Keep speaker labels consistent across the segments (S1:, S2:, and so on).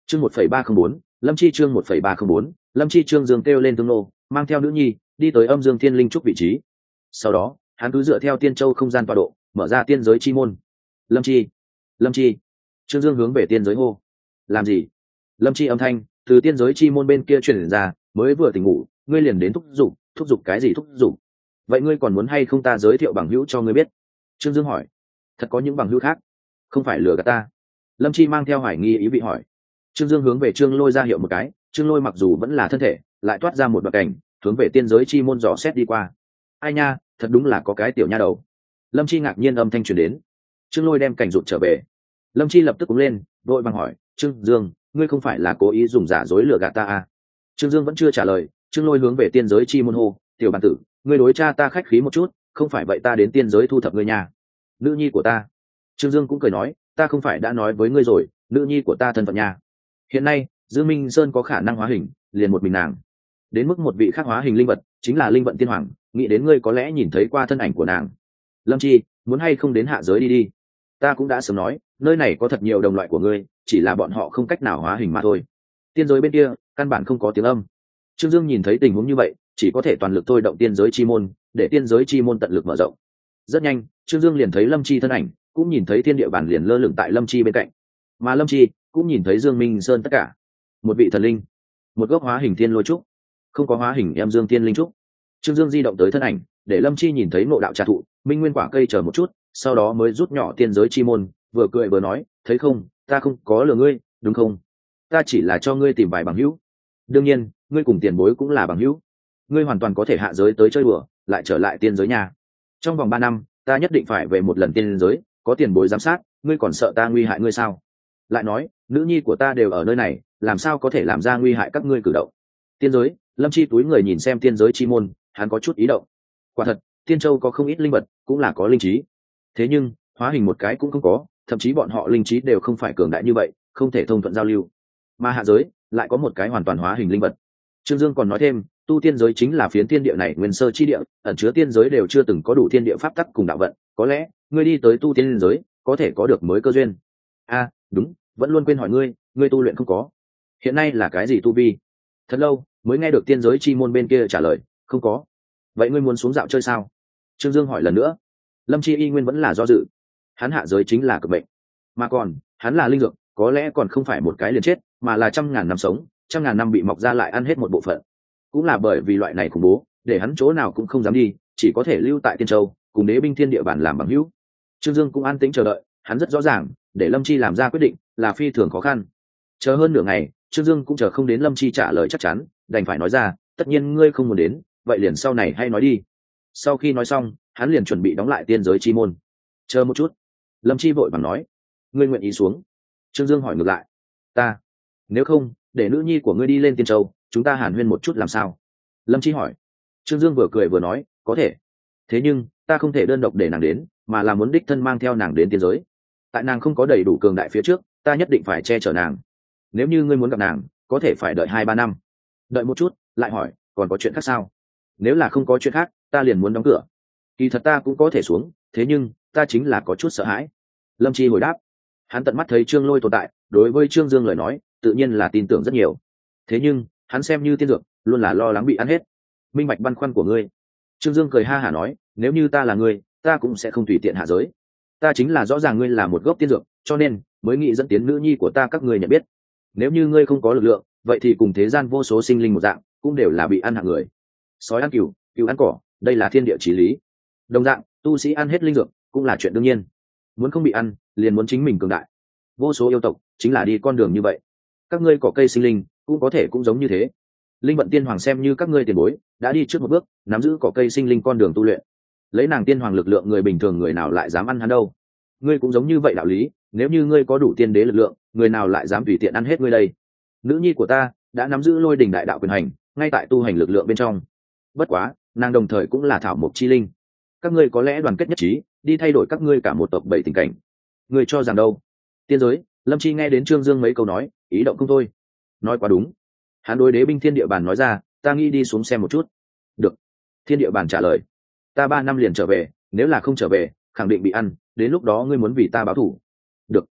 S1: chương 1,304, lâm chi chương 1,304, lâm chi. Trương Dương kêu lên tương nô, mang theo nữ nhi đi tới âm dương thiên linh trúc vị trí. Sau đó hắn cứ dựa theo tiên châu không gian tọa độ mở ra tiên giới chi môn. Lâm chi, lâm chi. Trương Dương hướng về tiên giới hô. Làm gì? Lâm chi âm thanh từ tiên giới chi môn bên kia truyền ra. Mới vừa tỉnh ngủ ngươi liền đến thúc giục cái gì thúc giục? Vậy ngươi còn muốn hay không ta giới thiệu bằng hữu cho ngươi biết? Trương Dương hỏi. Thật có những bằng hữu khác? Không phải lừa gạt ta? Lâm chi mang theo hoài nghi ý vị hỏi. Trương Dương hướng về Trương Lôi ra hiệu một cái. Trương Lôi mặc dù vẫn là thân thể lại toát ra một đoạn cảnh, hướng về tiên giới chi môn dò xét đi qua. Ai nha, thật đúng là có cái tiểu nha đầu. Lâm chi ngạc nhiên âm thanh truyền đến. Trương Lôi đem cảnh rụt trở về. Lâm chi lập tức cúng lên vội vàng hỏi. Trương Dương, ngươi không phải là cố ý dùng giả dối lừa gạt ta à? Trương Dương vẫn chưa trả lời. Trương Lôi hướng về tiên giới chi môn hô. Tiểu bản tử, ngươi đối cha ta khách khí một chút, không phải vậy ta đến tiên giới thu thập ngươi nhà. Nữ nhi của ta. Trương Dương cũng cười nói, ta không phải đã nói với ngươi rồi, nữ nhi của ta thân phận nhà. Hiện nay Dương Minh Sơn có khả năng hóa hình, liền một mình nàng. Đến mức một vị khác hóa hình linh vật chính là linh vận tiên hoàng, nghĩ đến ngươi có lẽ nhìn thấy qua thân ảnh của nàng. Lâm chi, muốn hay không đến hạ giới đi đi? Ta cũng đã sớm nói, nơi này có thật nhiều đồng loại của ngươi, chỉ là bọn họ không cách nào hóa hình mà thôi. Tiên giới bên kia căn bản không có tiếng âm. Trương Dương nhìn thấy tình huống như vậy, chỉ có thể toàn lực thôi động tiên giới chi môn, để tiên giới chi môn tận lực mở rộng. Rất nhanh Trương Dương liền thấy Lâm chi thân ảnh, cũng nhìn thấy thiên địa bản liền lơ lửng tại Lâm chi bên cạnh, mà Lâm chi cũng nhìn thấy Dương Minh Sơn tất cả. Một vị thần linh, một gốc hóa hình thiên lôi trúc, không có hóa hình em Dương tiên linh trúc. Trương Dương di động tới thân ảnh, để Lâm chi nhìn thấy ngộ đạo trà thụ, minh nguyên quả cây chờ một chút, sau đó mới rút nhỏ tiên giới chi môn, vừa cười vừa nói, thấy không, ta không có lừa ngươi, đúng không? Ta chỉ là cho ngươi tìm vài bằng hữu. Đương nhiên ngươi cùng tiền bối cũng là bằng hữu, ngươi hoàn toàn có thể hạ giới tới chơi đùa, lại trở lại tiên giới nhà. Trong vòng 3 năm ta nhất định phải về một lần tiên giới, có tiền bối giám sát, ngươi còn sợ ta nguy hại ngươi sao? Lại nói nữ nhi của ta đều ở nơi này, làm sao có thể làm ra nguy hại các ngươi cử động? Tiên giới. Lâm chi túi người nhìn xem tiên giới chi môn, hắn có chút ý động. Quả thật tiên châu có không ít linh vật, cũng là có linh trí, thế nhưng hóa hình một cái cũng không có, thậm chí bọn họ linh trí đều không phải cường đại như vậy, không thể thông thuận giao lưu. Mà hạ giới lại có một cái hoàn toàn hóa hình linh vật. Trương Dương còn nói thêm, tu tiên giới chính là phiến thiên địa này nguyên sơ chi địa, ẩn chứa tiên giới đều chưa từng có đủ thiên địa pháp tắc cùng đạo vận, có lẽ ngươi đi tới tu tiên giới có thể có được mới cơ duyên. Đúng, vẫn luôn quên hỏi ngươi, ngươi tu luyện không có? Hiện nay là cái gì tu vi? Thật lâu mới nghe được tiên giới chi môn bên kia trả lời, không có. Vậy ngươi muốn xuống dạo chơi sao? Trương Dương hỏi lần nữa. Lâm chi y nguyên vẫn là do dự. Hắn hạ giới chính là cực mệnh, mà còn hắn là linh dược, có lẽ còn không phải một cái liền chết, mà là 100.000 năm sống, 100.000 năm bị mọc ra lại ăn hết một bộ phận. Cũng là bởi vì loại này khủng bố, để hắn chỗ nào cũng không dám đi, chỉ có thể lưu tại tiên châu cùng đế binh thiên địa bản làm bằng hữu. Trương Dương cũng an tĩnh chờ đợi, hắn rất rõ ràng để Lâm chi làm ra quyết định là phi thường khó khăn. Chờ hơn nửa ngày Trương Dương cũng chờ không đến Lâm chi trả lời chắc chắn, đành phải nói ra, tất nhiên ngươi không muốn đến, vậy liền sau này hay nói đi. Sau khi nói xong hắn liền chuẩn bị đóng lại tiên giới chi môn. Chờ một chút. Lâm chi vội vàng nói, ngươi nguyện ý xuống? Trương Dương hỏi ngược lại. Ta? Nếu không để nữ nhi của ngươi đi lên tiên châu, chúng ta hàn huyên một chút làm sao? Lâm chi hỏi. Trương Dương vừa cười vừa nói, có thể. Thế nhưng ta không thể đơn độc để nàng đến, mà là muốn đích thân mang theo nàng đến tiên giới. Tại nàng không có đầy đủ cường đại phía trước, ta nhất định phải che chở nàng. Nếu như ngươi muốn gặp nàng, có thể phải đợi 2-3 năm. Đợi một chút, lại hỏi, còn có chuyện khác sao? Nếu là không có chuyện khác, ta liền muốn đóng cửa. Kỳ thật ta cũng có thể xuống, thế nhưng ta chính là có chút sợ hãi. Lâm chi hồi đáp. Hắn tận mắt thấy Trương Lôi tồn tại, đối với Trương Dương lời nói tự nhiên là tin tưởng rất nhiều. Thế nhưng hắn xem như tiên dược, luôn là lo lắng bị ăn hết. Minh bạch băn khoăn của ngươi. Trương Dương cười ha hả nói, nếu như ta là ngươi, ta cũng sẽ không tùy tiện hạ giới. Ta chính là rõ ràng ngươi là một gốc tiên dược, cho nên mới nghĩ dẫn tiến nữ nhi của ta các ngươi nhận biết. Nếu như ngươi không có lực lượng, vậy thì cùng thế gian vô số sinh linh một dạng, cũng đều là bị ăn hạng người. Sói ăn cừu, cừu ăn cỏ, đây là thiên địa chí lý. Đồng dạng tu sĩ ăn hết linh dược cũng là chuyện đương nhiên. Muốn không bị ăn, liền muốn chính mình cường đại. Vô số yêu tộc chính là đi con đường như vậy. Các ngươi cỏ cây sinh linh cũng có thể cũng giống như thế. Linh vận tiên hoàng xem như các ngươi tiền bối, đã đi trước một bước, nắm giữ cỏ cây sinh linh con đường tu luyện. Lấy nàng tiên hoàng lực lượng, người bình thường người nào lại dám ăn hắn đâu? Ngươi cũng giống như vậy đạo lý, nếu như ngươi có đủ tiên đế lực lượng, người nào lại dám tùy tiện ăn hết ngươi đây? Nữ nhi của ta đã nắm giữ lôi đình đại đạo quyền hành, ngay tại tu hành lực lượng bên trong. Bất quá nàng đồng thời cũng là thảo mộc chi linh. Các ngươi có lẽ đoàn kết nhất trí, đi thay đổi các ngươi cả một tộc bảy tình cảnh. Ngươi cho rằng đâu? Tiên giới. Lâm chi nghe đến Trương Dương mấy câu nói, ý động không thôi. Nói quá đúng. Hắn đối đế binh thiên địa bàn nói ra, ta nghĩ đi xuống xem một chút. Được. Thiên địa bàn trả lời, ta 3 năm liền trở về, nếu là không trở về khẳng định bị ăn, đến lúc đó ngươi muốn vì ta báo thù. Được.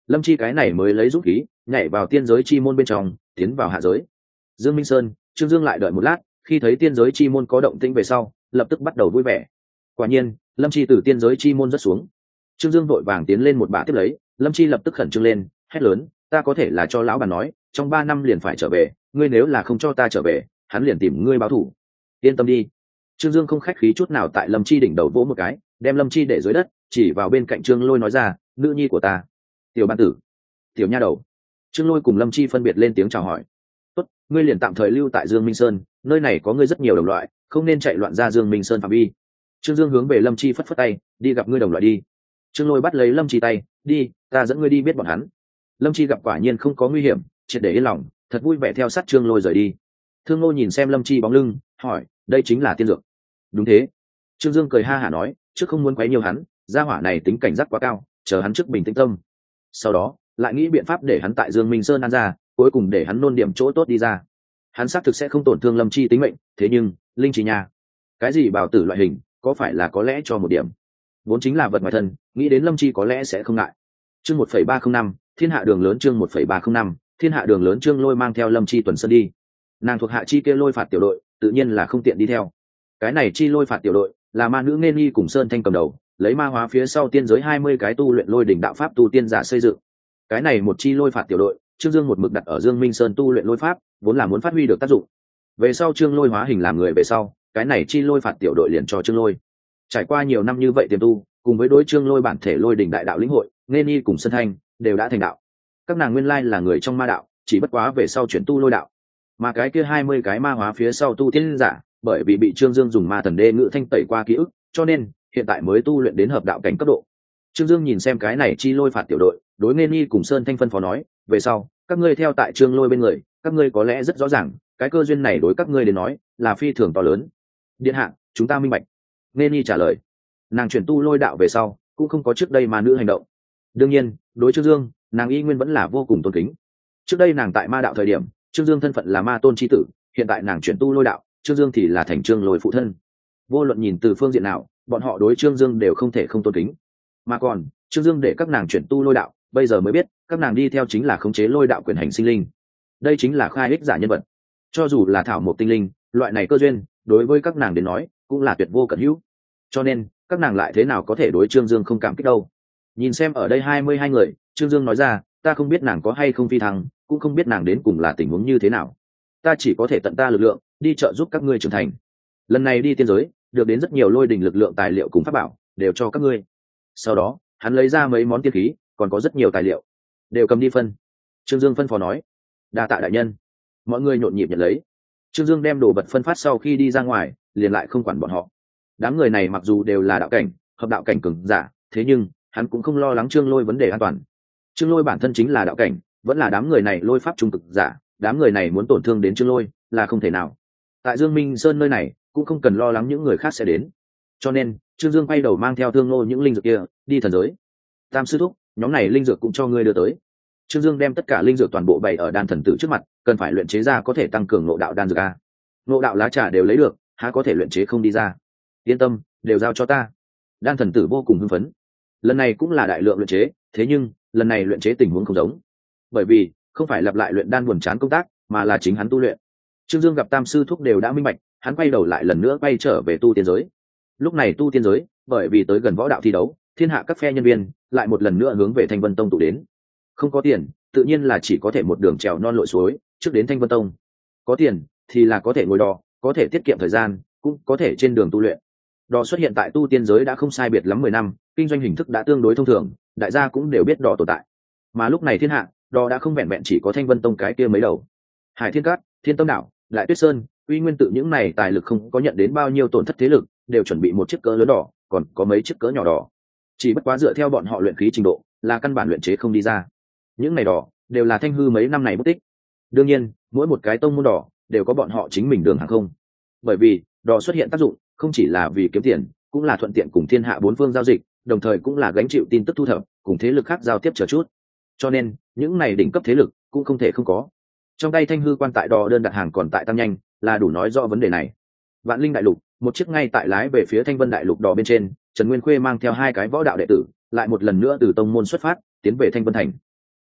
S1: Lâm Chi cái này mới lấy dũng khí nhảy vào tiên giới chi môn bên trong, tiến vào hạ giới. Dương Minh Sơn, Trương Dương lại đợi một lát, khi thấy tiên giới chi môn có động tĩnh về sau, lập tức bắt đầu vui vẻ. Quả nhiên, Lâm Chi từ tiên giới chi môn rớt xuống. Trương Dương vội vàng tiến lên một bả tiếp lấy, Lâm Chi lập tức khẩn trương lên, hét lớn, ta có thể là cho lão bà nói, trong 3 năm liền phải trở về, ngươi nếu là không cho ta trở về, hắn liền tìm ngươi báo thù. Yên tâm đi. Trương Dương không khách khí chút nào tại Lâm Chi đỉnh đầu vỗ một cái, đem Lâm Chi để dưới đất, chỉ vào bên cạnh Trương Lôi nói ra, nữ nhi của ta. Tiểu ban tử, tiểu nha đầu. Trương Lôi cùng Lâm Chi phân biệt lên tiếng chào hỏi. Tốt, ngươi liền tạm thời lưu tại Dương Minh Sơn, nơi này có ngươi rất nhiều đồng loại, không nên chạy loạn ra Dương Minh Sơn phạm vi. Trương Dương hướng về Lâm Chi phất phất tay, đi gặp ngươi đồng loại đi. Trương Lôi bắt lấy Lâm Chi tay, đi, ta dẫn ngươi đi biết bọn hắn. Lâm Chi gặp quả nhiên không có nguy hiểm, triệt để yên lòng, thật vui vẻ theo sát Trương Lôi rời đi. Thương Lôi nhìn xem Lâm Chi bóng lưng, hỏi, đây chính là tiên dược? Đúng thế. Trương Dương cười ha hả nói, trước không muốn quấy nhiều hắn, gia hỏa này tính cảnh giác quá cao, chờ hắn trước bình tĩnh tâm. Sau đó, lại nghĩ biện pháp để hắn tại Dương Minh Sơn ăn ra, cuối cùng để hắn nôn điểm chỗ tốt đi ra. Hắn xác thực sẽ không tổn thương Lâm Chi tính mệnh, thế nhưng, linh trí nha, cái gì bảo tử loại hình, có phải là có lẽ cho một điểm. Vốn chính là vật ngoài thân, nghĩ đến Lâm Chi có lẽ sẽ không ngại. Chương 1.305, Thiên Hạ Đường Lớn. Chương 1.305, Thiên Hạ Đường Lớn. Trương Lôi mang theo Lâm Chi tuần sơn đi. Nàng thuộc hạ chi kia lôi phạt tiểu đội, tự nhiên là không tiện đi theo. Cái này chi lôi phạt tiểu đội là ma nữ Nên Nhi cùng Sơn Thanh cầm đầu, lấy ma hóa phía sau tiên giới 20 cái tu luyện lôi đỉnh đạo pháp tu tiên giả xây dựng. Cái này một chi lôi phạt tiểu đội, Trương Dương một mực đặt ở Dương Minh Sơn tu luyện lôi pháp, vốn là muốn phát huy được tác dụng. Về sau Trương Lôi hóa hình làm người về sau, cái này chi lôi phạt tiểu đội liền cho Trương Lôi. Trải qua nhiều năm như vậy tiềm tu, cùng với đối Trương Lôi bản thể lôi đỉnh đại đạo lĩnh hội, Nên Nhi cùng Sơn Thanh đều đã thành đạo. Các nàng nguyên lai là người trong ma đạo, chỉ bất quá về sau chuyển tu lôi đạo. Mà cái kia 20 cái ma hóa phía sau tu tiên giả, bởi vì bị Trương Dương dùng ma thần đê ngữ thanh tẩy qua ký ức, cho nên hiện tại mới tu luyện đến hợp đạo cảnh cấp độ. Trương Dương nhìn xem cái này chi lôi phạt tiểu đội, đối Nên Nhi cùng Sơn Thanh phân phó nói, về sau các ngươi theo tại Trương Lôi bên người, các ngươi có lẽ rất rõ ràng, cái cơ duyên này đối các ngươi đến nói là phi thường to lớn. Điện hạ, chúng ta minh bạch. Nên Nhi trả lời. Nàng chuyển tu lôi đạo về sau, cũng không có trước đây mà nữ hành động. Đương nhiên, đối Trương Dương, nàng y nguyên vẫn là vô cùng tôn kính. Trước đây nàng tại ma đạo thời điểm, Trương Dương thân phận là ma tôn chi tử, hiện tại nàng chuyển tu lôi đạo, Trương Dương thì là thành Trương Lôi phụ thân. Vô luận nhìn từ phương diện nào, bọn họ đối Trương Dương đều không thể không tôn kính. Mà còn, Trương Dương để các nàng chuyển tu lôi đạo, bây giờ mới biết, các nàng đi theo chính là khống chế lôi đạo quyền hành sinh linh. Đây chính là khai ích giả nhân vật. Cho dù là thảo mộc tinh linh, loại này cơ duyên, đối với các nàng đến nói, cũng là tuyệt vô cận hữu. Cho nên, các nàng lại thế nào có thể đối Trương Dương không cảm kích đâu. Nhìn xem ở đây 22 người, Trương Dương nói ra, ta không biết nàng có hay không phi thăng, cũng không biết nàng đến cùng là tình huống như thế nào. Ta chỉ có thể tận ta lực lượng, đi trợ giúp các ngươi trưởng thành. Lần này đi tiên giới, được đến rất nhiều lôi đình lực lượng tài liệu cùng pháp bảo, đều cho các ngươi. Sau đó, hắn lấy ra mấy món tiên khí, còn có rất nhiều tài liệu, đều cầm đi phân. Trương Dương phân phó nói, đa tạ đại nhân. Mọi người nhộn nhịp nhận lấy. Trương Dương đem đồ vật phân phát sau khi đi ra ngoài, liền lại không quản bọn họ. Đám người này mặc dù đều là đạo cảnh, hợp đạo cảnh cường giả, thế nhưng hắn cũng không lo lắng Trương Lôi vấn đề an toàn. Trương Lôi bản thân chính là đạo cảnh, vẫn là đám người này lôi pháp trung cực giả, đám người này muốn tổn thương đến Trương Lôi là không thể nào. Tại Dương Minh Sơn nơi này cũng không cần lo lắng những người khác sẽ đến. Cho nên Trương Dương quay đầu mang theo Thương Lô những linh dược kia đi thần giới. Tam sư thúc, nhóm này linh dược cũng cho ngươi đưa tới. Trương Dương đem tất cả linh dược toàn bộ bày ở đan thần tử trước mặt, cần phải luyện chế ra có thể tăng cường ngộ đạo đan dược a. Ngộ đạo lá trà đều lấy được, há có thể luyện chế không đi ra. Yên tâm, đều giao cho ta. Đan thần tử vô cùng hưng phấn. Lần này cũng là đại lượng luyện chế, thế nhưng lần này luyện chế tình huống không giống, bởi vì không phải lặp lại luyện đan buồn chán công tác, mà là chính hắn tu luyện. Trương Dương gặp Tam sư thúc đều đã minh bạch, hắn quay đầu lại lần nữa quay trở về tu tiên giới. Lúc này tu tiên giới, bởi vì tới gần võ đạo thi đấu, thiên hạ các phe nhân viên lại một lần nữa hướng về Thanh Vân Tông tụ đến. Không có tiền, tự nhiên là chỉ có thể một đường trèo non lội suối trước đến Thanh Vân Tông. Có tiền thì là có thể ngồi đò, có thể tiết kiệm thời gian, cũng có thể trên đường tu luyện. Đò xuất hiện tại tu tiên giới đã không sai biệt lắm 10 năm, kinh doanh hình thức đã tương đối thông thường, đại gia cũng đều biết đò tồn tại. Mà lúc này thiên hạ, đò đã không vẹn vẹn chỉ có Thanh Vân Tông cái kia mấy đầu. Hải Thiên Cát, Thiên Tâm Đảo, Lại Tuyết Sơn, Uy Nguyên tự những này tài lực không có nhận đến bao nhiêu tổn thất thế lực, đều chuẩn bị một chiếc cỡ lớn đỏ, còn có mấy chiếc cỡ nhỏ đỏ. Chỉ bất quá dựa theo bọn họ luyện khí trình độ, là căn bản luyện chế không đi ra. Những này đỏ đều là Thanh hư mấy năm này bất tích. Đương nhiên, mỗi một cái tông môn đỏ đều có bọn họ chính mình đường hàng không. Bởi vì, đỏ xuất hiện tác dụng, không chỉ là vì kiếm tiền, cũng là thuận tiện cùng thiên hạ bốn phương giao dịch, đồng thời cũng là gánh chịu tin tức thu thập, cùng thế lực khác giao tiếp chờ chút. Cho nên, những này đỉnh cấp thế lực cũng không thể không có. Trong tay Thanh hư quan tại đò đơn đặt hàng còn tại tăng nhanh, là đủ nói rõ vấn đề này. Vạn Linh đại lục, một chiếc ngay tại lái về phía Thanh Vân đại lục đò bên trên, Trần Nguyên Khuê mang theo 2 cái võ đạo đệ tử, lại một lần nữa từ tông môn xuất phát, tiến về Thanh Vân thành.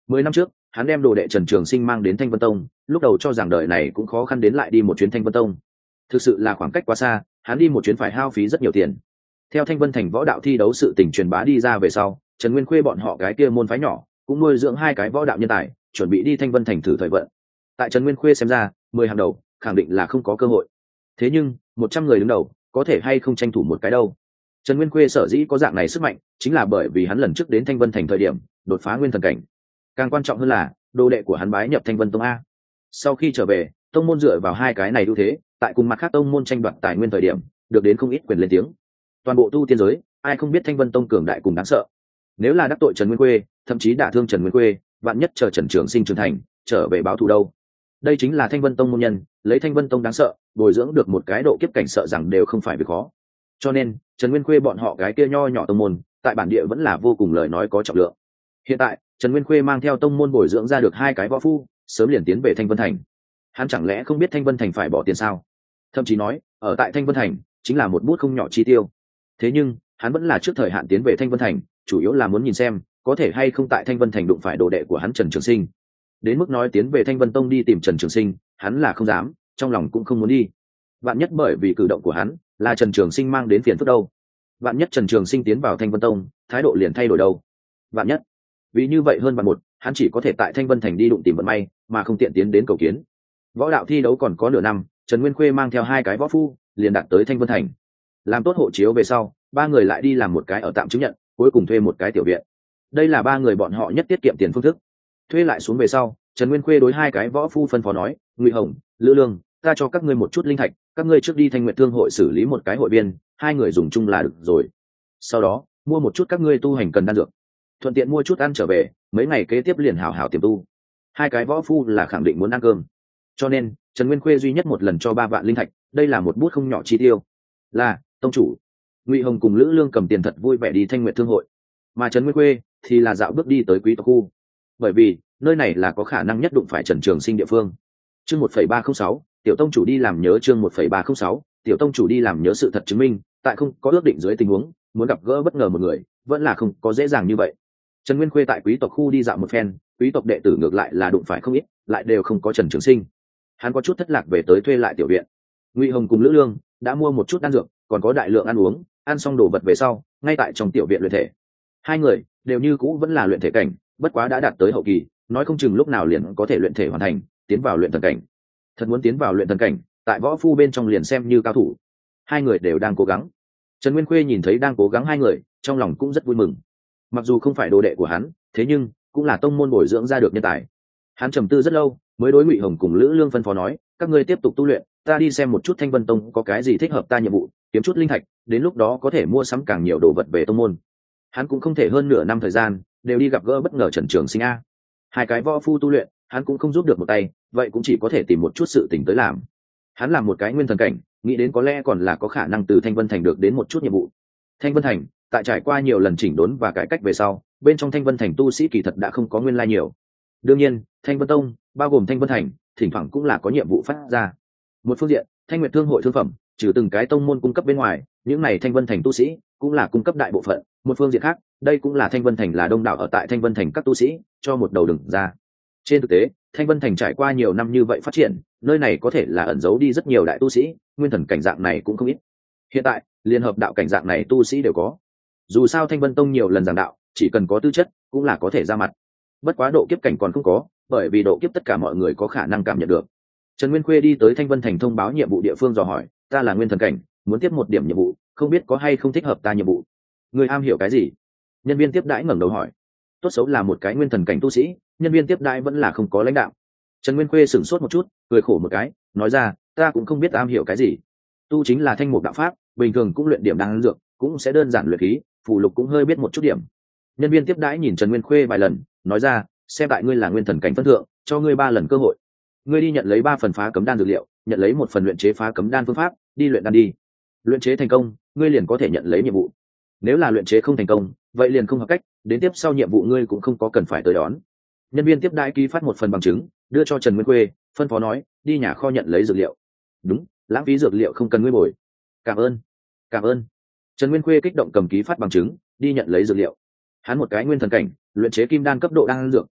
S1: 10 năm trước hắn đem đồ đệ Trần Trường Sinh mang đến Thanh Vân Tông, lúc đầu cho rằng đời này cũng khó khăn đến lại đi một chuyến Thanh Vân Tông. Thực sự là khoảng cách quá xa, hắn đi một chuyến phải hao phí rất nhiều tiền. Theo Thanh Vân Thành võ đạo thi đấu sự tình truyền bá đi ra về sau, Trần Nguyên Khuê bọn họ cái kia môn phái nhỏ cũng nuôi dưỡng 2 cái võ đạo nhân tài, chuẩn bị đi Thanh Vân Thành thử thời vận. Tại Trần Nguyên Khuê xem ra, 10 hàng đầu khẳng định là không có cơ hội. Thế nhưng 100 người đứng đầu có thể hay không tranh thủ một cái đâu. Trần Nguyên Khuê sở dĩ có dạng này sức mạnh chính là bởi vì hắn lần trước đến Thanh Vân Thành thời điểm đột phá nguyên thần cảnh. Càng quan trọng hơn là đồ đệ của hắn bái nhập Thanh Vân Tông a. Sau khi trở về, tông môn dựa vào 2 cái này ưu thế, tại cùng mặt khác tông môn tranh đoạt tài nguyên thời điểm, được đến không ít quyền lên tiếng. Toàn bộ tu tiên giới, ai không biết Thanh Vân Tông cường đại cùng đáng sợ. Nếu là đắc tội Trần Nguyên Khuê, thậm chí đả thương Trần Nguyên Khuê, vạn nhất chờ Trần Trường Sinh trưởng thành, trở về báo thù đâu. Đây chính là Thanh Vân Tông môn nhân, lấy Thanh Vân Tông đáng sợ, bồi dưỡng được một cái độ kiếp cảnh sợ rằng đều không phải việc khó. Cho nên, Trần Nguyên Khuê bọn họ cái kia nho nhỏ tông môn, tại bản địa vẫn là vô cùng lời nói có trọng lượng. Hiện tại, Trần Nguyên Khuê mang theo tông môn bồi dưỡng ra được 2 cái võ phu, sớm liền tiến về Thanh Vân Thành. Hắn chẳng lẽ không biết Thanh Vân Thành phải bỏ tiền sao? Thậm chí nói, ở tại Thanh Vân Thành chính là một bút không nhỏ chi tiêu. Thế nhưng, hắn vẫn là trước thời hạn tiến về Thanh Vân Thành, chủ yếu là muốn nhìn xem có thể hay không tại Thanh Vân Thành đụng phải đồ đệ của hắn Trần Trường Sinh. Đến mức nói tiến về Thanh Vân Tông đi tìm Trần Trường Sinh, hắn là không dám, trong lòng cũng không muốn đi. Vạn nhất bởi vì cử động của hắn, là Trần Trường Sinh mang đến phiền phức đâu. Vạn nhất Trần Trường Sinh tiến vào Thanh Vân Tông, thái độ liền thay đổi đâu. Vạn nhất, vì như vậy hơn bạn một, hắn chỉ có thể tại Thanh Vân Thành đi đụng tìm vận may, mà không tiện tiến đến cầu kiến. Võ đạo thi đấu còn có nửa năm, Trần Nguyên Khuê mang theo 2 cái võ phu, liền đạt tới Thanh Vân Thành. Làm tốt hộ chiếu về sau, 3 người lại đi làm một cái ở tạm chứng nhận, cuối cùng thuê một cái tiểu viện. Đây là 3 người bọn họ nhất tiết kiệm tiền phương thức. Thuê lại xuống về sau, Trần Nguyên Khuê đối 2 cái võ phu phân phó nói, Ngụy Hồng, Lữ Lương, ta cho các ngươi một chút linh thạch, các ngươi trước đi Thanh Nguyệt Thương hội xử lý một cái hội viên, 2 người dùng chung là được rồi. Sau đó, mua một chút các ngươi tu hành cần đan dược, thuận tiện mua chút ăn trở về, mấy ngày kế tiếp liền hảo hảo tiềm tu. 2 cái võ phu là khẳng định muốn ăn cơm, cho nên Trần Nguyên Khuê duy nhất một lần cho 3 vạn linh thạch, đây là một bút không nhỏ chi tiêu. Là tông chủ. Ngụy Hồng cùng Lữ Lương cầm tiền thật vui vẻ đi Thanh Nguyệt Thương hội, mà Trần Nguyên Khuê thì là dạo bước đi tới Quý tộc khu, bởi vì nơi này là có khả năng nhất đụng phải Trần Trường Sinh địa phương. Chương 1.306, tiểu tông chủ đi làm nhớ. Chương 1.306, tiểu tông chủ đi làm nhớ. Sự thật chứng minh, tại không có ước định dưới tình huống, muốn gặp gỡ bất ngờ một người, vẫn là không có dễ dàng như vậy. Trần Nguyên Khuê tại quý tộc khu đi dạo một phen, quý tộc đệ tử ngược lại là đụng phải không ít, lại đều không có Trần Trường Sinh. Hắn có chút thất lạc về tới thuê lại tiểu viện. Ngụy Hồng cùng Lữ Lương đã mua một chút đan dược, còn có đại lượng ăn uống, ăn xong đồ vật về sau, ngay tại trong tiểu viện luyện thể. 2 người đều như cũ vẫn là luyện thể cảnh, bất quá đã đạt tới hậu kỳ, nói không chừng lúc nào liền có thể luyện thể hoàn thành, tiến vào luyện thần cảnh. Thật muốn tiến vào luyện thần cảnh, tại võ phu bên trong liền xem như cao thủ. 2 người đều đang cố gắng. Trần Nguyên Khuê nhìn thấy đang cố gắng 2 người, trong lòng cũng rất vui mừng. Mặc dù không phải đồ đệ của hắn, thế nhưng cũng là tông môn bồi dưỡng ra được nhân tài. Hắn trầm tư rất lâu, mới đối Ngụy Hồng cùng Lữ Lương phân phó nói, các ngươi tiếp tục tu luyện, ta đi xem một chút Thanh Vân Tông có cái gì thích hợp ta nhiệm vụ, kiếm chút linh thạch, đến lúc đó có thể mua sắm càng nhiều đồ vật về tông môn. Hắn cũng không thể hơn nửa năm thời gian đều đi gặp gỡ bất ngờ Trần Trường Sinh a. 2 cái võ phu tu luyện, hắn cũng không giúp được một tay, vậy cũng chỉ có thể tìm một chút sự tình tới làm. Hắn làm một cái nguyên thần cảnh, nghĩ đến có lẽ còn là có khả năng từ Thanh Vân Thành được đến một chút nhiệm vụ. Thanh Vân Thành, tại trải qua nhiều lần chỉnh đốn và cải cách về sau, bên trong Thanh Vân Thành tu sĩ kỳ thật đã không có nguyên lai nhiều. Đương nhiên, Thanh Vân Tông, bao gồm Thanh Vân Thành, thỉnh thoảng cũng là có nhiệm vụ phát ra. Một phương diện, Thanh Nguyệt Thương hội thương phẩm, trừ từng cái tông môn cung cấp bên ngoài, những này Thanh Vân Thành tu sĩ cũng là cung cấp đại bộ phận. Một phương diện khác, đây cũng là Thanh Vân Thành là đông đảo ở tại Thanh Vân Thành các tu sĩ cho một đầu đừng ra. Trên thực tế, Thanh Vân Thành trải qua nhiều năm như vậy phát triển, nơi này có thể là ẩn giấu đi rất nhiều đại tu sĩ, nguyên thần cảnh dạng này cũng không ít. Hiện tại, liên hợp đạo cảnh dạng này tu sĩ đều có. Dù sao Thanh Vân Tông nhiều lần giảng đạo, chỉ cần có tư chất, cũng là có thể ra mặt. Bất quá độ kiếp cảnh còn không có, bởi vì độ kiếp tất cả mọi người có khả năng cảm nhận được. Trần Nguyên Khuê đi tới Thanh Vân Thành thông báo nhiệm vụ địa phương dò hỏi, ta là nguyên thần cảnh, muốn tiếp một điểm nhiệm vụ, không biết có hay không thích hợp ta nhiệm vụ. Người am hiểu cái gì? Nhân viên tiếp đãi ngẩng đầu hỏi. Tốt xấu là một cái nguyên thần cảnh tu sĩ, nhân viên tiếp đãi vẫn là không có lãnh đạo. Trần Nguyên Khuê sửng sốt một chút, cười khổ một cái, nói ra, ta cũng không biết am hiểu cái gì. Tu chính là thanh mục đạo pháp, bình thường cũng luyện điểm đan dược, cũng sẽ đơn giản luyện khí, phù lục cũng hơi biết một chút điểm. Nhân viên tiếp đãi nhìn Trần Nguyên Khuê vài lần, nói ra, xem tại ngươi là nguyên thần cảnh phân thượng, cho ngươi 3 lần cơ hội. Ngươi đi nhận lấy 3 phần phá cấm đan dược liệu, nhận lấy 1 phần luyện chế phá cấm đan phương pháp, đi luyện đan đi. Luyện chế thành công, ngươi liền có thể nhận lấy nhiệm vụ. Nếu là luyện chế không thành công, vậy liền không hợp cách, đến tiếp sau nhiệm vụ ngươi cũng không có cần phải tới đón. Nhân viên tiếp đãi ký phát 1 phần bằng chứng, đưa cho Trần Nguyên Khuê, phân phó nói, đi nhà kho nhận lấy dược liệu. Đúng, lãng phí dược liệu không cần ngươi bồi. Cảm ơn, cảm ơn. Trần Nguyên Khuê kích động cầm ký phát bằng chứng, đi nhận lấy dược liệu. Hắn một cái nguyên thần cảnh, luyện chế kim đan cấp độ đan dược,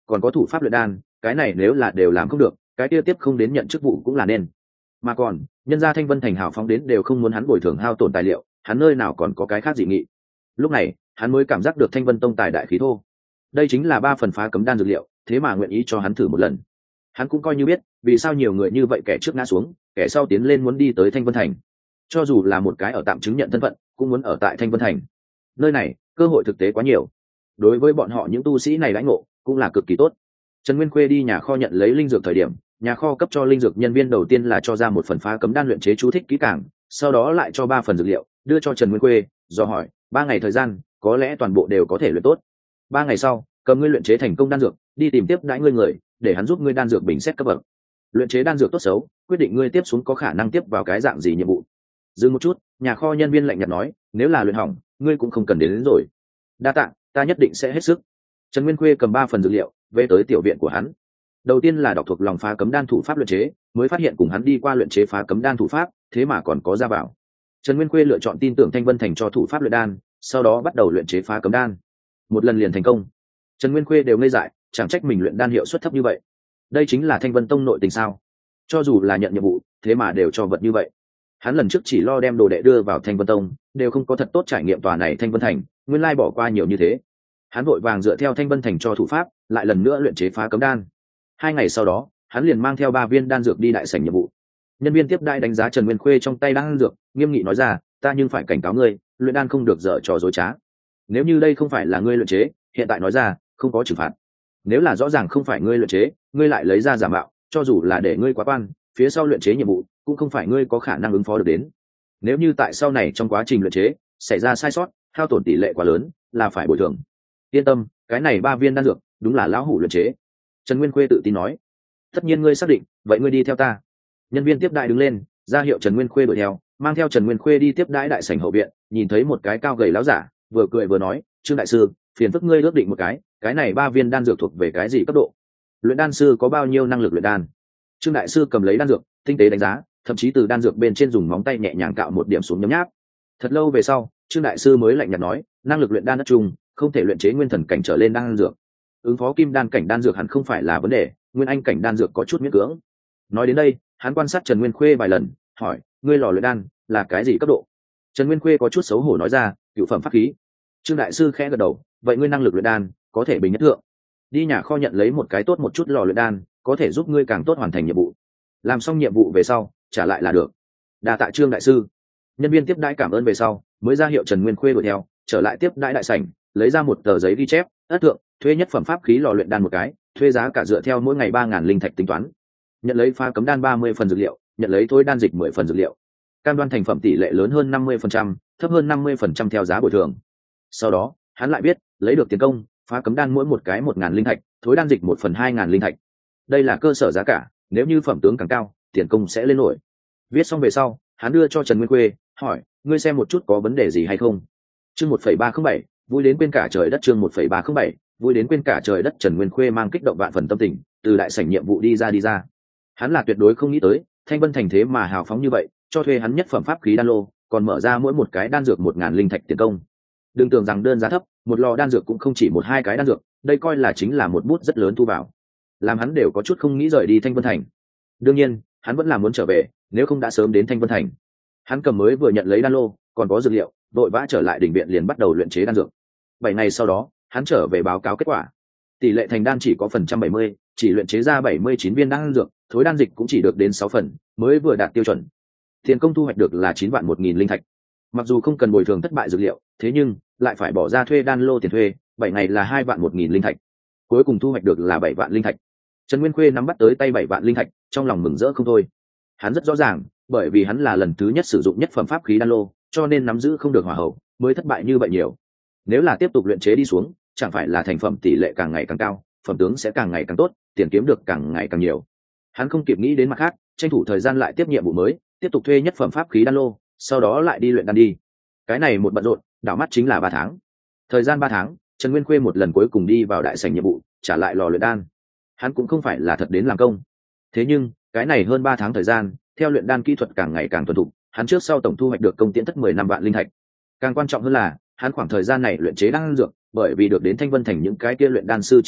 S1: còn có thủ pháp luyện đan, cái này nếu là đều làm không được, cái kia tiếp không đến nhận chức vụ cũng là nên. Mà còn nhân gia Thanh Vân Thành hào phóng đến đều không muốn hắn bồi thường hao tổn tài liệu, hắn nơi nào còn có cái khác dị nghị. Lúc này hắn mới cảm giác được Thanh Vân Tông tài đại khí thô, đây chính là 3 phần phá cấm đan dược liệu, thế mà nguyện ý cho hắn thử một lần. Hắn cũng coi như biết vì sao nhiều người như vậy kẻ trước ngã xuống, kẻ sau tiến lên muốn đi tới Thanh Vân Thành. Cho dù là một cái ở tạm chứng nhận thân phận cũng muốn ở tại Thanh Vân Thành. Nơi này cơ hội thực tế quá nhiều, đối với bọn họ những tu sĩ này đãi ngộ cũng là cực kỳ tốt. Trần Nguyên Khuê đi nhà kho nhận lấy linh dược thời điểm, nhà kho cấp cho linh dược nhân viên đầu tiên là cho ra 1 phần phá cấm đan luyện chế chú thích kỹ càng, sau đó lại cho 3 phần dược liệu đưa cho Trần Nguyên Khuê, do hỏi 3 ngày thời gian có lẽ toàn bộ đều có thể luyện tốt. 3 ngày sau cầm ngươi luyện chế thành công đan dược, đi tìm tiếp đãi ngươi người để hắn giúp ngươi đan dược bình xét cấp bậc. Luyện chế đan dược tốt xấu quyết định ngươi tiếp xuống có khả năng tiếp vào cái dạng gì nhiệm vụ. Dừng một chút, nhà kho nhân viên lạnh nhạt nói, nếu là luyện hỏng ngươi cũng không cần đến rồi. Đa tạ, ta nhất định sẽ hết sức. Trần Nguyên Khuê cầm 3 phần dược liệu về tới tiểu viện của hắn. Đầu tiên là đọc thuộc lòng phá cấm đan thủ pháp luyện chế, mới phát hiện cùng hắn đi qua luyện chế phá cấm đan thủ pháp thế mà còn có ra vào. Trần Nguyên Khuê lựa chọn tin tưởng Thanh Vân Thành cho thủ pháp luyện đan, sau đó bắt đầu luyện chế phá cấm đan. Một lần liền thành công. Trần Nguyên Khuê đều ngây dại, chẳng trách mình luyện đan hiệu suất thấp như vậy. Đây chính là Thanh Vân Tông nội tình sao? Cho dù là nhận nhiệm vụ, thế mà đều cho vật như vậy. Hắn lần trước chỉ lo đem đồ đệ đưa vào Thanh Vân Tông, đều không có thật tốt trải nghiệm tòa này Thanh Vân Thành, nguyên lai bỏ qua nhiều như thế. Hắn vội vàng dựa theo Thanh Vân Thành cho thủ pháp, lại lần nữa luyện chế phá cấm đan. 2 ngày sau đó, hắn liền mang theo 3 viên đan dược đi đại sảnh nhiệm vụ. Nhân viên tiếp đãi đánh giá Trần Nguyên Khuê trong tay đan dược, nghiêm nghị nói ra, ta nhưng phải cảnh cáo ngươi, luyện đan không được dở trò dối trá. Nếu như đây không phải là ngươi luyện chế, hiện tại nói ra, không có trừng phạt. Nếu là rõ ràng không phải ngươi luyện chế, ngươi lại lấy ra giả mạo, cho dù là để ngươi quá quan, phía sau luyện chế nhiệm vụ cũng không phải ngươi có khả năng ứng phó được đến. Nếu như tại sau này trong quá trình luyện chế xảy ra sai sót, hao tổn tỷ lệ quá lớn, là phải bồi thường. Yên tâm, cái này 3 viên đan dược đúng là lão hủ luyện chế. Trần Nguyên Khuê tự tin nói. Tất nhiên ngươi xác định, vậy ngươi đi theo ta. Nhân viên tiếp đãi đứng lên, ra hiệu Trần Nguyên Khuê đuổi theo, mang theo Trần Nguyên Khuê đi tiếp đãi đại sảnh hậu viện, nhìn thấy một cái cao gầy láo giả, vừa cười vừa nói, Trương đại sư, phiền phức ngươi ước định một cái này 3 viên đan dược thuộc về cái gì cấp độ? Luyện đan sư có bao nhiêu năng lực luyện đan? Trương đại sư cầm lấy đan dược, tinh tế đánh giá, thậm chí từ đan dược bên trên dùng móng tay nhẹ nhàng cạo một điểm xuống nhấm nháp. Thật lâu về sau, Trương đại sư mới lạnh nhạt nói, năng lực luyện đan đất chung, không thể luyện chế nguyên thần cảnh trở lên đan dược. Ứng phó kim đan cảnh đan dược hẳn không phải là vấn đề, nguyên anh cảnh đan dược có chút miễn cưỡng. Nói đến đây, hắn quan sát Trần Nguyên Khuê vài lần, hỏi, ngươi lò luyện đan là cái gì cấp độ? Trần Nguyên Khuê có chút xấu hổ nói ra, cửu phẩm pháp khí. Trương đại sư khẽ gật đầu, vậy ngươi năng lực luyện đan có thể bình nhất thượng. Đi nhà kho nhận lấy một cái tốt một chút lò luyện đan, có thể giúp ngươi càng tốt hoàn thành nhiệm vụ. Làm xong nhiệm vụ về sau, trả lại là được. Đa tạ Trương đại sư. Nhân viên tiếp đãi cảm ơn về sau, mới ra hiệu Trần Nguyên Khuê đuổi theo, trở lại tiếp đãi đại sảnh, lấy ra một tờ giấy ghi chép, ất thượng, thuê nhất phẩm pháp khí lò luyện đan một cái, thuê giá cả dựa theo mỗi ngày 3.000 linh thạch tính toán. Nhận lấy pha cấm đan 30 phần dược liệu, nhận lấy thối đan dịch 10 phần dược liệu. Cam đoan thành phẩm tỷ lệ lớn hơn 50%, thấp hơn 50% theo giá bồi thường. Sau đó, hắn lại biết, lấy được tiền công, pha cấm đan mỗi một cái 1.000 linh thạch, thối đan dịch 1 phần 2.000 linh thạch. Đây là cơ sở giá cả, nếu như phẩm tướng càng cao, tiền công sẽ lên nổi. Viết xong về sau, hắn đưa cho Trần Nguyên Khuê, hỏi, ngươi xem một chút có vấn đề gì hay không? Chương 1.307, vui đến quên cả trời đất. Chương 1.307, vui đến quên cả trời đất. Trần Nguyên Khuê mang kích động vạn phần tâm tình, từ đại sảnh nhiệm vụ đi ra. Hắn là tuyệt đối không nghĩ tới, Thanh Vân Thành thế mà hào phóng như vậy, cho thuê hắn nhất phẩm pháp khí đan lô, còn mở ra mỗi một cái đan dược 1.000 linh thạch tiền công. Đừng tưởng rằng đơn giá thấp, một lò đan dược cũng không chỉ 1-2 cái đan dược, đây coi là chính là một bút rất lớn thu vào. Làm hắn đều có chút không nghĩ rời đi Thanh Vân Thành. Đương nhiên, hắn vẫn là muốn trở về, nếu không đã sớm đến Thanh Vân Thành. Hắn cầm mới vừa nhận lấy đan lô, còn có dược liệu, vội vã trở lại đỉnh viện liền bắt đầu luyện chế đan dược. 7 ngày sau đó, hắn trở về báo cáo kết quả. Tỷ lệ thành đan chỉ có phần 70, chỉ luyện chế ra 79 viên đan dược, thối đan dịch cũng chỉ được đến 6 phần, mới vừa đạt tiêu chuẩn. Tiền công thu hoạch được là 9 vạn 1.000 linh thạch. Mặc dù không cần bồi thường thất bại dược liệu, thế nhưng lại phải bỏ ra thuê đan lô tiền thuê, 7 ngày là 2 vạn 1.000 linh thạch. Cuối cùng thu hoạch được là 7 vạn linh thạch. Trần Nguyên Khuê nắm bắt tới tay 7 vạn linh thạch, trong lòng mừng rỡ không thôi. Hắn rất rõ ràng, bởi vì hắn là lần thứ nhất sử dụng nhất phẩm pháp khí đan lô, cho nên nắm giữ không được hỏa hậu, mới thất bại như vậy nhiều. Nếu là tiếp tục luyện chế đi xuống, chẳng phải là thành phẩm tỷ lệ càng ngày càng cao, phẩm tướng sẽ càng ngày càng tốt, tiền kiếm được càng ngày càng nhiều. Hắn không kịp nghĩ đến mặt khác, tranh thủ thời gian lại tiếp nhiệm vụ mới, tiếp tục thuê nhất phẩm pháp khí đan lô, sau đó lại đi luyện đan đi. Cái này một bận rộn, đảo mắt chính là 3 tháng. Thời gian 3 tháng, Trần Nguyên Khuê một lần cuối cùng đi vào đại sảnh nhiệm vụ, trả lại lò luyện đan. Hắn cũng không phải là thật đến làm công. Thế nhưng, cái này hơn 3 tháng thời gian, theo luyện đan kỹ thuật càng ngày càng thuần thục, hắn trước sau tổng thu hoạch được công tiễn thất 15 vạn linh thạch. Càng quan trọng hơn là, hắn khoảng thời gian này luyện chế đan dược, bởi vì được đến Thanh Vân Thành những cái kia luyện đan sư chỉ điểm,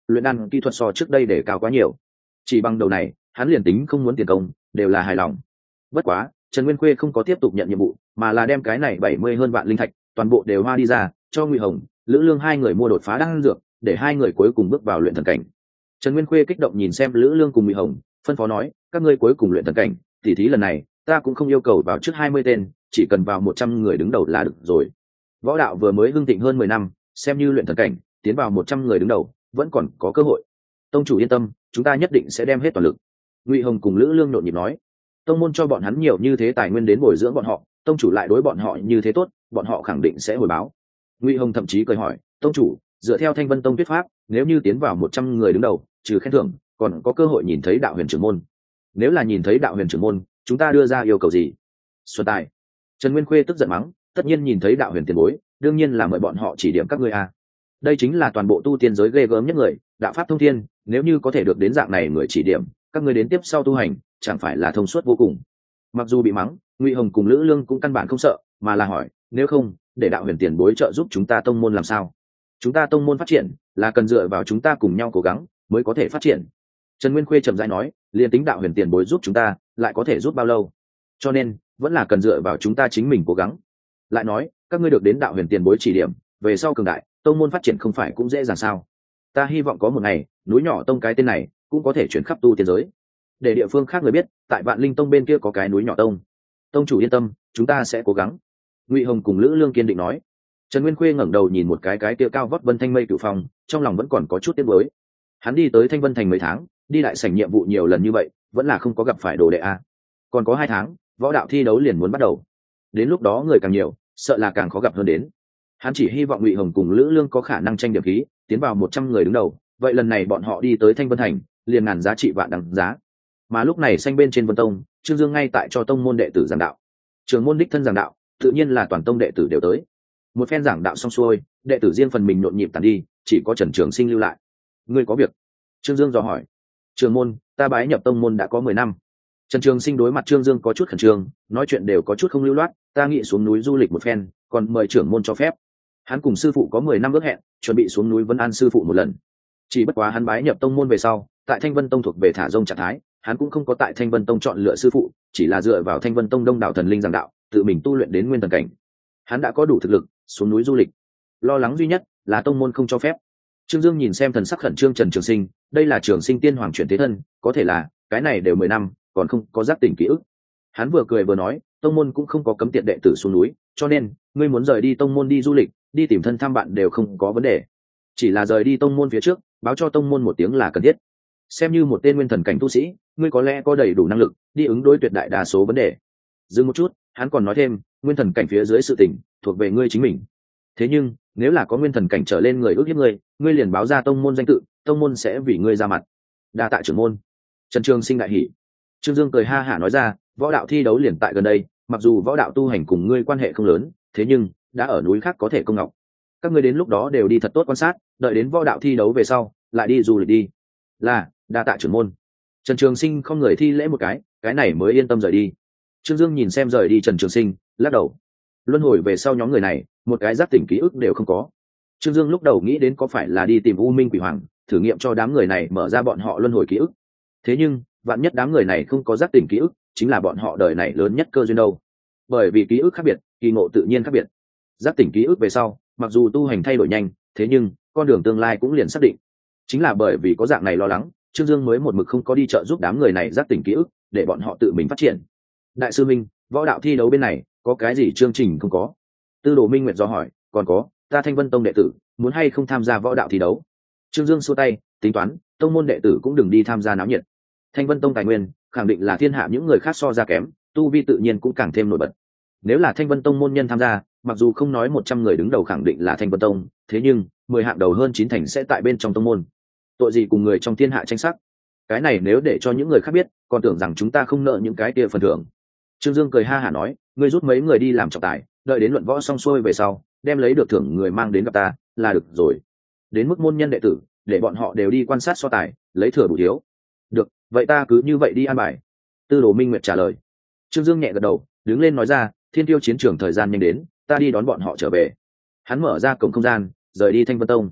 S1: luyện đan kỹ thuật so trước đây để cao quá nhiều. Chỉ bằng đầu này hắn liền tính không muốn tiền công đều là hài lòng. Bất quá Trần Nguyên Khuê không có tiếp tục nhận nhiệm vụ, mà là đem cái này 70 hơn vạn linh thạch toàn bộ đều hoa đi ra cho Ngụy Hồng, Lữ Lương hai người mua đột phá đan dược, để hai người cuối cùng bước vào luyện thần cảnh. Trần Nguyên Khuê kích động nhìn xem Lữ Lương cùng Ngụy Hồng, phân phó nói, các ngươi cuối cùng luyện thần cảnh, tỉ thí lần này ta cũng không yêu cầu vào trước 20 tên, chỉ cần vào 100 người đứng đầu là được rồi. Võ đạo vừa mới hưng thịnh hơn 10 năm, xem như luyện thần cảnh, tiến vào 100 người đứng đầu vẫn còn có cơ hội. Tông chủ yên tâm, chúng ta nhất định sẽ đem hết toàn lực. Ngụy Hồng cùng Lữ Lương nhộn nhịp nói, tông môn cho bọn hắn nhiều như thế tài nguyên đến bồi dưỡng bọn họ, tông chủ lại đối bọn họ như thế tốt, bọn họ khẳng định sẽ hồi báo. Ngụy Hồng thậm chí cười hỏi, tông chủ, dựa theo Thanh Vân Tông thuyết pháp, nếu như tiến vào 100 người đứng đầu, trừ khen thưởng, còn có cơ hội nhìn thấy đạo huyền trưởng môn. Nếu là nhìn thấy đạo huyền trưởng môn, chúng ta đưa ra yêu cầu gì? Xuân tài. Trần Nguyên Khuê tức giận mắng, tất nhiên nhìn thấy đạo huyền tiền bối, đương nhiên là mời bọn họ chỉ điểm các ngươi a. Đây chính là toàn bộ tu tiên giới ghê gớm nhất người, đạo pháp thông thiên, nếu như có thể được đến dạng này người chỉ điểm, các ngươi đến tiếp sau tu hành chẳng phải là thông suốt vô cùng. Mặc dù bị mắng, Ngụy Hồng cùng Lữ Lương cũng căn bản không sợ, mà là hỏi, nếu không để đạo huyền tiền bối trợ giúp chúng ta tông môn làm sao? Chúng ta tông môn phát triển là cần dựa vào chúng ta cùng nhau cố gắng mới có thể phát triển. Trần Nguyên Khuê chậm rãi nói, liền tính đạo huyền tiền bối giúp chúng ta, lại có thể giúp bao lâu? Cho nên vẫn là cần dựa vào chúng ta chính mình cố gắng. Lại nói, các ngươi được đến đạo huyền tiền bối chỉ điểm, về sau cường đại, tông môn phát triển không phải cũng dễ dàng sao? Ta hy vọng có một ngày, núi nhỏ tông cái tên này cũng có thể chuyển khắp tu tiên giới, để địa phương khác người biết, tại Vạn Linh Tông bên kia có cái núi nhỏ tông. Tông chủ yên tâm, chúng ta sẽ cố gắng. Ngụy Hồng cùng Lữ Lương kiên định nói. Trần Nguyên Khuê ngẩng đầu nhìn một cái kia cao vót Vân Thanh Mây Cửu Phong, trong lòng vẫn còn có chút tiếc nuối. Hắn đi tới Thanh Vân Thành mấy tháng, đi lại sảnh nhiệm vụ nhiều lần như vậy, vẫn là không có gặp phải đồ đệ a. Còn có 2 tháng, võ đạo thi đấu liền muốn bắt đầu. Đến lúc đó người càng nhiều, sợ là càng khó gặp hơn đến. Hắn chỉ hy vọng Ngụy Hồng cùng Lữ Lương có khả năng tranh điểm khí, tiến vào 100 người đứng đầu, vậy lần này bọn họ đi tới Thanh Vân Thành, liền ngàn giá trị vạn đằng giá. Mà lúc này xanh bên trên Vân Tông, Trương Dương ngay tại cho tông môn đệ tử giảng đạo. Trường môn đích thân giảng đạo, tự nhiên là toàn tông đệ tử đều tới. Một phen giảng đạo xong xuôi, đệ tử riêng phần mình nhộn nhịp tàn đi, chỉ có Trần Trường Sinh lưu lại. Ngươi có việc? Trương Dương dò hỏi. Trường môn, ta bái nhập tông môn đã có 10 năm. Trần Trường Sinh đối mặt Trương Dương có chút khẩn trương, nói chuyện đều có chút không lưu loát. Ta nghĩ xuống núi du lịch một phen, còn mời trưởng môn cho phép. Hắn cùng sư phụ có 10 năm ước hẹn, chuẩn bị xuống núi Vân An sư phụ một lần. Chỉ bất quá hắn bái nhập tông môn về sau, tại Thanh Vân Tông thuộc về thả rông trạng thái, hắn cũng không có tại Thanh Vân Tông chọn lựa sư phụ, chỉ là dựa vào Thanh Vân Tông đông đảo thần linh giảng đạo, tự mình tu luyện đến nguyên thần cảnh. Hắn đã có đủ thực lực xuống núi du lịch. Lo lắng duy nhất là tông môn không cho phép. Trương Dương nhìn xem thần sắc khẩn trương Trần Trường Sinh, đây là Trường Sinh tiên hoàng chuyển thế thân, có thể là cái này đều 10 năm, còn không có giác tỉnh ký ức. Hắn vừa cười vừa nói, tông môn cũng không có cấm tiện đệ tử xuống núi, cho nên ngươi muốn rời đi tông môn đi du lịch, đi tìm thân thăm bạn đều không có vấn đề. Chỉ là rời đi tông môn phía trước, báo cho tông môn một tiếng là cần thiết. Xem như một tên nguyên thần cảnh tu sĩ, ngươi có lẽ có đầy đủ năng lực đi ứng đối tuyệt đại đa số vấn đề. Dừng một chút, hắn còn nói thêm, nguyên thần cảnh phía dưới sự tình thuộc về ngươi chính mình. Thế nhưng nếu là có nguyên thần cảnh trở lên người ước hiếp ngươi, ngươi liền báo ra tông môn danh tự, tông môn sẽ vì ngươi ra mặt. Đa tạ trưởng môn. Trần Trường Sinh đại hỉ. Trương Dương cười ha hả nói ra, võ đạo thi đấu liền tại gần đây, mặc dù võ đạo tu hành cùng ngươi quan hệ không lớn, thế nhưng đã ở núi khác có thể công ngọc. Các ngươi đến lúc đó đều đi thật tốt quan sát, đợi đến võ đạo thi đấu về sau lại đi du lịch đi. Là, đa tạ trưởng môn. Trần Trường Sinh không người thi lễ một cái này mới yên tâm rời đi. Trương Dương nhìn xem rời đi Trần Trường Sinh, lắc đầu. Luân hồi về sau nhóm người này, một cái giác tỉnh ký ức đều không có. Trương Dương lúc đầu nghĩ đến có phải là đi tìm U Minh Quỷ Hoàng, thử nghiệm cho đám người này mở ra bọn họ luân hồi ký ức. Thế nhưng vạn nhất đám người này không có giác tỉnh ký ức, chính là bọn họ đời này lớn nhất cơ duyên đâu. Bởi vì ký ức khác biệt, kỳ ngộ tự nhiên khác biệt. Giác tỉnh ký ức về sau, mặc dù tu hành thay đổi nhanh, thế nhưng con đường tương lai cũng liền xác định. Chính là bởi vì có dạng này lo lắng, Trương Dương mới một mực không có đi trợ giúp đám người này giác tỉnh ký ức, để bọn họ tự mình phát triển. Đại sư Minh, võ đạo thi đấu bên này có cái gì chương trình không có? Tư Đồ Minh Nguyệt do hỏi. Còn có, ta Thanh Vân Tông đệ tử muốn hay không tham gia võ đạo thi đấu? Trương Dương xua tay, tính toán tông môn đệ tử cũng đừng đi tham gia náo nhiệt. Thanh Vân Tông tài nguyên khẳng định là thiên hạ những người khác so ra kém, tu vi tự nhiên cũng càng thêm nổi bật. Nếu là Thanh Vân Tông môn nhân tham gia, mặc dù không nói 100 người đứng đầu khẳng định là Thanh Vân Tông, thế nhưng 10 hạng đầu hơn 9 thành sẽ tại bên trong tông môn. Tội gì cùng người trong thiên hạ tranh sắc? Cái này nếu để cho những người khác biết, còn tưởng rằng chúng ta không nợ những cái kia phần thưởng. Trương Dương cười ha hả nói, ngươi rút mấy người đi làm trọng tài, đợi đến luận võ xong xuôi về sau, đem lấy được thưởng người mang đến gặp ta là được rồi. Đến mức môn nhân đệ tử, để bọn họ đều đi quan sát so tài, lấy thừa đủ thiếu. Được, vậy ta cứ như vậy đi an bài. Tư Đồ Minh Nguyệt trả lời. Trương Dương nhẹ gật đầu, đứng lên nói ra, Thiên Tiêu chiến trường thời gian nhanh đến, ta đi đón bọn họ trở về. Hắn mở ra cổng không gian, rời đi Thanh Vân Tông.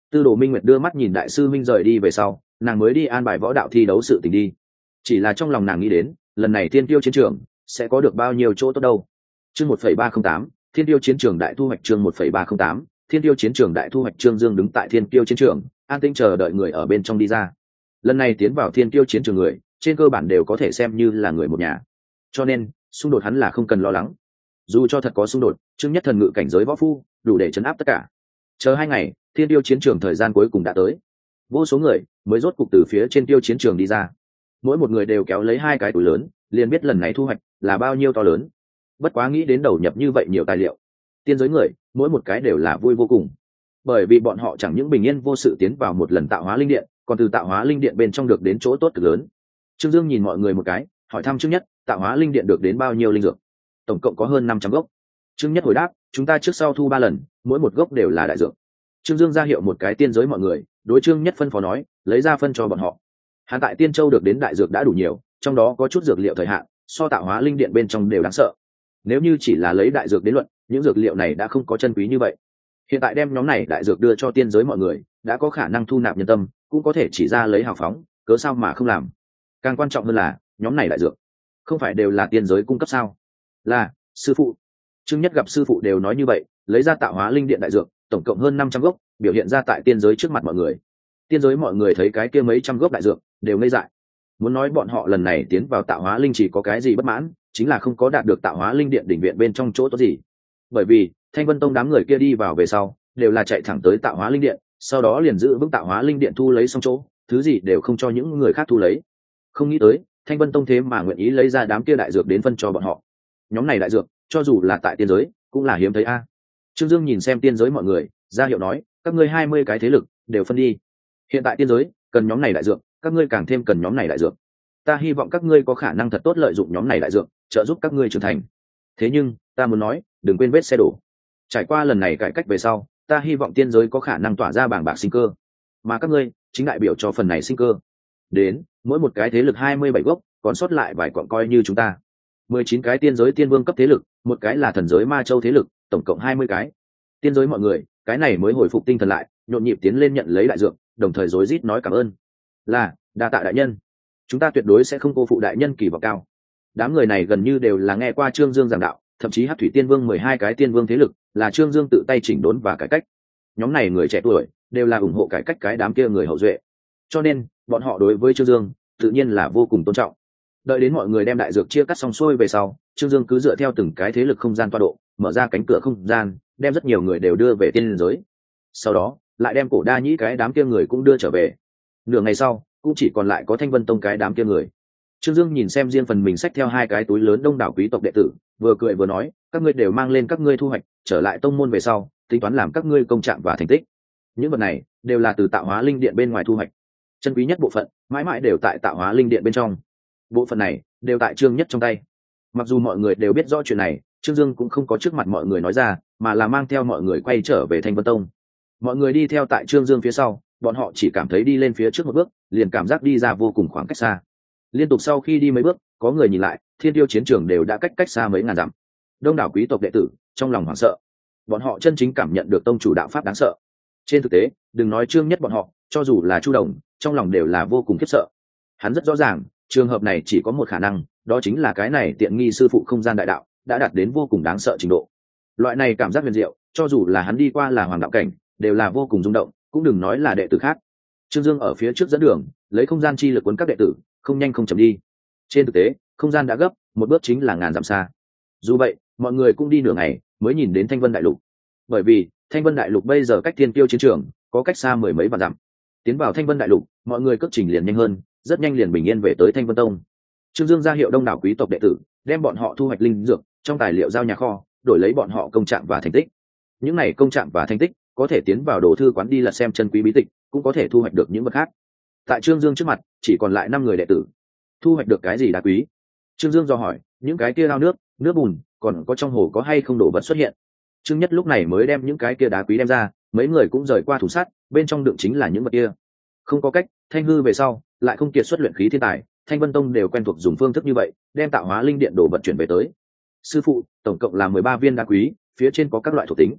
S1: Tư Đồ Minh Nguyệt đưa mắt nhìn đại sư minh rời đi về sau, nàng mới đi an bài võ đạo thi đấu sự tình đi. Chỉ là trong lòng nàng nghĩ đến, lần này tiên tiêu chiến trường sẽ có được bao nhiêu chỗ tốt đâu. Chương 1.308, Thiên tiêu chiến trường đại thu hoạch. Chương 1.308, Thiên tiêu chiến trường đại thu hoạch. Trương Dương đứng tại Thiên tiêu chiến trường, an tĩnh chờ đợi người ở bên trong đi ra. Lần này tiến vào Thiên tiêu chiến trường người, trên cơ bản đều có thể xem như là người một nhà, cho nên xung đột hắn là không cần lo lắng. Dù cho thật có xung đột, Trương Nhất thần ngự cảnh giới võ phu đủ để chấn áp tất cả. Chờ 2 ngày, Thiên tiêu chiến trường thời gian cuối cùng đã tới. Vô số người mới rốt cục từ phía trên tiêu chiến trường đi ra. Mỗi một người đều kéo lấy 2 cái túi lớn, liền biết lần này thu hoạch là bao nhiêu to lớn. Bất quá nghĩ đến đầu nhập như vậy nhiều tài liệu, tiên giới người mỗi một cái đều là vui vô cùng, bởi vì bọn họ chẳng những bình yên vô sự tiến vào một lần tạo hóa linh điện, còn từ tạo hóa linh điện bên trong được đến chỗ tốt cực lớn. Trương Dương nhìn mọi người một cái, hỏi thăm Trương Nhất, tạo hóa linh điện được đến bao nhiêu linh dược? Tổng cộng có hơn 500 gốc. Trương Nhất hồi đáp, chúng ta trước sau thu 3 lần, mỗi một gốc đều là đại dược. Trương Dương ra hiệu một cái tiên giới mọi người, đối Trương Nhất phân phó nói, lấy ra phân cho bọn họ. Hắn tại Tiên Châu được đến đại dược đã đủ nhiều, trong đó có chút dược liệu thời hạn, so tạo hóa linh điện bên trong đều đáng sợ. Nếu như chỉ là lấy đại dược đến luận, những dược liệu này đã không có chân quý như vậy. Hiện tại đem nhóm này đại dược đưa cho tiên giới mọi người, đã có khả năng thu nạp nhân tâm, cũng có thể chỉ ra lấy hào phóng, cớ sao mà không làm. Càng quan trọng hơn là, nhóm này đại dược không phải đều là tiên giới cung cấp sao? Là, sư phụ. Trương Nhất gặp sư phụ đều nói như vậy, lấy ra tạo hóa linh điện đại dược, tổng cộng hơn 500 gốc, biểu hiện ra tại tiên giới trước mặt mọi người. Tiên giới mọi người thấy cái kia mấy trăm gốc đại dược, đều ngây dại. Muốn nói bọn họ lần này tiến vào tạo hóa linh chỉ có cái gì bất mãn, chính là không có đạt được tạo hóa linh điện đỉnh viện bên trong chỗ tốt gì. Bởi vì Thanh Vân Tông đám người kia đi vào về sau, đều là chạy thẳng tới tạo hóa linh điện, sau đó liền giữ vững tạo hóa linh điện thu lấy xong chỗ, thứ gì đều không cho những người khác thu lấy. Không nghĩ tới Thanh Vân Tông thế mà nguyện ý lấy ra đám kia đại dược đến phân cho bọn họ. Nhóm này đại dược, cho dù là tại tiên giới, cũng là hiếm thấy a. Trương Dương nhìn xem tiên giới mọi người, ra hiệu nói, các ngươi 20 cái thế lực đều phân đi. Hiện tại tiên giới cần nhóm này đại dược, các ngươi càng thêm cần nhóm này đại dược. Ta hy vọng các ngươi có khả năng thật tốt lợi dụng nhóm này đại dược, trợ giúp các ngươi trưởng thành. Thế nhưng ta muốn nói, đừng quên vết xe đổ. Trải qua lần này cải cách về sau, ta hy vọng tiên giới có khả năng tỏa ra bảng bạc sinh cơ, mà các ngươi chính đại biểu cho phần này sinh cơ. Đến mỗi một cái thế lực 27 gốc, còn sót lại vài quặng coi như chúng ta 19 cái tiên giới tiên vương cấp thế lực, một cái là thần giới ma châu thế lực, tổng cộng 20 cái. Tiên giới mọi người cái này mới hồi phục tinh thần lại, nhộn nhịp tiến lên nhận lấy đại dược, đồng thời rối rít nói cảm ơn. Là, đa tạ đại nhân, chúng ta tuyệt đối sẽ không cô phụ đại nhân kỳ vọng cao. Đám người này gần như đều là nghe qua Trương Dương giảng đạo, thậm chí Hắc Thủy Tiên Vương 12 cái tiên vương thế lực là Trương Dương tự tay chỉnh đốn và cải cách. Nhóm này người trẻ tuổi đều là ủng hộ cải cách cái đám kia người hậu duệ, cho nên bọn họ đối với Trương Dương tự nhiên là vô cùng tôn trọng. Đợi đến mọi người đem đại dược chia cắt xong xuôi về sau, Trương Dương cứ dựa theo từng cái thế lực không gian tọa độ, mở ra cánh cửa không gian, đem rất nhiều người đều đưa về tiên giới. Sau đó lại đem Cổ Đa Nhĩ cái đám kia người cũng đưa trở về. Nửa ngày sau, cũng chỉ còn lại có Thanh Vân Tông cái đám kia người. Trương Dương nhìn xem riêng phần mình xách theo 2 cái túi lớn đông đảo quý tộc đệ tử, vừa cười vừa nói, các ngươi đều mang lên các ngươi thu hoạch, trở lại tông môn về sau, tính toán làm các ngươi công trạng và thành tích. Những vật này đều là từ tạo hóa linh điện bên ngoài thu hoạch. Chân quý nhất bộ phận, mãi mãi đều tại tạo hóa linh điện bên trong. Bộ phận này đều tại Trương Nhất trong tay. Mặc dù mọi người đều biết rõ chuyện này, Trương Dương cũng không có trước mặt mọi người nói ra, mà là mang theo mọi người quay trở về Thanh Vân Tông. Mọi người đi theo tại Trương Dương phía sau, bọn họ chỉ cảm thấy đi lên phía trước một bước, liền cảm giác đi ra vô cùng khoảng cách xa. Liên tục sau khi đi mấy bước, có người nhìn lại, Thiên tiêu chiến trường đều đã cách xa mấy ngàn dặm. Đông đảo quý tộc đệ tử trong lòng hoảng sợ, bọn họ chân chính cảm nhận được tông chủ đạo pháp đáng sợ. Trên thực tế, đừng nói Trương Nhất bọn họ, cho dù là Chu Đồng, trong lòng đều là vô cùng khiếp sợ. Hắn rất rõ ràng, trường hợp này chỉ có một khả năng, đó chính là cái này tiện nghi sư phụ không gian đại đạo đã đạt đến vô cùng đáng sợ trình độ. Loại này cảm giác huyền diệu, cho dù là hắn đi qua là hoàng đạo cảnh, đều là vô cùng rung động, cũng đừng nói là đệ tử khác. Trương Dương ở phía trước dẫn đường, lấy không gian chi lực cuốn các đệ tử, không nhanh không chậm đi. Trên thực tế, không gian đã gấp, một bước chính là ngàn dặm xa. Dù vậy, mọi người cũng đi nửa ngày mới nhìn đến Thanh Vân Đại Lục. Bởi vì Thanh Vân Đại Lục bây giờ cách Thiên Tiêu chiến trường có cách xa mười mấy vạn dặm. Tiến vào Thanh Vân Đại Lục, mọi người cất trình liền nhanh hơn, rất nhanh liền bình yên về tới Thanh Vân Tông. Trương Dương ra hiệu đông đảo quý tộc đệ tử, đem bọn họ thu hoạch linh dược trong tài liệu giao nhà kho, đổi lấy bọn họ công trạng và thành tích. Những này công trạng và thành tích có thể tiến vào đồ thư quán đi lật xem chân quý bí tịch, cũng có thể thu hoạch được những vật khác. Tại Trương Dương trước mặt, chỉ còn lại 5 người đệ tử. Thu hoạch được cái gì đá quý? Trương Dương dò hỏi, những cái kia ao nước, nước bùn, còn có trong hồ có hay không đồ vật xuất hiện? Trương Nhất lúc này mới đem những cái kia đá quý đem ra, mấy người cũng rời qua thủ sát, bên trong đựng chính là những vật kia. Không có cách, Thanh hư về sau, lại không kiệt xuất luyện khí thiên tài, Thanh Vân Tông đều quen thuộc dùng phương thức như vậy, đem tạo hóa linh điện đồ vật chuyển về tới. Sư phụ, tổng cộng là 13 viên đá quý, phía trên có các loại thuộc tính.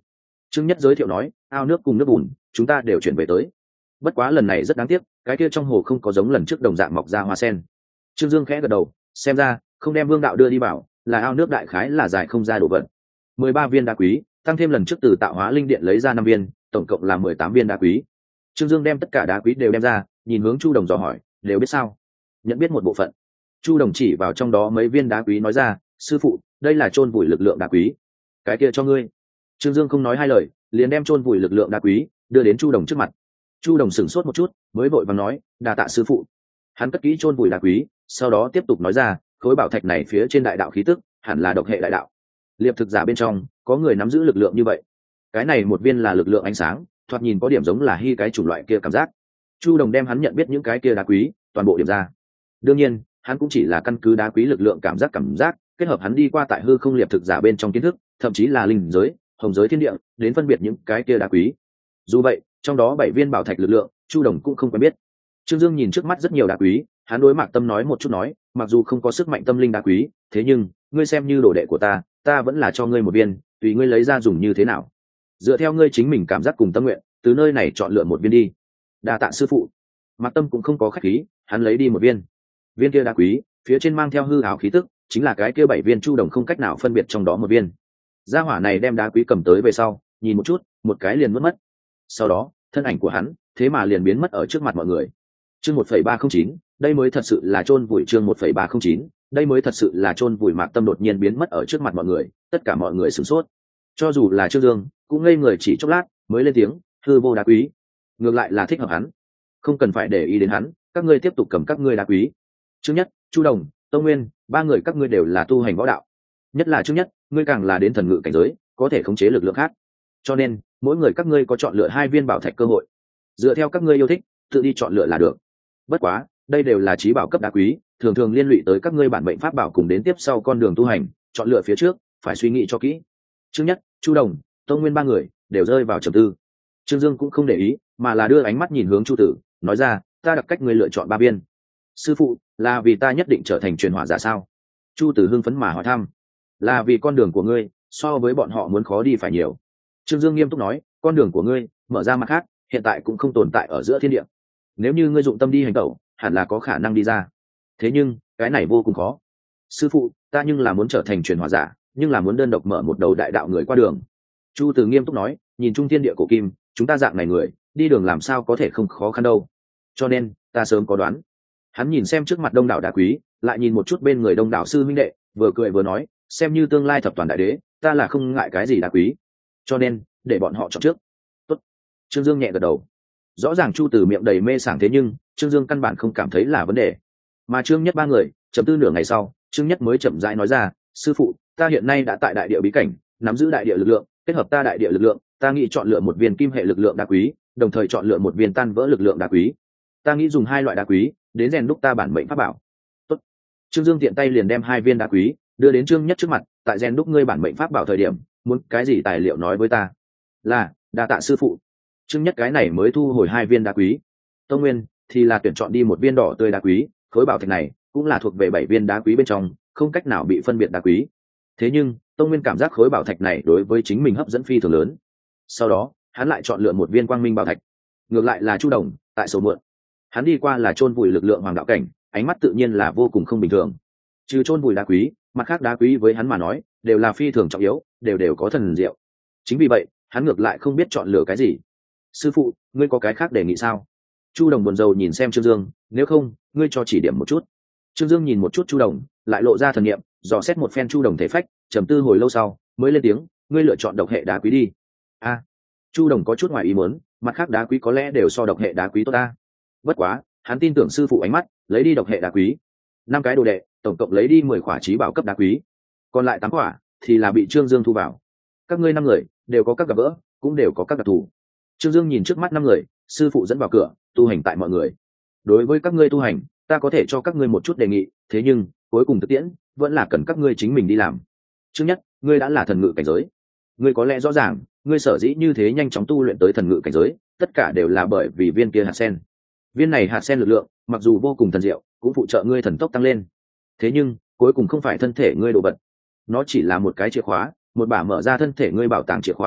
S1: Trương Nhất giới thiệu nói, ao nước cùng nước bùn chúng ta đều chuyển về tới, bất quá lần này rất đáng tiếc, cái kia trong hồ không có giống lần trước đồng dạng mọc ra hoa sen. Trương Dương khẽ gật đầu, xem ra không đem Vương đạo đưa đi bảo là ao nước đại khái là giải không ra đồ vật. 13 viên đá quý tăng thêm lần trước từ tạo hóa linh điện lấy ra 5 viên, tổng cộng là 18 viên đá quý. Trương Dương đem tất cả đá quý đều đem ra, nhìn hướng Chu Đồng dò hỏi, đều biết sao? Nhận biết một bộ phận. Chu Đồng chỉ vào trong đó mấy viên đá quý nói ra, sư phụ, đây là chôn vùi lực lượng đá quý, cái kia cho ngươi. Trương Dương không nói hai lời, liền đem chôn vùi lực lượng đá quý đưa đến Chu Đồng trước mặt. Chu Đồng sửng sốt một chút, mới vội vàng nói, đa tạ sư phụ. Hắn cất kỹ chôn vùi đá quý, sau đó tiếp tục nói ra, khối bảo thạch này phía trên đại đạo khí tức hẳn là độc hệ đại đạo. Liệp thực giả bên trong có người nắm giữ lực lượng như vậy. Cái này một viên là lực lượng ánh sáng, thoạt nhìn có điểm giống là hy cái chủng loại kia cảm giác. Chu Đồng đem hắn nhận biết những cái kia đá quý toàn bộ điểm ra. Đương nhiên hắn cũng chỉ là căn cứ đá quý lực lượng cảm giác kết hợp hắn đi qua tại hư không liệp thực giả bên trong kiến thức, thậm chí là linh giới, hồng giới thiên địa, đến phân biệt những cái kia đá quý. Dù vậy trong đó 7 viên bảo thạch lực lượng Chu Đồng cũng không quen biết. Trương Dương nhìn trước mắt rất nhiều đá quý, hắn đối Mạc Tâm nói một chút nói, mặc dù không có sức mạnh tâm linh đá quý, thế nhưng ngươi xem như đồ đệ của ta vẫn là cho ngươi một viên, tùy ngươi lấy ra dùng như thế nào, dựa theo ngươi chính mình cảm giác cùng tâm nguyện, từ nơi này chọn lựa một viên đi. Đa tạ sư phụ. Mạc Tâm cũng không có khách khí, hắn lấy đi một viên. Viên kia đá quý phía trên mang theo hư ảo khí tức, chính là cái kia 7 viên Chu Đồng không cách nào phân biệt trong đó một viên. Gia hỏa này đem đá quý cầm tới về sau, nhìn một chút, một cái liền mất. Sau đó thân ảnh của hắn thế mà liền biến mất ở trước mặt mọi người. Chương 1.309, đây mới thật sự là chôn vùi. Chương 1.309, đây mới thật sự là chôn vùi. Mạc Tâm đột nhiên biến mất ở trước mặt mọi người, tất cả mọi người sửng sốt. Cho dù là Trương Dương cũng ngây người chỉ chốc lát, mới lên tiếng, hư vô đá quý, ngược lại là thích hợp hắn, không cần phải để ý đến hắn, các ngươi tiếp tục cầm các ngươi đá quý. Trương Nhất, Chu Đồng, Tông Nguyên, 3 người các ngươi đều là tu hành võ đạo, nhất là Trương Nhất, ngươi càng là đến thần ngự cảnh giới, có thể khống chế lực lượng khác, cho nên mỗi người các ngươi có chọn lựa 2 viên bảo thạch cơ hội, dựa theo các ngươi yêu thích tự đi chọn lựa là được. Bất quá đây đều là chí bảo cấp đá quý, thường thường liên lụy tới các ngươi bản mệnh pháp bảo cùng đến tiếp sau con đường tu hành, chọn lựa phía trước phải suy nghĩ cho kỹ. Trương Nhất, Chu Đồng, Tông Nguyên 3 người đều rơi vào trầm tư. Trương Dương cũng không để ý, mà là đưa ánh mắt nhìn hướng Chu Tử, nói ra, ta đặc cách ngươi lựa chọn 3 viên. Sư phụ, là vì ta nhất định trở thành truyền hỏa giả sao? Chu Tử hưng phấn mà hỏi thăm. Là vì con đường của ngươi so với bọn họ muốn khó đi phải nhiều. Trương Dương nghiêm túc nói, con đường của ngươi mở ra mặt khác, hiện tại cũng không tồn tại ở giữa thiên địa. Nếu như ngươi dụng tâm đi hành tẩu, hẳn là có khả năng đi ra. Thế nhưng cái này vô cùng khó. Sư phụ, ta nhưng là muốn trở thành truyền hỏa giả, nhưng là muốn đơn độc mở một đầu đại đạo người qua đường. Chu Từ nghiêm túc nói, nhìn trung thiên địa cổ kim, chúng ta dạng này người đi đường làm sao có thể không khó khăn đâu. Cho nên ta sớm có đoán. Hắn nhìn xem trước mặt đông đảo đá quý, lại nhìn một chút bên người đông đảo sư minh đệ, vừa cười vừa nói, xem như tương lai thập toàn đại đế, ta là không ngại cái gì đá quý, cho nên để bọn họ chọn trước. Tốt. Trương Dương nhẹ gật đầu. Rõ ràng Chu Từ miệng đầy mê sảng, thế nhưng Trương Dương căn bản không cảm thấy là vấn đề. Mà Trương Nhất 3 người chậm tư nửa ngày sau, Trương Nhất mới chậm rãi nói ra, sư phụ, ta hiện nay đã tại đại địa bí cảnh, nắm giữ đại địa lực lượng, kết hợp ta đại địa lực lượng, ta nghĩ chọn lựa một viên kim hệ lực lượng đá quý, đồng thời chọn lựa một viên tan vỡ lực lượng đá quý. Ta nghĩ dùng 2 loại đá quý đến rèn đúc ta bản mệnh pháp bảo. Tốt. Trương Dương tiện tay liền đem 2 viên đá quý đưa đến Trương Nhất trước mặt, tại rèn đúc ngươi bản mệnh pháp bảo thời điểm, muốn cái gì tài liệu nói với ta. Là, đa tạ sư phụ. Trương Nhất cái này mới thu hồi 2 viên đá quý. Tông Nguyên thì là tuyển chọn đi một viên đỏ tươi đá quý, khối bảo thạch này cũng là thuộc về 7 viên đá quý bên trong, không cách nào bị phân biệt đá quý. Thế nhưng Tông Nguyên cảm giác khối bảo thạch này đối với chính mình hấp dẫn phi thường lớn. Sau đó hắn lại chọn lựa một viên quang minh bảo thạch. Ngược lại là Chu Đồng, tại sổ mượn, hắn đi qua là chôn vùi lực lượng hoàng đạo cảnh, ánh mắt tự nhiên là vô cùng không bình thường. Trừ chôn vùi đá quý, mặt khác đá quý với hắn mà nói đều là phi thường trọng yếu, đều có thần diệu. Chính vì vậy hắn ngược lại không biết chọn lựa cái gì. Sư phụ, ngươi có cái khác đề nghị sao? Chu Đồng buồn rầu nhìn xem Trương Dương, nếu không ngươi cho chỉ điểm một chút. Trương Dương nhìn một chút Chu Đồng, lại lộ ra thần niệm, dò xét một phen Chu Đồng thể phách, trầm tư hồi lâu sau mới lên tiếng, ngươi lựa chọn độc hệ đá quý đi. A. Chu Đồng có chút ngoài ý muốn, mặt khác đá quý có lẽ đều so độc hệ đá quý tốt ta. Bất quá hắn tin tưởng sư phụ ánh mắt, lấy đi độc hệ đá quý. 5 cái đồ đệ tổng cộng lấy đi 10 khỏa chí bảo cấp đá quý, còn lại 8 khỏa thì là bị Trương Dương thu vào. Các ngươi 5 người đều có các gặp gỡ, cũng đều có các đặc thù. Trương Dương nhìn trước mắt 5 người, sư phụ dẫn vào cửa, tu hành tại mọi người. Đối với các ngươi tu hành, ta có thể cho các ngươi một chút đề nghị, thế nhưng cuối cùng thực tiễn vẫn là cần các ngươi chính mình đi làm. Trước nhất, ngươi đã là thần ngự cảnh giới, ngươi có lẽ rõ ràng, ngươi sở dĩ như thế nhanh chóng tu luyện tới thần ngự cảnh giới, tất cả đều là bởi vì viên kia hạt sen. Viên này hạt sen lực lượng, mặc dù vô cùng thần diệu, cũng phụ trợ ngươi thần tốc tăng lên. Thế nhưng cuối cùng không phải thân thể ngươi đồ vật, nó chỉ là một cái chìa khóa, một bả mở ra thân thể ngươi bảo tàng chìa khóa,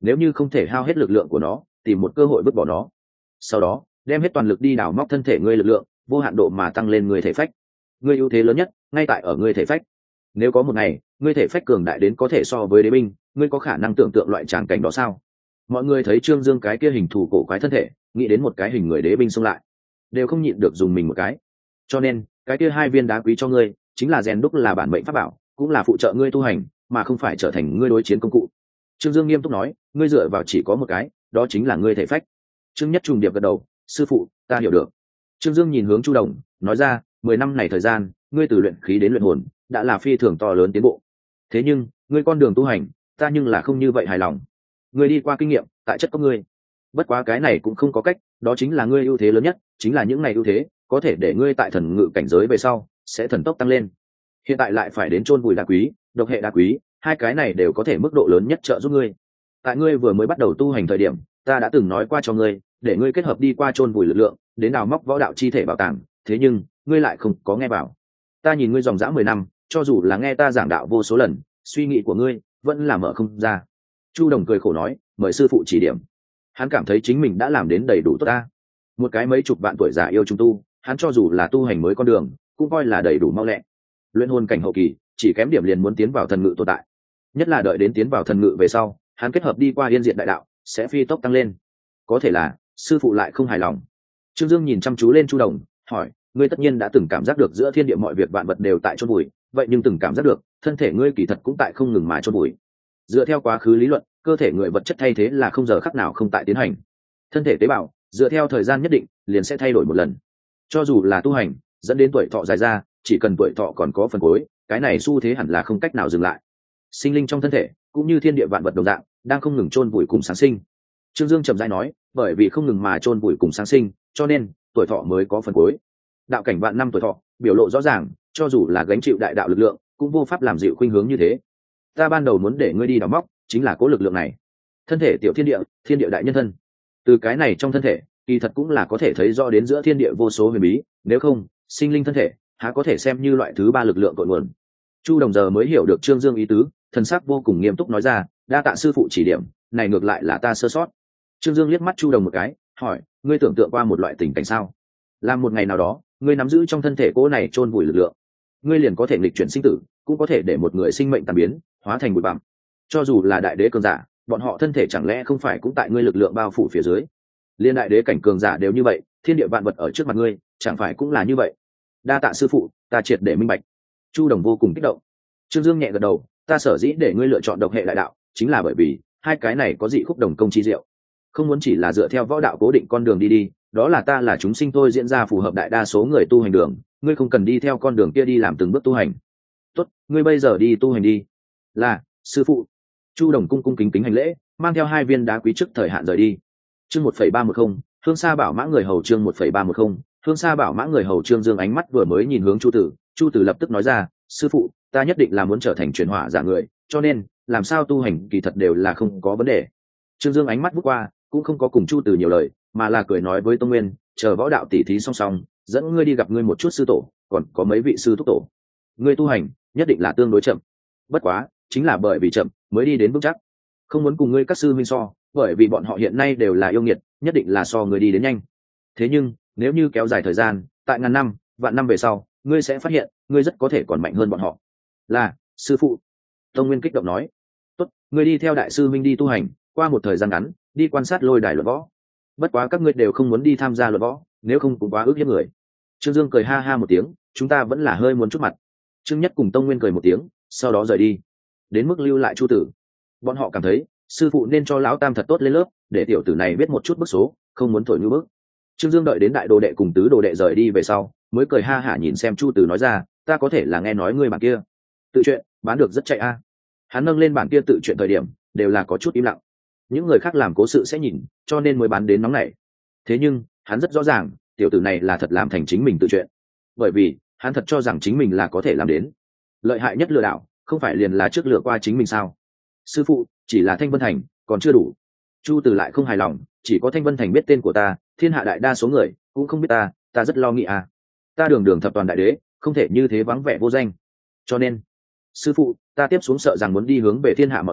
S1: nếu như không thể hao hết lực lượng của nó, tìm một cơ hội vứt bỏ nó, sau đó đem hết toàn lực đi đào móc thân thể ngươi lực lượng, vô hạn độ mà tăng lên ngươi thể phách. Ngươi ưu thế lớn nhất ngay tại ở ngươi thể phách. Nếu có một ngày ngươi thể phách cường đại đến có thể so với đế binh, ngươi có khả năng tưởng tượng loại tràng cảnh đó sao? Mọi người thấy Trương Dương cái kia hình thù cổ quái thân thể, nghĩ đến một cái hình người đế binh xông lại, đều không nhịn được dùng mình một cái. Cho nên cái kia 2 viên đá quý cho ngươi, chính là rèn đúc là bản mệnh pháp bảo, cũng là phụ trợ ngươi tu hành, mà không phải trở thành ngươi đối chiến công cụ. Trương Dương nghiêm túc nói, ngươi dựa vào chỉ có một cái, đó chính là ngươi thể phách. Trương Nhất trùng điệp gật đầu, sư phụ, ta hiểu được. Trương Dương nhìn hướng Chu Đồng, nói ra, 10 năm này thời gian, ngươi từ luyện khí đến luyện hồn, đã là phi thường to lớn tiến bộ. Thế nhưng, ngươi con đường tu hành, ta nhưng là không như vậy hài lòng. Ngươi đi qua kinh nghiệm, tại chất có ngươi. Bất quá cái này cũng không có cách, đó chính là ngươi ưu thế lớn nhất, chính là những này ưu thế, có thể để ngươi tại thần ngự cảnh giới về sau, sẽ thần tốc tăng lên. Hiện tại lại phải đến chôn vùi đá quý, độc hệ đá quý, 2 cái này đều có thể mức độ lớn nhất trợ giúp ngươi. Tại ngươi vừa mới bắt đầu tu hành thời điểm, ta đã từng nói qua cho ngươi, để ngươi kết hợp đi qua chôn vùi lực lượng, đến đào móc võ đạo chi thể bảo tàng, thế nhưng ngươi lại không có nghe bảo. Ta nhìn ngươi dòng dã 10 năm, cho dù là nghe ta giảng đạo vô số lần, suy nghĩ của ngươi vẫn là mở không ra. Chu Đồng cười khổ nói, mời sư phụ chỉ điểm. Hắn cảm thấy chính mình đã làm đến đầy đủ tốt ta. Một cái mấy chục vạn tuổi già yêu trung tu, hắn cho dù là tu hành mới con đường, cũng coi là đầy đủ mau lẹ. Luyện hồn cảnh hậu kỳ, chỉ kém điểm liền muốn tiến vào thần ngự tồn tại. Nhất là đợi đến tiến vào thần ngự về sau, hắn kết hợp đi qua yên diện đại đạo, sẽ phi tốc tăng lên. Có thể là sư phụ lại không hài lòng. Trương Dương nhìn chăm chú lên Chu Đồng, hỏi, ngươi tất nhiên đã từng cảm giác được giữa thiên địa mọi việc vạn vật đều tại chôn bụi, vậy nhưng từng cảm giác được thân thể ngươi kỳ thật cũng tại không ngừng mà chôn bụi. Dựa theo quá khứ lý luận, cơ thể người vật chất thay thế là không giờ khắc nào không tại tiến hành. Thân thể tế bào dựa theo thời gian nhất định liền sẽ thay đổi một lần. Cho dù là tu hành dẫn đến tuổi thọ dài ra, chỉ cần tuổi thọ còn có phần cuối, cái này xu thế hẳn là không cách nào dừng lại. Sinh linh trong thân thể cũng như thiên địa vạn vật đồng dạng, đang không ngừng chôn vùi cùng sáng sinh. Trương Dương trầm rãi nói, bởi vì không ngừng mà chôn vùi cùng sáng sinh, cho nên tuổi thọ mới có phần cuối. Đạo cảnh vạn năm tuổi thọ biểu lộ rõ ràng, cho dù là gánh chịu đại đạo lực lượng, cũng vô pháp làm dịu khuynh hướng như thế. Ta ban đầu muốn để ngươi đi đào móc, chính là cố lực lượng này. Thân thể tiểu thiên địa đại nhân thân. Từ cái này trong thân thể, kỳ thật cũng là có thể thấy rõ đến giữa thiên địa vô số huyền bí, nếu không, sinh linh thân thể há có thể xem như loại thứ 3 lực lượng cội nguồn. Chu Đồng giờ mới hiểu được Trương Dương ý tứ, thần sắc vô cùng nghiêm túc nói ra, đa tạ sư phụ chỉ điểm, này ngược lại là ta sơ sót. Trương Dương liếc mắt Chu Đồng một cái, hỏi, ngươi tưởng tượng qua một loại tình cảnh sao? Làm một ngày nào đó, ngươi nắm giữ trong thân thể cỗ này chôn vùi lực lượng, ngươi liền có thể nghịch chuyển sinh tử, cũng có thể để một người sinh mệnh tàn biến, hóa thành bụi bặm. Cho dù là đại đế cường giả, bọn họ thân thể chẳng lẽ không phải cũng tại ngươi lực lượng bao phủ phía dưới? Liên đại đế cảnh cường giả đều như vậy, thiên địa vạn vật ở trước mặt ngươi, chẳng phải cũng là như vậy? Đa tạ sư phụ, ta triệt để minh bạch. Chu Đồng vô cùng kích động. Trương Dương nhẹ gật đầu, ta sở dĩ để ngươi lựa chọn độc hệ đại đạo, chính là bởi vì 2 cái này có dị khúc đồng công chi diệu. Không muốn chỉ là dựa theo võ đạo cố định con đường đi, đó là ta là chúng sinh thôi diễn ra phù hợp đại đa số người tu hành đường, ngươi không cần đi theo con đường kia đi làm từng bước tu hành. Tốt, ngươi bây giờ đi tu hành đi. Là, sư phụ. Chu Đồng cung cung kính kính hành lễ, mang theo 2 viên đá quý trước thời hạn rời đi. Chương 1.310, Hương Sa Bảo Mã người hầu. Chương 1.310, Hương Sa Bảo Mã người hầu. Trương Dương ánh mắt vừa mới nhìn hướng Chu Tử lập tức nói ra, sư phụ, ta nhất định là muốn trở thành chuyển hỏa giả người, cho nên làm sao tu hành kỳ thật đều là không có vấn đề. Trương Dương ánh mắt bước qua, cũng không có cùng Chu Tử nhiều lời, mà là cười nói với Tông Nguyên, chờ võ đạo tỷ thí song song, dẫn ngươi đi gặp ngươi một chút sư tổ, còn có mấy vị sư thúc tổ. Ngươi tu hành nhất định là tương đối chậm, bất quá chính là bởi vì chậm mới đi đến vững chắc. Không muốn cùng ngươi các sư huynh so, bởi vì bọn họ hiện nay đều là yêu nghiệt, nhất định là so ngươi đi đến nhanh. Thế nhưng nếu như kéo dài thời gian, tại ngàn năm, vạn năm về sau, ngươi sẽ phát hiện ngươi rất có thể còn mạnh hơn bọn họ. Là, sư phụ. Tông Nguyên kích động nói. Tốt, ngươi đi theo đại sư huynh đi tu hành, qua một thời gian ngắn đi quan sát lôi đài luận võ. Bất quá các ngươi đều không muốn đi tham gia luận võ, nếu không cũng quá ước hiếp người. Trương Dương cười ha ha một tiếng, chúng ta vẫn là hơi muốn chút mặt. Trương Nhất cùng Tông Nguyên cười một tiếng, sau đó rời đi. Đến mức lưu lại Chu Tử, bọn họ cảm thấy sư phụ nên cho lão tam thật tốt lên lớp, để tiểu tử này biết một chút bức số, không muốn thổi như bước. Trương Dương đợi đến đại đồ đệ cùng tứ đồ đệ rời đi về sau, mới cười ha hả nhìn xem Chu Tử nói ra, ta có thể là nghe nói ngươi bản kia tự truyện bán được rất chạy a. Hắn nâng lên bản kia tự truyện thời điểm, đều là có chút im lặng. Những người khác làm cố sự sẽ nhìn, cho nên mới bán đến nóng này. Thế nhưng hắn rất rõ ràng, tiểu tử này là thật làm thành chính mình tự truyện, bởi vì hắn thật cho rằng chính mình là có thể làm đến. Lợi hại nhất lừa đảo, không phải liền là trước lừa qua chính mình sao? Sư phụ, chỉ là Thanh Vân Thành còn chưa đủ. Chu Từ lại không hài lòng, chỉ có Thanh Vân Thành biết tên của ta, thiên hạ đại đa số người cũng không biết ta rất lo nghĩ à. Ta đường đường thập toàn đại đế, không thể như thế vắng vẻ vô danh. Cho nên sư phụ, ta tiếp xuống sợ rằng muốn đi hướng về thiên hạ mọi người,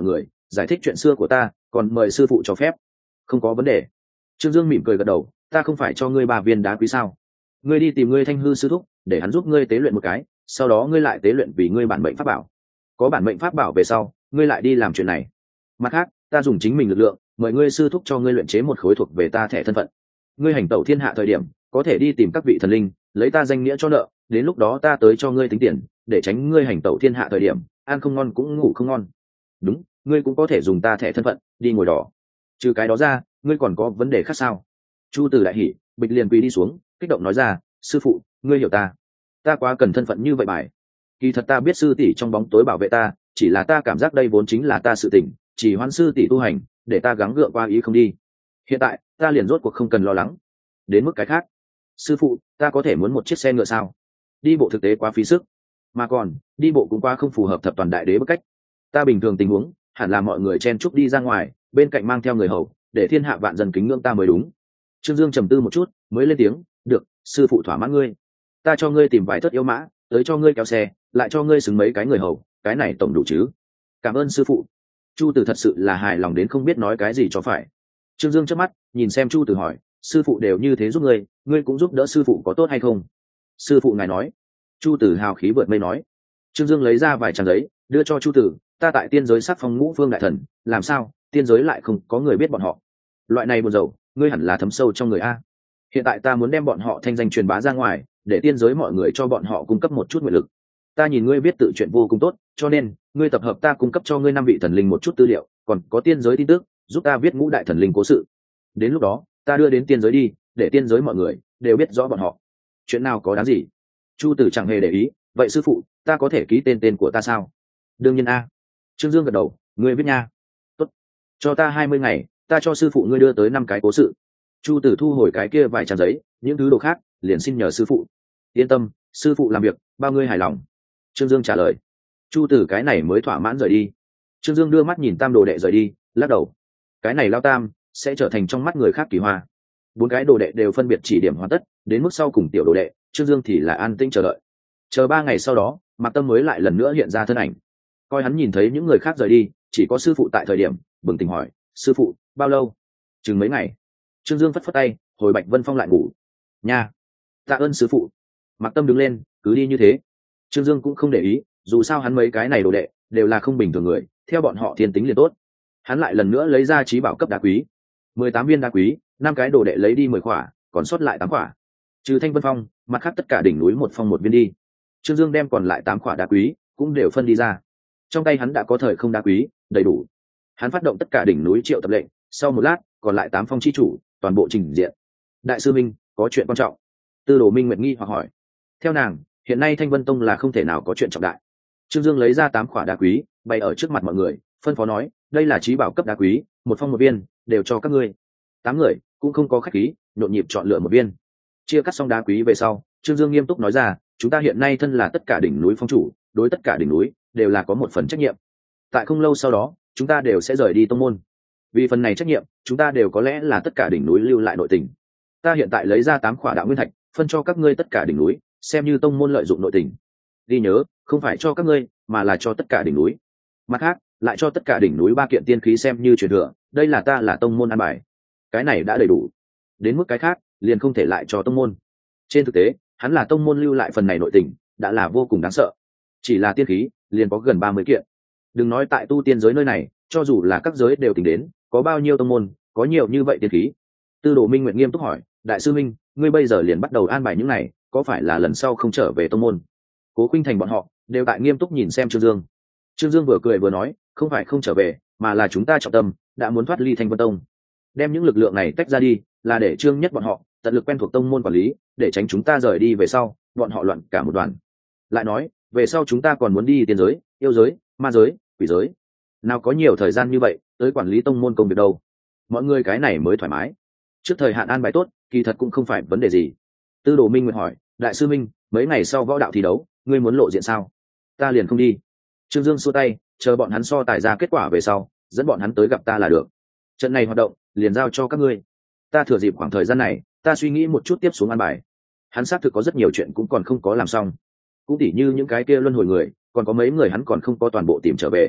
S1: giải thích chuyện xưa của ta, còn mời sư phụ cho phép. Không có vấn đề. Trương Dương mỉm cười gật đầu, ta không phải cho ngươi 3 viên đá quý sao? Ngươi đi tìm ngươi Thanh hư sư thúc, để hắn giúp ngươi tế luyện một cái, sau đó ngươi lại tế luyện vì ngươi bản mệnh pháp bảo. Có bản mệnh pháp bảo về sau, ngươi lại đi làm chuyện này. Mặt khác, ta dùng chính mình lực lượng, mời ngươi sư thúc cho ngươi luyện chế một khối thuộc về ta thẻ thân phận. Ngươi hành tẩu thiên hạ thời điểm, có thể đi tìm các vị thần linh, lấy ta danh nghĩa cho nợ, đến lúc đó ta tới cho ngươi tính tiền, để tránh ngươi hành tẩu thiên hạ thời điểm, ăn không ngon cũng ngủ không ngon. Đúng, ngươi cũng có thể dùng ta thẻ thân phận, đi ngồi đỏ. Trừ cái đó ra, ngươi còn có vấn đề khác sao? Chu Từ đại hỉ, bịch liền quỳ đi xuống, kích động nói ra, sư phụ, ngươi hiểu ta quá cần thân phận như vậy bài. Kỳ thật ta biết sư tỷ trong bóng tối bảo vệ ta, chỉ là ta cảm giác đây vốn chính là ta sự tình, chỉ hoan sư tỷ tu hành, để ta gắng gượng qua ý không đi. Hiện tại, ta liền rốt cuộc không cần lo lắng. Đến mức cái khác, sư phụ, ta có thể muốn một chiếc xe ngựa sao? Đi bộ thực tế quá phí sức, mà còn đi bộ cũng quá không phù hợp thập toàn đại đế bức cách. Ta bình thường tình huống, hẳn là mọi người chen chúc đi ra ngoài, bên cạnh mang theo người hầu, để thiên hạ vạn dân kính ngưỡng ta mới đúng. Trương Dương trầm tư một chút, mới lên tiếng, được, sư phụ thỏa mãn ngươi. Ta cho ngươi tìm vài thất yêu mã, tới cho ngươi kéo xe, lại cho ngươi xứng mấy cái người hầu, cái này tổng đủ chứ? Cảm ơn sư phụ. Chu Tử thật sự là hài lòng đến không biết nói cái gì cho phải. Trương Dương chớp mắt nhìn xem Chu Tử hỏi, sư phụ đều như thế giúp ngươi cũng giúp đỡ sư phụ có tốt hay không? Sư phụ ngài nói. Chu Tử hào khí vượt mây nói. Trương Dương lấy ra vài trang giấy, đưa cho Chu Tử, ta tại tiên giới sắc phong ngũ phương đại thần, làm sao tiên giới lại không có người biết bọn họ? Loại này buồn rầu, ngươi hẳn là thấm sâu trong người a. Hiện tại ta muốn đem bọn họ thanh danh truyền bá ra ngoài, để tiên giới mọi người cho bọn họ cung cấp một chút nguyện lực. Ta nhìn ngươi viết tự chuyện vô cùng tốt, cho nên ngươi tập hợp ta cung cấp cho ngươi 5 vị thần linh một chút tư liệu, còn có tiên giới tin tức, giúp ta viết ngũ đại thần linh cố sự. Đến lúc đó, ta đưa đến tiên giới đi, để tiên giới mọi người đều biết rõ bọn họ. Chuyện nào có đáng gì? Chu Tử chẳng hề để ý, vậy sư phụ, ta có thể ký tên của ta sao? Đương nhiên a. Trương Dương gật đầu, ngươi viết nha. Tốt, cho ta 20 ngày, ta cho sư phụ ngươi đưa tới 5 cái cố sự. Chu Tử thu hồi cái kia vài trang giấy, những thứ đồ khác liền xin nhờ sư phụ. Yên tâm, sư phụ làm việc bao ngươi hài lòng. Trương Dương trả lời. Chu Tử cái này mới thỏa mãn rời đi. Trương Dương đưa mắt nhìn Tam đồ đệ rời đi, lắc đầu. Cái này lao Tam sẽ trở thành trong mắt người khác kỳ hoa. 4 cái đồ đệ đều phân biệt chỉ điểm hoàn tất, đến mức sau cùng tiểu đồ đệ Trương Dương thì là an tĩnh chờ đợi. Chờ 3 ngày sau đó, Mạc Tâm mới lại lần nữa hiện ra thân ảnh. Coi hắn nhìn thấy những người khác rời đi, chỉ có sư phụ tại thời điểm, bừng tỉnh hỏi, sư phụ, bao lâu? Chừng mấy ngày. Trương Dương phất phất tay, hồi Bạch Vân Phong lại ngủ. Nha, tạ ơn sư phụ. Mạc Tâm đứng lên, cứ đi như thế. Trương Dương cũng không để ý, dù sao hắn mấy cái này đồ đệ đều là không bình thường người, theo bọn họ thiên tính liền tốt. Hắn lại lần nữa lấy ra trí bảo cấp đá quý, 18 viên đá quý, 5 cái đồ đệ lấy đi 10 quả, còn sót lại 8 quả. Trừ Thanh Vân Phong, mặt khác tất cả đỉnh núi một phong một viên đi. Trương Dương đem còn lại 8 quả đá quý cũng đều phân đi ra. Trong tay hắn đã có thời không đá quý đầy đủ. Hắn phát động tất cả đỉnh núi triệu tập lệnh, sau một lát, còn lại 8 phong chi chủ toàn bộ trình diện. Đại sư Minh, có chuyện quan trọng. Tư Đồ Minh Nguyệt nghi hoặc hỏi. Theo nàng, hiện nay Thanh Vân Tông là không thể nào có chuyện trọng đại. Trương Dương lấy ra 8 quả đá quý, bày ở trước mặt mọi người, phân phó nói, đây là trí bảo cấp đá quý, một phong một viên, đều cho các ngươi. 8 người cũng không có khách khí, nhộn nhịp chọn lựa một viên. Chia cắt xong đá quý về sau, Trương Dương nghiêm túc nói ra, chúng ta hiện nay thân là tất cả đỉnh núi phong chủ, đối tất cả đỉnh núi đều là có một phần trách nhiệm. Tại không lâu sau đó, chúng ta đều sẽ rời đi tông môn. Vì phần này trách nhiệm, chúng ta đều có lẽ là tất cả đỉnh núi lưu lại nội tình. Ta hiện tại lấy ra 8 khỏa đạo nguyên thạch, phân cho các ngươi tất cả đỉnh núi, xem như tông môn lợi dụng nội tình. Ghi nhớ, không phải cho các ngươi, mà là cho tất cả đỉnh núi. Mặt khác, lại cho tất cả đỉnh núi 3 kiện tiên khí xem như truyền thừa, đây là ta là tông môn an bài. Cái này đã đầy đủ. Đến mức cái khác, liền không thể lại cho tông môn. Trên thực tế, hắn là tông môn lưu lại phần này nội tình, đã là vô cùng đáng sợ. Chỉ là tiên khí, liền có gần 30 kiện. Đừng nói tại tu tiên giới nơi này, cho dù là các giới đều tính đến, có bao nhiêu tông môn, có nhiều như vậy tiên khí. Tư Đồ Minh Nguyệt nghiêm túc hỏi, đại sư Minh, ngươi bây giờ liền bắt đầu an bài những này, có phải là lần sau không trở về tông môn? Cố Khuynh Thành bọn họ đều tại nghiêm túc nhìn xem Trương Dương. Trương Dương vừa cười vừa nói, không phải không trở về, mà là chúng ta trọng tâm đã muốn thoát ly Thanh Vân Tông, đem những lực lượng này tách ra đi, là để Trương Nhất bọn họ tận lực quen thuộc tông môn quản lý, để tránh chúng ta rời đi về sau, bọn họ loạn cả một đoàn. Lại nói, về sau chúng ta còn muốn đi tiên giới, yêu giới, ma giới, quỷ giới, nào có nhiều thời gian như vậy tới quản lý tông môn công việc đâu. Mọi người cái này mới thoải mái. Trước thời hạn an bài tốt, kỳ thật cũng không phải vấn đề gì. Tư Đồ Minh Nguyệt hỏi, đại sư Minh, mấy ngày sau võ đạo thi đấu, ngươi muốn lộ diện sao? Ta liền không đi. Trương Dương xua tay, chờ bọn hắn so tài ra kết quả về sau, dẫn bọn hắn tới gặp ta là được. Trận này hoạt động liền giao cho các ngươi. Ta thừa dịp khoảng thời gian này, ta suy nghĩ một chút tiếp xuống an bài. Hắn xác thực có rất nhiều chuyện cũng còn không có làm xong, cũng tỉ như những cái kia luân hồi người, còn có mấy người hắn còn không có toàn bộ tìm trở về.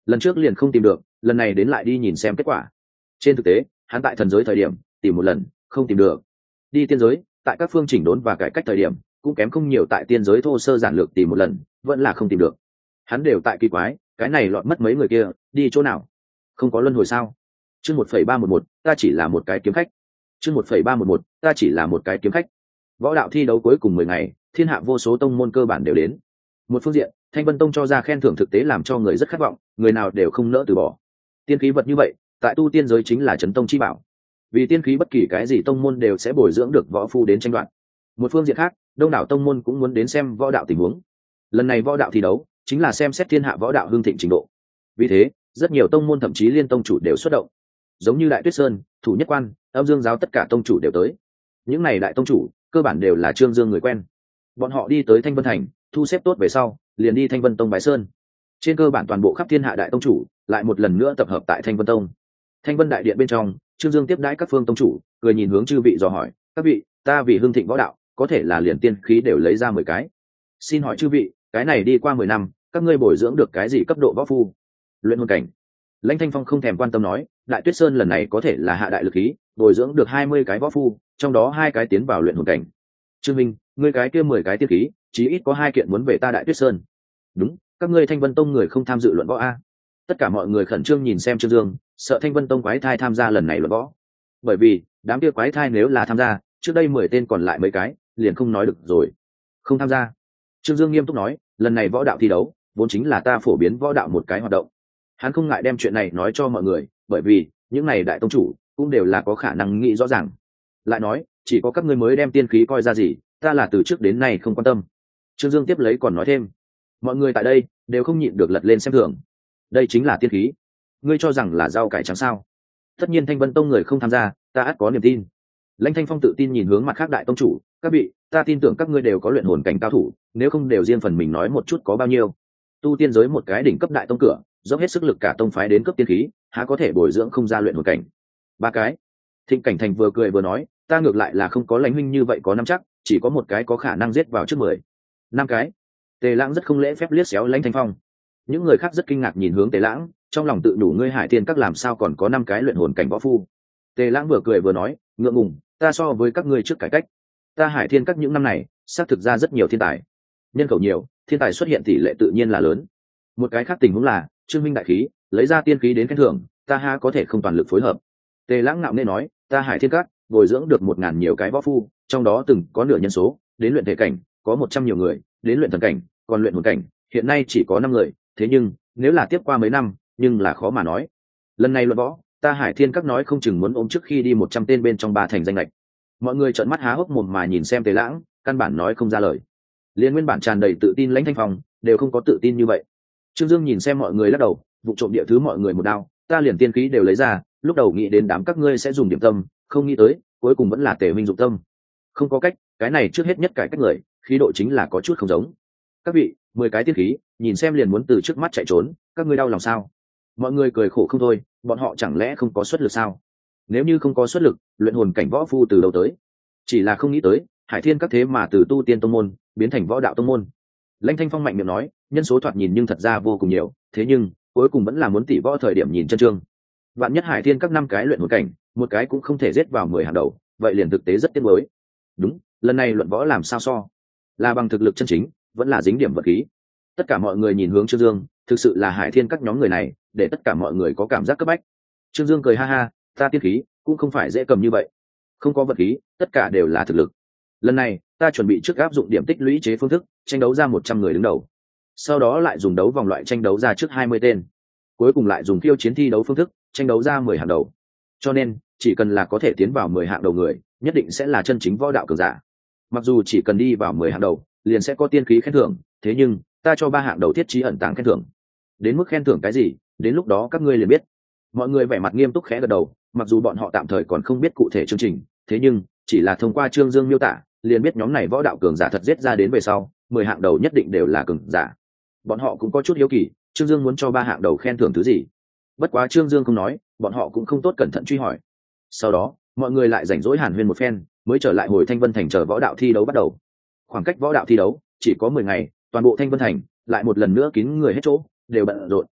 S1: lần trước liền không tìm được, lần này đến lại đi nhìn xem kết quả. Trên thực tế hắn tại thần giới thời điểm tìm một lần không tìm được, đi tiên giới tại các phương chỉnh đốn và cải cách thời điểm cũng kém không nhiều, tại tiên giới thô sơ giản lược tìm một lần vẫn là không tìm được. Hắn đều tại kỳ quái cái này lọt mất mấy người kia đi chỗ nào, không có luân hồi sao? chương 1,311, ta chỉ là một cái kiếm khách. chương 1,311, ta chỉ là một cái kiếm khách. Võ đạo thi đấu cuối cùng 10 ngày, thiên hạ vô số tông môn cơ bản đều đến. Một phương diện, Thanh Vân Tông cho ra khen thưởng thực tế làm cho người rất khát vọng, người nào đều không nỡ từ bỏ. Tiên khí vật như vậy tại tu tiên giới chính là chấn tông chi bảo, vì tiên khí bất kỳ cái gì tông môn đều sẽ bồi dưỡng được võ phu đến tranh đoạt. Một phương diện khác, đông đảo tông môn cũng muốn đến xem võ đạo tình huống. Lần này võ đạo thi đấu chính là xem xét thiên hạ võ đạo hưng thịnh trình độ, vì thế rất nhiều tông môn thậm chí liên tông chủ đều xuất động, giống như Đại Tuyết Sơn, Thủ Nhất Quan, Âm Dương giáo tất cả tông chủ đều tới. Những này đại tông chủ cơ bản đều là Trương Dương người quen, bọn họ đi tới Thanh Vân Thành thu xếp tốt về sau liền đi Thanh Vân Tông bái sơn. Trên cơ bản toàn bộ khắp thiên hạ đại tông chủ lại một lần nữa tập hợp tại Thanh Vân Tông. Thanh Vân đại điện bên trong, Trương Dương tiếp đãi các phương tông chủ, cười nhìn hướng chư vị dò hỏi: các vị, ta vì hưng thịnh võ đạo, có thể là liền tiên khí đều lấy ra 10 cái. Xin hỏi chư vị, cái này đi qua 10 năm, các ngươi bồi dưỡng được cái gì cấp độ võ phu? Luyện hồn cảnh. Lãnh Thanh Phong không thèm quan tâm nói, Đại Tuyết Sơn lần này có thể là hạ đại lực khí, bồi dưỡng được 20 cái võ phu, trong đó 2 cái tiến vào luyện hồn cảnh. Trương Minh, ngươi cái kia 10 cái tiên khí, chí ít có 2 kiện muốn về ta Đại Tuyết Sơn. Đúng, các ngươi Thanh Vân Tông người không tham dự luận võ a? Tất cả mọi người khẩn trương nhìn xem Trương Dương, sợ Thanh Vân Tông quái thai tham gia lần này luận võ. Bởi vì đám kia quái thai nếu là tham gia, trước đây 10 tên còn lại mấy cái liền không nói được rồi. Không tham gia. Trương Dương nghiêm túc nói, lần này võ đạo thi đấu vốn chính là ta phổ biến võ đạo một cái hoạt động. Hắn không ngại đem chuyện này nói cho mọi người, bởi vì những này đại tông chủ cũng đều là có khả năng nghĩ rõ ràng. Lại nói, chỉ có các ngươi mới đem tiên khí coi ra gì, ta là từ trước đến nay không quan tâm. Trương Dương tiếp lấy còn nói thêm, mọi người tại đây đều không nhịn được lật lên xem thường. Đây chính là tiên khí, ngươi cho rằng là rau cải trắng sao? Tất nhiên Thanh Vân Tông người không tham gia, ta ắt có niềm tin. Lãnh Thanh Phong tự tin nhìn hướng mặt khác đại tông chủ, các vị, ta tin tưởng các ngươi đều có luyện hồn cảnh cao thủ, nếu không đều riêng phần mình nói một chút có bao nhiêu. Tu tiên giới một cái đỉnh cấp đại tông cửa, dốc hết sức lực cả tông phái đến cấp tiên khí, há có thể bồi dưỡng không ra luyện hồn cảnh? 3 cái. Thịnh Cảnh Thành vừa cười vừa nói, ta ngược lại là không có Lãnh huynh như vậy có nắm chắc, chỉ có một cái có khả năng giết vào trước 10. 5 cái. Tề Lãng rất không lễ phép liếc xéo Lãnh Thanh Phong. Những người khác rất kinh ngạc nhìn hướng Tề Lãng, trong lòng tự đủ, ngươi Hải Thiên các làm sao còn có 5 cái luyện hồn cảnh võ phu? Tề Lãng vừa cười vừa nói, ngượng ngùng, ta so với các ngươi trước cải cách, ta Hải Thiên các những năm này xác thực ra rất nhiều thiên tài, nhân khẩu nhiều, thiên tài xuất hiện tỷ lệ tự nhiên là lớn. Một cái khác tình huống là Trương Minh đại khí lấy ra tiên khí đến khen thưởng, ta ha có thể không toàn lực phối hợp. Tề Lãng ngạo nghễ nói, ta Hải Thiên các bồi dưỡng được 1000 nhiều cái võ phu, trong đó từng có nửa nhân số đến luyện thể cảnh, có 100 nhiều người đến luyện thần cảnh, còn luyện hồn cảnh hiện nay chỉ có 5 người. Thế nhưng nếu là tiếp qua mấy năm, nhưng là khó mà nói. Lần này luận võ, ta Hải Thiên các nói không chừng muốn ôm trước khi đi 100 tên bên trong 3 thành danh lệch. Mọi người trợn mắt há hốc mồm mà nhìn xem Tề Lãng, căn bản nói không ra lời. Liên nguyên bản tràn đầy tự tin Lãnh Thanh Phong đều không có tự tin như vậy. Trương Dương nhìn xem mọi người lắc đầu, vụ trộm địa thứ mọi người một đao, ta liền tiên khí đều lấy ra, lúc đầu nghĩ đến đám các ngươi sẽ dùng điểm tâm, không nghĩ tới cuối cùng vẫn là Tề huynh dụng tâm. Không có cách, cái này trước hết nhất cải cách người, khí độ chính là có chút không giống. Các vị, 10 cái tiên khí, nhìn xem liền muốn từ trước mắt chạy trốn, các ngươi đau lòng sao? Mọi người cười khổ không thôi, bọn họ chẳng lẽ không có xuất lực sao? Nếu như không có xuất lực, luyện hồn cảnh võ phu từ đâu tới? Chỉ là không nghĩ tới, Hải Thiên các thế mà từ tu tiên tông môn biến thành võ đạo tông môn. Lãnh Thanh Phong mạnh miệng nói, nhân số thoạt nhìn nhưng thật ra vô cùng nhiều, thế nhưng cuối cùng vẫn là muốn tỷ võ thời điểm nhìn chân trương. Vạn nhất Hải Thiên các 5 cái luyện hồn cảnh, một cái cũng không thể giết vào 10 hàng đầu, vậy liền thực tế rất tiếc nuối. Đúng, lần này luận võ làm sao so? Là bằng thực lực chân chính, vẫn là dính điểm vật khí? Tất cả mọi người nhìn hướng Trương Dương, thực sự là Hải Thiên các nhóm người này, để tất cả mọi người có cảm giác cấp bách. Trương Dương cười ha ha, ta tiên khí cũng không phải dễ cầm như vậy, không có vật khí, tất cả đều là thực lực. Lần này ta chuẩn bị trước áp dụng điểm tích lũy chế phương thức, tranh đấu ra 100 người đứng đầu, sau đó lại dùng đấu vòng loại tranh đấu ra trước 20 tên, cuối cùng lại dùng khiêu chiến thi đấu phương thức tranh đấu ra 10 hạng đầu. Cho nên chỉ cần là có thể tiến vào 10 hạng đầu người, nhất định sẽ là chân chính võ đạo cường giả. Mặc dù chỉ cần đi vào 10 hạng đầu liền sẽ có tiên khí khen thưởng, thế nhưng ta cho 3 hạng đầu thiết trí ẩn tàng khen thưởng. Đến mức khen thưởng cái gì, đến lúc đó các ngươi liền biết. Mọi người vẻ mặt nghiêm túc khẽ gật đầu, mặc dù bọn họ tạm thời còn không biết cụ thể chương trình, thế nhưng chỉ là thông qua Trương Dương miêu tả, liền biết nhóm này võ đạo cường giả thật giết ra đến về sau 10 hạng đầu nhất định đều là cường giả. Bọn họ cũng có chút hiếu kỳ, Trương Dương muốn cho 3 hạng đầu khen thưởng thứ gì. Bất quá Trương Dương không nói, bọn họ cũng không tốt cẩn thận truy hỏi. Sau đó mọi người lại rảnh rỗi hàn huyên một phen, mới trở lại hồi Thanh Vân Thành chờ võ đạo thi đấu bắt đầu. Khoảng cách võ đạo thi đấu chỉ có 10 ngày, toàn bộ Thanh Vân Thành lại một lần nữa kín người hết chỗ, đều bận rộn.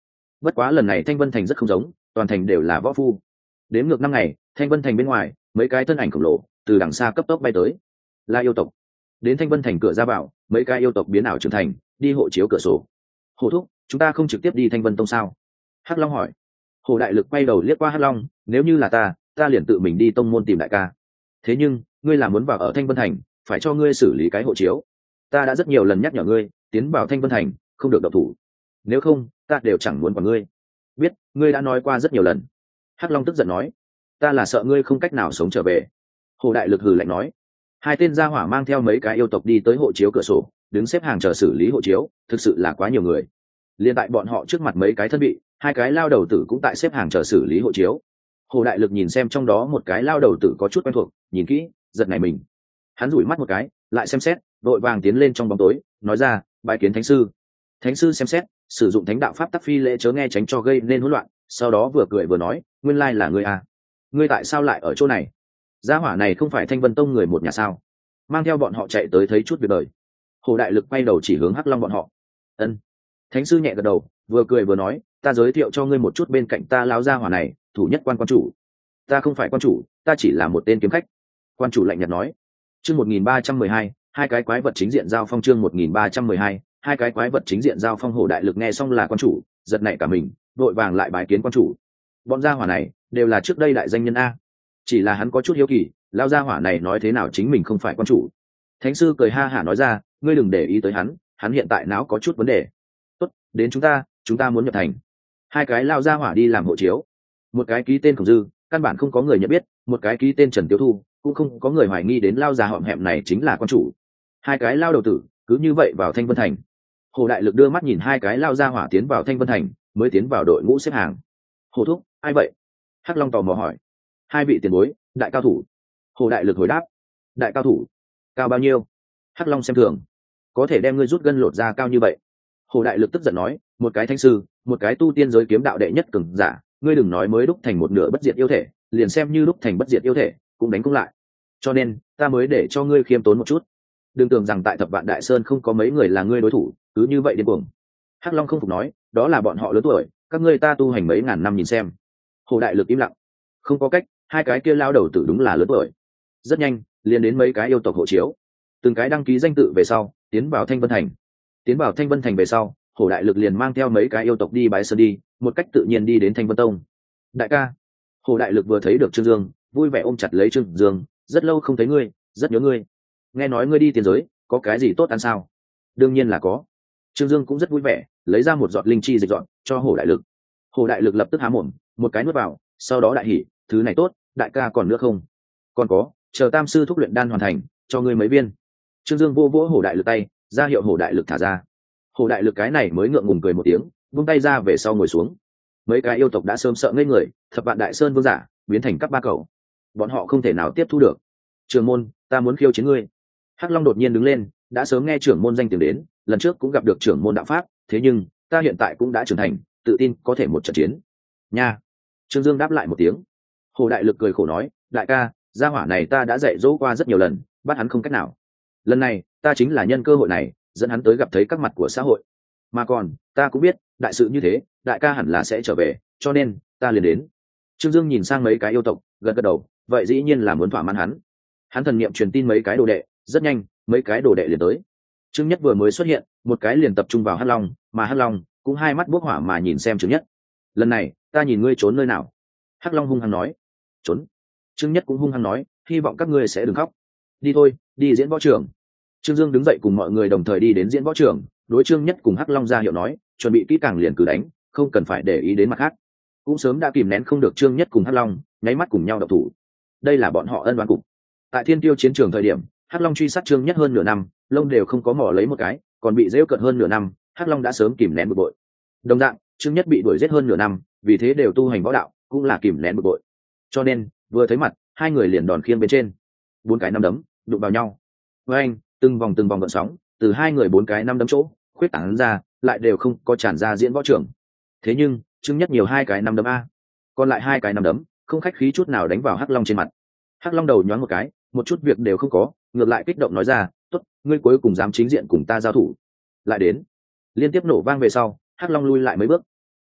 S1: Bất quá lần này Thanh Vân Thành rất không giống, toàn thành đều là võ phu. Đếm ngược 5 ngày, Thanh Vân Thành bên ngoài, mấy cái thân ảnh khổng lồ từ đằng xa cấp tốc bay tới. Là yêu tộc. Đến Thanh Vân Thành cửa ra vào, mấy cái yêu tộc biến ảo trưởng thành, đi hộ chiếu cửa sổ. Hồ thúc, chúng ta không trực tiếp đi Thanh Vân Tông sao? Hắc Long hỏi. Hồ Đại Lực quay đầu liếc qua Hắc Long, nếu như là ta liền tự mình đi tông môn tìm đại ca. Thế nhưng, ngươi là muốn vào ở Thanh Vân Thành, phải cho ngươi xử lý cái hộ chiếu. Ta đã rất nhiều lần nhắc nhở ngươi, tiến vào Thanh Vân Thành, không được động thủ. Nếu không, ta đều chẳng muốn quản ngươi. Biết, ngươi đã nói qua rất nhiều lần. Hắc Long tức giận nói. Ta là sợ ngươi không cách nào sống trở về. Hồ Đại Lực hừ lạnh nói. Hai tên gia hỏa mang theo mấy cái yêu tộc đi tới hộ chiếu cửa sổ, đứng xếp hàng chờ xử lý hộ chiếu, thực sự là quá nhiều người. Liên tại bọn họ trước mặt mấy cái thân bị, hai cái lao đầu tử cũng tại xếp hàng chờ xử lý hộ chiếu. Hồ Đại Lực nhìn xem trong đó một cái lao đầu tử có chút quen thuộc, nhìn kỹ, giật nảy mình. Hắn rủi mắt một cái, lại xem xét, đội vàng tiến lên trong bóng tối, nói ra, bái kiến thánh sư. Thánh sư xem xét, sử dụng thánh đạo pháp tắc phi lễ chớ nghe tránh cho gây nên hỗn loạn, sau đó vừa cười vừa nói, nguyên lai là ngươi à? Ngươi tại sao lại ở chỗ này? Gia hỏa này không phải Thanh Vân Tông người một nhà sao? Mang theo bọn họ chạy tới thấy chút việc đời. Hồ Đại Lực quay đầu chỉ hướng Hắc Long bọn họ. Ân. Thánh sư nhẹ gật đầu, vừa cười vừa nói, ta giới thiệu cho ngươi một chút bên cạnh ta lão gia hỏa này, thủ nhất quan chủ. Ta không phải quan chủ, ta chỉ là một tên kiếm khách. Quan chủ lạnh nhạt nói. Chương 1312, hai cái quái vật chính diện giao phong. Chương 1312, hai cái quái vật chính diện giao phong. Hồ Đại Lực nghe xong là quan chủ, giật nảy cả mình, vội vàng lại bái kiến quan chủ. Bọn gia hỏa này đều là trước đây đại danh nhân a. Chỉ là hắn có chút hiếu kỳ, lão gia hỏa này nói thế nào chính mình không phải quan chủ. Thánh sư cười ha hả nói ra, ngươi đừng để ý tới hắn hiện tại não có chút vấn đề. Tốt, đến chúng ta muốn nhập thành. Hai cái lao gia hỏa đi làm hộ chiếu. Một cái ký tên Khổng Dư, căn bản không có người nhận biết, một cái ký tên Trần Tiêu Thu, cũng không có người hoài nghi đến lao già họm hẹm này chính là quan chủ. Hai cái lao đầu tử cứ như vậy vào Thanh Vân Thành. Hồ Đại Lực đưa mắt nhìn hai cái lao gia hỏa tiến vào Thanh Vân Thành, mới tiến vào đội ngũ xếp hàng. Hồ thúc, ai vậy? Hắc Long tò mò hỏi. Hai vị tiền bối, đại cao thủ. Hồ Đại Lực hồi đáp. Đại cao thủ? Cao bao nhiêu? Hắc Long xem thường. Có thể đem ngươi rút gân lột ra cao như vậy? Hồ Đại Lực tức giận nói, một cái thánh sư, một cái tu tiên giới kiếm đạo đệ nhất cường giả, ngươi đừng nói mới đúc thành một nửa bất diệt yêu thể, liền xem như đúc thành bất diệt yêu thể, cũng đánh không lại. Cho nên, ta mới để cho ngươi khiêm tốn một chút. Đừng tưởng rằng tại Thập Vạn Đại Sơn không có mấy người là ngươi đối thủ, cứ như vậy điên cuồng. Hắc Long không phục nói, đó là bọn họ lớn tuổi, các ngươi ta tu hành mấy ngàn năm nhìn xem. Hồ Đại Lực im lặng. Không có cách, hai cái kia lao đầu tử đúng là lớn tuổi. Rất nhanh, liền đến mấy cái yêu tộc hộ chiếu. Từng cái đăng ký danh tự về sau, tiến vào Thanh Vân Thành. Tiến vào Thanh Vân Thành về sau, Hồ Đại Lực liền mang theo mấy cái yêu tộc đi bái sơn đi, một cách tự nhiên đi đến Thanh Vân Tông. Đại ca. Hồ Đại Lực vừa thấy được Trương Dương, vui vẻ ôm chặt lấy Trương Dương, rất lâu không thấy ngươi, rất nhớ ngươi. Nghe nói ngươi đi tiền giới, có cái gì tốt ăn sao? Đương nhiên là có. Trương Dương cũng rất vui vẻ, lấy ra một giọt linh chi dịch dọn cho Hồ Đại Lực. Hồ Đại Lực lập tức há mồm, một cái nuốt vào, sau đó đại hỉ, thứ này tốt, đại ca còn nữa không? Còn có, chờ tam sư thúc luyện đan hoàn thành, cho ngươi mấy viên. Trương Dương vô vỗ Hồ Đại Lực tay, ra hiệu Hồ Đại Lực thả ra. Hồ Đại Lực cái này mới ngượng ngùng cười một tiếng, vung tay ra về sau ngồi xuống. Mấy cái yêu tộc đã sớm sợ ngây người, Thập Vạn Đại Sơn vương giả biến thành các ba cẩu, bọn họ không thể nào tiếp thu được. Trưởng môn, ta muốn khiêu chiến ngươi. Hắc Long đột nhiên đứng lên, đã sớm nghe trưởng môn danh tiếng đến, lần trước cũng gặp được trưởng môn đạo pháp, thế nhưng ta hiện tại cũng đã trưởng thành, tự tin có thể một trận chiến. Nha. Trương Dương đáp lại một tiếng. Hồ Đại Lực cười khổ nói, đại ca, gia hỏa này ta đã dạy dỗ qua rất nhiều lần, bắt hắn không cách nào. Lần này ta chính là nhân cơ hội này dẫn hắn tới gặp thấy các mặt của xã hội, mà còn ta cũng biết đại sự như thế đại ca hẳn là sẽ trở về, cho nên ta liền đến. Trương Dương nhìn sang mấy cái yêu tộc, gật gật đầu, vậy dĩ nhiên là muốn thỏa mãn hắn thần niệm truyền tin mấy cái đồ đệ, rất nhanh mấy cái đồ đệ liền tới. Trương Nhất vừa mới xuất hiện, một cái liền tập trung vào Hắc Long, mà Hắc Long cũng hai mắt bốc hỏa mà nhìn xem Trương Nhất. Lần này ta nhìn ngươi trốn nơi nào? Hắc Long hung hăng nói. Trốn? Trương Nhất cũng hung hăng nói, hy vọng các ngươi sẽ đừng khóc. Đi thôi, đi diễn võ trường. Trương Dương đứng dậy cùng mọi người đồng thời đi đến diễn võ trường, đối Trương Nhất cùng Hắc Long ra hiệu nói, chuẩn bị kỹ càng liền cử đánh, không cần phải để ý đến mặt khác. Cũng sớm đã kìm nén không được Trương Nhất cùng Hắc Long nháy mắt cùng nhau độc thủ. Đây là bọn họ ân oán cục. Tại Thiên Tiêu chiến trường thời điểm, Hắc Long truy sát Trương Nhất hơn nửa năm, lông đều không có mỏ lấy một cái, còn bị giễu cợt hơn nửa năm, Hắc Long đã sớm kìm nén bực bội. Đồng dạng, Trương Nhất bị đuổi giết hơn nửa năm, vì thế đều tu hành võ đạo, cũng là kìm nén bực bội. Cho nên, vừa thấy mặt, hai người liền đòn khiêng bên trên. 4 cái năm đấm đụng vào nhau. Với anh, từng vòng gợn sóng, từ hai người 4 cái năm đấm chỗ, khuyết tán ra, lại đều không có tràn ra diễn võ trường. Thế nhưng, Trương Nhất nhiều 2 cái năm đấm a, còn lại 2 cái năm đấm, không khách khí chút nào đánh vào Hắc Long trên mặt. Hắc Long đầu nhoáng một cái, một chút việc đều không có, ngược lại kích động nói ra, tốt, ngươi cuối cùng dám chính diện cùng ta giao thủ. Lại đến, liên tiếp nổ vang về sau, Hắc Long lui lại mấy bước.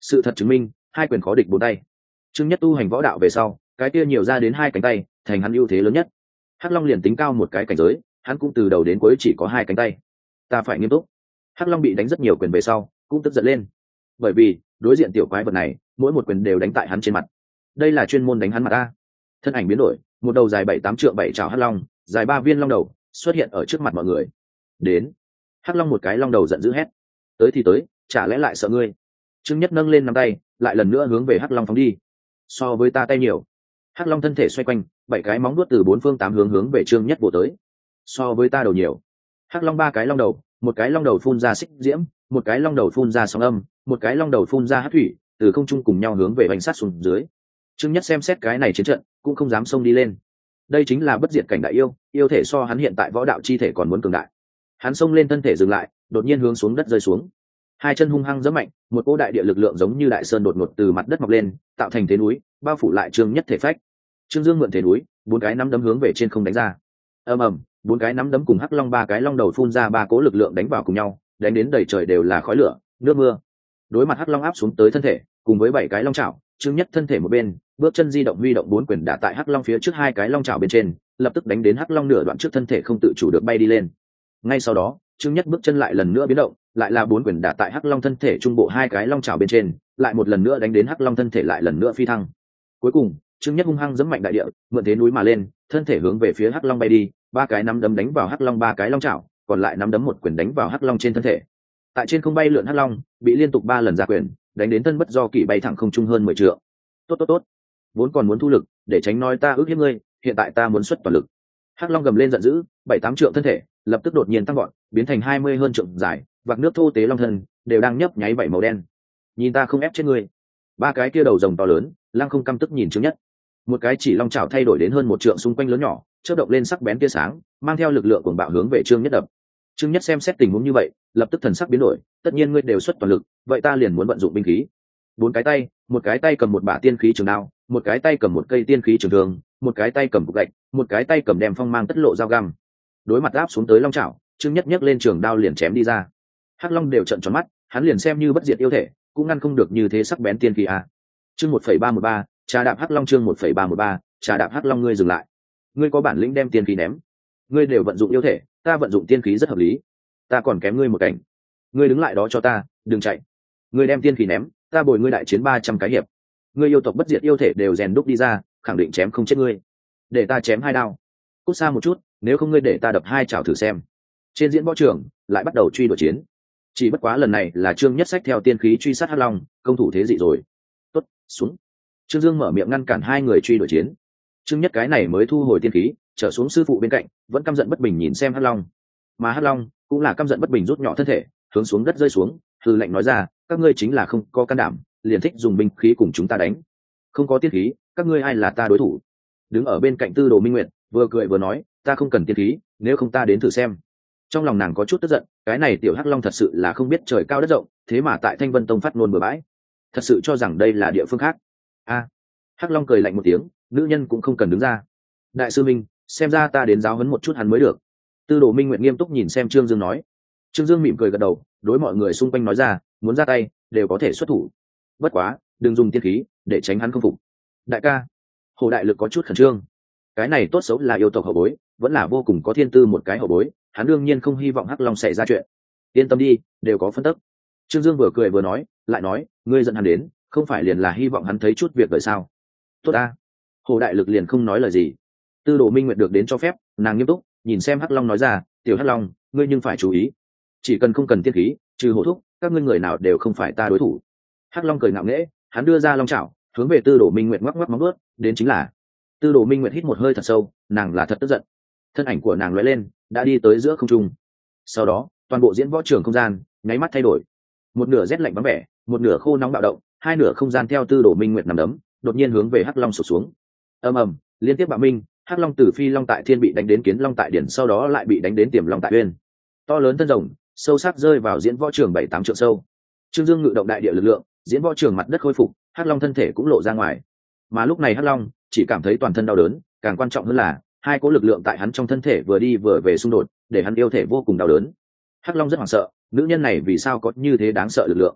S1: Sự thật chứng minh hai quyền khó địch bốn tay. Trương Nhất tu hành võ đạo về sau, cái kia nhiều ra đến hai cánh tay, thành hắn ưu thế lớn nhất. Hắc Long liền tính cao một cái cảnh giới, hắn cũng từ đầu đến cuối chỉ có hai cánh tay. Ta phải nghiêm túc. Hắc Long bị đánh rất nhiều quyền về sau, cũng tức giận lên. Bởi vì đối diện tiểu quái vật này, mỗi một quyền đều đánh tại hắn trên mặt. Đây là chuyên môn đánh hắn mặt ta. Thân ảnh biến đổi, một đầu dài 7-8 trượng bảy trảo hắc long, dài 3 viên long đầu, xuất hiện ở trước mặt mọi người. Đến. Hắc Long một cái long đầu giận dữ hét. Tới thì tới, chả lẽ lại sợ ngươi? Trương Nhất nâng lên nắm tay, lại lần nữa hướng về Hắc Long phóng đi. So với ta tay nhiều. Hắc Long thân thể xoay quanh, 7 cái móng vuốt từ 4 phương 8 hướng về Trương Nhất bổ tới. So với ta đầu nhiều. Hắc Long 3 cái long đầu, một cái long đầu phun ra xích diễm, một cái long đầu phun ra sóng âm, một cái long đầu phun ra hắc thủy, từ không trung cùng nhau hướng về vành sát xuống dưới. Trương Nhất xem xét cái này chiến trận, cũng không dám xông đi lên. Đây chính là bất diệt cảnh đại yêu, yêu thể so hắn hiện tại võ đạo chi thể còn muốn cường đại. Hắn xông lên thân thể dừng lại, đột nhiên hướng xuống đất rơi xuống. Hai chân hung hăng giẫm mạnh, một cỗ đại địa lực lượng giống như đại sơn đột ngột từ mặt đất mọc lên, tạo thành thế núi, bao phủ lại Trương Nhất thể phách. Trương Dương mượn thế núi, 4 cái nắm đấm hướng về trên không đánh ra. Ầm ầm, 4 cái nắm đấm cùng Hắc Long 3 cái long đầu phun ra 3 cỗ lực lượng đánh vào cùng nhau, đánh đến đầy trời đều là khói lửa, nước mưa. Đối mặt Hắc Long áp xuống tới thân thể, cùng với 7 cái long chảo, Trương Nhất thân thể một bên, bước chân di động huy động 4 quyền đả tại Hắc Long phía trước 2 cái long chảo bên trên, lập tức đánh đến Hắc Long nửa đoạn trước thân thể không tự chủ được bay đi lên. Ngay sau đó, Trương Nhất bước chân lại lần nữa biến động, lại là 4 quyền đả tại Hắc Long thân thể trung bộ 2 cái long chảo bên trên, lại một lần nữa đánh đến Hắc Long thân thể lại lần nữa phi thăng. Cuối cùng, Trương Nhất hung hăng giẫm mạnh đại địa, mượn thế núi mà lên, thân thể hướng về phía Hắc Long bay đi, 3 cái nắm đấm đánh vào Hắc Long 3 cái long chảo, còn lại nắm đấm một quyền đánh vào Hắc Long trên thân thể. Tại trên không bay lượn Hắc Long, bị liên tục 3 lần ra quyền, đánh đến thân bất do kỷ bay thẳng không trung hơn 10 trượng. Tốt. Vốn còn muốn thu lực, để tránh nói ta ước hiếp ngươi, hiện tại ta muốn xuất toàn lực. Hắc Long gầm lên giận dữ, 7-8 trượng thân thể, lập tức đột nhiên tăng gọn, biến thành 20 hơn trượng dài, vạc nước thô tế long thân, đều đang nhấp nháy 7 màu đen. Nhìn ta không ép chết ngươi. 3 cái kia đầu rồng to lớn, lăng không căm tức nhìn Trương Nhất. Một cái chỉ long chảo thay đổi đến hơn 1 trượng xung quanh lớn nhỏ, chớp động lên sắc bén tia sáng, mang theo lực lượng cuồng bạo hướng về Trương Nhất đập. Trương Nhất xem xét tình huống như vậy, lập tức thần sắc biến đổi, tất nhiên ngươi đều xuất toàn lực, vậy ta liền muốn vận dụng binh khí. 4 cái tay, một cái tay cầm một bả tiên khí trường đao, một cái tay cầm một cây tiên khí trường thương, một cái tay cầm cục gạch, một cái tay cầm đem phong mang tất lộ dao găm. Đối mặt áp xuống tới long chảo, Trương Nhất nhấc lên trường đao liền chém đi ra. Hắc Long đều trợn tròn mắt, hắn liền xem như bất diệt yêu thể, cũng ngăn không được như thế sắc bén tiên khí à. Chương 1.313, trà đạp Hắc Long chương 1.313, trà đạp Hắc Long ngươi dừng lại. Ngươi có bản lĩnh đem tiên khí ném. Ngươi đều vận dụng yêu thể, ta vận dụng tiên khí rất hợp lý. Ta còn kém ngươi một cảnh. Ngươi đứng lại đó cho ta, đừng chạy. Ngươi đem tiên khí ném, ta bồi ngươi đại chiến 300 cái hiệp. Ngươi yêu tộc bất diệt yêu thể đều rèn đúc đi ra, khẳng định chém không chết ngươi. Để ta chém 2 đao. Cút xa một chút, nếu không ngươi để ta đập 2 chảo thử xem. Trên diễn võ trường lại bắt đầu truy đuổi chiến. Chỉ bất quá lần này là Trương Nhất sách theo tiên khí truy sát Hắc Long, công thủ thế dị rồi. Tốt, xuống. Trương Dương mở miệng ngăn cản 2 người truy đuổi chiến. Trương Nhất cái này mới thu hồi tiên khí, trở xuống sư phụ bên cạnh, vẫn căm giận bất bình nhìn xem Hắc Long. Mà Hắc Long cũng là căm giận bất bình rút nhỏ thân thể, hướng xuống đất rơi xuống, hừ lạnh nói ra, các ngươi chính là không có can đảm, liền thích dùng binh khí cùng chúng ta đánh. Không có tiên khí, các ngươi ai là ta đối thủ? Đứng ở bên cạnh Tư Đồ Minh Nguyệt, vừa cười vừa nói, ta không cần tiên khí, nếu không ta đến thử xem. Trong lòng nàng có chút tức giận, cái này tiểu Hắc Long thật sự là không biết trời cao đất rộng, thế mà tại Thanh Vân Tông phát ngôn bừa bãi, thật sự cho rằng đây là địa phương khác. Hắc Long cười lạnh một tiếng, nữ nhân cũng không cần đứng ra. Đại sư Minh, xem ra ta đến giáo huấn một chút hắn mới được. Tư Đồ Minh Nguyệt nghiêm túc nhìn xem Trương Dương nói. Trương Dương mỉm cười gật đầu, đối mọi người xung quanh nói ra, muốn ra tay đều có thể xuất thủ, bất quá đừng dùng tiên khí để tránh hắn không phục. Đại ca, Hồ Đại Lực có chút khẩn trương, cái này tốt xấu là yêu tộc hậu bối, vẫn là vô cùng có thiên tư một cái hậu bối, hắn đương nhiên không hy vọng Hắc Long xảy ra chuyện. Yên tâm đi, đều có phân tức. Trương Dương vừa cười vừa nói, lại nói, ngươi dẫn hắn đến, không phải liền là hy vọng hắn thấy chút việc đời sao? Tốt a. Hồ Đại Lực liền không nói lời gì. Tư Đồ Minh Nguyệt được đến cho phép, nàng nghiêm túc nhìn xem Hắc Long nói ra, tiểu Hắc Long, ngươi nhưng phải chú ý, chỉ cần không cần tiên khí, trừ Hổ Thúc, các ngươi người nào đều không phải ta đối thủ. Hắc Long cười ngạo nghễ, hắn đưa ra long chảo, hướng về Tư Đồ Minh Nguyệt ngoắc ngoắc móng vuốt, đến chính là. Tư Đồ Minh Nguyệt hít một hơi thật sâu, nàng là thật tức giận. Thân ảnh của nàng lóe lên, đã đi tới giữa không trung. Sau đó, toàn bộ diễn võ trường không gian nháy mắt thay đổi. Một nửa rét lạnh vắng vẻ, một nửa khô nóng bạo động, hai nửa không gian theo Tư Đồ Minh Nguyệt nằm đấm, đột nhiên hướng về Hắc Long sụp xuống. Ầm ầm, liên tiếp bạo minh, Hắc Long từ Phi Long tại Thiên bị đánh đến Kiến Long tại Điển, sau đó lại bị đánh đến Tiềm Long tại Uyên. To lớn thân rồng, sâu sắc rơi vào diễn võ trường 7-8 trượng sâu. Trương Dương ngự động đại địa lực lượng, diễn võ trường mặt đất khôi phục, Hắc Long thân thể cũng lộ ra ngoài. Mà lúc này Hắc Long chỉ cảm thấy toàn thân đau đớn, càng quan trọng hơn là hai cỗ lực lượng tại hắn trong thân thể vừa đi vừa về xung đột, để hắn yêu thể vô cùng đau đớn. Hắc Long rất hoảng sợ, nữ nhân này vì sao có như thế đáng sợ lực lượng?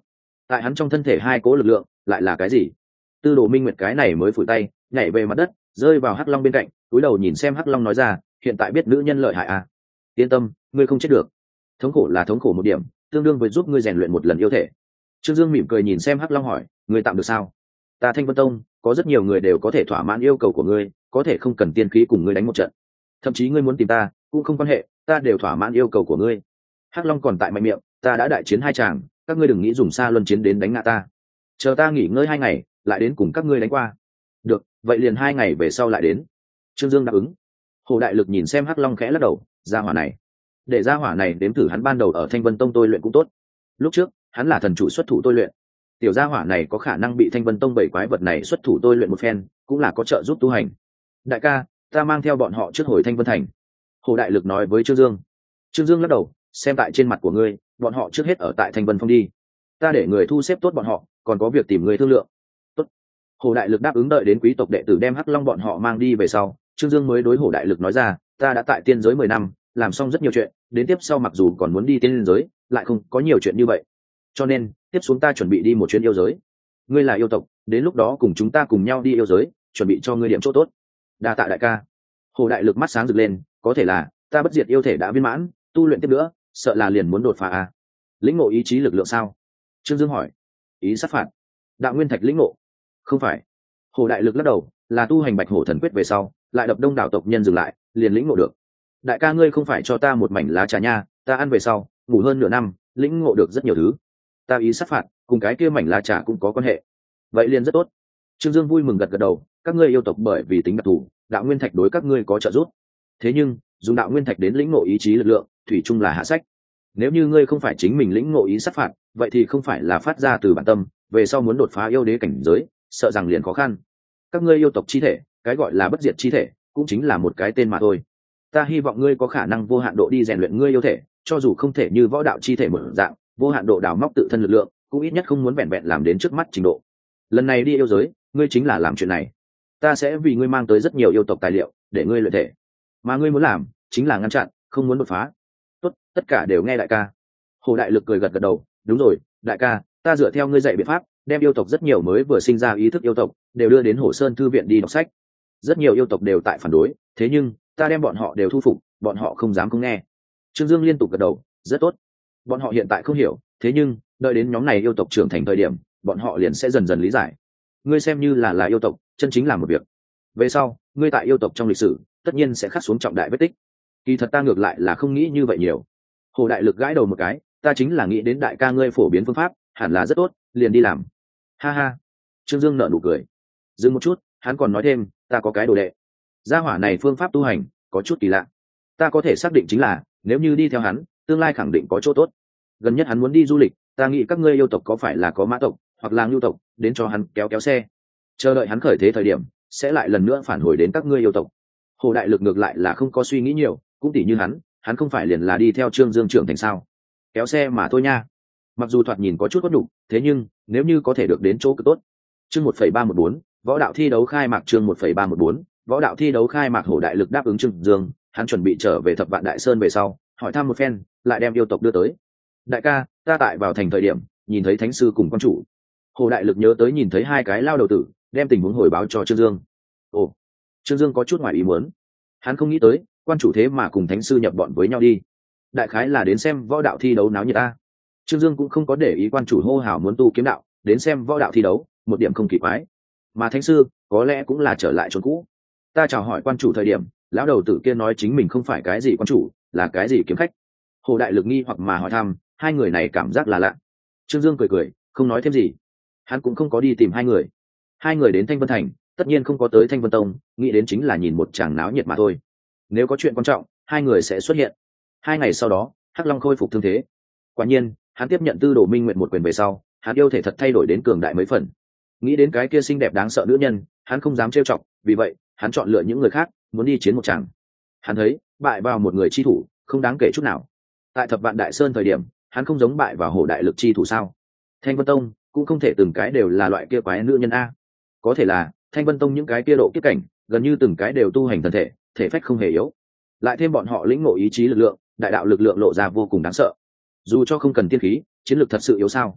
S1: tại hắn trong thân thể hai cố lực lượng lại là cái gì? Tư đồ minh nguyệt cái này mới phủi tay nhảy về mặt đất, rơi vào hắc long bên cạnh, cúi đầu nhìn xem hắc long nói ra, hiện tại biết nữ nhân lợi hại à? Yên tâm, ngươi không chết được. Thống khổ là thống khổ một điểm, tương đương với giúp ngươi rèn luyện một lần yêu thể. Trương Dương mỉm cười nhìn xem hắc long hỏi, ngươi tạm được sao? Ta Thanh Vân Tông có rất nhiều người đều có thể thỏa mãn yêu cầu của ngươi, có thể không cần tiên khí cùng ngươi đánh một trận, thậm chí ngươi muốn tìm ta cũng không quan hệ, ta đều thỏa mãn yêu cầu của ngươi. Hắc long còn tại mạnh miệng, ta đã đại chiến hai chàng, các ngươi đừng nghĩ dùng xa luân chiến đến đánh ngã ta, chờ ta nghỉ ngơi 2 ngày lại đến cùng các ngươi đánh qua. Được, vậy liền 2 ngày về sau lại đến. Trương Dương đáp ứng. Hồ Đại Lực nhìn xem hắc long khẽ lắc đầu, gia hỏa này, để gia hỏa này đếm thử hắn ban đầu ở Thanh Vân Tông tôi luyện cũng tốt, lúc trước hắn là thần chủ xuất thủ tôi luyện, tiểu gia hỏa này có khả năng bị Thanh Vân Tông 7 quái vật này xuất thủ tôi luyện một phen, cũng là có trợ giúp tu hành. Đại ca, ta mang theo bọn họ trước hồi Thanh Vân Thành. Hồ Đại Lực nói với Trương Dương. Trương Dương lắc đầu, xem tại trên mặt của ngươi, bọn họ trước hết ở tại Thanh Vân Phong đi, ta để người thu xếp tốt bọn họ, còn có việc tìm người thương lượng. Tốt. Hồ Đại Lực đáp ứng. Đợi đến quý tộc đệ tử đem hắc long bọn họ mang đi về sau, Trương Dương mới đối Hồ Đại Lực nói ra, ta đã tại tiên giới 10 năm, làm xong rất nhiều chuyện, đến tiếp sau mặc dù còn muốn đi tiên giới, lại không có nhiều chuyện như vậy, cho nên tiếp xuống ta chuẩn bị đi một chuyến yêu giới. Ngươi là yêu tộc, đến lúc đó cùng chúng ta cùng nhau đi yêu giới, chuẩn bị cho ngươi điểm chỗ tốt. Đa tạ đại ca. Hồ Đại Lực mắt sáng rực lên, có thể là ta bất diệt yêu thể đã viên mãn, tu luyện tiếp nữa sợ là liền muốn đột phá à? Lĩnh ngộ ý chí lực lượng sao? Trương Dương hỏi. Ý sát phạt, đạo nguyên thạch lĩnh ngộ? Không phải. Hồ Đại Lực lắc đầu, là tu hành bạch hổ thần quyết về sau lại đập đông đảo tộc nhân dừng lại liền lĩnh ngộ được. Đại ca ngươi không phải cho ta một mảnh lá trà nha, ta ăn về sau ngủ hơn nửa năm, lĩnh ngộ được rất nhiều thứ. Ta ý sát phạt cùng cái kia mảnh lá trà cũng có quan hệ. Vậy liền rất tốt. Trương Dương vui mừng gật gật đầu, các ngươi yêu tộc bởi vì tính đặc thù, đạo nguyên thạch đối các ngươi có trợ giúp. Thế nhưng dùng đạo nguyên thạch đến lĩnh ngộ ý chí lực lượng thủy chung là hạ sách. Nếu như ngươi không phải chính mình lĩnh ngộ ý sát phạt, vậy thì không phải là phát ra từ bản tâm, về sau muốn đột phá yêu đế cảnh giới sợ rằng liền khó khăn. Các ngươi yêu tộc chi thể, cái gọi là bất diệt chi thể, cũng chính là một cái tên mà thôi. Ta hy vọng ngươi có khả năng vô hạn độ đi rèn luyện ngươi yêu thể, cho dù không thể như võ đạo chi thể mở dạng vô hạn độ đào móc tự thân lực lượng, cũng ít nhất không muốn vẹn vẹn làm đến trước mắt trình độ. Lần này đi yêu giới, ngươi chính là làm chuyện này. Ta sẽ vì ngươi mang tới rất nhiều yêu tộc tài liệu để ngươi luyện thể, mà ngươi muốn làm chính là ngăn chặn, không muốn đột phá. Tốt, tất cả đều nghe đại ca. Hồ Đại Lực cười gật gật đầu, đúng rồi đại ca, ta dựa theo ngươi dạy biện pháp đem yêu tộc rất nhiều mới vừa sinh ra ý thức yêu tộc đều đưa đến Hồ Sơn thư viện đi đọc sách. Rất nhiều yêu tộc đều tại phản đối, thế nhưng ta đem bọn họ đều thu phục, bọn họ không dám không nghe. Trương Dương liên tục gật đầu, rất tốt. Bọn họ hiện tại không hiểu, thế nhưng đợi đến nhóm này yêu tộc trưởng thành thời điểm, bọn họ liền sẽ dần dần lý giải. Ngươi xem như là yêu tộc chân chính làm một việc, về sau ngươi tại yêu tộc trong lịch sử tất nhiên sẽ khắc xuống trọng đại vết tích. Kỳ thật ta ngược lại là không nghĩ như vậy nhiều. Hồ Đại Lực gãi đầu một cái, ta chính là nghĩ đến đại ca ngươi phổ biến phương pháp hẳn là rất tốt, liền đi làm. Ha ha. Trương Dương nở nụ cười. Dừng một chút, hắn còn nói thêm, ta có cái đồ đệ, gia hỏa này phương pháp tu hành có chút kỳ lạ, ta có thể xác định chính là nếu như đi theo hắn tương lai khẳng định có chỗ tốt. Gần nhất hắn muốn đi du lịch, ta nghĩ các ngươi yêu tộc có phải là có mã tộc hoặc là ngưu tộc đến cho hắn kéo kéo xe, chờ đợi hắn khởi thế thời điểm sẽ lại lần nữa phản hồi đến các ngươi yêu tộc. Hồ Đại Lực ngược lại là không có suy nghĩ nhiều, cũng tỉ như hắn không phải liền là đi theo Trương Dương trưởng thành sao, kéo xe mà thôi nha. Mặc dù thoạt nhìn có chút bất đủ, thế nhưng nếu như có thể được đến chỗ cực tốt. Chương 1.314 võ đạo thi đấu khai mạc. Chương 1.314 võ đạo thi đấu khai mạc. Hồ Đại Lực đáp ứng Trương Dương, hắn chuẩn bị trở về Thập Vạn Đại Sơn về sau hỏi thăm một phen, lại đem yêu tộc đưa tới. Đại ca, ta tại vào thành thời điểm nhìn thấy thánh sư cùng quan chủ. Hồ Đại Lực nhớ tới nhìn thấy hai cái lao đầu tử, đem tình huống hồi báo cho Trương Dương. Ồ. Trương Dương có chút ngoài ý muốn, hắn không nghĩ tới quan chủ thế mà cùng thánh sư nhập bọn với nhau đi, đại khái là đến xem võ đạo thi đấu náo nhiệt ta. Trương Dương cũng không có để ý quan chủ hô hào muốn tu kiếm đạo, đến xem võ đạo thi đấu một điểm không kỳ quái, mà thánh sư có lẽ cũng là trở lại chốn cũ. Ta chào hỏi quan chủ thời điểm, lão đầu tử kia nói chính mình không phải cái gì quan chủ, là cái gì kiếm khách. Hồ Đại Lực nghi hoặc mà hỏi thăm, hai người này cảm giác là lạ. Trương Dương cười cười, không nói thêm gì. Hắn cũng không có đi tìm hai người đến Thanh Vân Thành tất nhiên không có tới Thanh Vân Tông, nghĩ đến chính là nhìn một tràng náo nhiệt mà thôi. Nếu có chuyện quan trọng hai người sẽ xuất hiện. 2 ngày sau đó Hắc Long khôi phục thương thế, quả nhiên hắn tiếp nhận Tư Đồ Minh Nguyệt một quyền về sau, hắn yêu thể thật thay đổi đến cường đại mấy phần. Nghĩ đến cái kia xinh đẹp đáng sợ nữ nhân, hắn không dám trêu chọc, vì vậy hắn chọn lựa những người khác muốn đi chiến một tràng. Hắn thấy bại vào một người chi thủ không đáng kể chút nào. Tại Thập Vạn Đại Sơn thời điểm hắn không giống bại vào Hồ Đại Lực chi thủ sao? Thanh Vân Tông cũng không thể từng cái đều là loại kia quái nữ nhân a. Có thể là Thanh Vân Tông những cái kia độ kiếp cảnh gần như từng cái đều tu hành thần thể, thể phách không hề yếu, lại thêm bọn họ lĩnh ngộ ý chí lực lượng, đại đạo lực lượng lộ ra vô cùng đáng sợ. Dù cho không cần tiên khí, chiến lược thật sự yếu sao?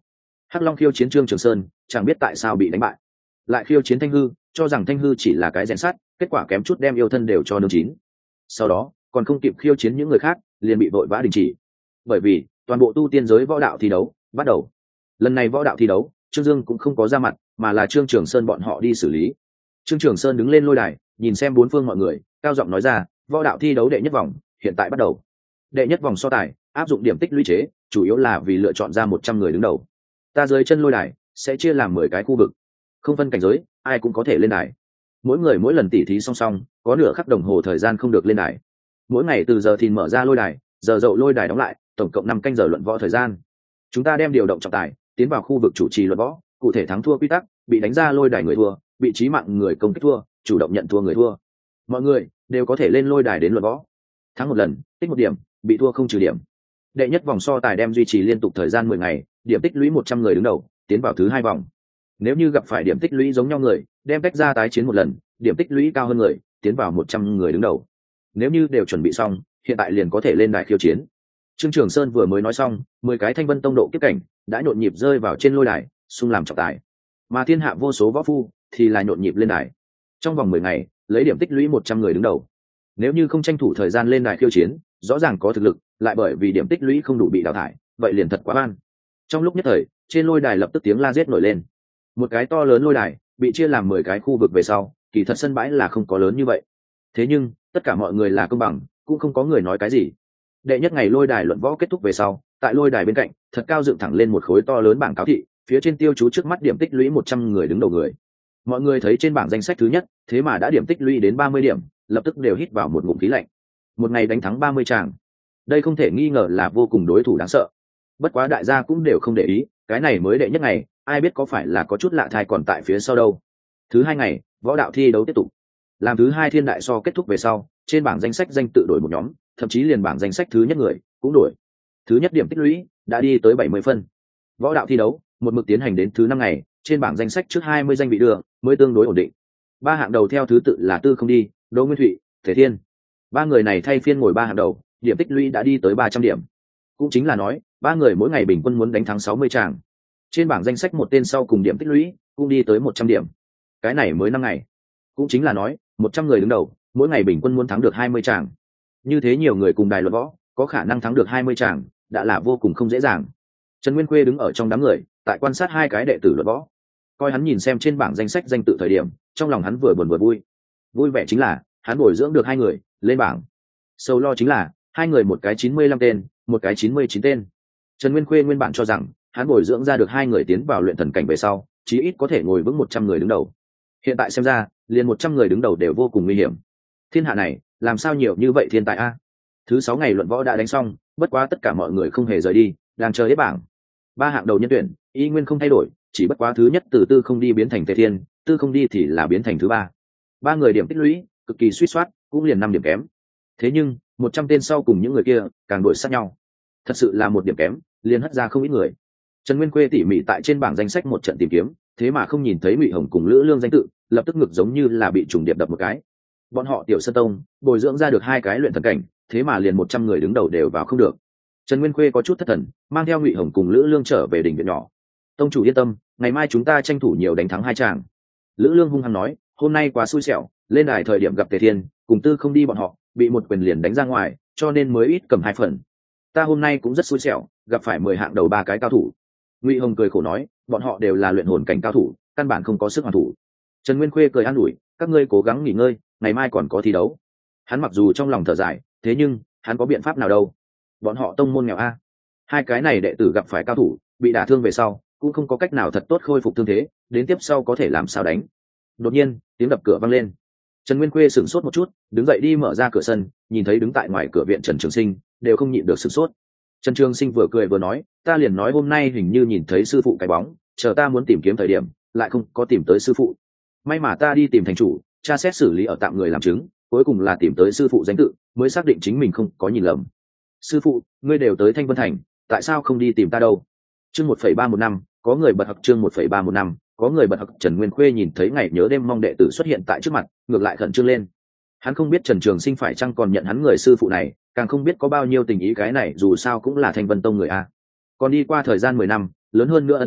S1: Hắc Long khiêu chiến Trương Trường Sơn, chẳng biết tại sao bị đánh bại. Lại khiêu chiến Thanh Hư, cho rằng Thanh Hư chỉ là cái rèn sắt, kết quả kém chút đem yêu thân đều cho nướng chín. Sau đó, còn không kịp khiêu chiến những người khác, liền bị vội vã đình chỉ. Bởi vì, toàn bộ tu tiên giới võ đạo thi đấu bắt đầu. Lần này võ đạo thi đấu, Trương Dương cũng không có ra mặt, mà là Trương Trường Sơn bọn họ đi xử lý. Trương Trường Sơn đứng lên lôi đài, nhìn xem bốn phương mọi người, cao giọng nói ra, võ đạo thi đấu đệ nhất vòng hiện tại bắt đầu. Đệ nhất vòng so tài áp dụng điểm tích lũy chế, chủ yếu là vì lựa chọn ra 100 người đứng đầu. Ta dưới chân lôi đài sẽ chia làm 10 cái khu vực, không phân cảnh giới, ai cũng có thể lên đài. Mỗi người mỗi lần tỉ thí song song, có nửa khắc đồng hồ thời gian không được lên đài. Mỗi ngày từ giờ thìn mở ra lôi đài, giờ dậu lôi đài đóng lại, tổng cộng 5 canh giờ luận võ thời gian. Chúng ta đem điều động trọng tài tiến vào khu vực chủ trì luận võ, cụ thể thắng thua quy tắc, bị đánh ra lôi đài người thua, bị chí mạng người công kích thua, chủ động nhận thua người thua. Mọi người đều có thể lên lôi đài đến luận võ. Thắng một lần tích 1 điểm, bị thua không trừ điểm. Đệ nhất vòng so tài đem duy trì liên tục thời gian 10 ngày, điểm tích lũy 100 người đứng đầu tiến vào thứ 2 vòng. Nếu như gặp phải điểm tích lũy giống nhau người, đem tách ra tái chiến một lần, điểm tích lũy cao hơn người tiến vào 100 người đứng đầu. Nếu như đều chuẩn bị xong, hiện tại liền có thể lên đài khiêu chiến. Trương Trường Sơn vừa mới nói xong, 10 cái Thanh Vân Tông độ kiếp cảnh đã nhộn nhịp rơi vào trên lôi đài, xung làm trọng tài. Mà thiên hạ vô số võ phu thì là nhộn nhịp lên đài. Trong vòng 10 ngày, lấy điểm tích lũy 100 người đứng đầu. Nếu như không tranh thủ thời gian lên đài khiêu chiến, rõ ràng có thực lực, lại bởi vì điểm tích lũy không đủ bị đào thải, vậy liền thật quá oan. Trong lúc nhất thời, trên lôi đài lập tức tiếng la giết nổi lên. Một cái to lớn lôi đài bị chia làm 10 cái khu vực về sau, kỳ thật sân bãi là không có lớn như vậy. Thế nhưng, tất cả mọi người là công bằng, cũng không có người nói cái gì. Đệ nhất ngày lôi đài luận võ kết thúc về sau, tại lôi đài bên cạnh, thật cao dựng thẳng lên một khối to lớn bảng cáo thị, phía trên tiêu chú trước mắt điểm tích lũy 100 người đứng đầu người. Mọi người thấy trên bảng danh sách thứ nhất, thế mà đã điểm tích lũy đến 30 điểm, lập tức đều hít vào một ngụm khí lạnh. Một ngày đánh thắng 30 tràng, đây không thể nghi ngờ là vô cùng đối thủ đáng sợ. Bất quá đại gia cũng đều không để ý, cái này mới đệ nhất ngày, ai biết có phải là có chút lạ thai còn tại phía sau đâu. Thứ 2 ngày, võ đạo thi đấu tiếp tục. Làm thứ 2 thiên đại so kết thúc về sau, trên bảng danh sách danh tự đổi một nhóm, thậm chí liền bảng danh sách thứ nhất người cũng đổi. Thứ nhất điểm tích lũy đã đi tới 70 phân. Võ đạo thi đấu một mực tiến hành đến thứ 5 ngày, trên bảng danh sách trước 20 danh bị đưa mới tương đối ổn định. 3 hạng đầu theo thứ tự là Tư Không Đi, Đỗ Nguyên Thụy, Thể Thiên. 3 người này thay phiên ngồi 3 hạng đầu, điểm tích lũy đã đi tới 300 điểm. Cũng chính là nói, 3 người mỗi ngày bình quân muốn đánh thắng 60 tràng. Trên bảng danh sách một tên sau cùng điểm tích lũy cũng đi tới 100 điểm. Cái này mới 5 ngày. Cũng chính là nói, 100 người đứng đầu, mỗi ngày bình quân muốn thắng được 20 tràng. Như thế nhiều người cùng đài luận võ, có khả năng thắng được 20 tràng, đã là vô cùng không dễ dàng. Trần Nguyên Khuê đứng ở trong đám người, tại quan sát 2 cái đệ tử luận võ. Coi hắn nhìn xem trên bảng danh sách danh tự thời điểm, trong lòng hắn vừa buồn vừa vui. Vui vẻ chính là, hắn bồi dưỡng được 2 người lên bảng. Sầu lo chính là, 2 người một cái 95 tên, một cái 99 tên. Trần Nguyên Khuê nguyên bản cho rằng, hắn bồi dưỡng ra được 2 người tiến vào luyện thần cảnh về sau, chí ít có thể ngồi vững 100 người đứng đầu. Hiện tại xem ra, liền 100 người đứng đầu đều vô cùng nguy hiểm. Thiên hạ này, làm sao nhiều như vậy thiên tài a? Thứ 6 ngày luận võ đã đánh xong, bất quá tất cả mọi người không hề rời đi, đang chờ hết bảng. 3 hạng đầu nhân tuyển, y nguyên không thay đổi, chỉ bất quá thứ nhất từ Tư Không Đi biến thành Tề Thiên, Tư Không Đi thì là biến thành thứ 3. 3 người điểm tích lũy cực kỳ suýt soát, cũng liền 5 điểm kém. Thế nhưng, 100 tên sau cùng những người kia càng đuổi sát nhau. Thật sự là một điểm kém, liền hất ra không ít người. Trần Nguyên Khuê tỉ mỉ tại trên bảng danh sách một trận tìm kiếm, thế mà không nhìn thấy Ngụy Hồng cùng Lữ Lương danh tự, lập tức ngực giống như là bị trùng điệp đập một cái. Bọn họ Tiểu Sơn Tông bồi dưỡng ra được 2 cái luyện thần cảnh, thế mà liền 100 người đứng đầu đều vào không được. Trần Nguyên Khuê có chút thất thần, mang theo Ngụy Hồng cùng Lữ Lương trở về đình viện nhỏ. Tông chủ yên tâm, ngày mai chúng ta tranh thủ nhiều đánh thắng 2 tràng. Lữ Lương hung hăng nói, hôm nay quá xui xẻo, lên đài thời điểm gặp Tề Thiên, cùng Tư Không Đi bọn họ, bị một quyền liền đánh ra ngoài, cho nên mới ít cầm 2 phần. Ta hôm nay cũng rất xui xẻo, gặp phải 10 hạng đầu 3 cái cao thủ. Ngụy Hồng cười khổ nói, bọn họ đều là luyện hồn cảnh cao thủ, căn bản không có sức hoàn thủ. Trần Nguyên Khuê cười an ủi, các ngươi cố gắng nghỉ ngơi, ngày mai còn có thi đấu. Hắn mặc dù trong lòng thở dài, thế nhưng hắn có biện pháp nào đâu? Bọn họ tông môn nghèo a. 2 cái này đệ tử gặp phải cao thủ, bị đả thương về sau, cũng không có cách nào thật tốt khôi phục thương thế, đến tiếp sau có thể làm sao đánh. Đột nhiên, tiếng đập cửa vang lên. Trần Nguyên Khuê sửng sốt một chút, đứng dậy đi mở ra cửa sân, nhìn thấy đứng tại ngoài cửa viện Trần Trường Sinh, đều không nhịn được sửng sốt. Trần Trường Sinh vừa cười vừa nói, ta liền nói hôm nay hình như nhìn thấy sư phụ cái bóng, chờ ta muốn tìm kiếm thời điểm, lại không có tìm tới sư phụ. May mà ta đi tìm thành chủ, tra xét xử lý ở tạm người làm chứng, cuối cùng là tìm tới sư phụ danh tự, mới xác định chính mình không có nhìn lầm. Sư phụ, ngươi đều tới Thanh Vân Thành, tại sao không đi tìm ta đâu? Chương 1,315, có người bật học. Chương 1,315, có người bật học. Trần Nguyên Khuê nhìn thấy ngày nhớ đêm mong đệ tử xuất hiện tại trước mặt, ngược lại khẩn trương lên. Hắn không biết Trần Trường Sinh phải chăng còn nhận hắn người sư phụ này, càng không biết có bao nhiêu tình ý, cái này dù sao cũng là Thanh Vân Tông người a. Còn đi qua thời gian 10 năm, lớn hơn nữa ân tình,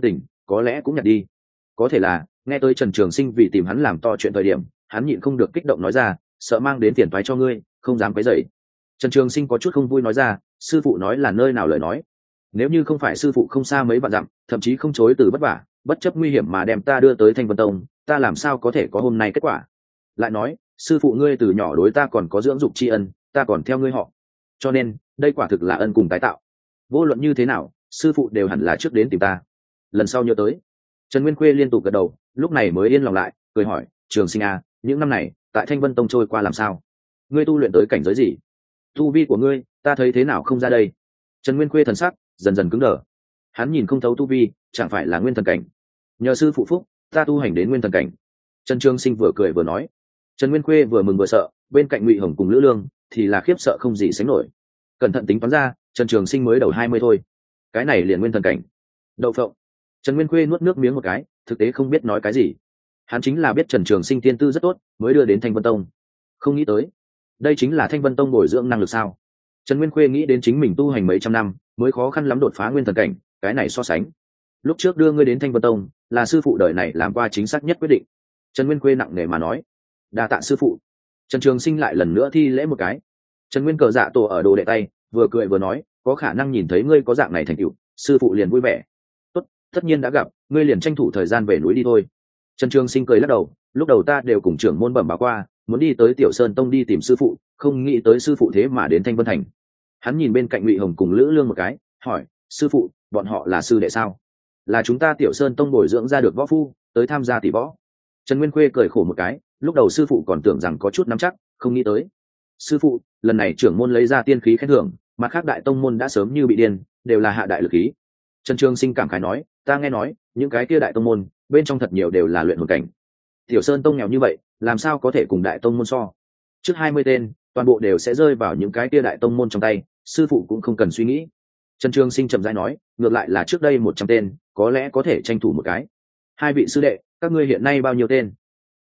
S1: có lẽ cũng nhặt đi. Có thể là nghe tới Trần Trường Sinh vì tìm hắn làm to chuyện thời điểm, hắn nhịn không được kích động nói ra, sợ mang đến phiền toái cho ngươi, không dám quấy rầy. Trần Trường Sinh có chút không vui nói ra, sư phụ nói là nơi nào lời nói, nếu như không phải sư phụ không xa mấy vạn dặm, thậm chí không chối từ bất vả, bất chấp nguy hiểm mà đem ta đưa tới Thanh Vân Tông, ta làm sao có thể có hôm nay kết quả. Lại nói, sư phụ ngươi từ nhỏ đối ta còn có dưỡng dục tri ân, ta còn theo ngươi họ, cho nên đây quả thực là ân cùng tái tạo. Vô luận như thế nào, sư phụ đều hẳn là trước đến tìm ta. Lần sau nhớ tới. Trần Nguyên Khuê liên tục gật đầu, lúc này mới yên lòng lại, cười hỏi, Trường Sinh à, những năm này tại Thanh Vân Tông trôi qua làm sao? Ngươi tu luyện tới cảnh giới gì? Tu vi của ngươi, ta thấy thế nào không ra đây? Trần Nguyên Khuê thần sắc dần dần cứng đờ. Hắn nhìn không thấu tu vi, chẳng phải là nguyên thần cảnh? Nhờ sư phụ phúc, ta tu hành đến nguyên thần cảnh. Trần Trường Sinh vừa cười vừa nói. Trần Nguyên Khuê vừa mừng vừa sợ, bên cạnh Ngụy Hồng cùng Lữ Lương thì là khiếp sợ không gì sánh nổi. Cẩn thận tính toán ra, Trần Trường Sinh mới đầu 20 thôi, cái này liền nguyên thần cảnh. Đậu phộng. Trần Nguyên Khuê nuốt nước miếng một cái, thực tế không biết nói cái gì. Hắn chính là biết Trần Trường Sinh tiên tư rất tốt, mới đưa đến Thanh Vân Tông. Không nghĩ tới, đây chính là Thanh Vân Tông bồi dưỡng năng lực sao? Trần Nguyên Khuê nghĩ đến chính mình tu hành mấy trăm năm, mới khó khăn lắm đột phá nguyên thần cảnh, cái này so sánh. Lúc trước đưa ngươi đến Thanh Vân Tông, là sư phụ đời này làm qua chính xác nhất quyết định. Trần Nguyên Khuê nặng nề mà nói. Đa tạ sư phụ. Trần Trường Sinh lại lần nữa thi lễ một cái. Trần Nguyên Cờ dạ tổ ở đồ đệ tay, vừa cười vừa nói, có khả năng nhìn thấy ngươi có dạng này thành tựu, sư phụ liền vui vẻ. Tốt, tất nhiên đã gặp, ngươi liền tranh thủ thời gian về núi đi thôi. Trần Trường Sinh cười lắc đầu, lúc đầu ta đều cùng trưởng môn bẩm báo qua, muốn đi tới Tiểu Sơn Tông đi tìm sư phụ, không nghĩ tới sư phụ thế mà đến Thanh Vân Thành. Hắn nhìn bên cạnh Ngụy Hồng cùng Lữ Lương một cái, hỏi, sư phụ, bọn họ là sư đệ sao? Là chúng ta Tiểu Sơn Tông bồi dưỡng ra được võ phu, tới tham gia tỷ võ. Trần Nguyên Khuê cười khổ một cái, lúc đầu sư phụ còn tưởng rằng có chút nắm chắc, không nghĩ tới. Sư phụ, lần này trưởng môn lấy ra tiên khí khen thưởng, mặt khác đại tông môn đã sớm như bị điên, đều là hạ đại lực khí. Trần Trường Sinh cảm khái nói, ta nghe nói, những cái kia đại tông môn, bên trong thật nhiều đều là luyện hồn cảnh. Tiểu Sơn Tông nghèo như vậy, làm sao có thể cùng đại tông môn so? Trước 20 tên, toàn bộ đều sẽ rơi vào những cái kia đại tông môn trong tay, sư phụ cũng không cần suy nghĩ. Trần Trường Sinh chậm rãi nói, ngược lại là trước đây 100 tên, có lẽ có thể tranh thủ một cái. Hai vị sư đệ, các ngươi hiện nay bao nhiêu tên?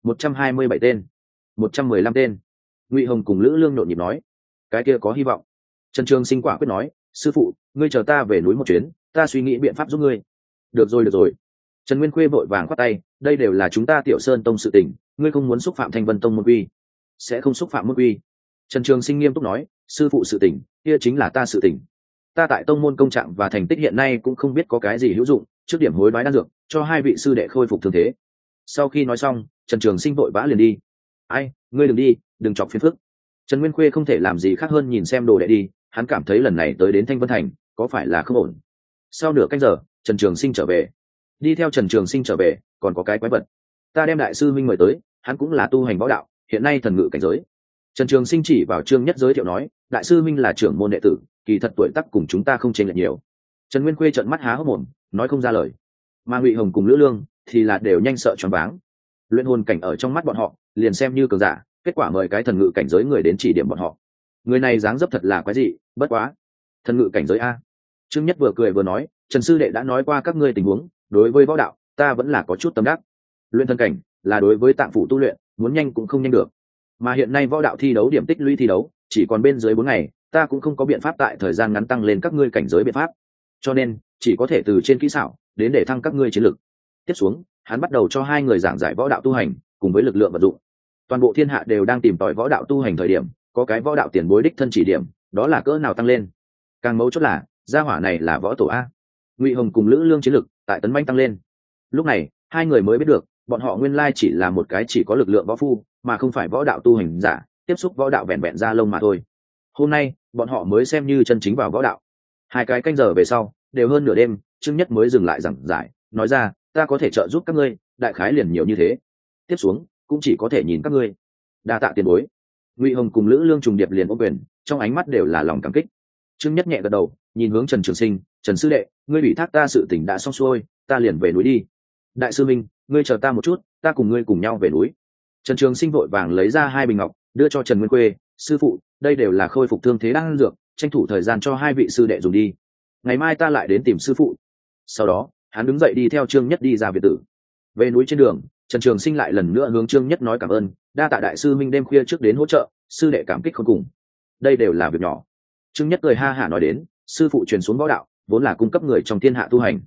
S1: 127 tên. 115 tên. Ngụy Hồng cùng Lữ Lương nhộn nhịp nói, cái kia có hy vọng. Trần Trường Sinh quả quyết nói, sư phụ, ngươi chờ ta về núi một chuyến, ta suy nghĩ biện pháp giúp ngươi. Được rồi được rồi. Trần Nguyên Khuê vội vàng khoát tay, đây đều là chúng ta Tiểu Sơn Tông sự tình, ngươi không muốn xúc phạm Thanh Vân Tông môn quy. Sẽ không xúc phạm môn quy. Trần Trường Sinh nghiêm túc nói, sư phụ sự tình, kia chính là ta sự tình. Ta tại tông môn công trạng và thành tích hiện nay cũng không biết có cái gì hữu dụng, trước điểm hối đoái đan dược, cho hai vị sư đệ khôi phục thương thế. Sau khi nói xong, Trần Trường Sinh vội vã liền đi. Ai, ngươi đừng đi, đừng chọc phiền phức. Trần Nguyên Khuê không thể làm gì khác hơn nhìn xem đồ đệ đi, hắn cảm thấy lần này tới đến Thanh Vân Thành, có phải là không ổn. Sau nửa canh giờ, Trần Trường Sinh trở về. Đi theo Trần Trường Sinh trở về, còn có cái quái vật. Ta đem đại sư minh mời tới, hắn cũng là tu hành võ đạo, hiện nay thần ngự cảnh giới. Trần Trường Sinh chỉ vào Trương Nhất giới thiệu nói, đại sư minh là trưởng môn đệ tử, kỳ thật tuổi tác cùng chúng ta không chênh lệch nhiều. Trần Nguyên Khuê trợn mắt há hốc mồm, nói không ra lời. Mà Ngụy Hồng cùng Lữ Lương thì là đều nhanh sợ choáng váng. Luyện hồn cảnh ở trong mắt bọn họ, liền xem như cường giả, kết quả mời cái thần ngự cảnh giới người đến chỉ điểm bọn họ. Người này dáng dấp thật là quái dị, bất quá. Thần ngự cảnh giới a. Trương Nhất vừa cười vừa nói, Trần sư đệ đã nói qua các ngươi tình huống, đối với võ đạo, ta vẫn là có chút tâm đắc. Luyện thần cảnh là đối với tạng phủ tu luyện, muốn nhanh cũng không nhanh được. Mà hiện nay võ đạo thi đấu điểm tích lũy thi đấu, chỉ còn bên dưới 4 ngày, ta cũng không có biện pháp tại thời gian ngắn tăng lên các ngươi cảnh giới biện pháp. Cho nên, chỉ có thể từ trên kỹ xảo đến để thăng các ngươi chiến lực. Tiếp xuống, hắn bắt đầu cho hai người giảng giải võ đạo tu hành, cùng với lực lượng vận dụng. Toàn bộ thiên hạ đều đang tìm tòi võ đạo tu hành thời điểm, có cái võ đạo tiền bối đích thân chỉ điểm, đó là cỡ nào tăng lên. Càng mấu chốt là, gia hỏa này là võ tổ a. Ngụy Hồng cùng Lữ Lương chiến lực tại tấn manh tăng lên. Lúc này, hai người mới biết được, bọn họ nguyên lai chỉ là một cái chỉ có lực lượng võ phu, mà không phải võ đạo tu hành giả, tiếp xúc võ đạo vẹn vẹn ra lông mà thôi. Hôm nay, bọn họ mới xem như chân chính vào võ đạo. Hai cái canh giờ về sau, đều hơn nửa đêm, Trương Nhất mới dừng lại giảng giải, nói ra, ta có thể trợ giúp các ngươi, đại khái liền nhiều như thế. Tiếp xuống, cũng chỉ có thể nhìn các ngươi. Đa tạ tiền bối. Ngụy Hồng cùng Lữ Lương trùng điệp liền ôm quyền, trong ánh mắt đều là lòng cảm kích. Trương Nhất nhẹ gật đầu, nhìn hướng Trần Trường Sinh, Trần sư đệ, ngươi ủy thác ta sự tình đã xong xuôi, ta liền về núi đi. Đại sư minh, ngươi chờ ta một chút, ta cùng ngươi cùng nhau về núi. Trần Trường Sinh vội vàng lấy ra 2 bình ngọc, đưa cho Trần Nguyên Khuê, sư phụ, đây đều là khôi phục thương thế đan dược, tranh thủ thời gian cho hai vị sư đệ dùng đi. Ngày mai ta lại đến tìm sư phụ. Sau đó, hắn đứng dậy đi theo Trương Nhất đi ra biệt tử. Về núi trên đường, Trần Trường Sinh lại lần nữa hướng Trương Nhất nói cảm ơn, đa tạ đại sư minh đêm khuya trước đến hỗ trợ, sư đệ cảm kích không cùng. Đây đều là việc nhỏ. Trương Nhất cười ha hả nói đến, sư phụ truyền xuống võ đạo, vốn là cung cấp người trong thiên hạ tu hành.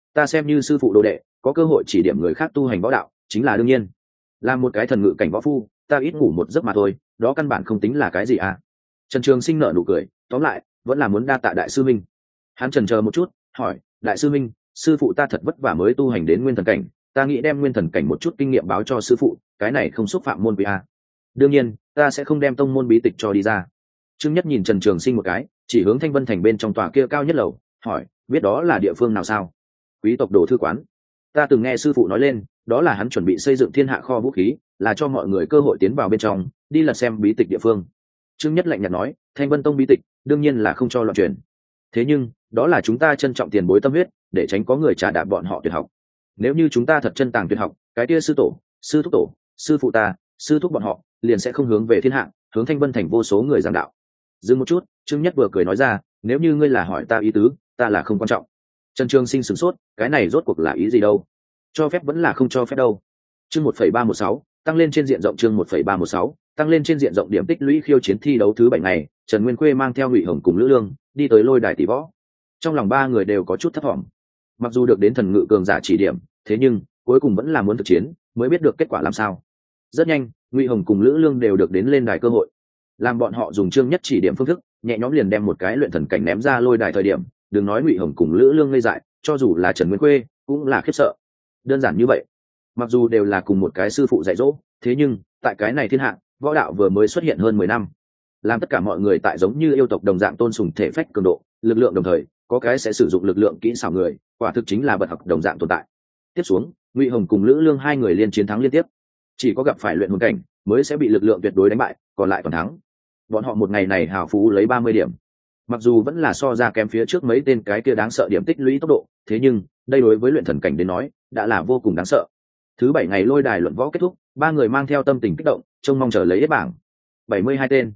S1: ta xem như sư phụ đồ đệ có cơ hội chỉ điểm người khác tu hành võ đạo chính là đương nhiên. Làm một cái thần ngự cảnh võ phu ta ít ngủ một giấc mà thôi, đó căn bản không tính là cái gì à. Trần Trường Sinh nở nụ cười, tóm lại vẫn là muốn đa tạ đại sư minh. Hắn chần chờ một chút hỏi, đại sư minh, sư phụ ta thật vất vả mới tu hành đến nguyên thần cảnh, ta nghĩ đem nguyên thần cảnh một chút kinh nghiệm báo cho sư phụ, cái này không xúc phạm môn quy à. Đương nhiên ta sẽ không đem tông môn bí tịch cho đi ra. Trương Nhất nhìn Trần Trường Sinh một cái, chỉ hướng Thanh Vân Thành bên trong tòa kia cao nhất lầu, hỏi, biết đó là địa phương nào sao? Quý tộc đồ thư quán. Ta từng nghe sư phụ nói lên, đó là hắn chuẩn bị xây dựng thiên hạ kho vũ khí, là cho mọi người cơ hội tiến vào bên trong đi lật xem bí tịch địa phương. Trương Nhất lạnh nhạt nói, Thanh Vân Tông bí tịch đương nhiên là không cho loạn truyền, thế nhưng đó là chúng ta trân trọng tiền bối tâm huyết, để tránh có người trả đạp bọn họ tuyệt học. Nếu như chúng ta thật chân tàng tuyệt học, cái kia sư tổ, sư thúc tổ, sư phụ ta, sư thúc bọn họ liền sẽ không hướng về thiên hạ, hướng Thanh Vân Thành vô số người giảng đạo. Dừng một chút, Trương Nhất vừa cười nói ra, nếu như ngươi là hỏi ta ý tứ, ta là không quan trọng. Trần Trường Sinh sửng sốt, cái này rốt cuộc là ý gì đâu? Cho phép vẫn là không cho phép đâu? Chương 1.316, tăng lên trên diện rộng. Chương 1.316, tăng lên trên diện rộng. Điểm tích lũy khiêu chiến thi đấu thứ 7 ngày, Trần Nguyên Khuê mang theo Ngụy Hồng cùng Lữ Lương đi tới Lôi Đài tỷ võ. Trong lòng ba người đều có chút thấp thỏm. Mặc dù được đến thần ngự cường giả chỉ điểm, thế nhưng cuối cùng vẫn là muốn thực chiến mới biết được kết quả làm sao. Rất nhanh, Ngụy Hồng cùng Lữ Lương đều được đến lên đài cơ hội. Làm bọn họ dùng Trương Nhất chỉ điểm phương thức, nhẹ nhõm liền đem một cái luyện thần cảnh ném ra lôi đài thời điểm, đừng nói Ngụy Hồng cùng Lữ Lương ngây dại, cho dù là Trần Nguyên Khuê cũng là khiếp sợ. Đơn giản như vậy. Mặc dù đều là cùng một cái sư phụ dạy dỗ, thế nhưng tại cái này thiên hạ, võ đạo vừa mới xuất hiện hơn 10 năm, làm tất cả mọi người tại giống như yêu tộc đồng dạng tôn sùng thể phách cường độ, lực lượng đồng thời, có cái sẽ sử dụng lực lượng kỹ xảo người, quả thực chính là bậc học đồng dạng tồn tại. Tiếp xuống, Ngụy Hồng cùng Lữ Lương hai người liên chiến thắng liên tiếp, chỉ có gặp phải luyện hồn cảnh mới sẽ bị lực lượng tuyệt đối đánh bại, còn lại toàn thắng. Bọn họ một ngày này hào phú lấy 30 điểm, mặc dù vẫn là so ra kém phía trước mấy tên cái kia đáng sợ điểm tích lũy tốc độ, thế nhưng đây đối với luyện thần cảnh đến nói đã là vô cùng đáng sợ. Thứ 7 ngày lôi đài luận võ kết thúc, ba người mang theo tâm tình kích động, trông mong chờ lấy hết bảng. 72 tên,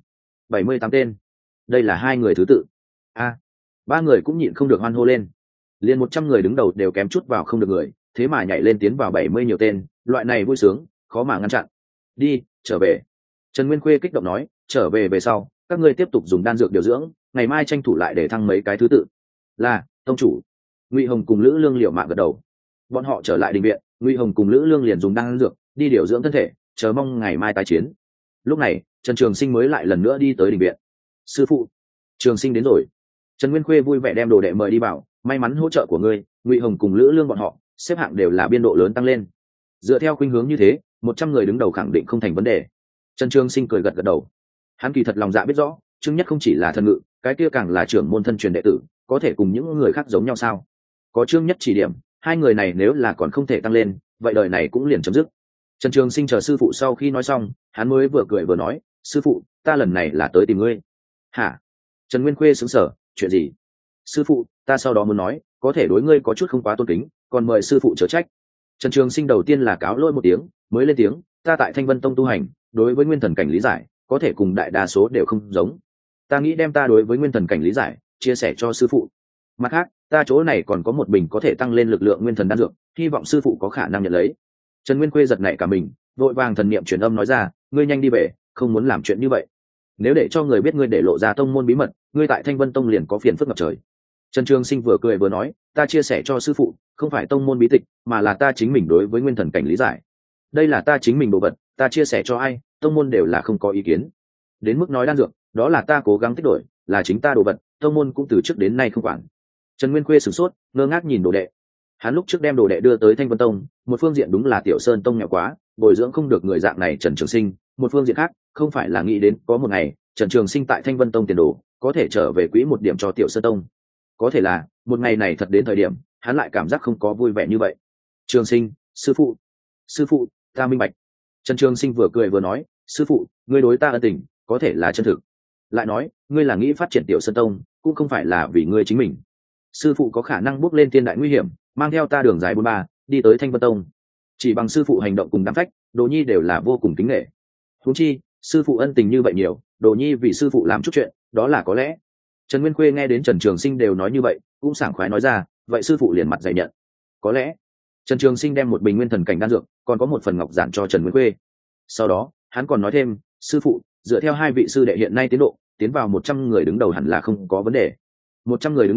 S1: 78 tên, đây là hai người thứ tự. Ba người cũng nhịn không được hoan hô lên. Liền 100 người đứng đầu đều kém chút vào không được người, thế mà nhảy lên tiến vào 70 nhiều tên, loại này vui sướng khó mà ngăn chặn. Đi, trở về. Trần Nguyên Khuê kích động nói, trở về về sau các ngươi tiếp tục dùng đan dược điều dưỡng, ngày mai tranh thủ lại để thăng mấy cái thứ tự. Là tông chủ. Ngụy Hồng cùng Lữ Lương liều mạng gật đầu. Bọn họ trở lại đình viện, Ngụy Hồng cùng Lữ Lương liền dùng đan dược đi điều dưỡng thân thể, chờ mong ngày mai tái chiến. Lúc này Trần Trường Sinh mới lại lần nữa đi tới đình viện. Sư phụ, Trường Sinh đến rồi. Trần Nguyên Khuê vui vẻ đem đồ đệ mời đi bảo, may mắn hỗ trợ của ngươi, Ngụy Hồng cùng Lữ Lương bọn họ xếp hạng đều là biên độ lớn tăng lên. Dựa theo khuynh hướng như thế, 100 người đứng đầu khẳng định không thành vấn đề. Trần Trường Sinh cười gật gật đầu. Hắn kỳ thật lòng dạ biết rõ, Trương Nhất không chỉ là thần ngự, cái kia càng là trưởng môn thân truyền đệ tử, có thể cùng những người khác giống nhau sao? Có Trương Nhất chỉ điểm, hai người này nếu là còn không thể tăng lên, vậy đời này cũng liền chấm dứt. Trần Trường Sinh chờ sư phụ sau khi nói xong, hắn mới vừa cười vừa nói, sư phụ, ta lần này là tới tìm ngươi. Hả? Trần Nguyên Khuê sững sờ, chuyện gì? Sư phụ, ta sau đó muốn nói, có thể đối ngươi có chút không quá tôn kính, còn mời sư phụ chớ trách. Trần Trường Sinh đầu tiên là cáo lỗi một tiếng, mới lên tiếng, ta tại Thanh Vân Tông tu hành, đối với nguyên thần cảnh lý giải, có thể cùng đại đa số đều không giống. Ta nghĩ đem ta đối với nguyên thần cảnh lý giải chia sẻ cho sư phụ. Mặt khác, ta chỗ này còn có một bình có thể tăng lên lực lượng nguyên thần đan dược, hy vọng sư phụ có khả năng nhận lấy. Trần Nguyên Khuê giật nảy cả mình, vội vàng thần niệm truyền âm nói ra, ngươi nhanh đi về, không muốn làm chuyện như vậy. Nếu để cho người biết ngươi để lộ ra tông môn bí mật, ngươi tại Thanh Vân Tông liền có phiền phức ngập trời. Trần Trường Sinh vừa cười vừa nói, ta chia sẻ cho sư phụ, không phải tông môn bí tịch, mà là ta chính mình đối với nguyên thần cảnh lý giải. Đây là ta chính mình đồ vật, ta chia sẻ cho ai, tông môn đều là không có ý kiến. Đến mức nói đan dược, đó là ta cố gắng tích đổi, là chính ta đồ vật, tông môn cũng từ trước đến nay không quản. Trần Nguyên Khuê sửng sốt, ngơ ngác nhìn đồ đệ. Hắn lúc trước đem đồ đệ đưa tới Thanh Vân Tông, một phương diện đúng là Tiểu Sơn Tông nghèo quá, bồi dưỡng không được người dạng này Trần Trường Sinh, một phương diện khác, không phải là nghĩ đến có một ngày Trần Trường Sinh tại Thanh Vân Tông tiền đồ có thể trở về quỹ một điểm cho Tiểu Sơn Tông. Có thể là một ngày này thật đến thời điểm, hắn lại cảm giác không có vui vẻ như vậy. Trường Sinh, sư phụ, ta minh bạch. Trần Trường Sinh vừa cười vừa nói, sư phụ, ngươi đối ta ân tình có thể là chân thực. Lại nói, ngươi là nghĩ phát triển Tiểu Sơn Tông, cũng không phải là vì ngươi chính mình. Sư phụ có khả năng bước lên thiên đại nguy hiểm, mang theo ta đường dài 43, đi tới Thanh Vân Tông. Chỉ bằng sư phụ hành động cùng đám phách, Đồ Nhi đều là vô cùng kính nể. Huống chi, sư phụ ân tình như vậy nhiều, Đồ Nhi vì sư phụ làm chút chuyện, đó là có lẽ. Trần Nguyên Khuê nghe đến Trần Trường Sinh đều nói như vậy, cũng sảng khoái nói ra, vậy sư phụ liền mặt dày nhận. Có lẽ. Trần Trường Sinh đem một bình nguyên thần cảnh đan dược, còn có một phần ngọc giản cho Trần Nguyên Khuê. Sau đó, hắn còn nói thêm, sư phụ, dựa theo hai vị sư đệ hiện nay tiến độ, tiến vào 100 người đứng đầu hẳn là không có vấn đề. 100 người đứng đầu,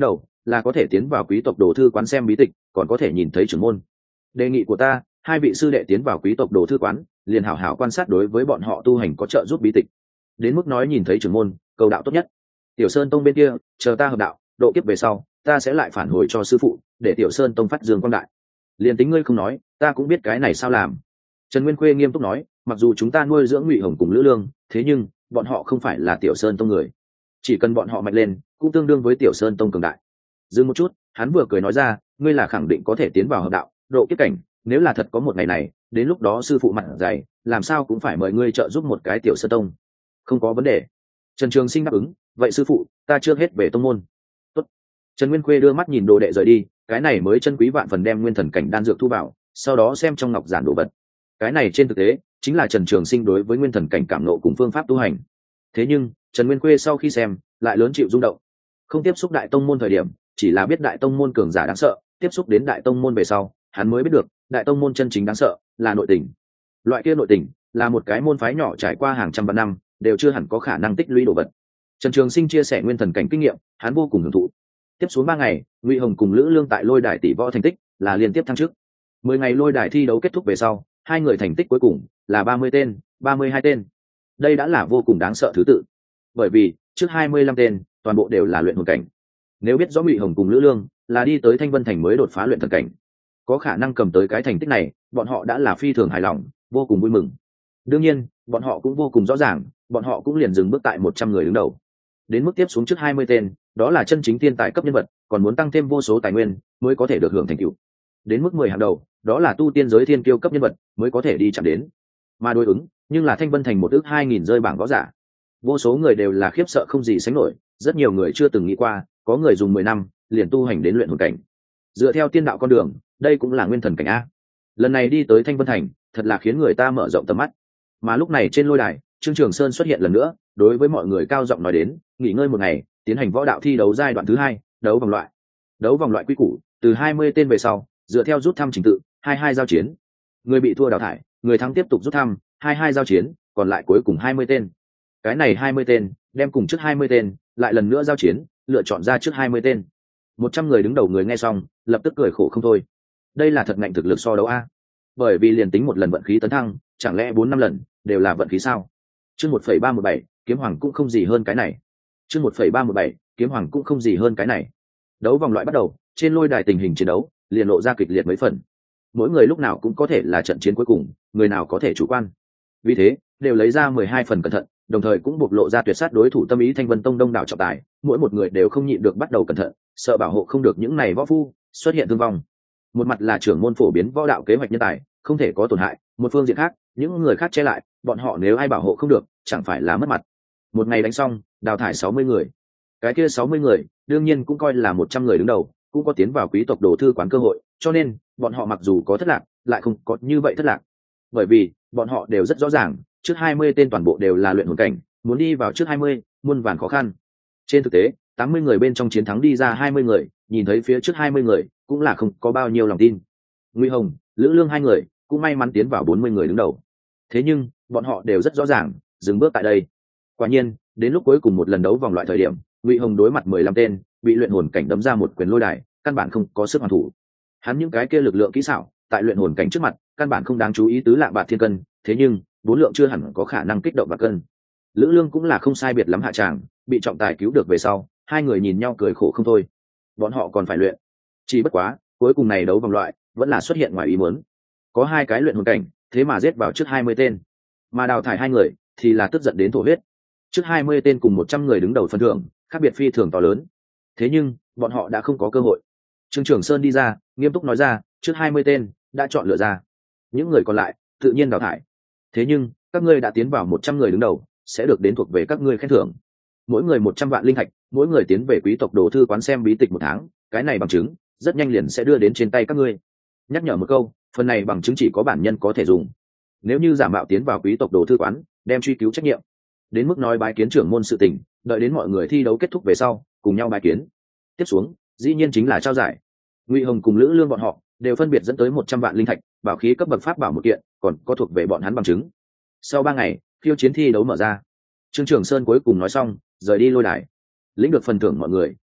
S1: là có thể tiến vào quý tộc đồ thư quán xem bí tịch, còn có thể nhìn thấy trưởng môn. Đề nghị của ta, hai vị sư đệ tiến vào quý tộc đồ thư quán, liền hảo hảo quan sát đối với bọn họ tu hành có trợ giúp bí tịch, đến mức nói nhìn thấy trưởng môn cầu đạo tốt nhất. Tiểu Sơn Tông bên kia chờ ta hợp đạo độ kiếp về sau, ta sẽ lại phản hồi cho sư phụ, để Tiểu Sơn Tông phát dương quang đại. Liền tính ngươi không nói, ta cũng biết cái này sao làm. Trần Nguyên Khuê nghiêm túc nói, mặc dù chúng ta nuôi dưỡng Ngụy Hồng cùng Lữ Lương, thế nhưng bọn họ không phải là Tiểu Sơn Tông người, chỉ cần bọn họ mạnh lên cũng tương đương với Tiểu Sơn Tông cường đại. Dừng một chút, hắn vừa cười nói ra, ngươi là khẳng định có thể tiến vào hợp đạo độ kiếp cảnh, nếu là thật có một ngày này, đến lúc đó sư phụ mặt dày, làm sao cũng phải mời ngươi trợ giúp một cái Tiểu Sơn Tông. Không có vấn đề. Trần Trường Sinh đáp ứng, vậy sư phụ, ta chưa hết về tông môn. Tốt. Trần Nguyên Khuê đưa mắt nhìn đồ đệ rời đi, cái này mới chân quý vạn phần đem nguyên thần cảnh đan dược thu vào, sau đó xem trong ngọc giản đồ vật. Cái này trên thực tế chính là Trần Trường Sinh đối với nguyên thần cảnh cảm ngộ cùng phương pháp tu hành. Thế nhưng Trần Nguyên Khuê sau khi xem lại lớn chịu rung động. Không tiếp xúc đại tông môn thời điểm, chỉ là biết đại tông môn cường giả đáng sợ, tiếp xúc đến đại tông môn về sau, hắn mới biết được đại tông môn chân chính đáng sợ là nội tình. Loại kia nội tình là một cái môn phái nhỏ trải qua hàng trăm vạn năm đều chưa hẳn có khả năng tích lũy đồ vật. Trần Trường Sinh chia sẻ nguyên thần cảnh kinh nghiệm, hắn vô cùng hưởng thụ. Tiếp xuống 3 ngày, Ngụy Hồng cùng Lữ Lương tại Lôi Đài tỷ võ thành tích là liên tiếp thăng chức. 10 ngày Lôi Đài thi đấu kết thúc về sau, hai người thành tích cuối cùng là 30 tên, 32 tên. Đây đã là vô cùng đáng sợ thứ tự. Bởi vì trước 25 tên toàn bộ đều là luyện hồn cảnh. Nếu biết rõ Ngụy Hồng cùng Lữ Lương là đi tới Thanh Vân Thành mới đột phá luyện thần cảnh, có khả năng cầm tới cái thành tích này, bọn họ đã là phi thường hài lòng, vô cùng vui mừng. Đương nhiên, bọn họ cũng vô cùng rõ ràng, bọn họ cũng liền dừng bước tại 100 người đứng đầu. Đến mức tiếp xuống trước 20 tên, đó là chân chính thiên tài cấp nhân vật, còn muốn tăng thêm vô số tài nguyên mới có thể được hưởng thành tựu. Đến mức 10 hàng đầu, đó là tu tiên giới thiên kiêu cấp nhân vật mới có thể đi chạm đến. Mà đối ứng, nhưng là Thanh Vân Thành 1.200.000 rơi bảng võ giả. Vô số người đều là khiếp sợ không gì sánh nổi, rất nhiều người chưa từng nghĩ qua, có người dùng 10 năm liền tu hành đến luyện hồn cảnh. Dựa theo tiên đạo con đường, đây cũng là nguyên thần cảnh a. Lần này đi tới Thanh Vân Thành, thật là khiến người ta mở rộng tầm mắt. Mà lúc này trên lôi đài, Trương Trường Sơn xuất hiện lần nữa, đối với mọi người cao giọng nói đến, nghỉ ngơi một ngày, tiến hành võ đạo thi đấu giai đoạn thứ 2, đấu vòng loại. Đấu vòng loại quy củ, từ 20 tên về sau, dựa theo rút thăm trình tự, 22 giao chiến. Người bị thua đào thải, người thắng tiếp tục rút thăm, 22 giao chiến, còn lại cuối cùng 20 tên. Cái này 20 tên, đem cùng trước 20 tên, lại lần nữa giao chiến, lựa chọn ra trước 20 tên. 100 người đứng đầu người nghe xong, lập tức cười khổ không thôi. Đây là thật ngạnh thực lực so đấu a. Bởi vì liền tính một lần vận khí tấn thăng, chẳng lẽ 4-5 lần đều là vận khí sao? Chương 1.317, kiếm hoàng cũng không gì hơn cái này. Chương 1.317, kiếm hoàng cũng không gì hơn cái này. Đấu vòng loại bắt đầu, trên lôi đài tình hình chiến đấu liền lộ ra kịch liệt mấy phần. Mỗi người lúc nào cũng có thể là trận chiến cuối cùng, người nào có thể chủ quan. Vì thế, đều lấy ra 12 phần cẩn thận, đồng thời cũng bộc lộ ra tuyệt sát đối thủ tâm ý Thanh Vân Tông đông đảo trọng tài, mỗi một người đều không nhịn được bắt đầu cẩn thận, sợ bảo hộ không được những này võ phu xuất hiện thương vong. Một mặt là trưởng môn phổ biến võ đạo kế hoạch nhân tài, không thể có tổn hại, một phương diện khác, những người khác che lại, bọn họ nếu ai bảo hộ không được, chẳng phải là mất mặt. Một ngày đánh xong, đào thải 60 người. Cái kia 60 người, đương nhiên cũng coi là 100 người đứng đầu, cũng có tiến vào quý tộc đồ thư quán cơ hội, cho nên bọn họ mặc dù có thất lạc, lại không có như vậy thất lạc. Bởi vì, bọn họ đều rất rõ ràng, trước 20 tên toàn bộ đều là luyện hồn cảnh, muốn đi vào trước 20, muôn vàn khó khăn. Trên thực tế, 80 người bên trong chiến thắng đi ra 20 người, nhìn thấy phía trước 20 người, cũng là không có bao nhiêu lòng tin. Ngụy Hồng, Lữ Lương hai người, cũng may mắn tiến vào 40 người đứng đầu. Thế nhưng, bọn họ đều rất rõ ràng, dừng bước tại đây. Quả nhiên, đến lúc cuối cùng một lần đấu vòng loại thời điểm, Ngụy Hồng đối mặt 15 tên, bị luyện hồn cảnh đấm ra một quyền lôi đài, căn bản không có sức hoàn thủ. Hắn những cái kia lực lượng kỹ xảo, tại luyện hồn cảnh trước mặt, căn bản không đáng chú ý tứ lạng bạc thiên cân, thế nhưng, bốn lượng chưa hẳn có khả năng kích động bạc cân. Lữ Lương cũng là không sai biệt lắm hạ tràng, bị trọng tài cứu được về sau, hai người nhìn nhau cười khổ không thôi. Bọn họ còn phải luyện. Chỉ bất quá, cuối cùng này đấu vòng loại, vẫn là xuất hiện ngoài ý muốn. Có hai cái luyện hồn cảnh, thế mà giết vào trước 20 tên, mà đào thải hai người thì là tức giận đến thổ huyết. Trước 20 tên cùng 100 người đứng đầu phân thưởng, khác biệt phi thường to lớn. Thế nhưng, bọn họ đã không có cơ hội. Trương Trường Sơn đi ra, nghiêm túc nói ra, trước 20 tên đã chọn lựa ra. Những người còn lại tự nhiên đào thải. Thế nhưng, các ngươi đã tiến vào 100 người đứng đầu, sẽ được đến thuộc về các ngươi khen thưởng. Mỗi người 100 vạn linh thạch, mỗi người tiến về quý tộc đồ thư quán xem bí tịch 1 tháng, cái này bằng chứng rất nhanh liền sẽ đưa đến trên tay các ngươi. Nhắc nhở một câu, phần này bằng chứng chỉ có bản nhân có thể dùng. Nếu như giả mạo tiến vào quý tộc đồ thư quán, đem truy cứu trách nhiệm. Đến mức nói bái kiến trưởng môn sự tình, đợi đến mọi người thi đấu kết thúc về sau, cùng nhau bái kiến. Tiếp xuống, dĩ nhiên chính là trao giải. Ngụy Hồng cùng Lữ Lương bọn họ đều phân biệt dẫn tới 100 vạn linh thạch, bảo khí cấp bậc pháp bảo một kiện, còn có thuộc về bọn hắn bằng chứng. Sau 3 ngày, phiêu chiến thi đấu mở ra. Trương Trường Sơn cuối cùng nói xong, rời đi lôi đài. Lĩnh được phần thưởng mọi người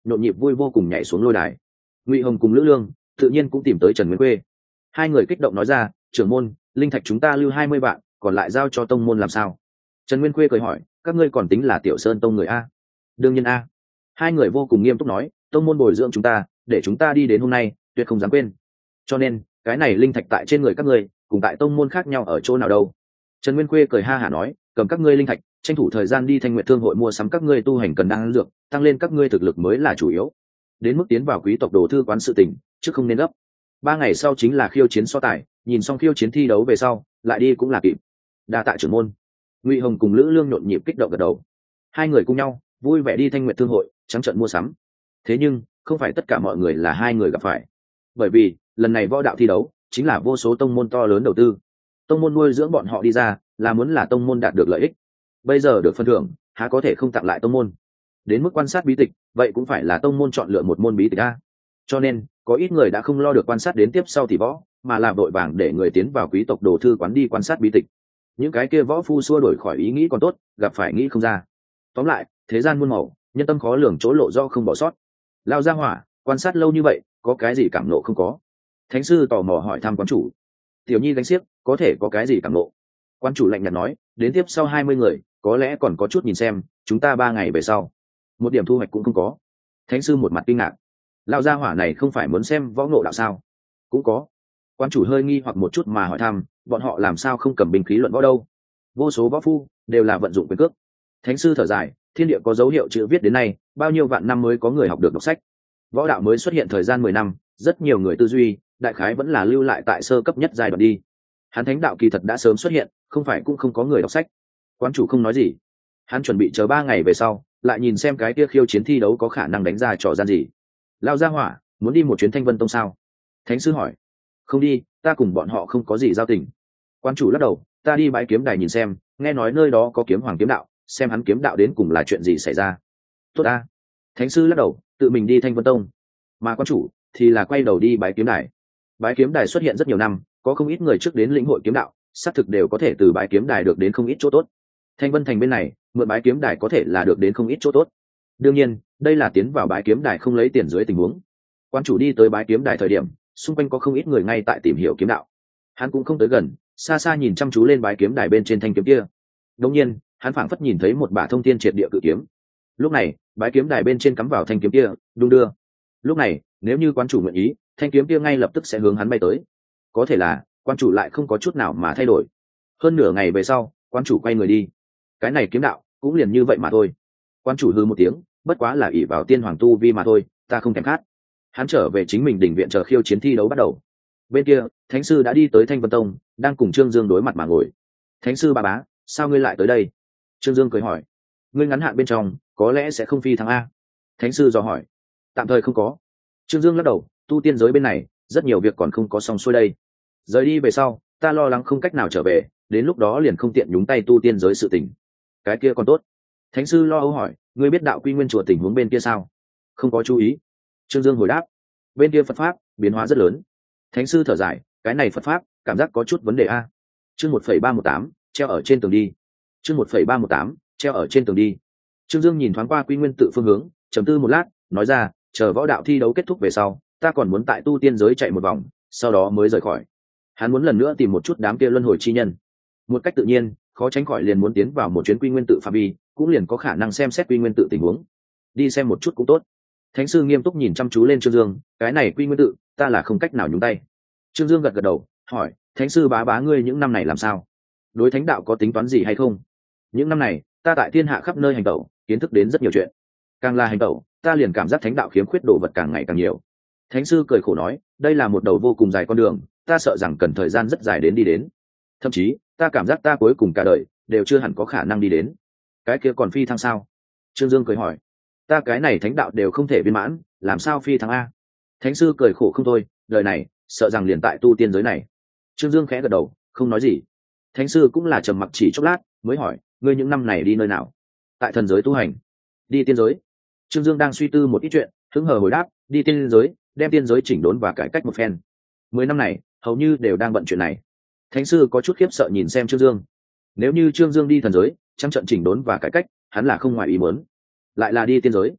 S1: nhộn nhịp vui vô cùng nhảy xuống lôi đài. Ngụy Hồng cùng Lữ Lương tự nhiên cũng tìm tới Trần Nguyên Khuê. Hai người kích động nói ra, trưởng môn, linh thạch chúng ta lưu 20 vạn, còn lại giao cho tông môn làm sao? Trần Nguyên Khuê cười hỏi, các ngươi còn tính là Tiểu Sơn tông người a? Đương nhiên a. Hai người vô cùng nghiêm túc nói, tông môn bồi dưỡng chúng ta, để chúng ta đi đến hôm nay, tuyệt không dám quên. Cho nên, cái này linh thạch tại trên người các ngươi, cùng tại tông môn khác nhau ở chỗ nào đâu? Trần Nguyên Khuê cười ha hả nói, cầm các ngươi linh thạch, tranh thủ thời gian đi Thanh Nguyệt Thương hội mua sắm các ngươi tu hành cần đan dược, tăng lên các ngươi thực lực mới là chủ yếu. Đến mức tiến vào quý tộc đồ thư quán sự tình, chứ không nên gấp. 3 ngày sau chính là khiêu chiến so tài, nhìn xong khiêu chiến thi đấu về sau, lại đi cũng là kịp. Đa tạ trưởng môn. Ngụy Hồng cùng Lữ Lương nhộn nhịp kích động gật đầu. Hai người cùng nhau, vui vẻ đi Thanh Nguyệt Thương hội, trắng trợn mua sắm. Thế nhưng, không phải tất cả mọi người là hai người gặp phải. Bởi vì, lần này võ đạo thi đấu, chính là vô số tông môn to lớn đầu tư. Tông môn nuôi dưỡng bọn họ đi ra, là muốn là tông môn đạt được lợi ích. Bây giờ được phân thưởng, há có thể không tặng lại tông môn. Đến mức quan sát bí tịch, vậy cũng phải là tông môn chọn lựa một môn bí tịch a. Cho nên, có ít người đã không lo được quan sát đến tiếp sau thì võ, mà là vội vàng để người tiến vào quý tộc đồ thư quán đi quan sát bí tịch. Những cái kia võ phu xua đổi khỏi ý nghĩ còn tốt, gặp phải nghĩ không ra. Tóm lại, thế gian muôn màu, nhân tâm khó lường chỗ lộ do không bỏ sót. Lao ra hỏa, quan sát lâu như vậy, có cái gì cảm nộ không có? Thánh sư tò mò hỏi thăm quán chủ. Tiểu nhi gánh xiếc, có thể có cái gì cảm nộ? Quan chủ lạnh nhạt nói, đến tiếp sau 20 người, có lẽ còn có chút nhìn xem, chúng ta 3 ngày về sau, một điểm thu hoạch cũng không có. Thánh sư một mặt kinh ngạc. Lao gia hỏa này không phải muốn xem võ ngộ đạo sao? Cũng có. Quan chủ hơi nghi hoặc một chút mà hỏi thăm, bọn họ làm sao không cầm binh khí luận võ đâu? Vô số võ phu đều là vận dụng quyền cước. Thánh sư thở dài, thiên địa có dấu hiệu chữ viết đến nay, bao nhiêu vạn năm mới có người học được đọc sách. Võ đạo mới xuất hiện thời gian 10 năm, rất nhiều người tư duy, đại khái vẫn là lưu lại tại sơ cấp nhất giai đoạn đi. Hắn thánh đạo kỳ thật đã sớm xuất hiện, không phải cũng không có người đọc sách. Quan chủ không nói gì. Hắn chuẩn bị chờ 3 ngày về sau, lại nhìn xem cái kia khiêu chiến thi đấu có khả năng đánh ra trò gian gì. Lao gia hỏa, muốn đi một chuyến Thanh Vân Tông sao? Thánh sư hỏi. Không đi, ta cùng bọn họ không có gì giao tình. Quan chủ lắc đầu, ta đi bãi kiếm đài nhìn xem, nghe nói nơi đó có kiếm hoàng kiếm đạo, xem hắn kiếm đạo đến cùng là chuyện gì xảy ra. Tốt a. Thánh sư lắc đầu, tự mình đi Thanh Vân Tông. Mà quan chủ thì là quay đầu đi bãi kiếm đài. Bãi kiếm đài xuất hiện rất nhiều năm, có không ít người trước đến lĩnh hội kiếm đạo, xác thực đều có thể từ bãi kiếm đài được đến không ít chỗ tốt. Thanh Vân Thành bên này, mượn bãi kiếm đài có thể là được đến không ít chỗ tốt. Đương nhiên, đây là tiến vào bãi kiếm đài không lấy tiền dưới tình huống. Quan chủ đi tới bãi kiếm đài thời điểm, xung quanh có không ít người ngay tại tìm hiểu kiếm đạo. Hắn cũng không tới gần, xa xa nhìn chăm chú lên bãi kiếm đài bên trên thanh kiếm kia. Đương nhiên, hắn phảng phất nhìn thấy một bả thông thiên triệt địa cự kiếm. Lúc này, bãi kiếm đài bên trên cắm vào thanh kiếm kia, đung đưa. Lúc này, nếu như quan chủ nguyện ý, thanh kiếm kia ngay lập tức sẽ hướng hắn bay tới. Có thể là, quan chủ lại không có chút nào mà thay đổi. Hơn nửa ngày về sau, quan chủ quay người đi. Cái này kiếm đạo cũng liền như vậy mà thôi. Quan chủ hừ một tiếng, bất quá là ỷ vào tiên hoàng tu vi mà thôi, ta không thèm khát. Hắn trở về chính mình đỉnh viện chờ khiêu chiến thi đấu bắt đầu. Bên kia, thánh sư đã đi tới Thanh Vân Tông, đang cùng Trương Dương đối mặt mà ngồi. Thánh sư bà bá, sao ngươi lại tới đây? Trương Dương cười hỏi. Ngươi ngắn hạn bên trong, có lẽ sẽ không phi thăng a? Thánh sư dò hỏi. Tạm thời không có. Trương Dương lắc đầu, tu tiên giới bên này, rất nhiều việc còn không có xong xuôi đây. Rời đi về sau, ta lo lắng không cách nào trở về, đến lúc đó liền không tiện nhúng tay tu tiên giới sự tình. Cái kia còn tốt. Thánh sư lo âu hỏi, ngươi biết đạo Quy Nguyên chùa tình huống bên kia sao? Không có chú ý. Trương Dương hồi đáp. Bên kia Phật pháp biến hóa rất lớn. Thánh sư thở dài, cái này Phật pháp cảm giác có chút vấn đề a. Chương 1,318, treo ở trên tường đi. Chương 1,318, treo ở trên tường đi. Trương Dương nhìn thoáng qua Quy Nguyên tự phương hướng, trầm tư một lát, nói ra, chờ võ đạo thi đấu kết thúc về sau, ta còn muốn tại tu tiên giới chạy một vòng, sau đó mới rời khỏi. Hắn muốn lần nữa tìm một chút đám kia luân hồi chi nhân. Một cách tự nhiên, khó tránh khỏi liền muốn tiến vào một chuyến Quy Nguyên tự phạm vi, cũng liền có khả năng xem xét Quy Nguyên tự tình huống. Đi xem một chút cũng tốt. Thánh sư nghiêm túc nhìn chăm chú lên Trương Dương, cái này Quy Nguyên tự, ta là không cách nào nhúng tay. Trương Dương gật gật đầu, hỏi, thánh sư bá bá ngươi những năm này làm sao? Đối thánh đạo có tính toán gì hay không? Những năm này, ta tại thiên hạ khắp nơi hành tẩu, kiến thức đến rất nhiều chuyện. Càng là hành tẩu, ta liền cảm giác thánh đạo khiếm khuyết đồ vật càng ngày càng nhiều. Thánh sư cười khổ nói, đây là một đầu vô cùng dài con đường, ta sợ rằng cần thời gian rất dài đến đi đến. Thậm chí, ta cảm giác ta cuối cùng cả đời đều chưa hẳn có khả năng đi đến. Cái kia còn phi thăng sao? Trương Dương cười hỏi. Ta cái này thánh đạo đều không thể viên mãn, làm sao phi thăng a? Thánh sư cười khổ không thôi, đời này sợ rằng liền tại tu tiên giới này. Trương Dương khẽ gật đầu, không nói gì. Thánh sư cũng là trầm mặc chỉ chốc lát, mới hỏi, ngươi những năm này đi nơi nào? Tại thần giới tu hành. Đi tiên giới. Trương Dương đang suy tư một ít chuyện, hứng hờ hồi đáp, đi tiên giới, đem tiên giới chỉnh đốn và cải cách một phen. 10 năm này, hầu như đều đang bận chuyện này. Thánh sư có chút khiếp sợ nhìn xem Trương Dương. Nếu như Trương Dương đi thần giới, trăm trận chỉnh đốn và cải cách, hắn là không ngoài ý muốn. Lại là đi tiên giới.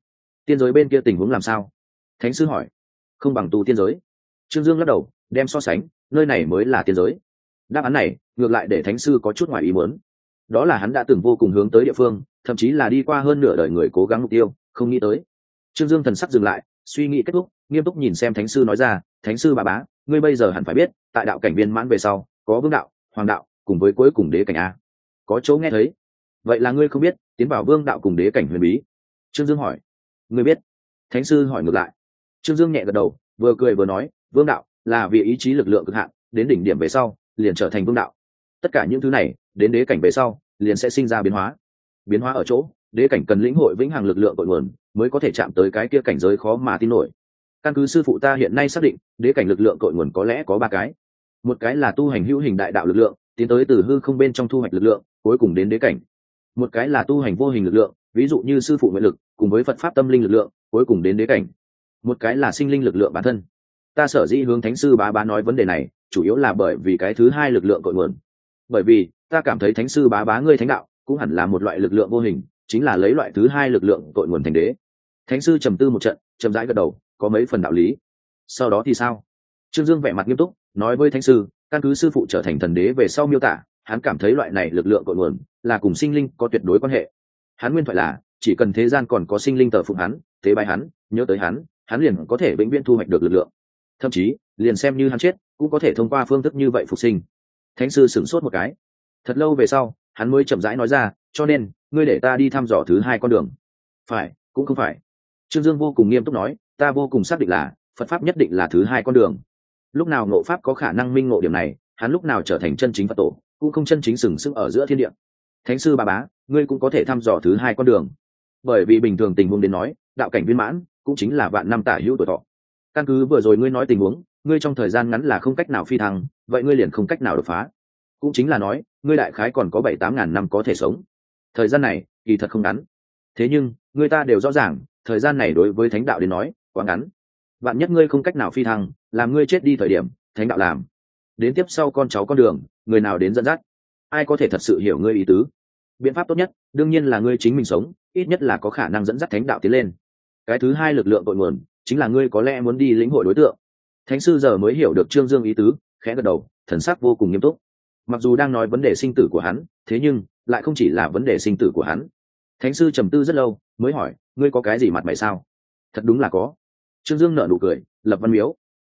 S1: Tiên giới bên kia tình huống làm sao? Thánh sư hỏi. Không bằng tu tiên giới. Trương Dương lắc đầu, đem so sánh, nơi này mới là tiên giới. Đáp án này ngược lại để thánh sư có chút ngoài ý muốn. Đó là hắn đã từng vô cùng hướng tới địa phương, thậm chí là đi qua hơn nửa đời người cố gắng mục tiêu, không nghĩ tới. Trương Dương thần sắc dừng lại, suy nghĩ kết thúc, nghiêm túc nhìn xem thánh sư nói ra, thánh sư bà bá, ngươi bây giờ hẳn phải biết, tại đạo cảnh viên mãn về sau, có vương đạo, hoàng đạo, cùng với cuối cùng đế cảnh a. Có chỗ nghe thấy. Vậy là ngươi không biết, tiến vào vương đạo cùng đế cảnh huyền bí. Trương Dương hỏi. Ngươi biết? Thánh sư hỏi ngược lại. Trương Dương nhẹ gật đầu, vừa cười vừa nói, vương đạo là vì ý chí lực lượng cực hạn, đến đỉnh điểm về sau liền trở thành vương đạo. Tất cả những thứ này đến đế cảnh về sau liền sẽ sinh ra biến hóa. Biến hóa ở chỗ đế cảnh cần lĩnh hội vĩnh hằng lực lượng cội nguồn mới có thể chạm tới cái kia cảnh giới khó mà tin nổi. Căn cứ sư phụ ta hiện nay xác định, đế cảnh lực lượng cội nguồn có lẽ có ba cái. Một cái là tu hành hữu hình đại đạo lực lượng, tiến tới từ hư không bên trong thu hoạch lực lượng, cuối cùng đến đế cảnh. Một cái là tu hành vô hình lực lượng, ví dụ như sư phụ nguyện lực cùng với Phật pháp tâm linh lực lượng, cuối cùng đến đế cảnh. Một cái là sinh linh lực lượng bản thân. Ta sở dĩ hướng thánh sư bá bá nói vấn đề này, chủ yếu là bởi vì cái thứ hai lực lượng cội nguồn. Bởi vì ta cảm thấy thánh sư bá bá ngươi thánh đạo cũng hẳn là một loại lực lượng vô hình, chính là lấy loại thứ hai lực lượng cội nguồn thành đế. Thánh sư trầm tư một trận, chậm rãi gật đầu, có mấy phần đạo lý. Sau đó thì sao? Trương Dương vẻ mặt nghiêm túc nói với thánh sư, căn cứ sư phụ trở thành thần đế về sau miêu tả, hắn cảm thấy loại này lực lượng cội nguồn là cùng sinh linh có tuyệt đối quan hệ. Hắn nguyên thoại là chỉ cần thế gian còn có sinh linh thờ phụng hắn, tế bái hắn, nhớ tới hắn liền có thể vĩnh viễn thu hoạch được lực lượng. Thậm chí liền xem như hắn chết cũng có thể thông qua phương thức như vậy phục sinh. Thánh sư sửng sốt một cái, thật lâu về sau hắn mới chậm rãi nói ra, cho nên ngươi để ta đi thăm dò thứ hai con đường. Phải cũng không phải. Trương Dương vô cùng nghiêm túc nói, ta vô cùng xác định là Phật pháp nhất định là thứ hai con đường. Lúc nào ngộ pháp có khả năng minh ngộ điểm này, hắn lúc nào trở thành chân chính Phật tổ cũng không chân chính sừng sững ở giữa thiên địa. Thánh sư bà bá, ngươi cũng có thể thăm dò thứ hai con đường. Bởi vì bình thường tình huống đến nói, đạo cảnh viên mãn cũng chính là vạn năm tả hữu tuổi thọ. Căn cứ vừa rồi ngươi nói tình huống, ngươi trong thời gian ngắn là không cách nào phi thăng, vậy ngươi liền không cách nào đột phá. Cũng chính là nói, ngươi đại khái còn có 7-8 ngàn năm có thể sống. Thời gian này kỳ thật không ngắn. Thế nhưng người ta đều rõ ràng, thời gian này đối với thánh đạo đến nói quá ngắn. Vạn nhất ngươi không cách nào phi thăng, làm ngươi chết đi thời điểm thánh đạo làm đến tiếp sau con cháu con đường, người nào đến dẫn dắt? Ai có thể thật sự hiểu ngươi ý tứ? Biện pháp tốt nhất đương nhiên là ngươi chính mình sống, ít nhất là có khả năng dẫn dắt thánh đạo tiến lên. Cái thứ hai lực lượng cội nguồn chính là ngươi có lẽ muốn đi lĩnh hội đối tượng. Thánh sư giờ mới hiểu được Trương Dương ý tứ, khẽ gật đầu, thần sắc vô cùng nghiêm túc. Mặc dù đang nói vấn đề sinh tử của hắn, thế nhưng lại không chỉ là vấn đề sinh tử của hắn. Thánh sư trầm tư rất lâu mới hỏi, ngươi có cái gì mặt mày sao? Thật đúng là có. Trương Dương nở nụ cười, lập văn miếu.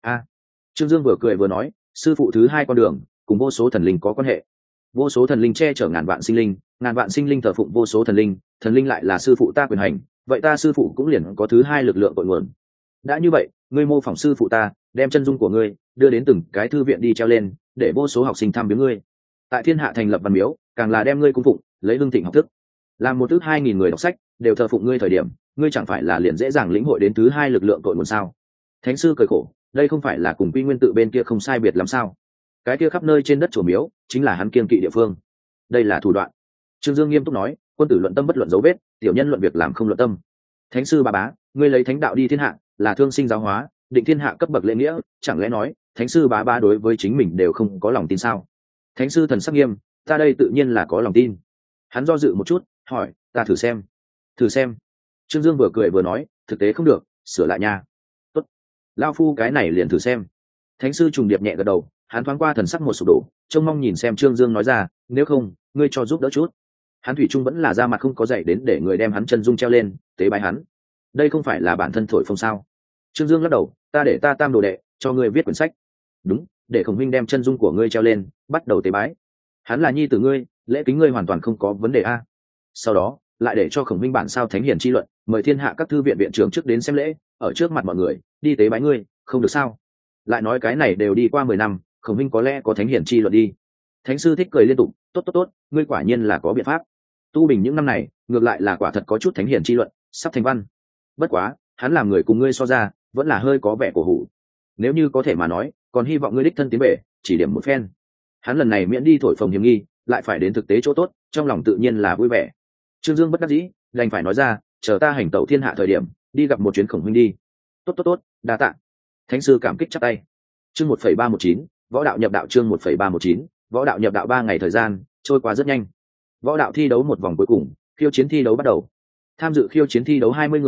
S1: Trương Dương vừa cười vừa nói, sư phụ thứ hai con đường cùng vô số thần linh có quan hệ. Vô số thần linh che chở ngàn vạn sinh linh thờ phụng vô số thần linh lại là sư phụ ta quyền hành, vậy ta sư phụ cũng liền có thứ hai lực lượng cội nguồn. Đã như vậy, ngươi mô phỏng sư phụ ta, đem chân dung của ngươi đưa đến từng cái thư viện đi treo lên, để vô số học sinh tham viếng ngươi. Tại thiên hạ thành lập văn miếu, càng là đem ngươi cung phụng, lấy hưng thịnh học thức. Làm một thứ 2.000 người đọc sách đều thờ phụng ngươi thời điểm, ngươi chẳng phải là liền dễ dàng lĩnh hội đến thứ hai lực lượng cội nguồn sao? Thánh sư cười khổ, đây không phải là cùng Quy Nguyên tự bên kia không sai biệt lắm sao? Cái kia khắp nơi trên đất chùa miếu chính là hắn kiêng kỵ địa phương. Đây là thủ đoạn. Trương Dương nghiêm túc nói, quân tử luận tâm bất luận dấu vết, tiểu nhân luận việc làm không luận tâm. Thánh sư bà bá, ngươi lấy thánh đạo đi thiên hạ, là thương sinh giáo hóa, định thiên hạ cấp bậc lễ nghĩa, chẳng lẽ nói thánh sư bá bá đối với chính mình đều không có lòng tin sao? Thánh sư thần sắc nghiêm, ta đây tự nhiên là có lòng tin. Hắn do dự một chút, hỏi, ta thử xem. Thử xem. Trương Dương vừa cười vừa nói, thực tế không được, sửa lại nha. Tốt, lao phu cái này liền thử xem. Thánh sư trùng điệp nhẹ gật đầu, hắn thoáng qua thần sắc một sụp đổ, trông mong nhìn xem Trương Dương nói ra, nếu không ngươi cho giúp đỡ chút. Hắn thủy chung vẫn là ra mặt không có dạy đến để người đem hắn chân dung treo lên tế bái hắn. Đây không phải là bản thân thổi phồng sao? Trương Dương lắc đầu, ta để ta tam đồ đệ cho ngươi viết quyển sách. Đúng, để Khổng huynh đem chân dung của ngươi treo lên, bắt đầu tế bái. Hắn là nhi tử ngươi, lễ kính ngươi hoàn toàn không có vấn đề a. Sau đó lại để cho Khổng huynh bản sao thánh hiển chi luận, mời thiên hạ các thư viện viện trưởng trước đến xem lễ, ở trước mặt mọi người đi tế bái ngươi, không được sao? Lại nói cái này đều đi qua 10 năm, Khổng huynh có lẽ có thánh hiển chi luận đi. Thánh sư thích cười liên tục, tốt, ngươi quả nhiên là có biện pháp. Tu Bình những năm này ngược lại là quả thật có chút thánh hiển chi luận, sắp thành văn. Bất quá hắn làm người cùng ngươi so ra vẫn là hơi có vẻ cổ hủ. Nếu như có thể mà nói, còn hy vọng ngươi đích thân tiến về chỉ điểm một phen. Hắn lần này miễn đi thổi phồng hiểm nghi, lại phải đến thực tế chỗ tốt, trong lòng tự nhiên là vui vẻ. Trương Dương bất đắc dĩ đành phải nói ra, chờ ta hành tẩu thiên hạ thời điểm đi gặp một chuyến Khổng huynh đi. Tốt, đa tạ. Thánh sư cảm kích chắp tay. Chương 1,319, võ đạo nhập đạo. Chương 1,319, võ đạo nhập đạo. 3 ngày thời gian trôi qua rất nhanh. Võ đạo thi đấu một vòng cuối cùng, khiêu chiến thi đấu bắt đầu. Tham dự khiêu chiến thi đấu 20 người,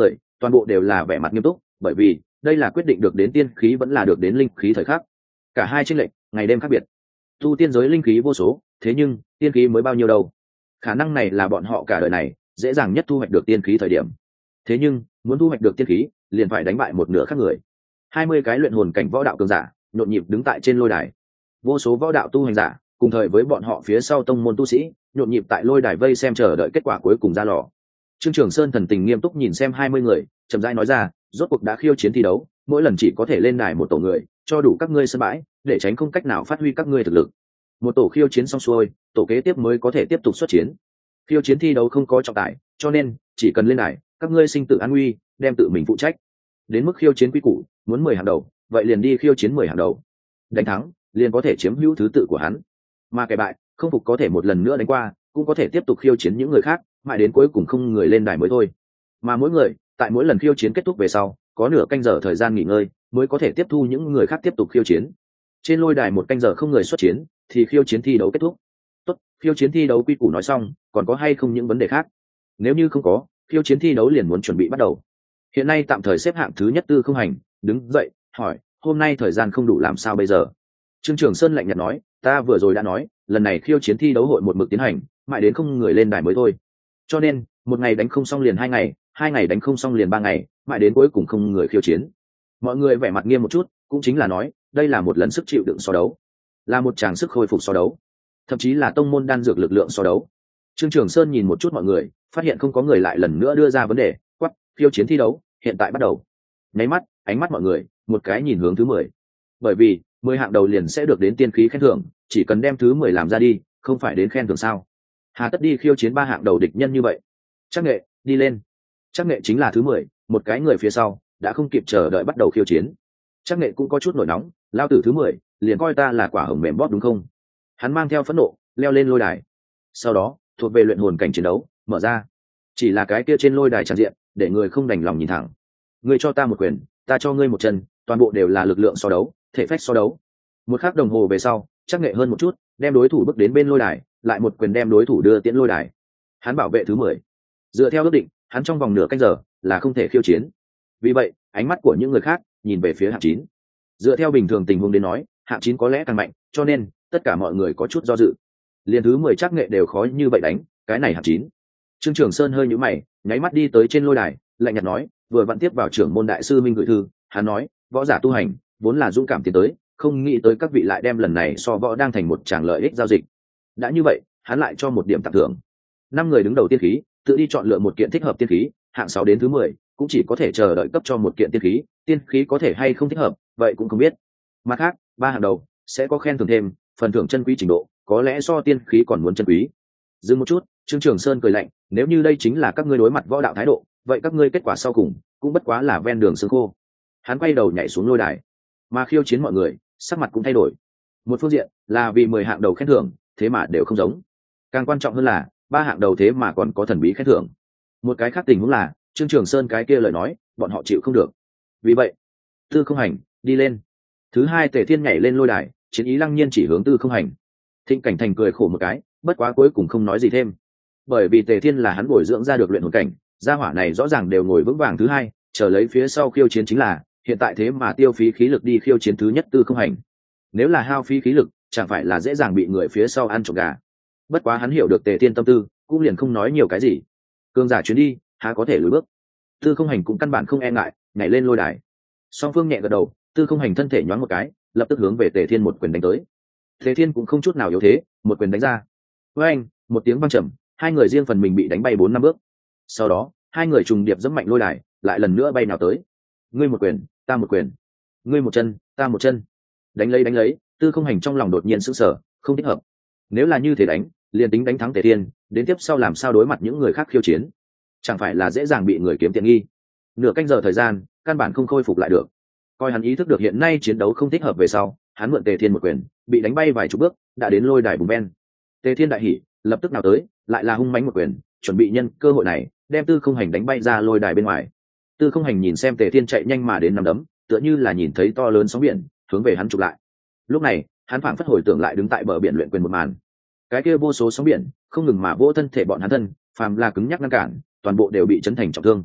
S1: toàn bộ đều là vẻ mặt nghiêm túc, bởi vì đây là quyết định được đến tiên khí vẫn là được đến linh khí thời khắc. Cả hai chênh lệch ngày đêm khác biệt. Tu tiên giới linh khí vô số, thế nhưng tiên khí mới bao nhiêu đâu. Khả năng này là bọn họ cả đời này dễ dàng nhất thu hoạch được tiên khí thời điểm. Thế nhưng muốn thu hoạch được tiên khí liền phải đánh bại một nửa khác người. 20 cái luyện hồn cảnh võ đạo cường giả nhộn nhịp đứng tại trên lôi đài. Vô số võ đạo tu hành giả cùng thời với bọn họ phía sau tông môn tu sĩ nhộn nhịp tại lôi đài vây xem chờ đợi kết quả cuối cùng ra lò. Trương Trường Sơn thần tình nghiêm túc nhìn xem 20 người, chậm rãi nói ra, rốt cuộc đã khiêu chiến thi đấu, mỗi lần chỉ có thể lên đài một tổ người, cho đủ các ngươi sân bãi, để tránh không cách nào phát huy các ngươi thực lực. Một tổ khiêu chiến xong xuôi, tổ kế tiếp mới có thể tiếp tục xuất chiến. Khiêu chiến thi đấu không có trọng tài, cho nên chỉ cần lên đài, các ngươi sinh tử an nguy, đem tự mình phụ trách. Đến mức khiêu chiến quy củ, muốn 10 hàng đầu, vậy liền đi khiêu chiến 10 hàng đầu. Đánh thắng, liền có thể chiếm hữu thứ tự của hắn. Mà kẻ bại, không phục có thể một lần nữa đánh qua, cũng có thể tiếp tục khiêu chiến những người khác, mãi đến cuối cùng không người lên đài mới thôi. Mà mỗi người, tại mỗi lần khiêu chiến kết thúc về sau, có nửa canh giờ thời gian nghỉ ngơi, mới có thể tiếp thu những người khác tiếp tục khiêu chiến. Trên lôi đài một canh giờ không người xuất chiến, thì khiêu chiến thi đấu kết thúc. Tốt, khiêu chiến thi đấu quy củ nói xong, còn có hay không những vấn đề khác? Nếu như không có, khiêu chiến thi đấu liền muốn chuẩn bị bắt đầu. Hiện nay tạm thời xếp hạng thứ nhất Tư Không Hành đứng dậy hỏi, hôm nay thời gian không đủ làm sao bây giờ? Trương Trường Sơn lạnh nhạt nói, ta vừa rồi đã nói, lần này khiêu chiến thi đấu hội một mực tiến hành, mãi đến không người lên đài mới thôi. Cho nên một ngày đánh không xong liền 2 ngày, 2 ngày đánh không xong liền 3 ngày, mãi đến cuối cùng không người khiêu chiến. Mọi người vẻ mặt nghiêm một chút, cũng chính là nói, đây là một lần sức chịu đựng so đấu, là một tràng sức khôi phục so đấu, thậm chí là tông môn đan dược lực lượng so đấu. Trương Trường Sơn nhìn một chút mọi người, phát hiện không có người lại lần nữa đưa ra vấn đề, quắc, khiêu chiến thi đấu, hiện tại bắt đầu. Nháy mắt, ánh mắt mọi người, một cái nhìn hướng thứ 10. Bởi vì 10 hạng đầu liền sẽ được đến tiên khí khen thưởng, chỉ cần đem thứ 10 làm ra đi, không phải đến khen thưởng sao? Hà tất đi khiêu chiến 3 hạng đầu địch nhân như vậy? Trác Nghệ, đi lên. Trác Nghệ chính là thứ 10, một cái người phía sau đã không kịp chờ đợi bắt đầu khiêu chiến. Trác Nghệ cũng có chút nổi nóng, lao tử thứ 10, liền coi ta là quả hồng mềm bóp đúng không? Hắn mang theo phẫn nộ, leo lên lôi đài. Sau đó, thuộc về luyện hồn cảnh chiến đấu, mở ra. Chỉ là cái kia trên lôi đài tràn diện, để người không đành lòng nhìn thẳng. Ngươi cho ta một quyền, ta cho ngươi một chân, toàn bộ đều là lực lượng so đấu, thể phách so đấu. Một khắc đồng hồ về sau, Trác Nghệ hơn một chút, đem đối thủ bước đến bên lôi đài, lại một quyền đem đối thủ đưa tiễn lôi đài. Hắn bảo vệ thứ 10. Dựa theo ước định, hắn trong vòng nửa canh giờ là không thể khiêu chiến. Vì vậy, ánh mắt của những người khác nhìn về phía hạng 9. Dựa theo bình thường tình huống đến nói, hạng 9 có lẽ càng mạnh, cho nên tất cả mọi người có chút do dự. Liên thứ 10 Trác Nghệ đều khó như vậy đánh, cái này hạng 9. Trương Trường Sơn hơi nhíu mày, nháy mắt đi tới trên lôi đài, lạnh nhạt nói, vừa vặn tiếp vào trưởng môn đại sư Minh gửi thư, hắn nói, võ giả tu hành vốn là dũng cảm tiến tới, không nghĩ tới các vị lại đem lần này so võ đang thành một tràng lợi ích giao dịch. Đã như vậy, hắn lại cho một điểm tặng thưởng. 5 người đứng đầu tiên khí, tự đi chọn lựa một kiện thích hợp tiên khí, hạng 6 đến thứ 10, cũng chỉ có thể chờ đợi cấp cho một kiện tiên khí, tiên khí có thể hay không thích hợp, vậy cũng không biết. Mặt khác, 3 hạng đầu sẽ có khen thưởng thêm, phần thưởng chân quý trình độ, có lẽ so tiên khí còn muốn chân quý. Dừng một chút, Trương Trường Sơn cười lạnh, nếu như đây chính là các ngươi đối mặt võ đạo thái độ, vậy các ngươi kết quả sau cùng cũng bất quá là ven đường xương khô. Hắn quay đầu nhảy xuống lôi đài, mà khiêu chiến mọi người, sắc mặt cũng thay đổi. Một phương diện là vì 10 hạng đầu khen thưởng, thế mà đều không giống. Càng quan trọng hơn là 3 hạng đầu thế mà còn có thần bí khen thưởng. Một cái khác tình huống là Trương Trường Sơn cái kia lời nói, bọn họ chịu không được. Vì vậy, Tư Không Hành đi lên. Thứ 2 Tề Thiên nhảy lên lôi đài, chiến ý lăng nhiên chỉ hướng Tư Không Hành. Thịnh Cảnh Thành cười khổ một cái, bất quá cuối cùng không nói gì thêm. Bởi vì Tề Thiên là hắn bồi dưỡng ra được luyện hồn cảnh, gia hỏa này rõ ràng đều ngồi vững vàng thứ 2, chờ lấy phía sau khiêu chiến chính là, hiện tại thế mà tiêu phí khí lực đi khiêu chiến thứ nhất Tư Không Hành. Nếu là hao phí khí lực, chẳng phải là dễ dàng bị người phía sau ăn trộm gà. Bất quá hắn hiểu được Tề Thiên tâm tư, cũng liền không nói nhiều cái gì. Cương giả chuyến đi, há có thể lùi bước. Tư Không Hành cũng căn bản không e ngại, nhảy lên lôi đài. Song phương nhẹ gật đầu, Tư Không Hành thân thể nhoáng một cái, lập tức hướng về Tề Thiên một quyền đánh tới. Tề Thiên cũng không chút nào yếu thế, một quyền đánh ra. Với anh, một tiếng vang trầm, hai người riêng phần mình bị đánh bay 4-5 bước. Sau đó, hai người trùng điệp giẫm mạnh lôi đài, lại lần nữa bay nào tới. Ngươi một quyền, ta một quyền. Ngươi một chân, ta một chân. Đánh lấy, Tư Không Hành trong lòng đột nhiên sững sờ, không thích hợp. Nếu là như thế đánh, liền tính đánh thắng Tề Thiên, đến tiếp sau làm sao đối mặt những người khác khiêu chiến? Chẳng phải là dễ dàng bị người kiếm tiện nghi. Nửa canh giờ thời gian, căn bản không khôi phục lại được. Coi hắn ý thức được hiện nay chiến đấu không thích hợp về sau, hắn mượn Tề Thiên một quyền, bị đánh bay vài chục bước, đã đến lôi đài bùng ben. Tề Thiên đại hỉ, lập tức nào tới, lại là hung mãnh một quyền, chuẩn bị nhân cơ hội này, đem Tư Không Hành đánh bay ra lôi đài bên ngoài. Tư Không Hành nhìn xem Tề Thiên chạy nhanh mà đến nắm đấm, tựa như là nhìn thấy to lớn sóng biển, hướng về hắn chụp lại. Lúc này, hắn phảng phất hồi tưởng lại đứng tại bờ biển luyện quyền một màn. Cái kia vô số sóng biển, không ngừng mà vỗ thân thể bọn hắn thân, phàm là cứng nhắc ngăn cản, toàn bộ đều bị chấn thành trọng thương.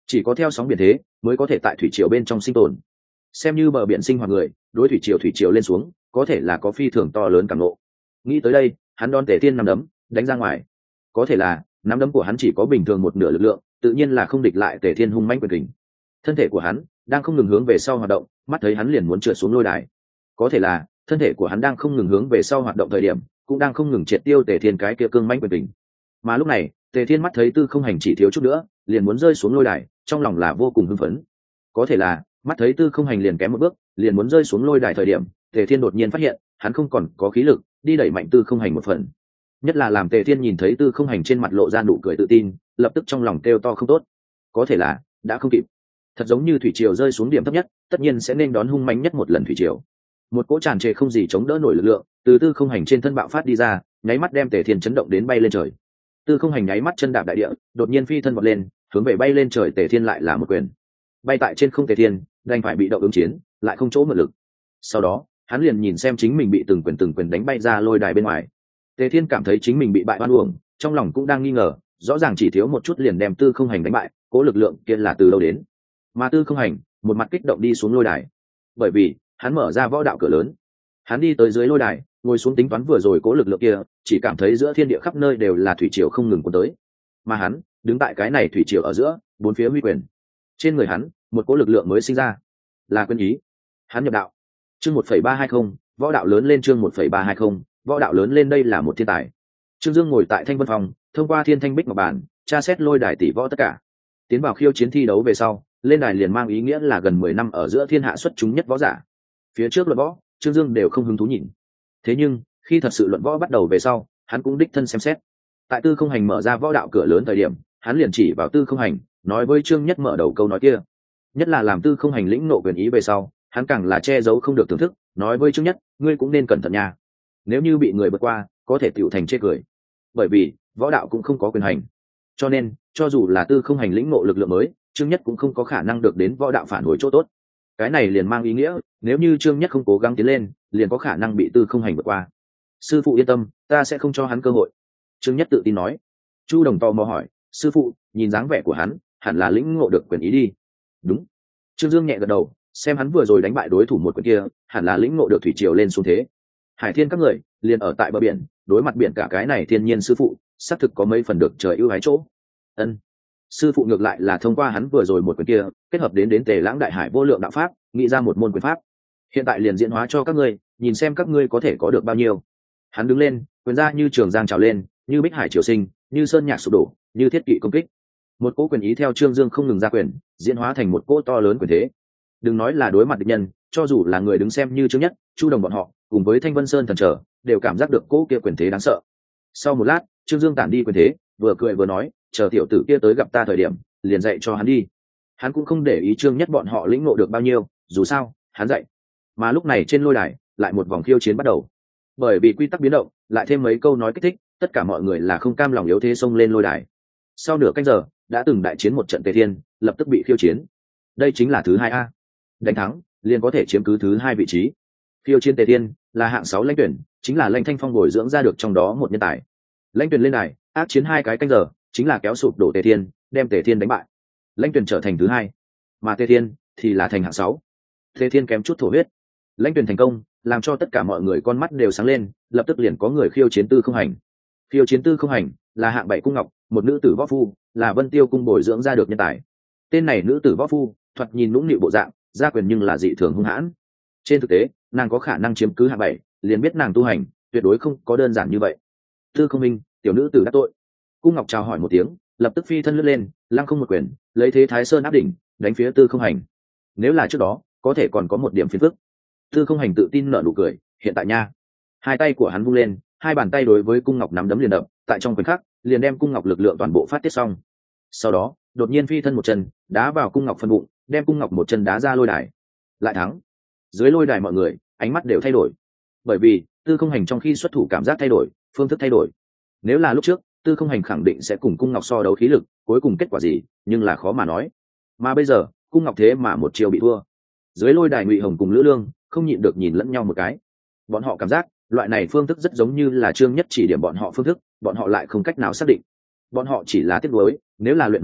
S1: chỉ có theo sóng biển thế mới có thể tại thủy triều bên trong sinh tồn. Xem như bờ biển sinh hoạt người, đối thủy triều lên xuống có thể là có phi thường to lớn cảm ngộ. Nghĩ tới đây, hắn đón Tề Thiên nắm đấm đánh ra ngoài. Có thể là nắm đấm của hắn chỉ có bình thường một nửa lực lượng, tự nhiên là không địch lại Tề Thiên hung mãnh quyền kình. Thân thể của hắn đang không ngừng hướng về sau hoạt động, mắt thấy hắn liền muốn trượt xuống lôi đài. Có thể là thân thể của hắn đang không ngừng hướng về sau hoạt động thời điểm, cũng đang không ngừng triệt tiêu Tề Thiên cái kia cương mãnh quyền kình. Mà lúc này, Tề Thiên mắt thấy Tư Không Hành chỉ thiếu chút nữa, liền muốn rơi xuống lôi đài, trong lòng là vô cùng hưng phấn. Có thể là mắt thấy Tư Không Hành liền kém một bước, liền muốn rơi xuống lôi đài thời điểm, Tề Thiên đột nhiên phát hiện hắn không còn có khí lực đi đẩy mạnh Tư Không Hành một phần. Nhất là làm Tề Thiên nhìn thấy Tư Không Hành trên mặt lộ ra nụ cười tự tin, lập tức trong lòng kêu to không tốt. Có thể là đã không kịp. Thật giống như thủy triều rơi xuống điểm thấp nhất, tất nhiên sẽ nên đón hung mãnh nhất một lần thủy triều. Một cỗ tràn trề không gì chống đỡ nổi lực lượng từ Tư Không Hành trên thân bạo phát đi ra, nháy mắt đem Tề Thiên chấn động đến bay lên trời. Tư Không Hành nháy mắt chân đạp đại địa, đột nhiên phi thân vọt lên, hướng về bay lên trời Tề Thiên lại là một quyền. Bay tại trên không Tề Thiên đành phải bị động ứng chiến, lại không chỗ mượn lực. Sau đó hắn liền nhìn xem chính mình bị từng quyền đánh bay ra lôi đài bên ngoài. Tề Thiên cảm thấy chính mình bị bại oan uổng, trong lòng cũng đang nghi ngờ, rõ ràng chỉ thiếu một chút liền đem Tư Không Hành đánh bại, cố lực lượng kia là từ đâu đến? Mà Tư Không Hành một mặt kích động đi xuống lôi đài, bởi vì hắn mở ra võ đạo cửa lớn. Hắn đi tới dưới lôi đài, ngồi xuống tính toán vừa rồi cố lực lượng kia, chỉ cảm thấy giữa thiên địa khắp nơi đều là thủy triều không ngừng cuốn tới. Mà hắn đứng tại cái này thủy triều ở giữa, bốn phía huy quyền. Trên người hắn, một cố lực lượng mới sinh ra, là quyền ý. Hắn nhập đạo. Chương 1.320, võ đạo lớn lên. Chương 1.320, võ đạo lớn lên. Đây là một thiên tài. Trương Dương ngồi tại Thanh Vân Phòng, thông qua Thiên Thanh Bích Ngọc Bản tra xét lôi đài tỷ võ tất cả. Tiến vào khiêu chiến thi đấu về sau, lên đài liền mang ý nghĩa là gần 10 năm ở giữa thiên hạ xuất chúng nhất võ giả. Phía trước luận võ, Trương Dương đều không hứng thú nhìn. Thế nhưng khi thật sự luận võ bắt đầu về sau, hắn cũng đích thân xem xét. Tại Tư Không Hành mở ra võ đạo cửa lớn thời điểm, hắn liền chỉ vào Tư Không Hành, nói với Trương Nhất mở đầu câu nói kia. Nhất là làm Tư Không Hành lĩnh nộ quyền ý về sau, hắn càng là che giấu không được thưởng thức, nói với Trương Nhất, ngươi cũng nên cẩn thận nha. Nếu như bị người vượt qua, có thể tựu thành chê cười. Bởi vì võ đạo cũng không có quyền hành, cho nên cho dù là Tư Không Hành lĩnh ngộ lực lượng mới, Trương Nhất cũng không có khả năng được đến võ đạo phản hồi chỗ tốt. Cái này liền mang ý nghĩa, nếu như Trương Nhất không cố gắng tiến lên, liền có khả năng bị Tư Không Hành vượt qua. Sư phụ yên tâm, ta sẽ không cho hắn cơ hội. Trương Nhất tự tin nói. Chu Đồng tò mò hỏi, sư phụ, nhìn dáng vẻ của hắn, hẳn là lĩnh ngộ được quyền ý đi. Đúng. Trương Dương nhẹ gật đầu, xem hắn vừa rồi đánh bại đối thủ một quyền kia, hẳn là lĩnh ngộ được thủy triều lên xuống thế. Hải Thiên các người liền ở tại bờ biển, đối mặt biển cả cái này thiên nhiên sư phụ, xác thực có mấy phần được trời ưu ái chỗ. Ân. Sư phụ ngược lại là thông qua hắn vừa rồi một quyền kia, kết hợp đến Tề Lãng đại hải vô lượng đạo pháp, nghĩ ra một môn quyền pháp. Hiện tại liền diễn hóa cho các ngươi, nhìn xem các ngươi có thể có được bao nhiêu. Hắn đứng lên, quyền ra như trường giang trào lên, như bích hải triều sinh, như sơn nhạc sụp đổ, như thiết kỵ công kích. Một cỗ quyền ý theo Trương Dương không ngừng ra quyền, diễn hóa thành một cỗ to lớn quyền thế. Đừng nói là đối mặt địch nhân, cho dù là người đứng xem như Trương Nhất, Chu Đồng bọn họ, cùng với Thanh Vân Sơn thần trở, đều cảm giác được cỗ kia quyền thế đáng sợ. Sau một lát, Trương Dương tản đi quyền thế, vừa cười vừa nói, chờ tiểu tử kia tới gặp ta thời điểm, liền dạy cho hắn đi. Hắn cũng không để ý Trương Nhất bọn họ lĩnh ngộ được bao nhiêu, dù sao hắn dạy. Mà lúc này trên lôi đài lại một vòng khiêu chiến bắt đầu. Bởi vì quy tắc biến động, lại thêm mấy câu nói kích thích, tất cả mọi người là không cam lòng yếu thế xông lên lôi đài. Sau nửa canh giờ, đã từng đại chiến một trận Tề Thiên, lập tức bị khiêu chiến. Đây chính là thứ 2A. Đánh thắng, liền có thể chiếm cứ thứ 2 vị trí. Khiêu chiến Tề Thiên là hạng 6 lãnh tuyển, chính là Lãnh Thanh Phong bồi dưỡng ra được trong đó một nhân tài. Lãnh tuyển lên đài, ác chiến 2 cái canh giờ, chính là kéo sụp đổ Tề Thiên, đem Tề Thiên đánh bại. Lãnh tuyển trở thành thứ 2, mà Tề Thiên thì là thành hạng 6. Tề Thiên kém chút thổ huyết. Lãnh tuyển thành công, làm cho tất cả mọi người con mắt đều sáng lên, lập tức liền có người khiêu chiến Tư Không Hành. Khiêu chiến Tư Không Hành là hạng 7 cung ngọc, một nữ tử võ phu, là Vân Tiêu cung bồi dưỡng ra được nhân tài. Tên này nữ tử võ phu, thoạt nhìn nũng nịu bộ dạng, ra quyền nhưng là dị thường hung hãn. Trên thực tế, nàng có khả năng chiếm cứ hạng 7, liền biết nàng tu hành tuyệt đối không có đơn giản như vậy. Tư Không Minh, tiểu nữ tử đắc tội. Cung ngọc chào hỏi một tiếng, lập tức phi thân lướt lên, lăng không một quyền, lấy thế Thái Sơn áp đỉnh, đánh phía Tư Không Hành. Nếu là trước đó, có thể còn có một điểm phiền phức. Tư Không Hành tự tin nở nụ cười, hiện tại nha. Hai tay của hắn vung lên, hai bàn tay đối với cung ngọc nắm đấm liền đập, tại trong khoảnh khắc, liền đem cung ngọc lực lượng toàn bộ phát tiết xong. Sau đó, đột nhiên phi thân một chân, đá vào cung ngọc phân bụng, đem cung ngọc một chân đá ra lôi đài. Lại thắng. Dưới lôi đài mọi người, ánh mắt đều thay đổi. Bởi vì, Tư Không Hành trong khi xuất thủ cảm giác thay đổi, phương thức thay đổi. Nếu là lúc trước, Tư Không Hành khẳng định sẽ cùng cung ngọc so đấu khí lực, cuối cùng kết quả gì, nhưng là khó mà nói. Mà bây giờ, cung ngọc thế mà một chiều bị thua. Dưới lôi đài Ngụy Hồng cùng Lữ Lương không nhịn được nhìn lẫn nhau một cái. Bọn họ cảm giác, loại này phương thức rất giống như là Trương Nhất chỉ điểm bọn họ phương thức, bọn họ lại không cách nào xác định. Bọn họ chỉ là tiếc nuối, nếu là luyện hồn cảnh,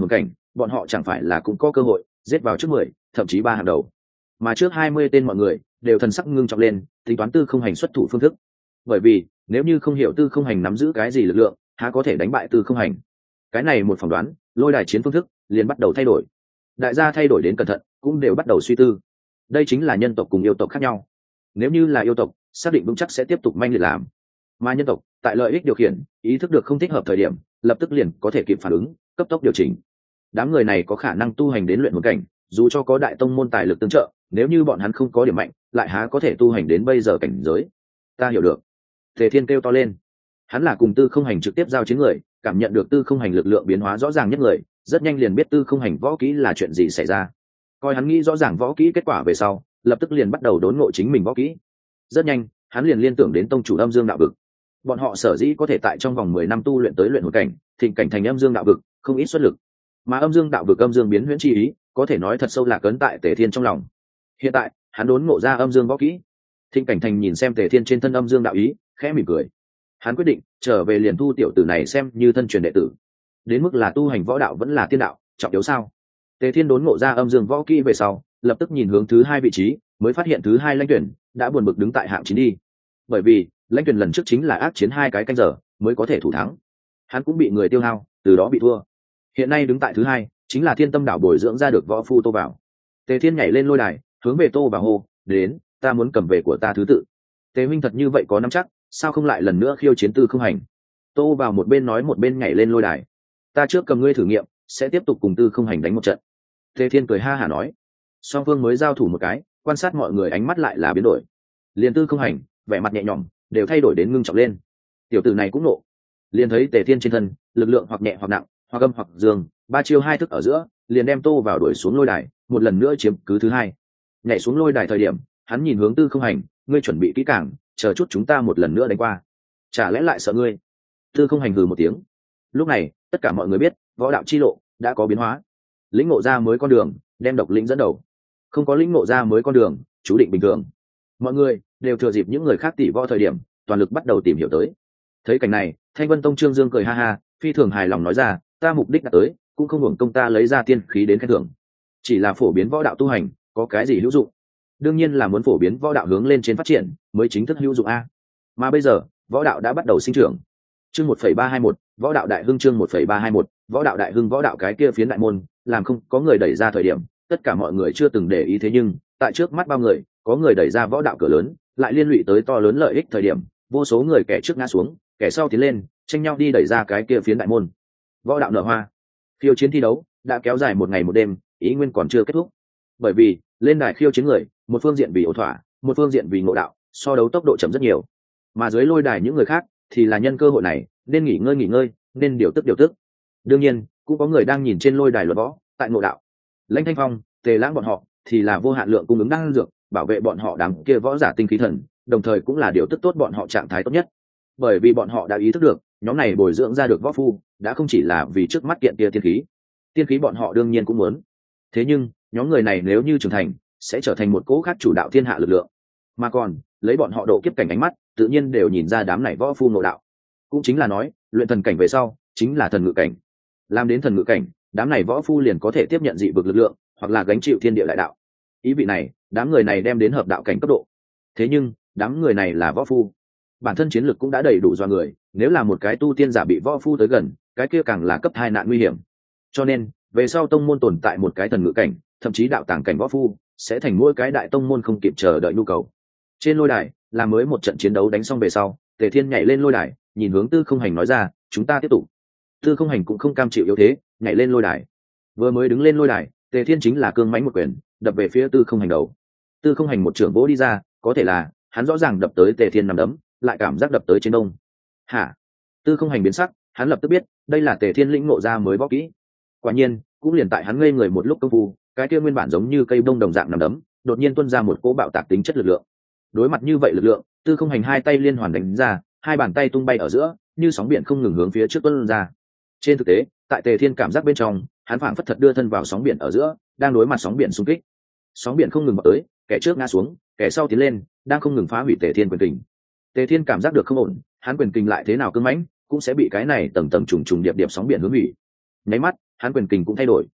S1: bọn họ chẳng phải là cũng có cơ hội giết vào trước 10, thậm chí 3 hàng đầu. Mà trước 20 tên mọi người đều thần sắc ngưng trọng lên, tính toán Tư Không Hành xuất thủ phương thức. Bởi vì nếu như không hiểu Tư Không Hành nắm giữ cái gì lực lượng, há có thể đánh bại Tư Không Hành. Cái này một phỏng đoán, lôi đài chiến phương thức liền bắt đầu thay đổi. Đại gia thay đổi đến cẩn thận, cũng đều bắt đầu suy tư. Đây chính là nhân tộc cùng yêu tộc khác nhau. Nếu như là yêu tộc, xác định vững chắc sẽ tiếp tục manh liệt làm. Mà nhân tộc, tại lợi ích điều khiển, ý thức được không thích hợp thời điểm, lập tức liền có thể kịp phản ứng, cấp tốc điều chỉnh. Đám người này có khả năng tu hành đến luyện hồn cảnh, dù cho có đại tông môn tài lực tương trợ, nếu như bọn hắn không có điểm mạnh, lại há có thể tu hành đến bây giờ cảnh giới. Ta hiểu được. Tề Thiên kêu to lên. Hắn là cùng Tư Không Hành trực tiếp giao chiến người, cảm nhận được Tư Không Hành lực lượng biến hóa rõ ràng nhất người, rất nhanh liền biết Tư Không Hành võ kỹ là chuyện gì xảy ra. Coi hắn nghĩ rõ ràng võ kỹ kết quả về sau, lập tức liền bắt đầu đốn ngộ chính mình võ kỹ. Rất nhanh, hắn liền liên tưởng đến tông chủ Âm Dương đạo vực. Bọn họ sở dĩ có thể tại trong vòng 10 năm tu luyện tới luyện hồn cảnh, thịnh cảnh thành Âm Dương đạo vực, không ít xuất lực. Mà Âm Dương đạo vực Âm Dương biến huyễn chi ý, có thể nói thật sâu lạc ấn tại Tề Thiên trong lòng. Hiện tại, hắn đốn ngộ ra Âm Dương võ kỹ. Thịnh cảnh thành nhìn xem Tề Thiên trên thân Âm Dương đạo ý, khẽ mỉm cười. Hắn quyết định trở về liền thu tiểu tử này xem như thân truyền đệ tử. Đến mức là tu hành võ đạo vẫn là tiên đạo, trọng yếu sao? Tề Thiên đốn ngộ ra Âm Dương võ kỹ về sau, lập tức nhìn hướng thứ 2 vị trí, mới phát hiện thứ 2 Lãnh Tuyển đã buồn bực đứng tại hạng 9 đi. Bởi vì Lãnh Tuyển lần trước chính là ác chiến 2 cái canh giờ mới có thể thủ thắng. Hắn cũng bị người tiêu hao, từ đó bị thua. Hiện nay đứng tại thứ 2, chính là Thiên Tâm đảo bồi dưỡng ra được võ phu Tô Bảo. Tề Thiên nhảy lên lôi đài, hướng về Tô Bảo hô, "Đến, ta muốn cầm về của ta thứ tự." Tề huynh thật như vậy có nắm chắc, sao không lại lần nữa khiêu chiến Tư Không Hành? Tô Bảo một bên nói một bên nhảy lên lôi đài. "Ta trước cầm ngươi thử nghiệm, sẽ tiếp tục cùng Tư Không Hành đánh một trận." Tề Thiên cười ha hả nói. Song phương mới giao thủ một cái, quan sát mọi người ánh mắt lại là biến đổi. Liên Tư Không Hành vẻ mặt nhẹ nhõm, đều thay đổi đến ngưng trọng lên. Tiểu tử này cũng nộ. Liền thấy Tề Thiên trên thân lực lượng hoặc nhẹ hoặc nặng, hoặc âm hoặc dương, 3 chiêu 2 thức ở giữa, liền đem Tô vào đuổi xuống lôi đài, một lần nữa chiếm cứ thứ 2. Nhảy xuống lôi đài thời điểm, hắn nhìn hướng Tư Không Hành, "Ngươi chuẩn bị kỹ càng, chờ chút chúng ta một lần nữa đánh qua. Chả lẽ lại sợ ngươi?" Tư Không Hành hừ một tiếng. Lúc này, tất cả mọi người biết, võ đạo chi lộ đã có biến hóa. Lĩnh ngộ ra mới con đường, đem độc lĩnh dẫn đầu. Không có lĩnh ngộ ra mới con đường, chú định bình thường. Mọi người đều thừa dịp những người khác tỉ võ thời điểm, toàn lực bắt đầu tìm hiểu tới. Thấy cảnh này, Thanh Vân Tông Trương Dương cười ha ha, phi thường hài lòng nói ra, "Ta mục đích đã tới, cũng không hưởng công ta lấy ra tiên khí đến khen thưởng. Chỉ là phổ biến võ đạo tu hành, có cái gì hữu dụng? Đương nhiên là muốn phổ biến võ đạo hướng lên trên phát triển, mới chính thức hữu dụng a. Mà bây giờ, võ đạo đã bắt đầu sinh trưởng." Chương 1.321, võ đạo đại hưng. Chương 1.321, võ đạo đại hưng. Võ đạo cái kia phiến đại môn, làm không có người đẩy ra thời điểm, tất cả mọi người chưa từng để ý, thế nhưng tại trước mắt bao người, có người đẩy ra võ đạo cửa lớn, lại liên lụy tới to lớn lợi ích thời điểm, vô số người kẻ trước ngã xuống, kẻ sau tiến lên, tranh nhau đi đẩy ra cái kia phiến đại môn. Võ đạo nở hoa. Khiêu chiến thi đấu đã kéo dài một ngày một đêm, ý nguyên còn chưa kết thúc. Bởi vì lên đài khiêu chiến người, một phương diện vì ổn thỏa, một phương diện vì ngộ đạo, so đấu tốc độ chậm rất nhiều. Mà dưới lôi đài những người khác thì là nhân cơ hội này, nên nghỉ ngơi, nên điều tức. Đương nhiên, cũng có người đang nhìn trên lôi đài luật võ, tại ngộ đạo. Lãnh Thanh Phong, Tề Lãng bọn họ thì là vô hạn lượng cung ứng đan dược, bảo vệ bọn họ đám kia võ giả tinh khí thần, đồng thời cũng là điều tức tốt bọn họ trạng thái tốt nhất. Bởi vì bọn họ đã ý thức được, nhóm này bồi dưỡng ra được võ phu, đã không chỉ là vì trước mắt kiện kia tiên khí bọn họ đương nhiên cũng muốn. Thế nhưng, nhóm người này nếu như trưởng thành, sẽ trở thành một cỗ khác chủ đạo thiên hạ lực lượng. Mà còn, lấy bọn họ độ kiếp cảnh ánh mắt, tự nhiên đều nhìn ra đám này võ phu ngộ đạo. Cũng chính là nói, luyện thần cảnh về sau, chính là thần ngự cảnh. Làm đến thần ngự cảnh, đám này võ phu liền có thể tiếp nhận dị vực lực lượng, hoặc là gánh chịu thiên địa đại đạo. Ý vị này, đám người này đem đến hợp đạo cảnh cấp độ. Thế nhưng, đám người này là võ phu, bản thân chiến lực cũng đã đầy đủ do người, nếu là một cái tu tiên giả bị võ phu tới gần, cái kia càng là cấp 2 nạn nguy hiểm. Cho nên, về sau tông môn tồn tại một cái thần ngự cảnh, thậm chí đạo tàng cảnh võ phu, sẽ thành mỗi cái đại tông môn không kịp chờ đợi nhu cầu. Trên lôi đài, là mới một trận chiến đấu đánh xong về sau, Tề Thiên nhảy lên lôi đài, nhìn hướng Tư Không Hành nói ra, "Chúng ta tiếp tục." Tư Không Hành cũng không cam chịu yếu thế, nhảy lên lôi đài. Vừa mới đứng lên lôi đài, Tề Thiên chính là cương mãnh một quyền, đập về phía Tư Không Hành đầu. Tư Không Hành một trưởng vỗ đi ra, có thể là hắn rõ ràng đập tới Tề Thiên nằm đấm, lại cảm giác đập tới trên đông. Hả? Tư Không Hành biến sắc, hắn lập tức biết, đây là Tề Thiên lĩnh ngộ ra mới võ kỹ. Quả nhiên, cũng liền tại hắn ngây người một lúc công phu, cái kia nguyên bản giống như cây bông đồng dạng nằm đấm, đột nhiên tuôn ra một cỗ bạo tạc tính chất lực lượng. Đối mặt như vậy lực lượng, Tư Không Hành hai tay liên hoàn đánh ra, hai bàn tay tung bay ở giữa, như sóng biển không ngừng hướng phía trước tuôn ra. Trên thực tế, tại Tề Thiên cảm giác bên trong, hắn phảng phất thật đưa thân vào sóng biển ở giữa, đang đối mặt sóng biển xung kích. Sóng biển không ngừng vào tới, kẻ trước ngã xuống, kẻ sau tiến lên, đang không ngừng phá hủy Tề Thiên quyền kình. Tề Thiên cảm giác được không ổn, hắn quyền kình lại thế nào cứng mãnh, cũng sẽ bị cái này tầng tầng trùng trùng điệp điệp sóng biển hướng hủy. Nháy mắt, hắn quyền kình cũng thay đổi,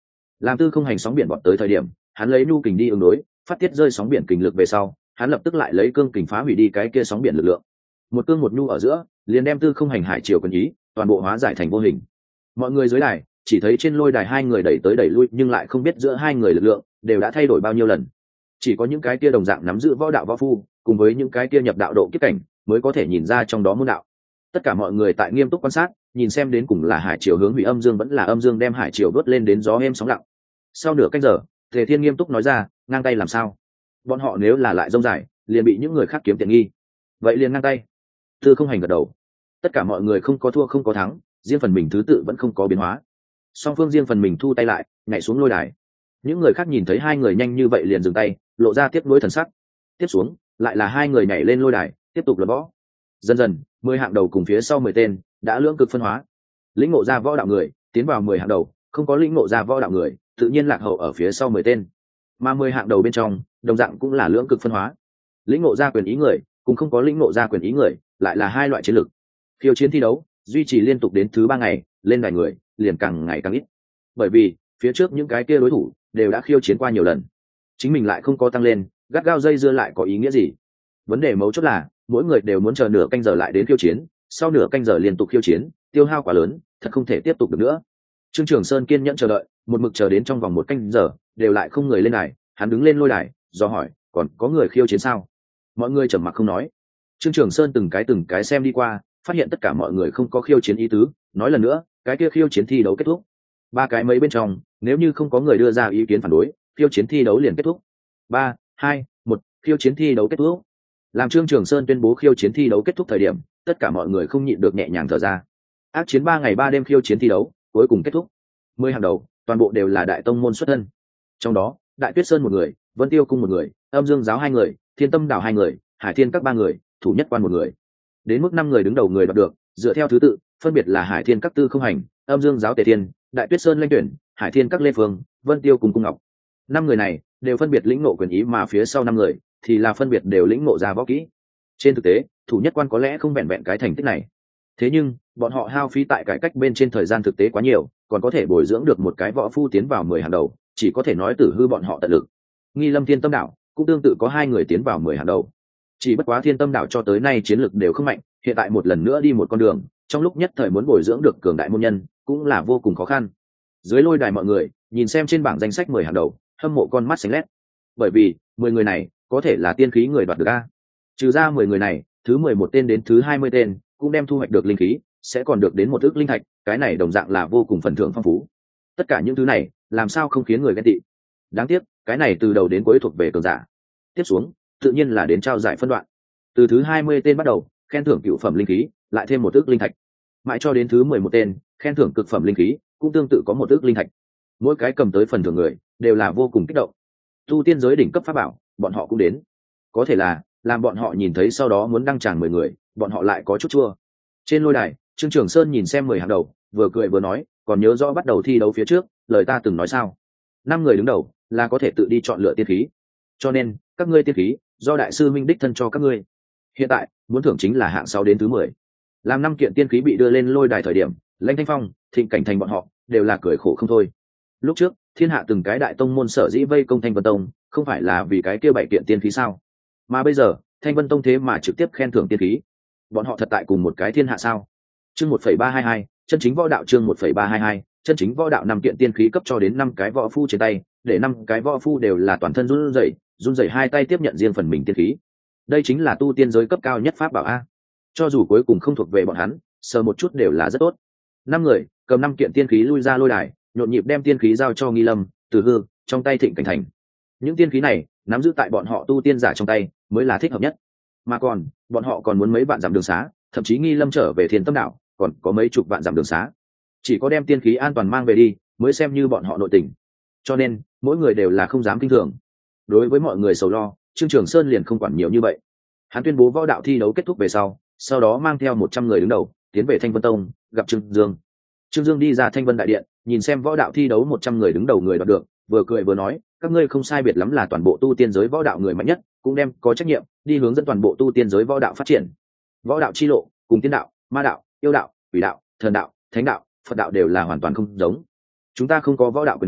S1: Làm Tư Không Hành sóng biển bọn tới thời điểm, hắn lấy nhu kình đi ứng đối, phát tiết rơi sóng biển kình lực về sau, hắn lập tức lại lấy cương kình phá hủy đi cái kia sóng biển lực lượng. Một cương một nhu ở giữa, liền đem Tư Không Hành hải triều quyền ý toàn bộ hóa giải thành vô hình. Mọi người dưới đài chỉ thấy trên lôi đài hai người đẩy tới đẩy lui, nhưng lại không biết giữa hai người lực lượng đều đã thay đổi bao nhiêu lần. Chỉ có những cái kia đồng dạng nắm giữ võ đạo võ phu, cùng với những cái kia nhập đạo độ kiếp cảnh, mới có thể nhìn ra trong đó môn đạo. Tất cả mọi người tại nghiêm túc quan sát, nhìn xem đến cùng là hải triều hướng hủy âm dương vẫn là âm dương đem hải triều vớt lên đến gió êm sóng lặng. Sau nửa canh giờ, Tề Thiên nghiêm túc nói ra, ngang tay làm sao? Bọn họ nếu là lại rông dài, liền bị những người khác kiếm tiện nghi. Vậy liền ngang tay. Tư Không Hành gật đầu. Tất cả mọi người không có thua không có thắng, riêng phần mình thứ tự vẫn không có biến hóa. Song phương riêng phần mình thu tay lại, nhảy xuống lôi đài. Những người khác nhìn thấy hai người nhanh như vậy liền dừng tay, lộ ra tiếc nuối thần sắc. Tiếp xuống, lại là hai người nhảy lên lôi đài, tiếp tục luận võ. Dần dần, 10 hạng đầu cùng phía sau 10 tên đã lưỡng cực phân hóa. Lĩnh ngộ ra võ đạo người tiến vào 10 hạng đầu, không có lĩnh ngộ ra võ đạo người, tự nhiên lạc hậu ở phía sau 10 tên. Mà 10 hạng đầu bên trong, đồng dạng cũng là lưỡng cực phân hóa. Lĩnh ngộ ra quyền ý người, cùng không có lĩnh ngộ ra quyền ý người, lại là hai loại chiến lược. Khiêu chiến thi đấu duy trì liên tục đến thứ 3 ngày, lên đài người liền càng ngày càng ít. Bởi vì phía trước những cái kia đối thủ đều đã khiêu chiến qua nhiều lần, chính mình lại không có tăng lên, gắt gao dây dưa lại có ý nghĩa gì? Vấn đề mấu chốt là mỗi người đều muốn chờ nửa canh giờ lại đến khiêu chiến, sau nửa canh giờ liên tục khiêu chiến, tiêu hao quá lớn, thật không thể tiếp tục được nữa. Trương Trường Sơn kiên nhẫn chờ đợi, một mực chờ đến trong vòng 1 canh giờ, đều lại không người lên đài, hắn đứng lên lôi đài, do hỏi, còn có người khiêu chiến sao? Mọi người trầm mặc không nói. Trương Trường Sơn từng cái xem đi qua, phát hiện tất cả mọi người không có khiêu chiến ý tứ, nói lần nữa, cái kia khiêu chiến thi đấu kết thúc. 3 cái mấy bên trong, nếu như không có người đưa ra ý kiến phản đối, khiêu chiến thi đấu liền kết thúc. 3, 2, 1, khiêu chiến thi đấu kết thúc. Làm Trương Trường Sơn tuyên bố khiêu chiến thi đấu kết thúc thời điểm, tất cả mọi người không nhịn được nhẹ nhàng thở ra. Ác chiến 3 ngày 3 đêm khiêu chiến thi đấu cuối cùng kết thúc. 10 hàng đầu toàn bộ đều là đại tông môn xuất thân, trong đó Đại Tuyết Sơn 1 người, Vân Tiêu Cung 1 người, Âm Dương Giáo 2 người, Thiên Tâm Đảo 2 người, Hải Thiên Các 3 người, Thủ Nhất Quan 1 người. Đến mức 5 người đứng đầu người đoạt được, dựa theo thứ tự, phân biệt là Hải Thiên Các Tư Không Hành, Âm Dương Giáo Tề Thiên, Đại Tuyết Sơn Lanh Tuyển, Hải Thiên Các Lê Phương, Vân Tiêu Cung Cung Ngọc. 5 người này đều phân biệt lĩnh ngộ quyền ý, mà phía sau 5 người thì là phân biệt đều lĩnh ngộ ra võ kỹ. Trên thực tế, Thủ Nhất Quan có lẽ không vẹn vẹn cái thành tích này, thế nhưng bọn họ hao phí tại cải cách bên trên thời gian thực tế quá nhiều, còn có thể bồi dưỡng được một cái võ phu tiến vào 10 hàng đầu, chỉ có thể nói tử hư bọn họ tận lực. Nghi Lâm Thiên Tâm Đạo cũng tương tự có 2 người tiến vào 10 hàng đầu, chỉ bất quá Thiên Tâm Đạo cho tới nay chiến lực đều không mạnh, hiện tại một lần nữa đi một con đường, trong lúc nhất thời muốn bồi dưỡng được cường đại môn nhân cũng là vô cùng khó khăn. Dưới lôi đài mọi người nhìn xem trên bảng danh sách 10 hàng đầu, hâm mộ con mắt sáng lét, bởi vì 10 người này có thể là tiên khí người đoạt được a. Trừ ra 10 người này, thứ 11 tên đến thứ 20 tên cũng đem thu hoạch được linh khí, sẽ còn được đến 1 ức linh thạch, cái này đồng dạng là vô cùng phần thưởng phong phú. Tất cả những thứ này làm sao không khiến người ghen tị. Đáng tiếc cái này từ đầu đến cuối thuộc về cường giả. Tiếp xuống tự nhiên là đến trao giải phân đoạn. Từ thứ 20 tên bắt đầu, khen thưởng cựu phẩm linh khí, lại thêm 1 ức linh thạch. Mãi cho đến thứ 11 tên, khen thưởng cực phẩm linh khí, cũng tương tự có 1 ức linh thạch. Mỗi cái cầm tới phần thưởng người đều là vô cùng kích động. Tu tiên giới đỉnh cấp pháp bảo, bọn họ cũng đến. Có thể là làm bọn họ nhìn thấy sau đó muốn đăng tràng 10 người, bọn họ lại có chút chua. Trên lôi đài, Trương Trường Sơn nhìn xem 10 hàng đầu, vừa cười vừa nói, còn nhớ rõ bắt đầu thi đấu phía trước lời ta từng nói sao? 5 người đứng đầu là có thể tự đi chọn lựa tiên khí, cho nên các ngươi tiên khí do đại sư minh đích thân cho các ngươi. Hiện tại muốn thưởng chính là hạng 6 đến thứ 10. Làm 5 kiện tiên khí bị đưa lên lôi đài thời điểm, Lãnh Thanh Phong, Thịnh Cảnh Thành bọn họ đều là cười khổ không thôi. Lúc trước thiên hạ từng cái đại tông môn sở dĩ vây công Thanh Vân Tông, không phải là vì cái kia 7 kiện tiên khí sao? Mà bây giờ Thanh Vân Tông thế mà trực tiếp khen thưởng tiên khí, bọn họ thật tại cùng một cái thiên hạ sao? Chương 1.322, chân chính võ đạo. Chương 1.322, chân chính võ đạo. 5 kiện tiên khí cấp cho đến 5 cái võ phu trên tay, để 5 cái võ phu đều là toàn thân run rẩy 2 tay tiếp nhận riêng phần mình tiên khí. Đây chính là tu tiên giới cấp cao nhất pháp bảo a. Cho dù cuối cùng không thuộc về bọn hắn, sờ một chút đều là rất tốt. 5 người cầm 5 kiện tiên khí lui ra lôi đài, nhộn nhịp đem tiên khí giao cho Nghi Lâm, Từ Hư trong tay Thịnh Cảnh Thành. Những tiên khí này nắm giữ tại bọn họ tu tiên giả trong tay mới là thích hợp nhất, mà còn bọn họ còn muốn mấy vạn dặm đường xá, thậm chí Nghi Lâm trở về Thiên Tâm Đạo còn có mấy chục vạn dặm đường xá, chỉ có đem tiên khí an toàn mang về đi mới xem như bọn họ nội tình, cho nên mỗi người đều là không dám kinh thường. Đối với mọi người sầu lo, Trương Trường Sơn liền không quản nhiều như vậy. Hắn tuyên bố võ đạo thi đấu kết thúc về sau đó mang theo 100 người đứng đầu tiến về Thanh Vân Tông gặp Trương Dương. Trương Dương đi ra Thanh Vân đại điện, nhìn xem võ đạo thi đấu 100 người đứng đầu người đoạt được, vừa cười vừa nói, các ngươi không sai biệt lắm là toàn bộ tu tiên giới võ đạo người mạnh nhất, cũng đem có trách nhiệm đi hướng dẫn toàn bộ tu tiên giới võ đạo phát triển. Võ đạo chi lộ cùng tiên đạo, ma đạo, yêu đạo, quỷ đạo, thần đạo, thánh đạo, Phật đạo đều là hoàn toàn không giống. Chúng ta không có võ đạo quyền hành,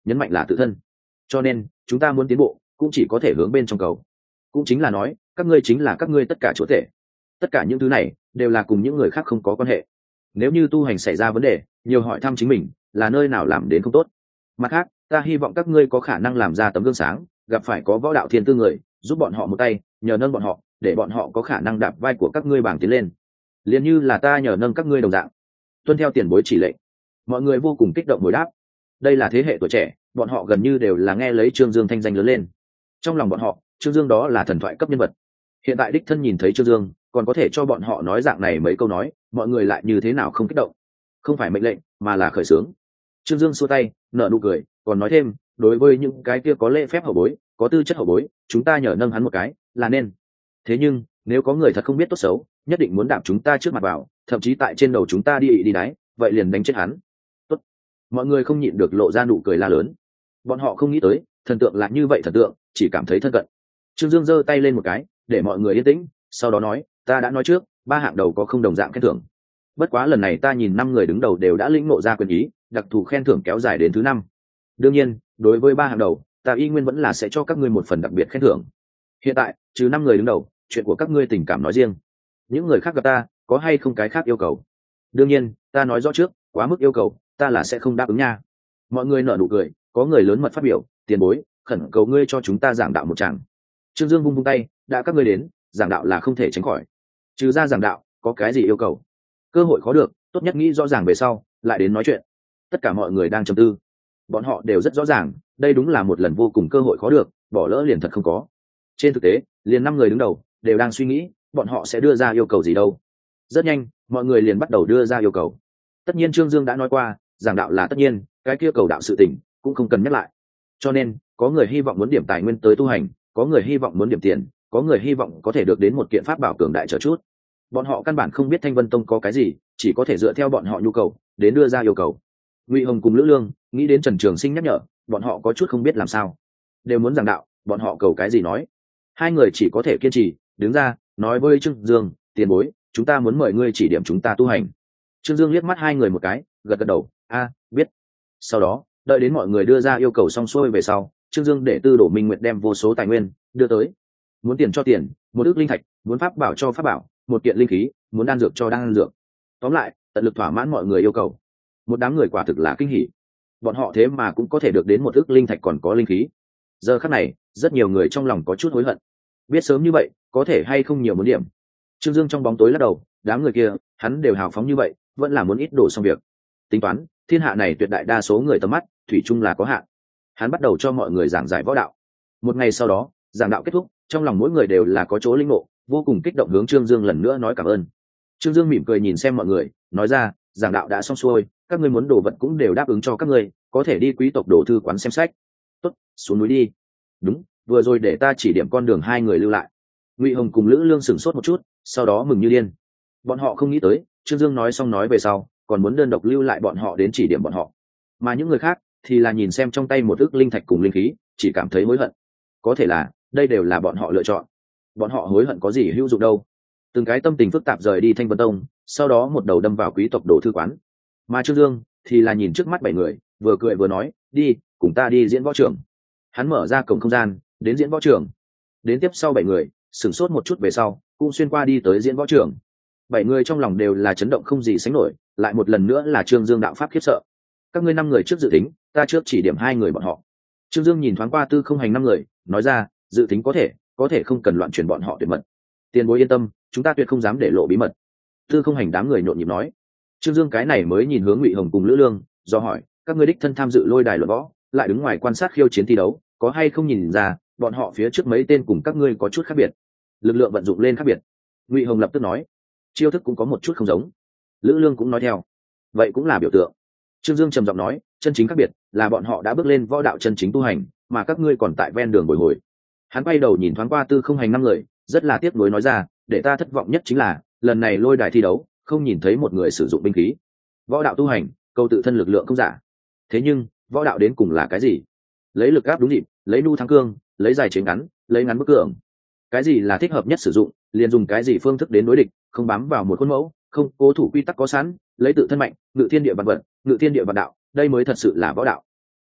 S1: nhấn mạnh là tự thân. Cho nên chúng ta muốn tiến bộ cũng chỉ có thể hướng bên trong cầu. Cũng chính là nói các ngươi chính là các ngươi tất cả chúa tể. Tất cả những thứ này đều là cùng những người khác không có quan hệ. Nếu như tu hành xảy ra vấn đề, nhiều hỏi thăm chính mình là nơi nào làm đến không tốt. Mặt khác, ta hy vọng các ngươi có khả năng làm ra tấm gương sáng, gặp phải có võ đạo thiên tư người, giúp bọn họ một tay, nhờ nâng bọn họ, để bọn họ có khả năng đạp vai của các ngươi bảng tiến lên. Liền như là ta nhờ nâng các ngươi đồng dạng. Tuân theo tiền bối chỉ lệnh. Mọi người vô cùng kích động hồi đáp. Đây là thế hệ tuổi trẻ, bọn họ gần như đều là nghe lấy Trương Dương thanh danh lớn lên. Trong lòng bọn họ, Trương Dương đó là thần thoại cấp nhân vật. Hiện tại đích thân nhìn thấy Trương Dương, còn có thể cho bọn họ nói dạng này mấy câu nói, mọi người lại như thế nào không kích động. Không phải mệnh lệnh, mà là khởi xướng. Trương Dương xua tay, nở nụ cười, còn nói thêm, đối với những cái kia có lễ phép hậu bối, có tư chất hậu bối, chúng ta nhờ nâng hắn một cái là nên. Thế nhưng nếu có người thật không biết tốt xấu, nhất định muốn đạp chúng ta trước mặt vào, thậm chí tại trên đầu chúng ta đi đáy, vậy liền đánh chết hắn. Tốt. Mọi người không nhịn được lộ ra nụ cười la lớn. Bọn họ không nghĩ tới thần tượng là như vậy, thần tượng chỉ cảm thấy thân cận. Trương Dương giơ tay lên một cái để mọi người yên tĩnh, sau đó nói, ta đã nói trước 3 hạng đầu có không đồng dạng khen thưởng. Bất quá lần này ta nhìn 5 người đứng đầu đều đã lĩnh ngộ ra quyền ý, đặc thù khen thưởng kéo dài đến thứ 5. Đương nhiên đối với 3 hạng đầu, ta y nguyên vẫn là sẽ cho các ngươi một phần đặc biệt khen thưởng. Hiện tại trừ 5 người đứng đầu, chuyện của các ngươi tình cảm nói riêng, những người khác gặp ta có hay không cái khác yêu cầu? Đương nhiên ta nói rõ trước, quá mức yêu cầu ta là sẽ không đáp ứng nha. Mọi người nở nụ cười, có người lớn mật phát biểu, tiền bối khẩn cầu ngươi cho chúng ta giảng đạo một tràng. Trương Dương vung vung tay, đã các ngươi đến, giảng đạo là không thể tránh khỏi. Trừ ra giảng đạo có cái gì yêu cầu? Cơ hội khó được, tốt nhất nghĩ rõ ràng về sau lại đến nói chuyện. Tất cả mọi người đang trầm tư, bọn họ đều rất rõ ràng đây đúng là một lần vô cùng cơ hội khó được, bỏ lỡ liền thật không có. Trên thực tế liền 5 người đứng đầu đều đang suy nghĩ bọn họ sẽ đưa ra yêu cầu gì đâu. Rất nhanh mọi người liền bắt đầu đưa ra yêu cầu. Tất nhiên Trương Dương đã nói qua giảng đạo là tất nhiên, cái kia cầu đạo sự tình cũng không cần nhắc lại. Cho nên có người hy vọng muốn điểm tài nguyên tới tu hành, có người hy vọng muốn điểm tiền, có người hy vọng có thể được đến một kiện pháp bảo cường đại trở chút. Bọn họ căn bản không biết Thanh Vân Tông có cái gì, chỉ có thể dựa theo bọn họ nhu cầu đến đưa ra yêu cầu. Ngụy Hồng cùng Lữ Lương nghĩ đến Trần Trường Sinh nhắc nhở, bọn họ có chút không biết làm sao. Đều muốn giảng đạo, bọn họ cầu cái gì nói. Hai người chỉ có thể kiên trì đứng ra nói với Trương Dương, tiền bối chúng ta muốn mời ngươi chỉ điểm chúng ta tu hành. Trương Dương liếc mắt hai người một cái, gật gật đầu, biết. Sau đó đợi đến mọi người đưa ra yêu cầu xong xuôi về sau, Trương Dương để Tư Đồ Minh Nguyệt đem vô số tài nguyên đưa tới. Muốn tiền cho tiền, một ức linh thạch, muốn pháp bảo cho pháp bảo, một kiện linh khí, muốn đan dược cho đan dược. Tóm lại tận lực thỏa mãn mọi người yêu cầu. Một đám người quả thực là kinh hỉ, bọn họ thế mà cũng có thể được đến một ức linh thạch còn có linh khí. Giờ khắc này rất nhiều người trong lòng có chút hối hận, biết sớm như vậy có thể hay không nhiều muốn điểm. Trương Dương trong bóng tối lắc đầu, đám người kia hắn đều hào phóng như vậy, vẫn là muốn ít đổ xong việc. Tính toán thiên hạ này tuyệt đại đa số người tầm mắt thủy chung là có hạn. Hắn bắt đầu cho mọi người giảng giải võ đạo. Một ngày sau đó giảng đạo kết thúc, trong lòng mỗi người đều là có chỗ linh ngộ, vô cùng kích động hướng Trương Dương lần nữa nói cảm ơn. Trương Dương mỉm cười nhìn xem mọi người, nói ra, giảng đạo đã xong xuôi, các ngươi muốn đồ vật cũng đều đáp ứng cho các ngươi, có thể đi quý tộc đồ thư quán xem sách. Tốt, xuống núi đi. Đúng, vừa rồi để ta chỉ điểm con đường hai người lưu lại. Ngụy Hồng cùng Lữ Lương sửng sốt một chút, sau đó mừng như điên. Bọn họ không nghĩ tới Trương Dương nói xong nói về sau còn muốn đơn độc lưu lại bọn họ đến chỉ điểm bọn họ, mà những người khác thì là nhìn xem trong tay một ức linh thạch cùng linh khí, chỉ cảm thấy hối hận. Có thể là đây đều là bọn họ lựa chọn, bọn họ hối hận có gì hữu dụng đâu. Từng cái tâm tình phức tạp rời đi Thanh Vân Tông, sau đó một đầu đâm vào quý tộc đồ thư quán. Mà Trương Dương thì là nhìn trước mắt 7 người, vừa cười vừa nói, đi cùng ta đi diễn võ trường. Hắn mở ra cổng không gian đến diễn võ trường. Đến tiếp sau 7 người sửng sốt một chút về sau cũng xuyên qua đi tới diễn võ trường. 7 người trong lòng đều là chấn động không gì sánh nổi, lại một lần nữa là Trương Dương đạo pháp khiếp sợ. Các ngươi 5 người trước dự tính, ta trước chỉ điểm 2 người bọn họ. Trương Dương nhìn thoáng qua Tư Không Hành 5 người, nói ra, dự tính có thể không cần loạn truyền bọn họ tuyệt mật. Tiền bối yên tâm, chúng ta tuyệt không dám để lộ bí mật. Tư Không Hành đám người nhộn nhịp nói. Trương Dương cái này mới nhìn hướng Ngụy Hồng cùng Lữ Lương, do hỏi, các ngươi đích thân tham dự lôi đài luận võ, lại đứng ngoài quan sát khiêu chiến thi đấu, có hay không nhìn ra bọn họ phía trước mấy tên cùng các ngươi có chút khác biệt, lực lượng vận dụng lên khác biệt? Ngụy Hồng lập tức nói, chiêu thức cũng có một chút không giống. Lữ Lương cũng nói theo, vậy cũng là biểu tượng. Trương Dương trầm giọng nói, chân chính khác biệt là bọn họ đã bước lên võ đạo chân chính tu hành, mà các ngươi còn tại ven đường bồi hồi. Hắn quay đầu nhìn thoáng qua Tư Không Hành 5 người, rất là tiếc nuối nói ra, để ta thất vọng nhất chính là lần này lôi đài thi đấu không nhìn thấy một người sử dụng binh khí. Võ đạo tu hành câu tự thân lực lượng không giả, thế nhưng võ đạo đến cùng là cái gì? Lấy lực áp đúng nhịp, lấy nu thắng cương, lấy dài chế ngắn, lấy ngắn bức cường. Cái gì là thích hợp nhất sử dụng, liền dùng cái gì phương thức đến đối địch, không bám vào một khuôn mẫu, không cố thủ quy tắc có sẵn, lấy tự thân mạnh ngự thiên địa vạn vật, ngự thiên địa vạn đạo, đây mới thật sự là võ đạo.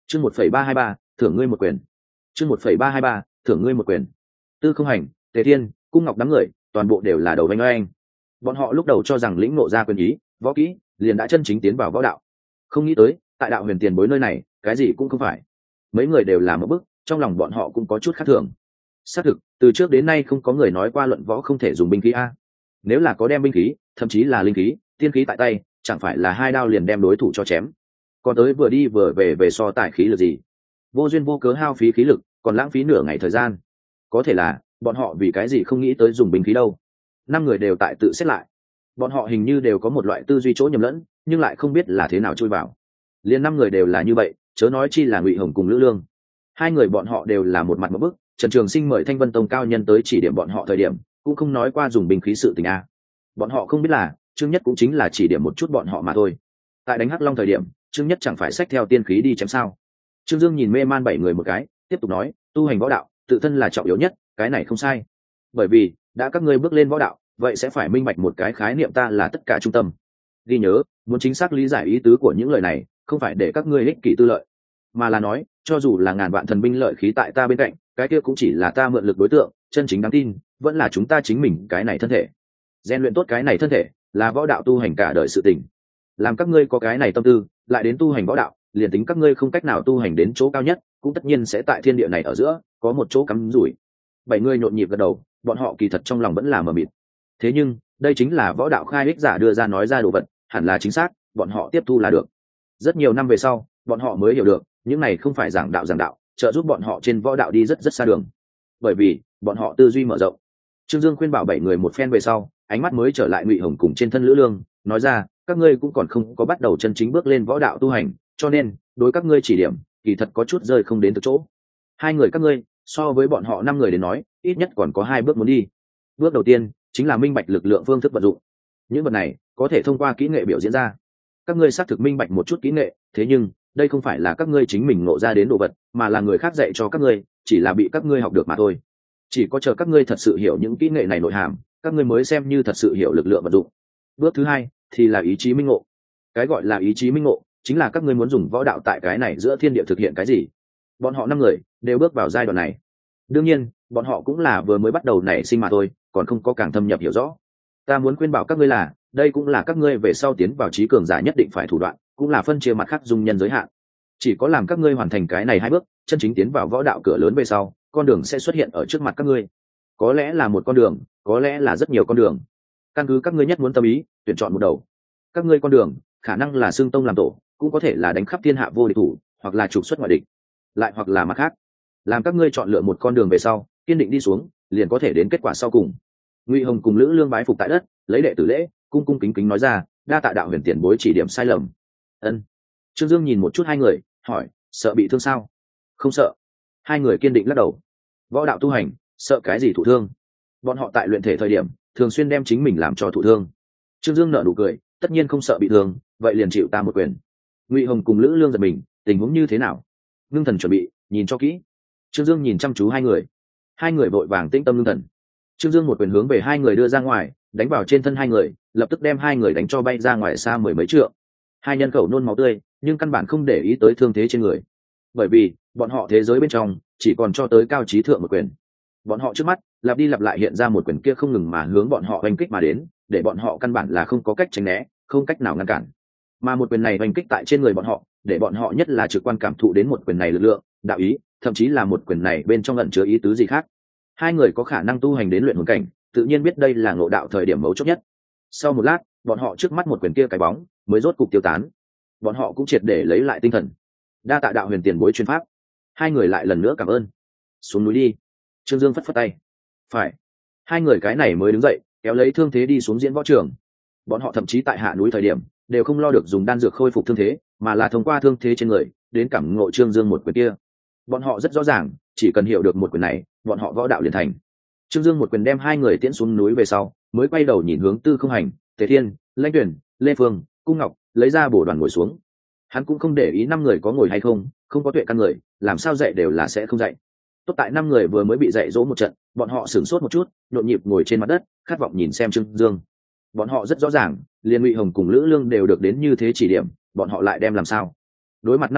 S1: chương 1,323, thưởng ngươi một quyền. chương 1,323, thưởng ngươi một quyền. Tư Không Hành, Tề Thiên, Cung Ngọc đám người toàn bộ đều là đầu vanh oanh. Bọn họ lúc đầu cho rằng lĩnh ngộ ra quyền ý, võ kỹ liền đã chân chính tiến vào võ đạo, không nghĩ tới tại đạo huyền tiền bối nơi này cái gì cũng không phải. Mấy người đều là một bức, trong lòng bọn họ cũng có chút khác thường. Xác thực từ trước đến nay không có người nói qua luận võ không thể dùng binh khí a. Nếu là có đem binh khí, thậm chí là linh khí, tiên khí tại tay, chẳng phải là hai đao liền đem đối thủ cho chém. Còn tới vừa đi vừa về so tài khí lực gì, vô duyên vô cớ hao phí khí lực, còn lãng phí nửa ngày thời gian. Có thể là bọn họ vì cái gì không nghĩ tới dùng binh khí đâu. Năm người đều tại tự xét lại, bọn họ hình như đều có một loại tư duy chỗ nhầm lẫn, nhưng lại không biết là thế nào chui vào. Liên năm người đều là như vậy, chớ nói chi là Ngụy Hồng cùng Lữ Lương. Hai người bọn họ đều là một mặt một bức. Trần Trường Sinh mời Thanh Vân Tông cao nhân tới chỉ điểm bọn họ thời điểm, cũng không nói qua dùng binh khí sự tình a. Bọn họ không biết là Trương Nhất cũng chính là chỉ điểm một chút bọn họ mà thôi. Tại đánh Hắc Long thời điểm, Trương Nhất chẳng phải xách theo tiên khí đi chém sao? Trương Dương nhìn mê man bảy người một cái, tiếp tục nói, tu hành võ đạo, tự thân là trọng yếu nhất, cái này không sai. Bởi vì đã các ngươi bước lên võ đạo, vậy sẽ phải minh bạch một cái khái niệm, ta là tất cả trung tâm. Ghi nhớ, muốn chính xác lý giải ý tứ của những lời này, không phải để các ngươi ích kỷ tư lợi, mà là nói, cho dù là ngàn vạn thần binh lợi khí tại ta bên cạnh, cái kia cũng chỉ là ta mượn lực đối tượng, chân chính đáng tin vẫn là chúng ta chính mình cái này thân thể. Rèn luyện tốt cái này thân thể là võ đạo tu hành cả đời sự tình. Làm các ngươi có cái này tâm tư lại đến tu hành võ đạo, liền tính các ngươi không cách nào tu hành đến chỗ cao nhất, cũng tất nhiên sẽ tại thiên địa này ở giữa có một chỗ cắm rủi. Bảy người nhộn nhịp gật đầu, bọn họ kỳ thật trong lòng vẫn là mờ mịt. Thế nhưng đây chính là võ đạo khai ích giả đưa ra nói ra đồ vật, hẳn là chính xác, bọn họ tiếp thu là được. Rất nhiều năm về sau, bọn họ mới hiểu được, những này không phải giảng đạo, trợ giúp bọn họ trên võ đạo đi rất xa đường. Bởi vì bọn họ tư duy mở rộng. Trương Dương khuyên bảo bảy người một phen về sau, ánh mắt mới trở lại Ngụy Hồng cùng trên thân Lữ Lương, nói ra, các ngươi cũng còn không có bắt đầu chân chính bước lên võ đạo tu hành, cho nên đối các ngươi chỉ điểm kỳ thật có chút rơi không đến từ chỗ. Hai người các ngươi so với bọn họ năm người đến nói, ít nhất còn có hai bước muốn đi. Bước đầu tiên chính là minh bạch lực lượng phương thức vận dụng. Những vật này có thể thông qua kỹ nghệ biểu diễn ra. Các ngươi xác thực minh bạch một chút kỹ nghệ, thế nhưng đây không phải là các ngươi chính mình ngộ ra đến đồ vật, mà là người khác dạy cho các ngươi, chỉ là bị các ngươi học được mà thôi. Chỉ có chờ các ngươi thật sự hiểu những kỹ nghệ này nội hàm, các ngươi mới xem như thật sự hiểu lực lượng vận dụng. Bước thứ hai thì là ý chí minh ngộ. Cái gọi là ý chí minh ngộ chính là các ngươi muốn dùng võ đạo tại cái này giữa thiên địa thực hiện cái gì. Bọn họ năm người đều bước vào giai đoạn này. Đương nhiên bọn họ cũng là vừa mới bắt đầu nảy sinh mà thôi, còn không có càng thâm nhập hiểu rõ. Ta muốn khuyên bảo các ngươi là, đây cũng là các ngươi về sau tiến vào trí cường giả nhất định phải thủ đoạn, cũng là phân chia mặt khác dung nhân giới hạn. Chỉ có làm các ngươi hoàn thành cái này hai bước, chân chính tiến vào võ đạo cửa lớn về sau, con đường sẽ xuất hiện ở trước mặt các ngươi. Có lẽ là một con đường, có lẽ là rất nhiều con đường. Căn cứ các ngươi nhất muốn tâm ý, tuyển chọn một đầu. Các ngươi con đường khả năng là xưng tông làm tổ, cũng có thể là đánh khắp thiên hạ vô địch thủ, hoặc là trục xuất ngoại địch, lại hoặc là mặt khác. Làm các ngươi chọn lựa một con đường về sau, kiên định đi xuống, liền có thể đến kết quả sau cùng. Ngụy Hồng cùng Lữ Lương bái phục tại đất, lấy đệ tử lễ, cung cung kính kính nói ra, đa tạ đạo huyền tiền bối chỉ điểm sai lầm. Ân. Trương Dương nhìn một chút hai người, hỏi, sợ bị thương sao? Không sợ. Hai người kiên định lắc đầu. Võ đạo tu hành, sợ cái gì thụ thương? Bọn họ tại luyện thể thời điểm, thường xuyên đem chính mình làm cho thụ thương. Trương Dương nở nụ cười, tất nhiên không sợ bị thương, vậy liền chịu ta một quyền. Ngụy Hồng cùng Lữ Lương giật mình, tình huống như thế nào? Ngưng thần chuẩn bị, nhìn cho kỹ. Trương Dương nhìn chăm chú hai người. Hai người vội vàng tĩnh tâm ngưng thần. Trương Dương một quyền hướng về hai người đưa ra ngoài, đánh vào trên thân hai người, lập tức đem hai người đánh cho bay ra ngoài xa mười mấy trượng. Hai nhân khẩu nôn máu tươi, nhưng căn bản không để ý tới thương thế trên người, bởi vì bọn họ thế giới bên trong chỉ còn cho tới cao trí thượng một quyền. Bọn họ trước mắt lặp đi lặp lại hiện ra một quyền kia không ngừng mà hướng bọn họ oanh kích mà đến, để bọn họ căn bản là không có cách tránh né, không cách nào ngăn cản. Mà một quyền này oanh kích tại trên người bọn họ, để bọn họ nhất là trực quan cảm thụ đến một quyền này lực lượng, đạo ý, thậm chí là một quyền này bên trong ẩn chứa ý tứ gì khác. Hai người có khả năng tu hành đến luyện hồn cảnh, tự nhiên biết đây là ngộ đạo thời điểm mấu chốt nhất. Sau một lát, bọn họ trước mắt một quyền kia cái bóng mới rốt cục tiêu tán. Bọn họ cũng triệt để lấy lại tinh thần. Đa tạ đạo huyền tiền bối chuyên pháp. Hai người lại lần nữa cảm ơn. Xuống núi đi. Trương Dương phất phất tay. Phải. Hai người cái này mới đứng dậy, kéo lấy thương thế đi xuống diễn võ trường. Bọn họ thậm chí tại hạ núi thời điểm đều không lo được dùng đan dược khôi phục thương thế, mà là thông qua thương thế trên người đến cảm ngộ Trương Dương một quyền kia. Bọn họ rất rõ ràng, chỉ cần hiểu được một quyền này, bọn họ võ đạo liền thành. Trương Dương một quyền đem hai người tiễn xuống núi về sau, mới quay đầu nhìn hướng Tư Không Hành, Tề Thiên, Lãnh Tuyển, Lê Phương, Cung Ngọc, lấy ra bổ đoàn ngồi xuống. Hắn cũng không để ý năm người có ngồi hay không, không có tuệ căn người, làm sao dạy đều là sẽ không dạy. Tốt tại năm người vừa mới bị dạy dỗ một trận, bọn họ sửng sốt một chút, nhộn nhịp ngồi trên mặt đất, khát vọng nhìn xem Trương Dương. Bọn họ rất rõ ràng, liền Ngụy Hồng cùng Lữ Lương đều được đến như thế chỉ điểm, bọn họ lại đem làm sao? Đối mặt năm người,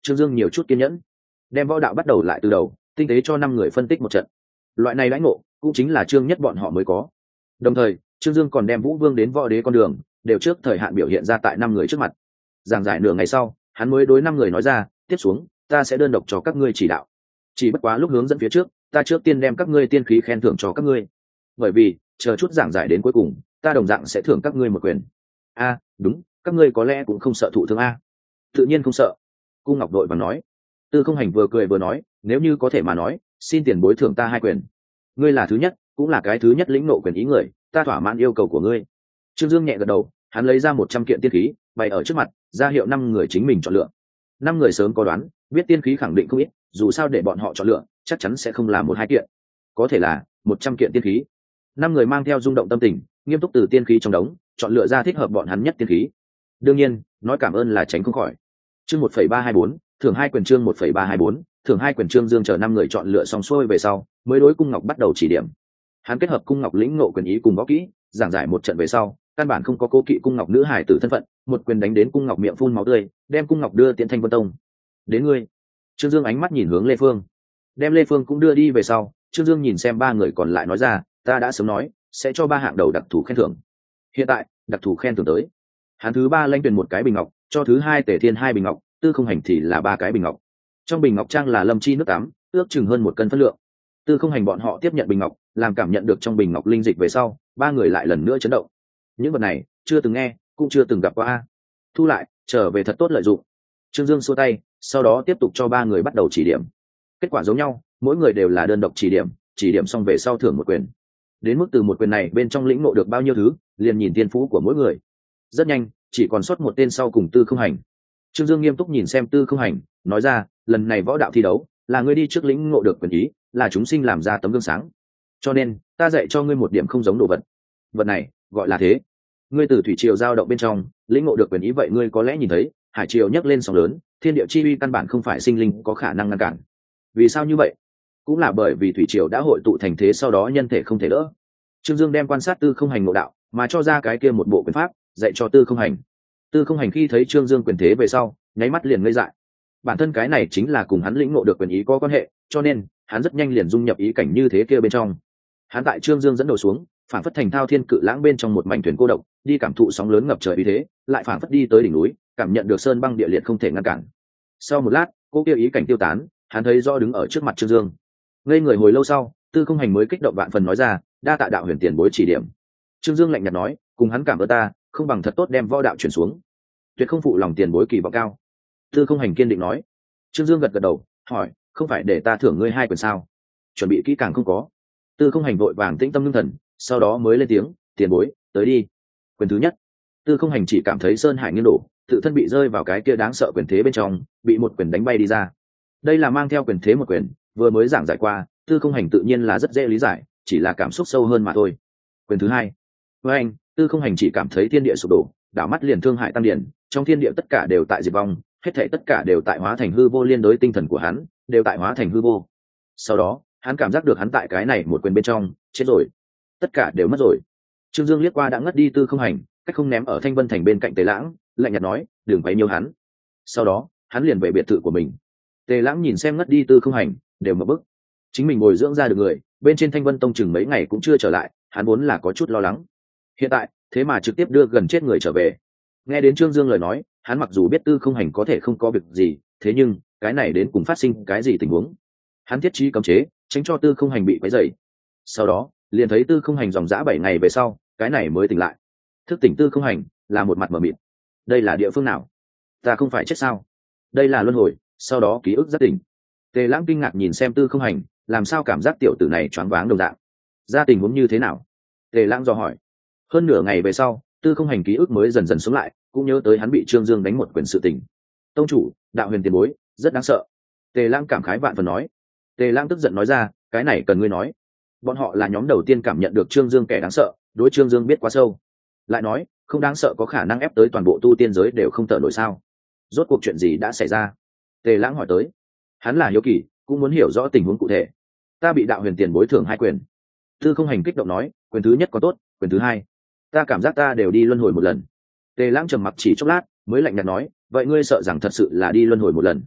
S1: Trương Dương nhiều chút kiên nhẫn, đem võ đạo bắt đầu lại từ đầu, tinh tế cho 5 người phân tích một trận. Loại này đãi ngộ cũng chính là Trương Nhất bọn họ mới có. Đồng thời Trương Dương còn đem Vũ Vương đến võ đế con đường đều trước thời hạn biểu hiện ra tại 5 người trước mặt. Giảng giải nửa ngày sau, hắn mới đối 5 người nói ra, tiếp xuống ta sẽ đơn độc cho các ngươi chỉ đạo, chỉ bất quá lúc hướng dẫn phía trước ta trước tiên đem các ngươi tiên khí khen thưởng cho các ngươi, bởi vì chờ chút giảng giải đến cuối cùng ta đồng dạng sẽ thưởng các ngươi một quyền. A, đúng, các ngươi có lẽ cũng không sợ thụ thương a? Tự nhiên không sợ. Cung Ngọc đội vàng nói. Tư Không Hành vừa cười vừa nói, nếu như có thể mà nói, xin tiền bối thưởng ta 2 quyền. Ngươi là thứ nhất, cũng là cái thứ nhất lĩnh nộ quyền ý người, ta thỏa mãn yêu cầu của ngươi. Trương Dương nhẹ gật đầu, hắn lấy ra 100 kiện tiên khí bày ở trước mặt, ra hiệu 5 người chính mình chọn lựa. 5 người sớm có đoán, biết tiên khí khẳng định không ít, dù sao để bọn họ chọn lựa chắc chắn sẽ không là 1-2 kiện, có thể là 100 kiện tiên khí. 5 người mang theo rung động tâm tình, nghiêm túc từ tiên khí trong đống chọn lựa ra thích hợp bọn hắn nhất tiên khí. Đương nhiên nói cảm ơn là tránh không khỏi. Chương 1,324, thưởng 2 quyền. Chương 1,324, thưởng 2 quyền. Trương Dương chờ 5 người chọn lựa xong xuôi về sau, mới đối Cung Ngọc bắt đầu chỉ điểm. Hắn kết hợp Cung Ngọc lĩnh ngộ quyền ý cùng võ kỹ, giảng giải một trận về sau, căn bản không có cố kỵ Cung Ngọc nữ hài tử thân phận, một quyền đánh đến Cung Ngọc miệng phun máu tươi, đem Cung Ngọc đưa tiễn Thanh Vân Tông. Đến ngươi. Trương Dương ánh mắt nhìn hướng Lê Phương, đem Lê Phương cũng đưa đi về sau, Trương Dương nhìn xem 3 người còn lại nói ra, ta đã sớm nói sẽ cho 3 hạng đầu đặc thù khen thưởng. Hiện tại đặc thù khen thưởng tới. Hắn thứ 3 lãnh tuyển 1 cái bình ngọc, cho thứ 2 Tề Thiên 2 bình ngọc, Tư Không Hành thì là 3 cái bình ngọc. Trong bình ngọc trang là lâm chi nước tắm, ước chừng hơn 1 cân phân lượng. Tư Không Hành bọn họ tiếp nhận bình ngọc, làm cảm nhận được trong bình ngọc linh dịch về sau, 3 người lại lần nữa chấn động. Những vật này chưa từng nghe, cũng chưa từng gặp qua. Thu lại, trở về thật tốt lợi dụng. Trương Dương xua tay, sau đó tiếp tục cho 3 người bắt đầu chỉ điểm. Kết quả giống nhau, mỗi người đều là đơn độc chỉ điểm xong về sau thưởng 1 quyền. Đến mức từ 1 quyền này bên trong lĩnh ngộ được bao nhiêu thứ, liền nhìn tiên phú của mỗi người. Rất nhanh, chỉ còn sót 1 tên sau cùng Tư Không Hành. Trương Dương nghiêm túc nhìn xem Tư Không Hành, nói ra, lần này võ đạo thi đấu là ngươi đi trước lĩnh ngộ được quyền ý, là chúng sinh làm ra tấm gương sáng, cho nên ta dạy cho ngươi một điểm không giống đồ vật. Vật này gọi là thế. Ngươi từ thủy triều giao động bên trong lĩnh ngộ được quyền ý, vậy ngươi có lẽ nhìn thấy hải triều nhấc lên sóng lớn, thiên địa chi uy căn bản không phải sinh linh có khả năng ngăn cản. Vì sao như vậy? Cũng là bởi vì thủy triều đã hội tụ thành thế, sau đó nhân thể không thể đỡ. Trương Dương đem quan sát Tư Không Hành ngộ đạo, mà cho ra cái kia một bộ quyền pháp dạy cho Tư Không Hành. Tư Không Hành khi thấy Trương Dương quyền thế về sau, nháy mắt liền ngây dại. Bản thân cái này chính là cùng hắn lĩnh ngộ được quyền ý có quan hệ, cho nên hắn rất nhanh liền dung nhập ý cảnh như thế kia bên trong. Hắn tại Trương Dương dẫn đầu xuống, phản phất thành thao thiên cự lãng bên trong một mảnh thuyền cô độc, đi cảm thụ sóng lớn ngập trời uy thế, lại phản phất đi tới đỉnh núi, cảm nhận được sơn băng địa liệt không thể ngăn cản. Sau một lát, cô kia ý cảnh tiêu tán, hắn thấy rõ đứng ở trước mặt Trương Dương. Ngây người hồi lâu sau, Tư Không Hành mới kích động vạn phần nói ra, đa tạ đạo huyền tiền bối chỉ điểm. Trương Dương lạnh nhạt nói, cùng hắn cảm ơn ta, không bằng thật tốt đem võ đạo chuyển xuống, tuyệt không phụ lòng tiền bối kỳ vọng cao. Tư Không Hành kiên định nói. Trương Dương gật gật đầu, hỏi, không phải để ta thưởng ngươi 2 quyền sao? Chuẩn bị kỹ càng không có? Tư Không Hành vội vàng tĩnh tâm ngưng thần, sau đó mới lên tiếng, tiền bối, tới đi. Quyền thứ nhất. Tư Không Hành chỉ cảm thấy sơn hải nghiêng đổ, tự thân bị rơi vào cái kia đáng sợ quyền thế bên trong, bị một quyền đánh bay đi ra. Đây là mang theo quyền thế một quyền, vừa mới giảng giải qua, Tư Không Hành tự nhiên là rất dễ lý giải, chỉ là cảm xúc sâu hơn mà thôi. Quyền thứ hai. Với anh, Tư Không Hành chỉ cảm thấy thiên địa sụp đổ, đảo mắt liền thương hại tăng điển, trong thiên địa tất cả đều tại diệt vong, hết thảy tất cả đều tại hóa thành hư vô, liên đối tinh thần của hắn đều tại hóa thành hư vô. Sau đó, hắn cảm giác được hắn tại cái này một quyền bên trong, chết rồi, tất cả đều mất rồi. Trương Dương liếc qua đã ngất đi Tư Không Hành, cách không ném ở Thanh Vân Thành bên cạnh Tề Lãng, lạnh nhạt nói, đừng quấy nhiễu hắn. Sau đó, hắn liền về biệt thự của mình. Tề Lãng nhìn xem ngất đi Tư Không Hành, đều ngập bức. Chính mình bồi dưỡng ra được người, bên trên Thanh Vân Tông chừng mấy ngày cũng chưa trở lại, hắn vốn là có chút lo lắng. Hiện tại, thế mà trực tiếp đưa gần chết người trở về. Nghe đến Trương Dương lời nói, hắn mặc dù biết Tư Không Hành có thể không có việc gì, thế nhưng cái này đến cùng phát sinh cái gì tình huống? Hắn thiết trí cấm chế, tránh cho Tư Không Hành bị quấy rầy. Sau đó, liền thấy Tư Không Hành dòng dã 7 ngày về sau, cái này mới tỉnh lại. Thức tỉnh Tư Không Hành là một mặt mờ mịt. Đây là địa phương nào? Ta không phải chết sao? Đây là luân hồi. Sau đó ký ức rất tỉnh. Tề Lãng kinh ngạc nhìn xem Tư Không Hành, làm sao cảm giác tiểu tử này choáng váng đồng dạng? Ra tình huống như thế nào? Tề Lãng dò hỏi. Hơn nửa ngày về sau, Tư Không Hành ký ức mới dần dần sống lại, cũng nhớ tới hắn bị Trương Dương đánh một quyền sự tình. Tông chủ, đạo huyền tiền bối rất đáng sợ. Tề Lãng cảm khái vạn phần nói. Tề Lãng tức giận nói ra, cái này cần ngươi nói. Bọn họ là nhóm đầu tiên cảm nhận được Trương Dương kẻ đáng sợ, đối Trương Dương biết quá sâu. Lại nói, không đáng sợ có khả năng ép tới toàn bộ tu tiên giới đều không thở nổi sao? Rốt cuộc chuyện gì đã xảy ra? Tề Lãng hỏi tới. Hắn là hiếu kỳ, cũng muốn hiểu rõ tình huống cụ thể. Ta bị đạo huyền tiền bối thưởng 2 quyền. Tư Không Hành kích động nói, quyền thứ nhất có tốt, quyền thứ hai, ta cảm giác ta đều đi luân hồi một lần. Tề Lãng trầm mặc chỉ chốc lát, mới lạnh nhạt nói, vậy ngươi sợ rằng thật sự là đi luân hồi một lần?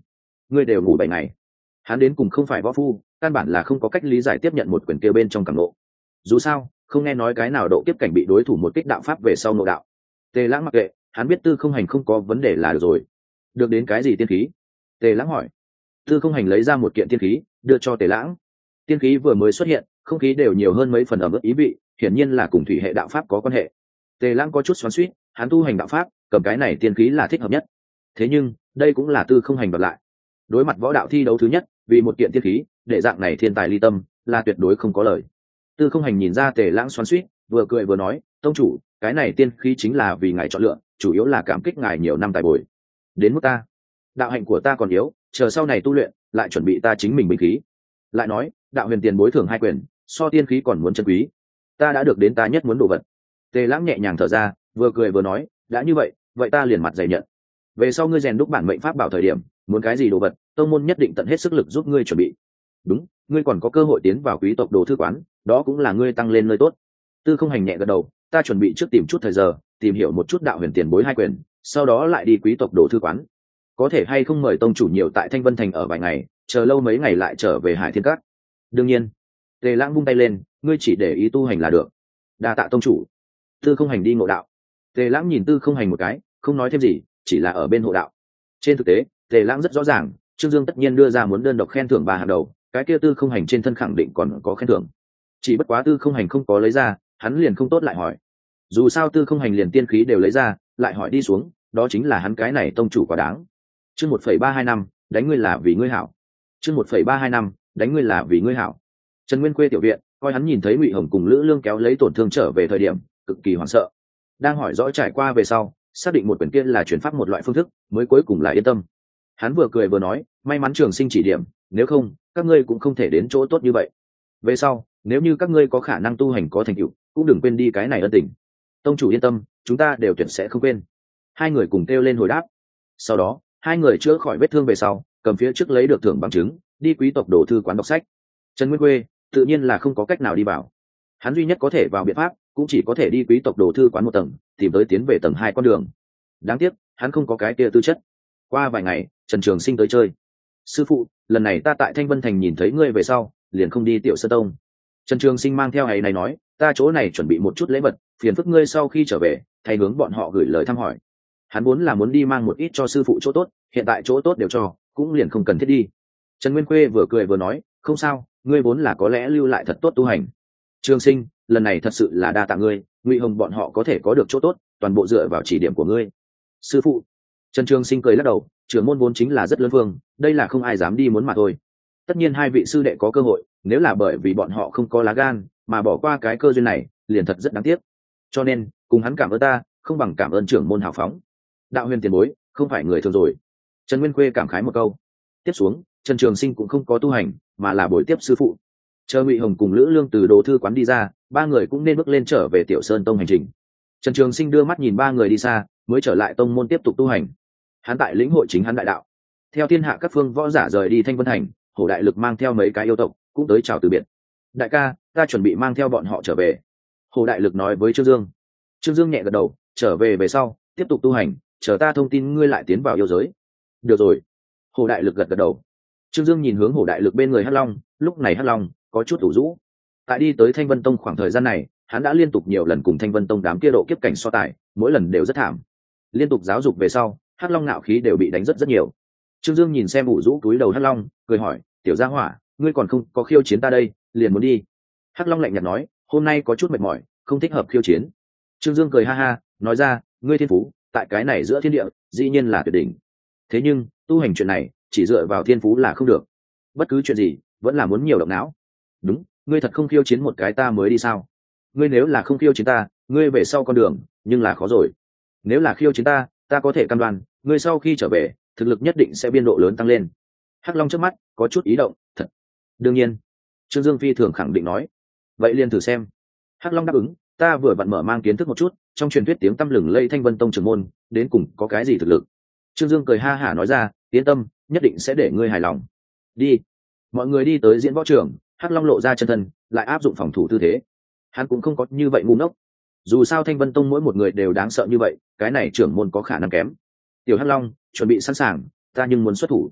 S1: ngươi đều ngủ 7 ngày. Hắn đến cùng không phải võ phu, căn bản là không có cách lý giải tiếp nhận một quyền kia bên trong cảm nộ. Dù sao không nghe nói cái nào độ kiếp cảnh bị đối thủ một kích đạo pháp về sau nộ đạo. Tề Lãng mặc kệ, hắn biết Tư Không Hành không có vấn đề là được rồi. Được đến cái gì tiên khí? Tề Lãng hỏi. Tư Không Hành lấy ra một kiện tiên khí đưa cho Tề Lãng. Tiên khí vừa mới xuất hiện, không khí đều nhiều hơn mấy phần ẩm ướt ý vị, hiển nhiên là cùng thủy hệ đạo pháp có quan hệ. Tề Lãng có chút xoắn xuýt, hắn tu hành đạo pháp, cầm cái này tiên khí là thích hợp nhất. Thế nhưng đây cũng là Tư Không Hành đoạt lại. Đối mặt võ đạo thi đấu thứ nhất, vì một kiện tiên khí, để dạng này thiên tài ly tâm, là tuyệt đối không có lời. Tư Không Hành nhìn ra Tề Lãng xoắn xuýt, vừa cười vừa nói, tông chủ, cái này tiên khí chính là vì ngài chọn lựa, chủ yếu là cảm kích ngài nhiều năm tài bồi. Đến mức ta, đạo hạnh của ta còn yếu, chờ sau này tu luyện, lại chuẩn bị ta chính mình binh khí. Lại nói, đạo huyền tiền bối thường 2 quyền, so tiên khí còn muốn chân quý. Ta đã được đến ta nhất muốn đồ vật. Tề Lãng nhẹ nhàng thở ra, vừa cười vừa nói, đã như vậy, vậy ta liền mặt dày nhận. Về sau ngươi rèn đúc bản mệnh pháp bảo thời điểm, muốn cái gì đồ vật, tông môn nhất định tận hết sức lực giúp ngươi chuẩn bị. Đúng, ngươi còn có cơ hội tiến vào quý tộc đồ thư quán, đó cũng là ngươi tăng lên nơi tốt. Tư Không Hành nhẹ gật đầu, ta chuẩn bị trước tìm chút thời giờ, tìm hiểu một chút đạo huyền tiền bối 2 quyền, sau đó lại đi quý tộc đồ thư quán. Có thể hay không mời tông chủ nhiều tại Thanh Vân Thành ở vài ngày, chờ lâu mấy ngày lại trở về Hải Thiên Các. Đương nhiên. Tề Lãng vung tay lên, ngươi chỉ để ý tu hành là được. Đa tạ tông chủ. Tư Không Hành đi ngộ đạo. Tề Lãng nhìn Tư Không Hành một cái, không nói thêm gì, chỉ là ở bên hộ đạo. Trên thực tế, Tề Lãng rất rõ ràng, Trương Dương tất nhiên đưa ra muốn đơn độc khen thưởng 3 hạng đầu, cái kia Tư Không Hành trên thân khẳng định còn có khen thưởng. Chỉ bất quá Tư Không Hành không có lấy ra, hắn liền không tốt lại hỏi. Dù sao Tư Không Hành liền tiên khí đều lấy ra, lại hỏi đi xuống, đó chính là hắn cái này tông chủ quá đáng. Chương 1,325, đánh ngươi là vì ngươi hảo. Chương 1,325, đánh ngươi là vì ngươi hảo. Trần Nguyên quê tiểu viện, coi hắn nhìn thấy Ngụy Hồng cùng Lữ Lương kéo lấy tổn thương trở về thời điểm, cực kỳ hoảng sợ. Đang hỏi rõ trải qua về sau, xác định một quyển kia là chuyển pháp một loại phương thức, mới cuối cùng là yên tâm. Hắn vừa cười vừa nói, may mắn trường sinh chỉ điểm, nếu không, các ngươi cũng không thể đến chỗ tốt như vậy. Về sau, nếu như các ngươi có khả năng tu hành có thành tựu, cũng đừng quên đi cái này ân tình. Tông chủ yên tâm, chúng ta đều tuyệt sẽ không quên. Hai người cùng kêu lên hồi đáp. Sau đó, hai người chữa khỏi vết thương về sau, cầm phía trước lấy được thưởng bằng chứng, đi quý tộc đồ thư quán đọc sách. Trần Nguyên Quê tự nhiên là không có cách nào đi vào. Hắn duy nhất có thể vào biện pháp, cũng chỉ có thể đi quý tộc đồ thư quán 1 tầng, tìm tới tiến về tầng 2 con đường. Đáng tiếc, hắn không có cái kia tư chất. Qua vài ngày, Trần Trường Sinh tới chơi. Sư phụ, lần này ta tại Thanh Vân Thành nhìn thấy ngươi về sau, liền không đi Tiểu Sơn Tông. Trần Trường Sinh mang theo ấy này nói, ta chỗ này chuẩn bị một chút lễ vật, phiền phức ngươi sau khi trở về, thay hướng bọn họ gửi lời thăm hỏi. Hắn vốn là muốn đi mang một ít cho sư phụ chỗ tốt, hiện tại chỗ tốt đều cho, cũng liền không cần thiết đi. Trần Nguyên Quê vừa cười vừa nói, không sao, ngươi vốn là có lẽ lưu lại thật tốt tu hành. Trường Sinh, lần này thật sự là đa tạ ngươi, Ngụy Hồng bọn họ có thể có được chỗ tốt, toàn bộ dựa vào chỉ điểm của ngươi. Sư phụ. Trần Trường Sinh cười lắc đầu, trưởng môn vốn chính là rất lớn vương, đây là không ai dám đi muốn mà thôi. Tất nhiên hai vị sư đệ có cơ hội, nếu là bởi vì bọn họ không có lá gan mà bỏ qua cái cơ duyên này, liền thật rất đáng tiếc. Cho nên, cùng hắn cảm ơn ta, không bằng cảm ơn trưởng môn hào phóng. Đạo huyền tiền bối, không phải người thường rồi. Trần Nguyên Khuê cảm khái một câu. Tiếp xuống, Trần Trường Sinh cũng không có tu hành, mà là bồi tiếp sư phụ. Chờ Ngụy Hồng cùng Lữ Lương từ đồ thư quán đi ra, ba người cũng nên bước lên trở về Tiểu Sơn Tông hành trình. Trần Trường Sinh đưa mắt nhìn ba người đi xa, mới trở lại tông môn tiếp tục tu hành. Hắn tại lĩnh hội chính hắn đại đạo. Theo thiên hạ các phương võ giả rời đi Thanh Vân Thành, Hổ Đại Lực mang theo mấy cái yêu tộc cũng tới chào từ biệt. Đại ca, ta chuẩn bị mang theo bọn họ trở về. Hổ Đại Lực nói với Trương Dương. Trương Dương nhẹ gật đầu, trở về về sau tiếp tục tu hành, chờ ta thông tin ngươi lại tiến vào yêu giới. Được rồi. Hổ Đại Lực gật gật đầu. Trương Dương nhìn hướng Hổ Đại Lực bên người Hắc Long, lúc này Hắc Long có chút ủ rũ. Tại đi tới Thanh Vân Tông khoảng thời gian này, hắn đã liên tục nhiều lần cùng Thanh Vân Tông đám kia độ kiếp cảnh so tài, mỗi lần đều rất thảm. Liên tục giáo dục về sau, Hắc Long ngạo khí đều bị đánh rất nhiều. Trương Dương nhìn xem ủ rũ túi đầu Hắc Long, cười hỏi, tiểu gia hỏa, ngươi còn không có khiêu chiến ta đây, liền muốn đi? Hắc Long lạnh nhạt nói, hôm nay có chút mệt mỏi, không thích hợp khiêu chiến. Trương Dương cười ha ha, nói ra, ngươi thiên phú tại cái này giữa thiên địa dĩ nhiên là tuyệt đỉnh. Thế nhưng tu hành chuyện này chỉ dựa vào thiên phú là không được, bất cứ chuyện gì vẫn là muốn nhiều động não. Đúng, ngươi thật không khiêu chiến một cái ta mới đi sao? Ngươi nếu là không khiêu chiến ta, ngươi về sau con đường nhưng là khó rồi. Nếu là khiêu chiến ta, ta có thể cam đoan ngươi sau khi trở về thực lực nhất định sẽ biên độ lớn tăng lên. Hắc Long trước mắt có chút ý động, thật. Đương nhiên. Trương Dương phi thường khẳng định nói. Vậy liền thử xem. Hắc Long đáp ứng, ta vừa vặn mở mang kiến thức một chút, trong truyền thuyết tiếng tăm lừng lây Thanh Vân Tông trưởng môn đến cùng có cái gì thực lực. Trương Dương cười ha hả nói ra, yên tâm, nhất định sẽ để ngươi hài lòng. Đi. Mọi người đi tới diễn võ trường, Hắc Long lộ ra chân thân, lại áp dụng phòng thủ tư thế. Hắn cũng không có như vậy ngu ngốc. Dù sao Thanh Vân Tông mỗi một người đều đáng sợ như vậy, cái này trưởng môn có khả năng kém. Tiểu Hắc Long, chuẩn bị sẵn sàng, ta nhưng muốn xuất thủ.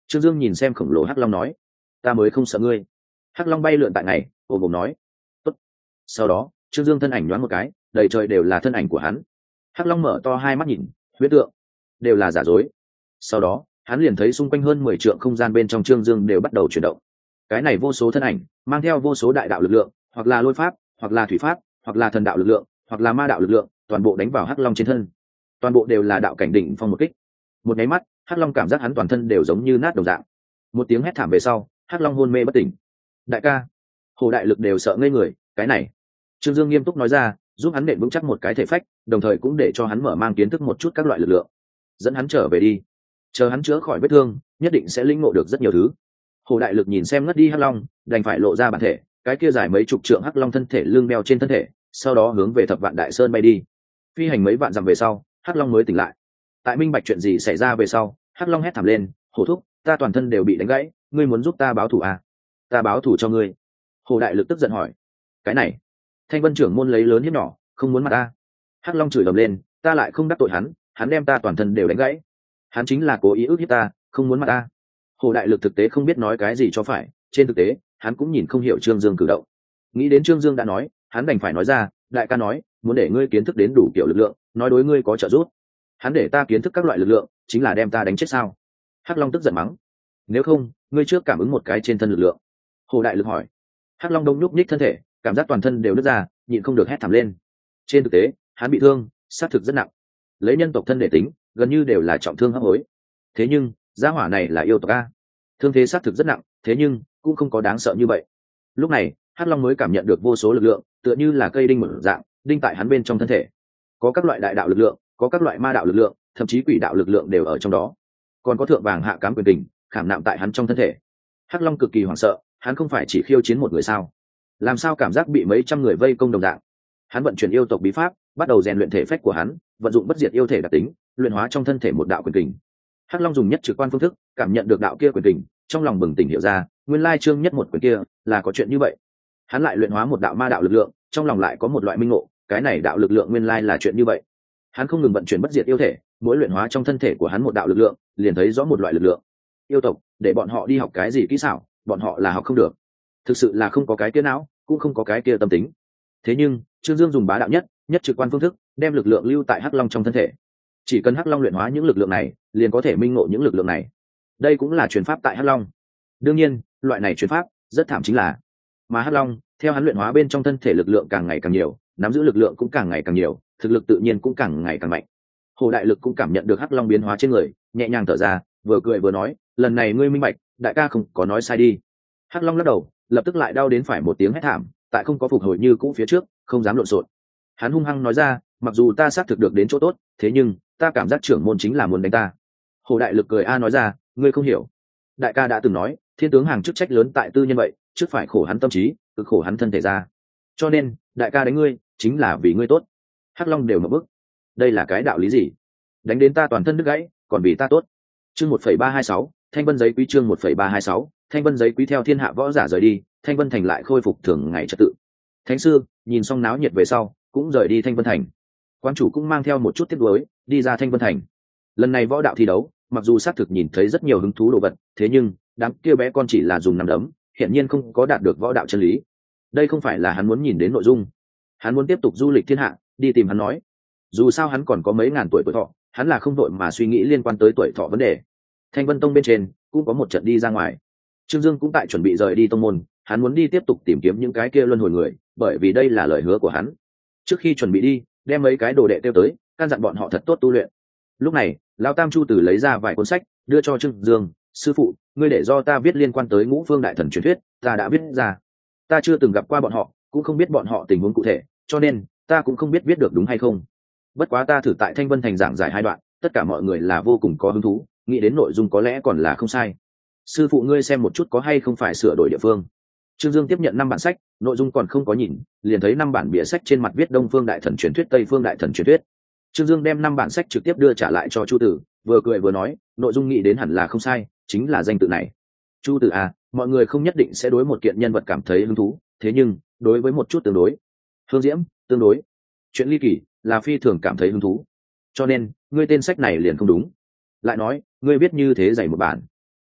S1: Trương Dương nhìn xem khổng lồ hắc long nói, ta mới không sợ ngươi. Hắc long bay lượn tại ngày ôm ôm nói, tốt. Sau đó Trương Dương thân ảnh nhoáng một cái, đầy trời đều là thân ảnh của hắn. Hắc long mở to hai mắt nhìn, huyễn tượng đều là giả dối. Sau đó hắn liền thấy xung quanh hơn 10 trượng không gian bên trong Trương Dương đều bắt đầu chuyển động. Cái này vô số thân ảnh mang theo vô số đại đạo lực lượng, hoặc là lôi pháp, hoặc là thủy pháp, hoặc là thần đạo lực lượng, hoặc là ma đạo lực lượng, toàn bộ đánh vào hắc long trên thân. Toàn bộ đều là đạo cảnh đỉnh phong một kích. Một nháy mắt hắc long cảm giác hắn toàn thân đều giống như nát đồng dạng. Một tiếng hét thảm về sau, hắc long hôn mê bất tỉnh. Đại ca, Hồ Đại Lực đều sợ ngây người. Cái này Trương Dương nghiêm túc nói ra, giúp hắn nện vững chắc một cái thể phách, đồng thời cũng để cho hắn mở mang kiến thức một chút các loại lực lượng. Dẫn hắn trở về đi, chờ hắn chữa khỏi vết thương nhất định sẽ lĩnh ngộ được rất nhiều thứ. Hồ Đại Lực nhìn xem ngất đi hắc long, đành phải lộ ra bản thể, cái kia dài mấy chục trượng hắc long thân thể lưng đeo trên thân thể, sau đó hướng về Thập Vạn Đại Sơn bay đi. Phi hành mấy vạn dặm về sau, hắc long mới tỉnh lại. Tại minh bạch chuyện gì xảy ra về sau, hắc long hét thảm lên, hổ thúc, ta toàn thân đều bị đánh gãy, ngươi muốn giúp ta báo thù à? Ta báo thù cho ngươi. Hồ Đại Lực tức giận hỏi, cái này Thanh Vân trưởng môn lấy lớn hiếp nhỏ, không muốn mặt ta. Hắc long chửi ầm lên, ta lại không đắc tội hắn, hắn đem ta toàn thân đều đánh gãy, hắn chính là cố ý ức hiếp ta, không muốn mặt ta. Hồ Đại Lực thực tế không biết nói cái gì cho phải, trên thực tế hắn cũng nhìn không hiểu Trương Dương cử động. Nghĩ đến Trương Dương đã nói, hắn đành phải nói ra, đại ca nói muốn để ngươi kiến thức đến đủ kiểu lực lượng, nói đối ngươi có trợ giúp. Hắn để ta kiến thức các loại lực lượng, chính là đem ta đánh chết sao? Hắc long tức giận mắng, nếu không ngươi trước cảm ứng một cái trên thân lực lượng. Hồ Đại Lực hỏi. Hắc long đông nhúc nhích thân thể, cảm giác toàn thân đều nứt ra, nhịn không được hét thảm lên. Trên thực tế hắn bị thương xác thực rất nặng, lấy nhân tộc thân để tính gần như đều là trọng thương hấp hối. Thế nhưng gia hỏa này là yêu tộc a, thương thế xác thực rất nặng, thế nhưng cũng không có đáng sợ như vậy. Lúc này hắc long mới cảm nhận được vô số lực lượng, tựa như là cây đinh mở dạng đinh tại hắn bên trong thân thể. Có các loại đại đạo lực lượng, có các loại ma đạo lực lượng, thậm chí quỷ đạo lực lượng đều ở trong đó, còn có thượng vàng hạ cám quyền kình khảm nạm tại hắn trong thân thể. Hắc long cực kỳ hoảng sợ, hắn không phải chỉ khiêu chiến một người sao, làm sao cảm giác bị mấy trăm người vây công đồng dạng. Hắn vận chuyển yêu tộc bí pháp, bắt đầu rèn luyện thể phách của hắn, vận dụng bất diệt yêu thể đặc tính, luyện hóa trong thân thể một đạo quyền kình. Hắc long dùng nhất trực quan phương thức cảm nhận được đạo kia quyền kình, trong lòng bừng tỉnh hiểu ra, nguyên lai Trương Nhất một quyền kia là có chuyện như vậy. Hắn lại luyện hóa một đạo ma đạo lực lượng, trong lòng lại có một loại minh ngộ, cái này đạo lực lượng nguyên lai là chuyện như vậy. Hắn không ngừng vận chuyển bất diệt yêu thể, mỗi luyện hóa trong thân thể của hắn một đạo lực lượng, liền thấy rõ một loại lực lượng. Yêu tộc để bọn họ đi học cái gì kỹ xảo, bọn họ là học không được, thực sự là không có cái kia não, cũng không có cái kia tâm tính. Thế nhưng Trương Dương dùng bá đạo nhất trực quan phương thức đem lực lượng lưu tại hắc long trong thân thể. Chỉ cần hắc long luyện hóa những lực lượng này, liền có thể minh ngộ những lực lượng này. Đây cũng là truyền pháp tại hắc long. Đương nhiên loại này truyền pháp rất thảm chính là, mà hắc long theo hắn luyện hóa bên trong thân thể lực lượng càng ngày càng nhiều, nắm giữ lực lượng cũng càng ngày càng nhiều, thực lực tự nhiên cũng càng ngày càng mạnh. Hồ Đại Lực cũng cảm nhận được hắc long biến hóa trên người, nhẹ nhàng thở ra, vừa cười vừa nói, lần này ngươi minh bạch, đại ca không có nói sai đi. Hắc long lắc đầu, lập tức lại đau đến phải một tiếng hét thảm, tại không có phục hồi như cũ phía trước, không dám lộn xộn. Hắn hung hăng nói ra, mặc dù ta xác thực được đến chỗ tốt, thế nhưng ta cảm giác trưởng môn chính là muốn đánh ta. Hồ Đại Lực cười nói ra, ngươi không hiểu, đại ca đã từng nói, thiên tướng hàng chức trách lớn tại tư nhân vậy, trước phải khổ hắn tâm trí, cực khổ hắn thân thể ra, cho nên đại ca đánh ngươi chính là vì ngươi tốt. Hắc long đều ngậm bức, đây là cái đạo lý gì? Đánh đến ta toàn thân đứt gãy, còn vì ta tốt. Chương 1,326, Thanh Vân giấy quý. Chương 1,326, Thanh Vân giấy quý. Theo thiên hạ võ giả rời đi, Thanh Vân thành lại khôi phục thường ngày trật tự. Thánh sư nhìn xong náo nhiệt về sau, cũng rời đi Thanh Vân thành. Quan chủ cũng mang theo một chút tiếc nuối đi ra Thanh Vân thành. Lần này võ đạo thi đấu, mặc dù xác thực nhìn thấy rất nhiều hứng thú đồ vật, thế nhưng đám kia bé con chỉ là dùng nắm đấm, hiển nhiên không có đạt được võ đạo chân lý. Đây không phải là hắn muốn nhìn đến nội dung. Hắn muốn tiếp tục du lịch thiên hạ, đi tìm hắn nói. Dù sao hắn còn có mấy ngàn tuổi thọ, hắn là không vội mà suy nghĩ liên quan tới tuổi thọ vấn đề. Thanh Vân Tông bên trên cũng có một trận đi ra ngoài. Trương Dương cũng tại chuẩn bị rời đi tông môn, hắn muốn đi tiếp tục tìm kiếm những cái kia luân hồi người, bởi vì đây là lời hứa của hắn. Trước khi chuẩn bị đi, đem mấy cái đồ đệ tiêu tới, căn dặn bọn họ thật tốt tu luyện. Lúc này lão Tam Chu Tử lấy ra vài cuốn sách, đưa cho Trương Dương, sư phụ, ngươi để do ta viết liên quan tới Ngũ Phương Đại Thần truyền thuyết, ta đã viết ra. Ta chưa từng gặp qua bọn họ, cũng không biết bọn họ tình huống cụ thể, cho nên ta cũng không biết viết được đúng hay không. Bất quá ta thử tại Thanh Vân thành giảng giải 2 đoạn, tất cả mọi người là vô cùng có hứng thú, nghĩ đến nội dung có lẽ còn là không sai. Sư phụ ngươi xem một chút có hay không phải sửa đổi địa phương. Trương Dương tiếp nhận 5 bản sách, nội dung còn không có nhìn, liền thấy 5 bản bìa sách trên mặt viết Đông Phương Đại Thần truyền thuyết, Tây Phương Đại Thần truyền thuyết. Trương Dương đem 5 bản sách trực tiếp đưa trả lại cho Chu Tử, vừa cười vừa nói, nội dung nghĩ đến hẳn là không sai, chính là danh tự này. Chu Tử à, mọi người không nhất định sẽ đối một kiện nhân vật cảm thấy hứng thú, thế nhưng đối với một chút tương đối, Hương Diễm tương đối, chuyện ly kỳ là phi thường cảm thấy hứng thú. Cho nên ngươi tên sách này liền không đúng. Lại nói, ngươi viết như thế dày một bản,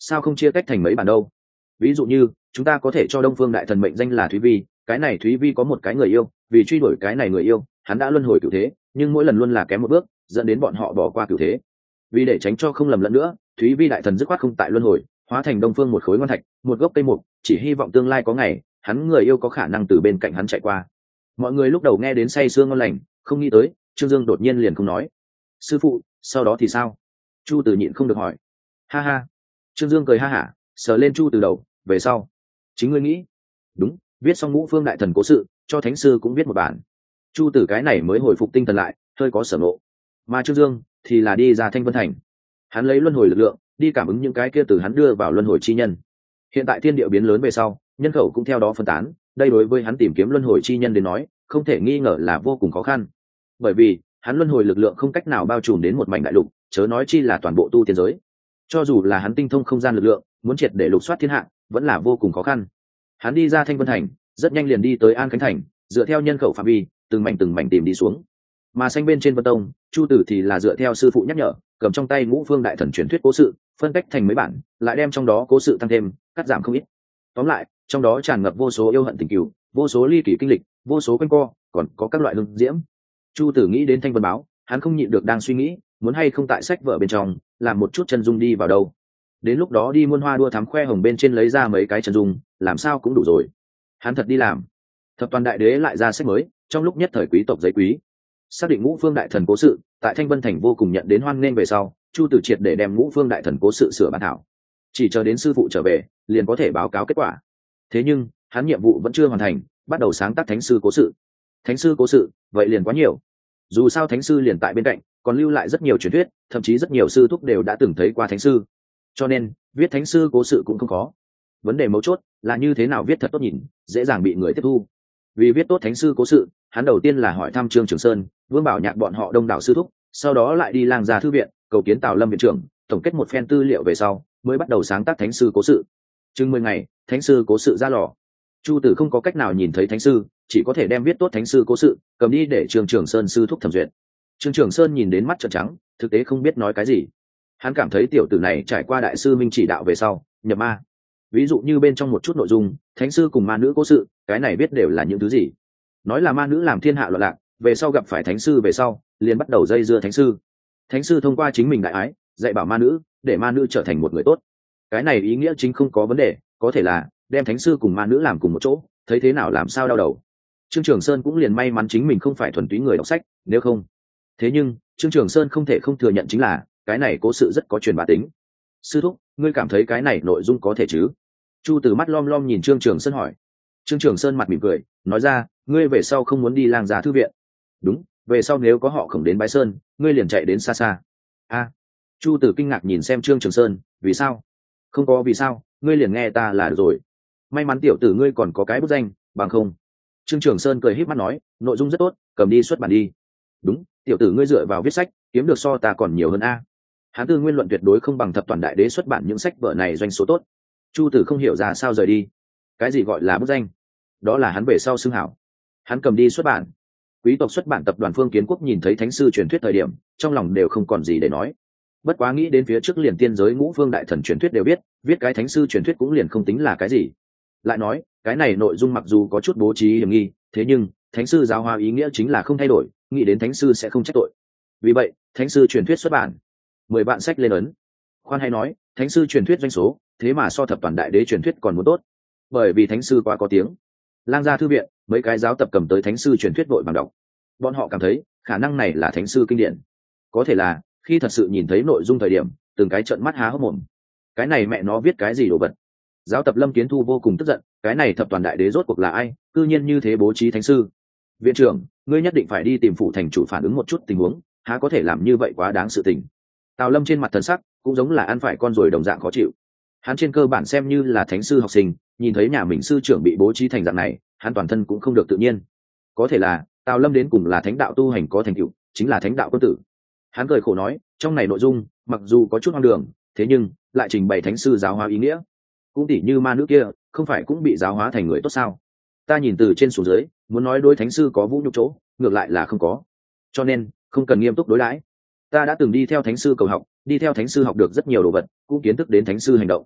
S1: sao không chia cách thành mấy bản đâu? Ví dụ như chúng ta có thể cho Đông Phương đại thần mệnh danh là Thúy Vi, cái này Thúy Vi có một cái người yêu, vì truy đuổi cái này người yêu hắn đã luân hồi cửu thế, nhưng mỗi lần luôn là kém một bước, dẫn đến bọn họ bỏ qua cửu thế. Vì để tránh cho không lầm lẫn nữa, Thúy Vi đại thần dứt khoát không tại luân hồi, hóa thành Đông Phương một khối ngon thạch, một gốc cây mục, chỉ hy vọng tương lai có ngày hắn người yêu có khả năng từ bên cạnh hắn chạy qua. Mọi người lúc đầu nghe đến say sương ngon lành, không nghĩ tới Trương Dương đột nhiên liền không nói. Sư phụ, sau đó thì sao? Chu Từ nhịn không được hỏi. Ha ha. Trương Dương cười ha hả, sờ lên Chu Từ đầu, về sau chính ngươi nghĩ. Đúng, viết xong Ngũ Phương đại thần cố sự, cho thánh sư cũng viết một bản. Chu Từ cái này mới hồi phục tinh thần lại, hơi có sở ngộ. Mà Trương Dương thì là đi ra Thanh Vân Thành, hắn lấy luân hồi lực lượng đi cảm ứng những cái kia từ hắn đưa vào luân hồi chi nhân. Hiện tại thiên địa biến lớn về sau, nhân khẩu cũng theo đó phân tán, đây đối với hắn tìm kiếm luân hồi chi nhân đến nói không thể nghi ngờ là vô cùng khó khăn, bởi vì hắn luân hồi lực lượng không cách nào bao trùm đến một mảnh đại lục, chớ nói chi là toàn bộ tu tiên giới. Cho dù là hắn tinh thông không gian lực lượng, muốn triệt để lục soát thiên hạ vẫn là vô cùng khó khăn. Hắn đi ra Thanh Vân Thành, rất nhanh liền đi tới An Khánh Thành, dựa theo nhân khẩu phạm vi từng mảnh tìm đi xuống. Mà xanh bên trên Vân Tông, Chu Tử thì là dựa theo sư phụ nhắc nhở, cầm trong tay Ngũ Phương đại thần truyền thuyết cố sự, phân cách thành mấy bản, lại đem trong đó cố sự tăng thêm, cắt giảm không ít. Tóm lại, trong đó tràn ngập vô số yêu hận tình cừu, vô số ly kỳ kinh lịch, vô số quanh co, còn có các loại hương diễm. Chu Tử nghĩ đến Thanh Vân báo, hắn không nhịn được đang suy nghĩ, muốn hay không tại sách vở bên trong làm một chút chân dung đi vào đâu. Đến lúc đó đi muôn hoa đua thắm khoe hồng bên trên lấy ra mấy cái chân dung, làm sao cũng đủ rồi. Hắn thật đi làm. Thập toàn đại đế lại ra sách mới, trong lúc nhất thời quý tộc giấy quý. Xác định Ngũ Phương đại thần cố sự tại Thanh Vân Thành vô cùng nhận đến hoan nghênh về sau, Chu Tử triệt để đem Ngũ Phương đại thần cố sự sửa bản thảo, chỉ chờ đến sư phụ trở về liền có thể báo cáo kết quả. Thế nhưng hắn nhiệm vụ vẫn chưa hoàn thành, bắt đầu sáng tác thánh sư cố sự. Thánh sư cố sự vậy liền quá nhiều, dù sao thánh sư liền tại bên cạnh, còn lưu lại rất nhiều truyền thuyết, thậm chí rất nhiều sư thúc đều đã từng thấy qua thánh sư, cho nên viết thánh sư cố sự cũng không khó. Vấn đề mấu chốt là như thế nào viết thật tốt nhìn, dễ dàng bị người tiếp thu. Vì viết tốt thánh sư cố sự, hắn đầu tiên là hỏi thăm Trương Trường Sơn, Vương Bảo Nhạc bọn họ đông đảo sư thúc, sau đó lại đi Lang Gia thư viện cầu kiến Tào Lâm viện trưởng, tổng kết một phen tư liệu về sau mới bắt đầu sáng tác thánh sư cố sự. Chừng 10 ngày, thánh sư cố sự ra lò. Chu Tử không có cách nào nhìn thấy thánh sư, chỉ có thể đem viết tốt thánh sư cố sự cầm đi để Trương Trường Sơn sư thúc thẩm duyệt. Trương Trường Sơn nhìn đến mắt trợn trắng, thực tế không biết nói cái gì. Hắn cảm thấy tiểu tử này trải qua đại sư minh chỉ đạo về sau nhập ma. Ví dụ như bên trong một chút nội dung, thánh sư cùng ma nữ cố sự, cái này biết đều là những thứ gì. Nói là ma nữ làm thiên hạ loạn lạc, về sau gặp phải thánh sư về sau liền bắt đầu dây dưa thánh sư. Thánh sư thông qua chính mình đại ái dạy bảo ma nữ, để ma nữ trở thành một người tốt. Cái này ý nghĩa chính không có vấn đề, có thể là đem thánh sư cùng ma nữ làm cùng một chỗ, thấy thế nào làm sao đau đầu. Trương Trường Sơn cũng liền may mắn chính mình không phải thuần túy người đọc sách, nếu không. Thế nhưng Trương Trường Sơn không thể không thừa nhận chính là cái này cố sự rất có truyền bá tính. Sư thúc, ngươi cảm thấy cái này nội dung có thể chứ? Chu Từ mắt lom lom nhìn Trương Trường Sơn hỏi. Trương Trường Sơn mặt mỉm cười, nói ra, ngươi về sau không muốn đi Lang Gia thư viện. Đúng, về sau nếu có họ khổng đến Bái Sơn, ngươi liền chạy đến xa xa. A. Chu Từ kinh ngạc nhìn xem Trương Trường Sơn, vì sao? Không có vì sao, ngươi liền nghe ta là được rồi. May mắn tiểu tử ngươi còn có cái bút danh, bằng không. Trương Trường Sơn cười híp mắt nói, nội dung rất tốt, cầm đi xuất bản đi. Đúng, tiểu tử ngươi dựa vào viết sách, kiếm được so ta còn nhiều hơn a. Hán Tư nguyên luận tuyệt đối không bằng thập toàn đại đế xuất bản những sách vở này doanh số tốt. Chu Tử không hiểu ra sao rời đi. Cái gì gọi là bút danh? Đó là hắn về sau xưng hảo. Hắn cầm đi xuất bản. Quý tộc xuất bản tập đoàn Phương Kiến Quốc nhìn thấy thánh sư truyền thuyết thời điểm, trong lòng đều không còn gì để nói. Bất quá nghĩ đến phía trước liền tiên giới Ngũ Phương đại thần truyền thuyết đều biết, viết cái thánh sư truyền thuyết cũng liền không tính là cái gì. Lại nói, cái này nội dung mặc dù có chút bố trí hiểm nghi, thế nhưng thánh sư giáo hóa ý nghĩa chính là không thay đổi, nghĩ đến thánh sư sẽ không trách tội. Vì vậy, thánh sư truyền thuyết xuất bản, 10 vạn sách lên ấn. Khoan hay nói, thánh sư truyền thuyết doanh số, thế mà so thập toàn đại đế truyền thuyết còn muốn tốt, bởi vì thánh sư quá có tiếng. Lang Gia thư viện, mấy cái giáo tập cầm tới thánh sư truyền thuyết vội vàng đọc. Bọn họ cảm thấy khả năng này là thánh sư kinh điển. Có thể là khi thật sự nhìn thấy nội dung thời điểm, từng cái trợn mắt há hốc mồm. Cái này mẹ nó viết cái gì đồ vật? Giáo tập Lâm Kiến Thu vô cùng tức giận, cái này thập toàn đại đế rốt cuộc là ai, cư nhiên như thế bố trí thánh sư. Viện trưởng, ngươi nhất định phải đi tìm phủ thành chủ phản ứng một chút tình huống, há có thể làm như vậy, quá đáng sự tình. Tào Lâm trên mặt thần sắc cũng giống là ăn phải con ruồi đồng dạng khó chịu. Hắn trên cơ bản xem như là thánh sư học sinh, nhìn thấy nhà mình sư trưởng bị bố trí thành dạng này, hắn toàn thân cũng không được tự nhiên. Có thể là Tào Lâm đến cùng là thánh đạo tu hành có thành tựu, chính là thánh đạo quân tử. Hắn cười khổ nói, trong này nội dung mặc dù có chút hoang đường, thế nhưng lại trình bày thánh sư giáo hóa ý nghĩa. Cũng tỉ như ma nữ kia, không phải cũng bị giáo hóa thành người tốt sao? Ta nhìn từ trên xuống dưới, muốn nói đối thánh sư có vũ nhục chỗ, ngược lại là không có. Cho nên không cần nghiêm túc đối đãi. Ta đã từng đi theo thánh sư cầu học, đi theo thánh sư học được rất nhiều đồ vật, cũng kiến thức đến thánh sư hành động.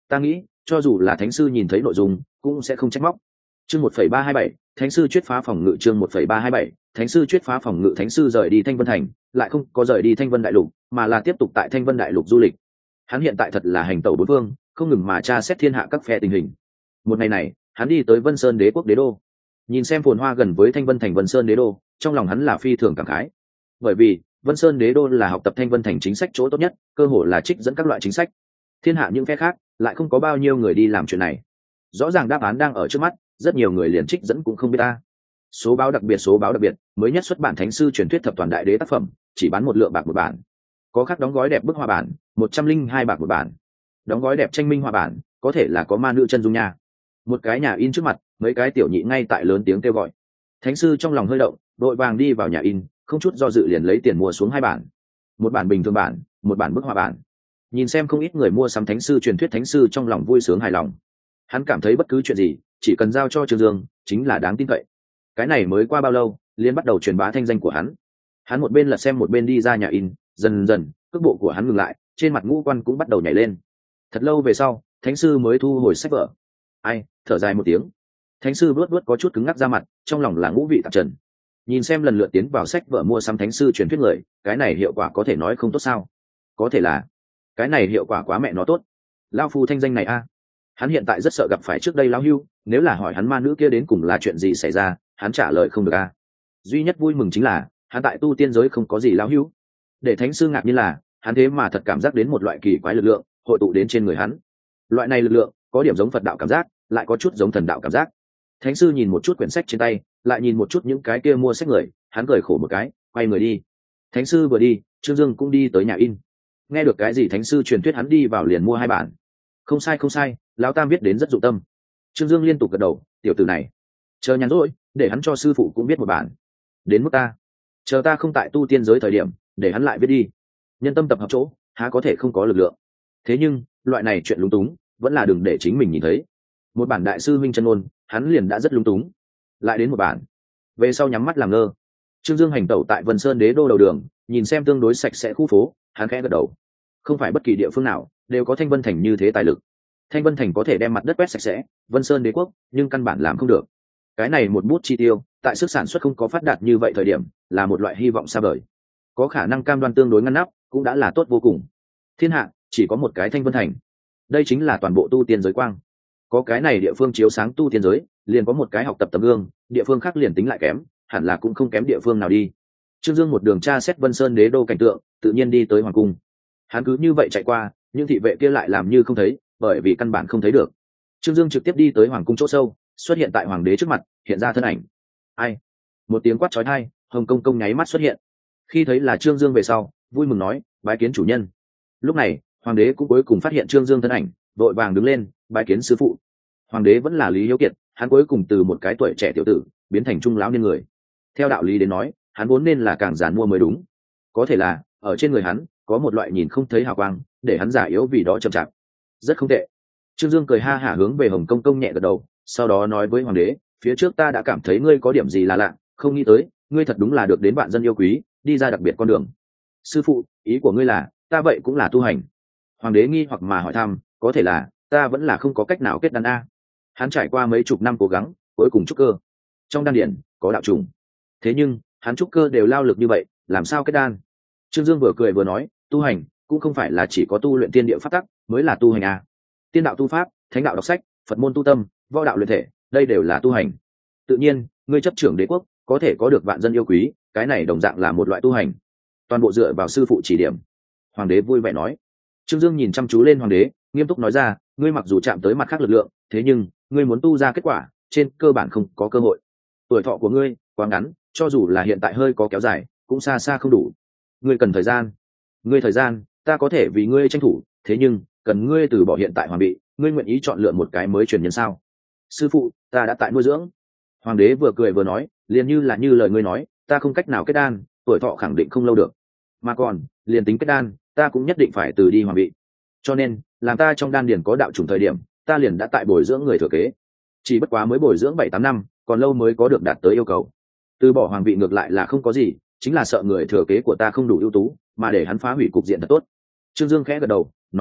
S1: Ta nghĩ cho dù là thánh sư nhìn thấy nội dung cũng sẽ không trách móc. Chương 1,327, thánh sư chuyết phá phòng ngự. Chương 1,327, thánh sư chuyết phá phòng ngự. Thánh sư rời đi Thanh Vân Thành, lại không có rời đi Thanh Vân Đại Lục, mà là tiếp tục tại Thanh Vân Đại Lục du lịch. Hắn hiện tại thật là hành tẩu bốn phương, không ngừng mà tra xét thiên hạ các phe tình hình. Một ngày này, hắn đi tới Vân Sơn Đế quốc đế đô, nhìn xem phồn hoa gần với Thanh Vân Thành Vân Sơn Đế đô, trong lòng hắn là phi thường cảm khái. Bởi vì Vân Sơn Đế đô là học tập Thanh Vân Thành chính sách chỗ tốt nhất, cơ hội là trích dẫn các loại chính sách. Thiên hạ những phe khác lại không có bao nhiêu người đi làm chuyện này. Rõ ràng đáp án đang ở trước mắt, rất nhiều người liền trích dẫn cũng không biết ta. Số báo đặc biệt mới nhất xuất bản thánh sư truyền thuyết thập toàn đại đế tác phẩm, chỉ bán 1 lượng bạc một bản. Có khác đóng gói đẹp bức họa bản, 102 bạc một bản. Đóng gói đẹp tranh minh họa bản, có thể là có ma nữ chân dung nha. Một cái nhà in trước mặt, mấy cái tiểu nhị ngay tại lớn tiếng kêu gọi. Thánh sư trong lòng hơi động, đội vàng đi vào nhà in, không chút do dự liền lấy tiền mua xuống 2 bản. Một bản bình thường bản, một bản bức họa bản. Nhìn xem không ít người mua sắm thánh sư truyền thuyết, thánh sư trong lòng vui sướng hài lòng. Hắn cảm thấy bất cứ chuyện gì chỉ cần giao cho Trương Dương chính là đáng tin cậy. Cái này mới qua bao lâu liền bắt đầu truyền bá thanh danh của hắn. Hắn một bên lật xem một bên đi ra nhà in, dần dần cước bộ của hắn ngừng lại, trên mặt ngũ quan cũng bắt đầu nhảy lên. Thật lâu về sau, thánh sư mới thu hồi sách vở. Ai, thở dài một tiếng. Thánh sư luốt có chút cứng ngắc ra mặt, trong lòng là ngũ vị tạp trần. Nhìn xem lần lượt tiến vào sách vở mua sắm thánh sư truyền thuyết người, cái này hiệu quả có thể nói không tốt sao? Có thể là cái này hiệu quả quá mẹ nó tốt. Lao phu thanh danh này a. Hắn hiện tại rất sợ gặp phải trước đây lão hưu, nếu là hỏi hắn ma nữ kia đến cùng là chuyện gì xảy ra, hắn trả lời không được a. Duy nhất vui mừng chính là hắn tại tu tiên giới không có gì lão hưu. Để thánh sư ngạc nhiên là hắn thế mà thật cảm giác đến một loại kỳ quái lực lượng hội tụ đến trên người hắn. Loại này lực lượng có điểm giống Phật đạo cảm giác, lại có chút giống thần đạo cảm giác. Thánh sư nhìn một chút quyển sách trên tay, lại nhìn một chút những cái kia mua sách người, hắn cười khổ một cái, quay người đi. Thánh sư vừa đi, Trương Dương cũng đi tới nhà in. Nghe được cái gì thánh sư truyền thuyết, hắn đi vào liền mua 2 bản. Không sai, lão tam viết đến rất dụng tâm. Trương Dương liên tục gật đầu, tiểu tử này chờ nhàn rỗi để hắn cho sư phụ cũng viết một bản. Đến mức ta, chờ ta không tại tu tiên giới thời điểm để hắn lại viết đi. Nhân tâm tập hợp chỗ há có thể không có lực lượng. Thế nhưng loại này chuyện lúng túng vẫn là đừng để chính mình nhìn thấy. Một bản đại sư minh chân ngôn hắn liền đã rất lúng túng, lại đến một bản về sau nhắm mắt làm ngơ. Trương Dương hành tẩu tại Vân Sơn Đế đô đầu đường, nhìn xem tương đối sạch sẽ khu phố, hắn khẽ gật đầu. Không phải bất kỳ địa phương nào đều có Thanh Vân Thành như thế tài lực. Thanh Vân Thành có thể đem mặt đất quét sạch sẽ, Vân Sơn Đế quốc nhưng căn bản làm không được. Cái này một bút chi tiêu tại sức sản xuất không có phát đạt như vậy thời điểm là một loại hy vọng xa vời. Có khả năng cam đoan tương đối ngăn nắp cũng đã là tốt vô cùng. Thiên hạ chỉ có một cái Thanh Vân Thành, đây chính là toàn bộ tu tiên giới quang. Có cái này địa phương chiếu sáng tu tiên giới, liền có một cái học tập tấm gương, địa phương khác liền tính lại kém hẳn là cũng không kém địa phương nào đi. Trương Dương một đường tra xét Vân Sơn Đế đô cảnh tượng, tự nhiên đi tới hoàng cung. Hắn cứ như vậy chạy qua, nhưng thị vệ kia lại làm như không thấy, bởi vì căn bản không thấy được. Trương Dương trực tiếp đi tới hoàng cung chỗ sâu, xuất hiện tại hoàng đế trước mặt, hiện ra thân ảnh. Ai? Một tiếng quát chói tai, Hồng Công Công nháy mắt xuất hiện. Khi thấy là Trương Dương về sau, vui mừng nói, bái kiến chủ nhân. Lúc này, hoàng đế cũng cuối cùng phát hiện Trương Dương thân ảnh, vội vàng đứng lên, bái kiến sư phụ. Hoàng đế vẫn là Lý Hiếu Kiệt, hắn cuối cùng từ một cái tuổi trẻ tiểu tử biến thành trung lão niên người. Theo đạo lý đến nói, hắn vốn nên là càng giàn mua mới đúng. Có thể là ở trên người hắn có một loại nhìn không thấy hào quang, để hắn giả yếu vì đó chậm chạp. Rất không tệ. Trương Dương cười ha hả hướng về Hồng Công Công nhẹ gật đầu, sau đó nói với hoàng đế, phía trước ta đã cảm thấy ngươi có điểm gì là lạ, không nghĩ tới ngươi thật đúng là được đến vạn dân yêu quý, đi ra đặc biệt con đường. Sư phụ, ý của ngươi là ta vậy cũng là tu hành? Hoàng đế nghi hoặc mà hỏi thăm, có thể là ta vẫn là không có cách nào kết đan a. Hắn trải qua mấy chục năm cố gắng, cuối cùng trúc cơ. Trong đan điển có đạo trùng, thế nhưng hắn trúc cơ đều lao lực như vậy, làm sao kết đan? Trương Dương vừa cười vừa nói, tu hành cũng không phải là chỉ có tu luyện tiên địa pháp tắc mới là tu hành à. Tiên đạo tu pháp, thánh đạo đọc sách, Phật môn tu tâm, võ đạo luyện thể, đây đều là tu hành. Tự nhiên ngươi chấp trưởng đế quốc có thể có được vạn dân yêu quý, cái này đồng dạng là một loại tu hành, toàn bộ dựa vào sư phụ chỉ điểm. Hoàng đế vui vẻ nói. Trương Dương nhìn chăm chú lên hoàng đế, nghiêm túc nói ra, ngươi mặc dù chạm tới mặt khác lực lượng, thế nhưng ngươi muốn tu ra kết quả trên cơ bản không có cơ hội. Tuổi thọ của ngươi quá ngắn, cho dù là hiện tại hơi có kéo dài cũng xa xa không đủ. Ngươi cần thời gian. Ngươi thời gian ta có thể vì ngươi tranh thủ, thế nhưng cần ngươi từ bỏ hiện tại hoàng bị, ngươi nguyện ý chọn lựa một cái mới truyền nhân sao? Sư phụ, ta đã tại nuôi dưỡng. Hoàng đế vừa cười vừa nói, liền như là như lời ngươi nói, ta không cách nào kết đan, tuổi thọ khẳng định không lâu được, mà còn liền tính kết đan ta cũng nhất định phải từ đi hoàng bị. Cho nên làm ta trong đan điền có đạo chủng thời điểm, ta liền đã tại bồi dưỡng người thừa kế. Chỉ bất quá mới bồi dưỡng 7-8 năm, còn lâu mới có được đạt tới yêu cầu. Từ bỏ hoàng vị ngược lại là không có gì, chính là sợ người thừa kế của ta không đủ ưu tú, mà để hắn phá hủy cục diện thật tốt. Trương Dương khẽ gật đầu, nói ra,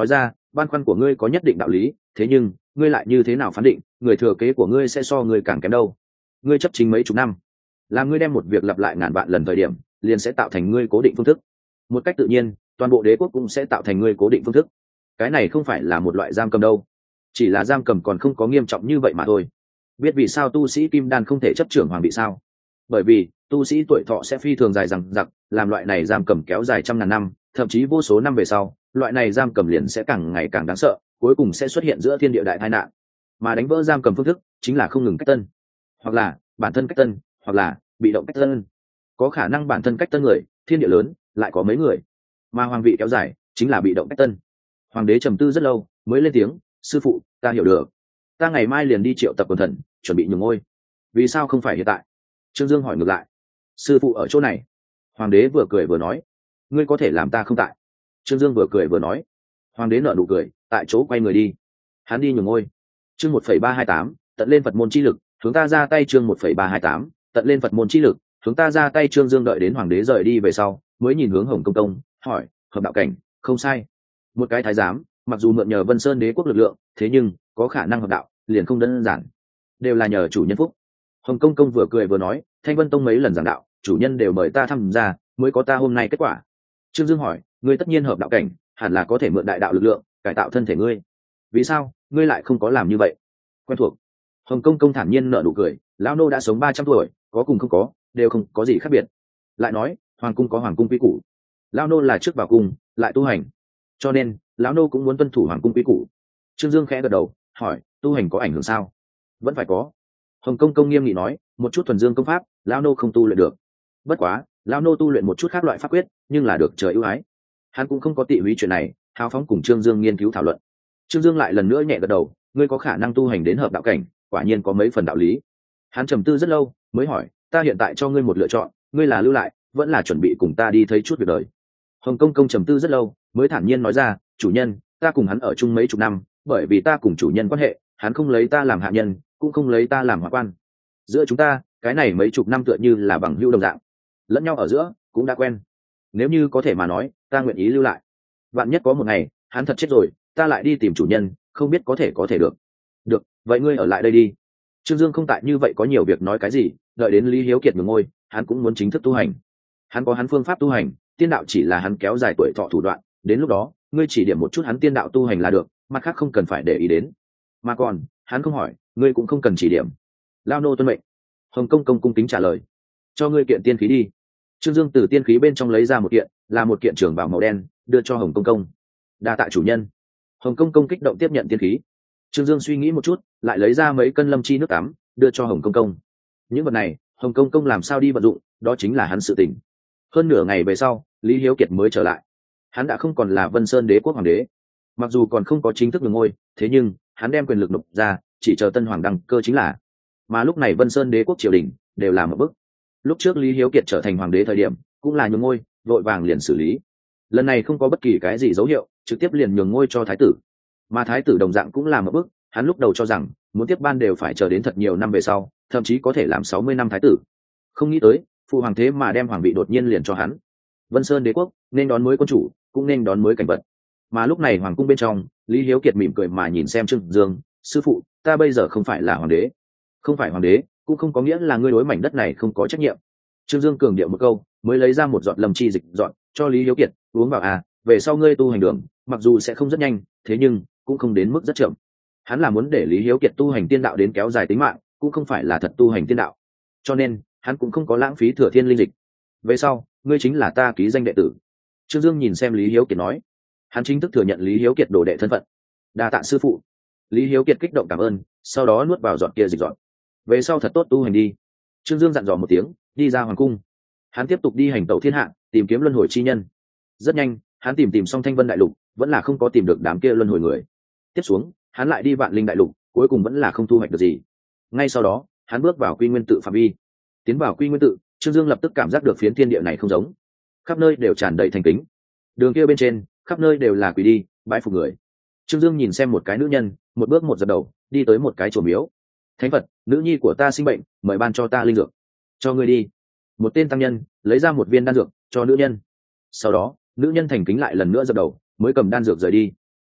S1: băn khoăn của ngươi có nhất định đạo lý, thế nhưng ngươi lại như thế nào phán định người thừa kế của ngươi sẽ so ngươi càng kém đâu? Ngươi chấp chính mấy chục năm, làm ngươi đem một việc lặp lại ngàn vạn lần thời điểm, liền sẽ tạo thành ngươi cố định phương thức. Một cách tự nhiên, toàn bộ đế quốc cũng sẽ tạo thành ngươi cố định phương thức. Cái này không phải là một loại giam cầm đâu, chỉ là giam cầm còn không có nghiêm trọng như vậy mà thôi. Biết vì sao tu sĩ kim đan không thể chấp trưởng hoàng vị sao? Bởi vì tu sĩ tuổi thọ sẽ phi thường dài dằng dặc, làm loại này giam cầm kéo dài trăm ngàn năm, thậm chí vô số năm về sau, loại này giam cầm liền sẽ càng ngày càng đáng sợ, cuối cùng sẽ xuất hiện giữa thiên địa đại tai nạn. Mà đánh vỡ giam cầm phương thức chính là không ngừng cách tân, hoặc là bản thân cách tân, hoặc là bị động cách tân. Có khả năng bản thân cách tân người, thiên địa lớn lại có mấy người, mà hoàng vị kéo dài chính là bị động cách tân. Hoàng đế trầm tư rất lâu mới lên tiếng, sư phụ, ta hiểu được, ta ngày mai liền đi triệu tập quần thần, chuẩn bị nhường ngôi. Vì sao không phải hiện tại? Trương Dương hỏi ngược lại. Sư phụ ở chỗ này. Hoàng đế vừa cười vừa nói, ngươi có thể làm ta không tại. Trương Dương vừa cười vừa nói. Hoàng đế nở nụ cười, tại chỗ quay người đi. Hắn đi nhường ngôi. Chương 1,328, tận lên Phật môn chi lực, hướng ta ra tay. Chương 1,328, tận lên Phật môn chi lực, hướng ta ra tay. Trương Dương đợi đến hoàng đế rời đi về sau, mới nhìn hướng Hồng Công Công, hỏi, hợp đạo cảnh, không sai. Một cái thái giám, mặc dù mượn nhờ Vân Sơn đế quốc lực lượng, thế nhưng có khả năng hợp đạo, liền không đơn giản. Đều là nhờ chủ nhân phúc. Hồng Công Công vừa cười vừa nói, Thanh Vân Tông mấy lần giảng đạo, chủ nhân đều mời ta tham gia, mới có ta hôm nay kết quả. Trương Dương hỏi, ngươi tất nhiên hợp đạo cảnh, hẳn là có thể mượn đại đạo lực lượng cải tạo thân thể ngươi, vì sao ngươi lại không có làm như vậy? Quen thuộc. Hồng Công Công thản nhiên nở nụ cười, lão nô đã sống 300 tuổi, có cùng không có đều không có gì khác biệt. Lại nói, hoàng cung có hoàng cung quy củ, lão nô là trước vào cung lại tu hành, cho nên lão nô cũng muốn tuân thủ hoàng cung quy củ. Trương Dương khẽ gật đầu, hỏi, tu hành có ảnh hưởng sao? Vẫn phải có. Hồng Công Công nghiêm nghị nói, một chút thuần dương công pháp lão nô không tu luyện được, bất quá lão nô tu luyện một chút khác loại pháp quyết, nhưng là được trời ưu ái. Hắn cũng không có tị húy chuyện này, hào phóng cùng Trương Dương nghiên cứu thảo luận. Trương Dương lại lần nữa nhẹ gật đầu, ngươi có khả năng tu hành đến hợp đạo cảnh, quả nhiên có mấy phần đạo lý. Hắn trầm tư rất lâu mới hỏi, ta hiện tại cho ngươi một lựa chọn, ngươi là lưu lại vẫn là chuẩn bị cùng ta đi thấy chút việc đời? Hồng Công Công trầm tư rất lâu mới thản nhiên nói ra, chủ nhân, ta cùng hắn ở chung mấy chục năm, bởi vì ta cùng chủ nhân quan hệ, hắn không lấy ta làm hạ nhân, cũng không lấy ta làm hạ quan. Giữa chúng ta cái này mấy chục năm tựa như là bằng hữu đồng dạng, lẫn nhau ở giữa cũng đã quen. Nếu như có thể mà nói, ta nguyện ý lưu lại. Vạn nhất có một ngày hắn thật chết rồi, ta lại đi tìm chủ nhân, không biết có thể được. Được, vậy ngươi ở lại đây đi. Trương Dương không tại như vậy có nhiều việc nói cái gì, đợi đến Lý Hiếu Kiệt nhường ngôi, hắn cũng muốn chính thức tu hành. Hắn có hắn phương pháp tu hành, tiên đạo chỉ là hắn kéo dài tuổi thọ thủ đoạn, đến lúc đó ngươi chỉ điểm một chút hắn tiên đạo tu hành là được, mặt khác không cần phải để ý đến. Mà còn hắn không hỏi, ngươi cũng không cần chỉ điểm. Lao nô tuân mệnh. Hồng Công Công cung kính trả lời. Cho ngươi kiện tiên khí đi. Trương Dương từ tiên khí bên trong lấy ra một kiện, là một kiện trường bào màu đen, đưa cho Hồng Công Công. Đa tạ chủ nhân. Hồng Công Công kích động tiếp nhận tiên khí. Trương Dương suy nghĩ một chút, lại lấy ra mấy cân lâm chi nước tắm, đưa cho Hồng Công Công. Những vật này Hồng Công Công làm sao đi vận dụng, đó chính là hắn sự tình. Hơn nửa ngày về sau, Lý Hiếu Kiệt mới trở lại. Hắn đã không còn là Vân Sơn đế quốc hoàng đế, mặc dù còn không có chính thức được ngôi, thế nhưng hắn đem quyền lực nộp ra, chỉ chờ tân hoàng đăng cơ chính là. Mà lúc này Vân Sơn đế quốc triều đình đều làm một bước. Lúc trước Lý Hiếu Kiệt trở thành hoàng đế thời điểm, cũng là nhường ngôi, vội vàng liền xử lý. Lần này không có bất kỳ cái gì dấu hiệu, trực tiếp liền nhường ngôi cho thái tử. Mà thái tử đồng dạng cũng làm một bước, hắn lúc đầu cho rằng muốn tiếp ban đều phải chờ đến thật nhiều năm về sau, thậm chí có thể làm 60 năm thái tử. Không nghĩ tới, phụ hoàng thế mà đem hoàng vị đột nhiên liền cho hắn. Vân Sơn đế quốc nên đón mới quân chủ, cũng nên đón mới cảnh vật. Mà lúc này hoàng cung bên trong, Lý Hiếu Kiệt mỉm cười mà nhìn xem Trương Dương, sư phụ, ta bây giờ không phải là hoàng đế. Không phải hoàng đế cũng không có nghĩa là ngươi đối mảnh đất này không có trách nhiệm. Trương Dương cường điệu một câu, mới lấy ra một giọt lâm chi dịch dọn cho Lý Hiếu Kiệt uống vào. Về sau ngươi tu hành đường, mặc dù sẽ không rất nhanh, thế nhưng cũng không đến mức rất chậm. Hắn là muốn để Lý Hiếu Kiệt tu hành tiên đạo đến kéo dài tính mạng, cũng không phải là thật tu hành tiên đạo, cho nên hắn cũng không có lãng phí thừa thiên linh dịch. Về sau ngươi chính là ta ký danh đệ tử. Trương Dương nhìn xem Lý Hiếu Kiệt nói, hắn chính thức thừa nhận Lý Hiếu Kiệt đồ đệ thân phận. Đa tạ sư phụ. Lý Hiếu Kiệt kích động cảm ơn, sau đó nuốt vào giọt kia dịch dọn. Về sau thật tốt tu hành đi. Trương Dương dặn dò một tiếng, đi ra hoàng cung. Hắn tiếp tục đi hành tẩu thiên hạ, tìm kiếm luân hồi chi nhân. Rất nhanh, hắn tìm xong Thanh Vân đại lục, vẫn là không có tìm được đám kia luân hồi người. Tiếp xuống, hắn lại đi Vạn Linh đại lục, cuối cùng vẫn là không thu hoạch được gì. Ngay sau đó, hắn bước vào Quy Nguyên tự phạm vi. Tiến vào Quy Nguyên tự, Trương Dương lập tức cảm giác được phiến thiên địa này không giống, khắp nơi đều tràn đầy thành kính. Đường kia bên trên, khắp nơi đều là quỳ đi bái phục người. Trương Dương nhìn xem một cái nữ nhân, một bước một dập đầu, đi tới một cái chùa miếu. Thánh Phật, nữ nhi của ta sinh bệnh, mời ban cho ta linh dược. Cho ngươi đi. Một tên tăng nhân lấy ra một viên đan dược cho nữ nhân. Sau đó, nữ nhân thành kính lại lần nữa dập đầu, mới cầm đan dược rời đi.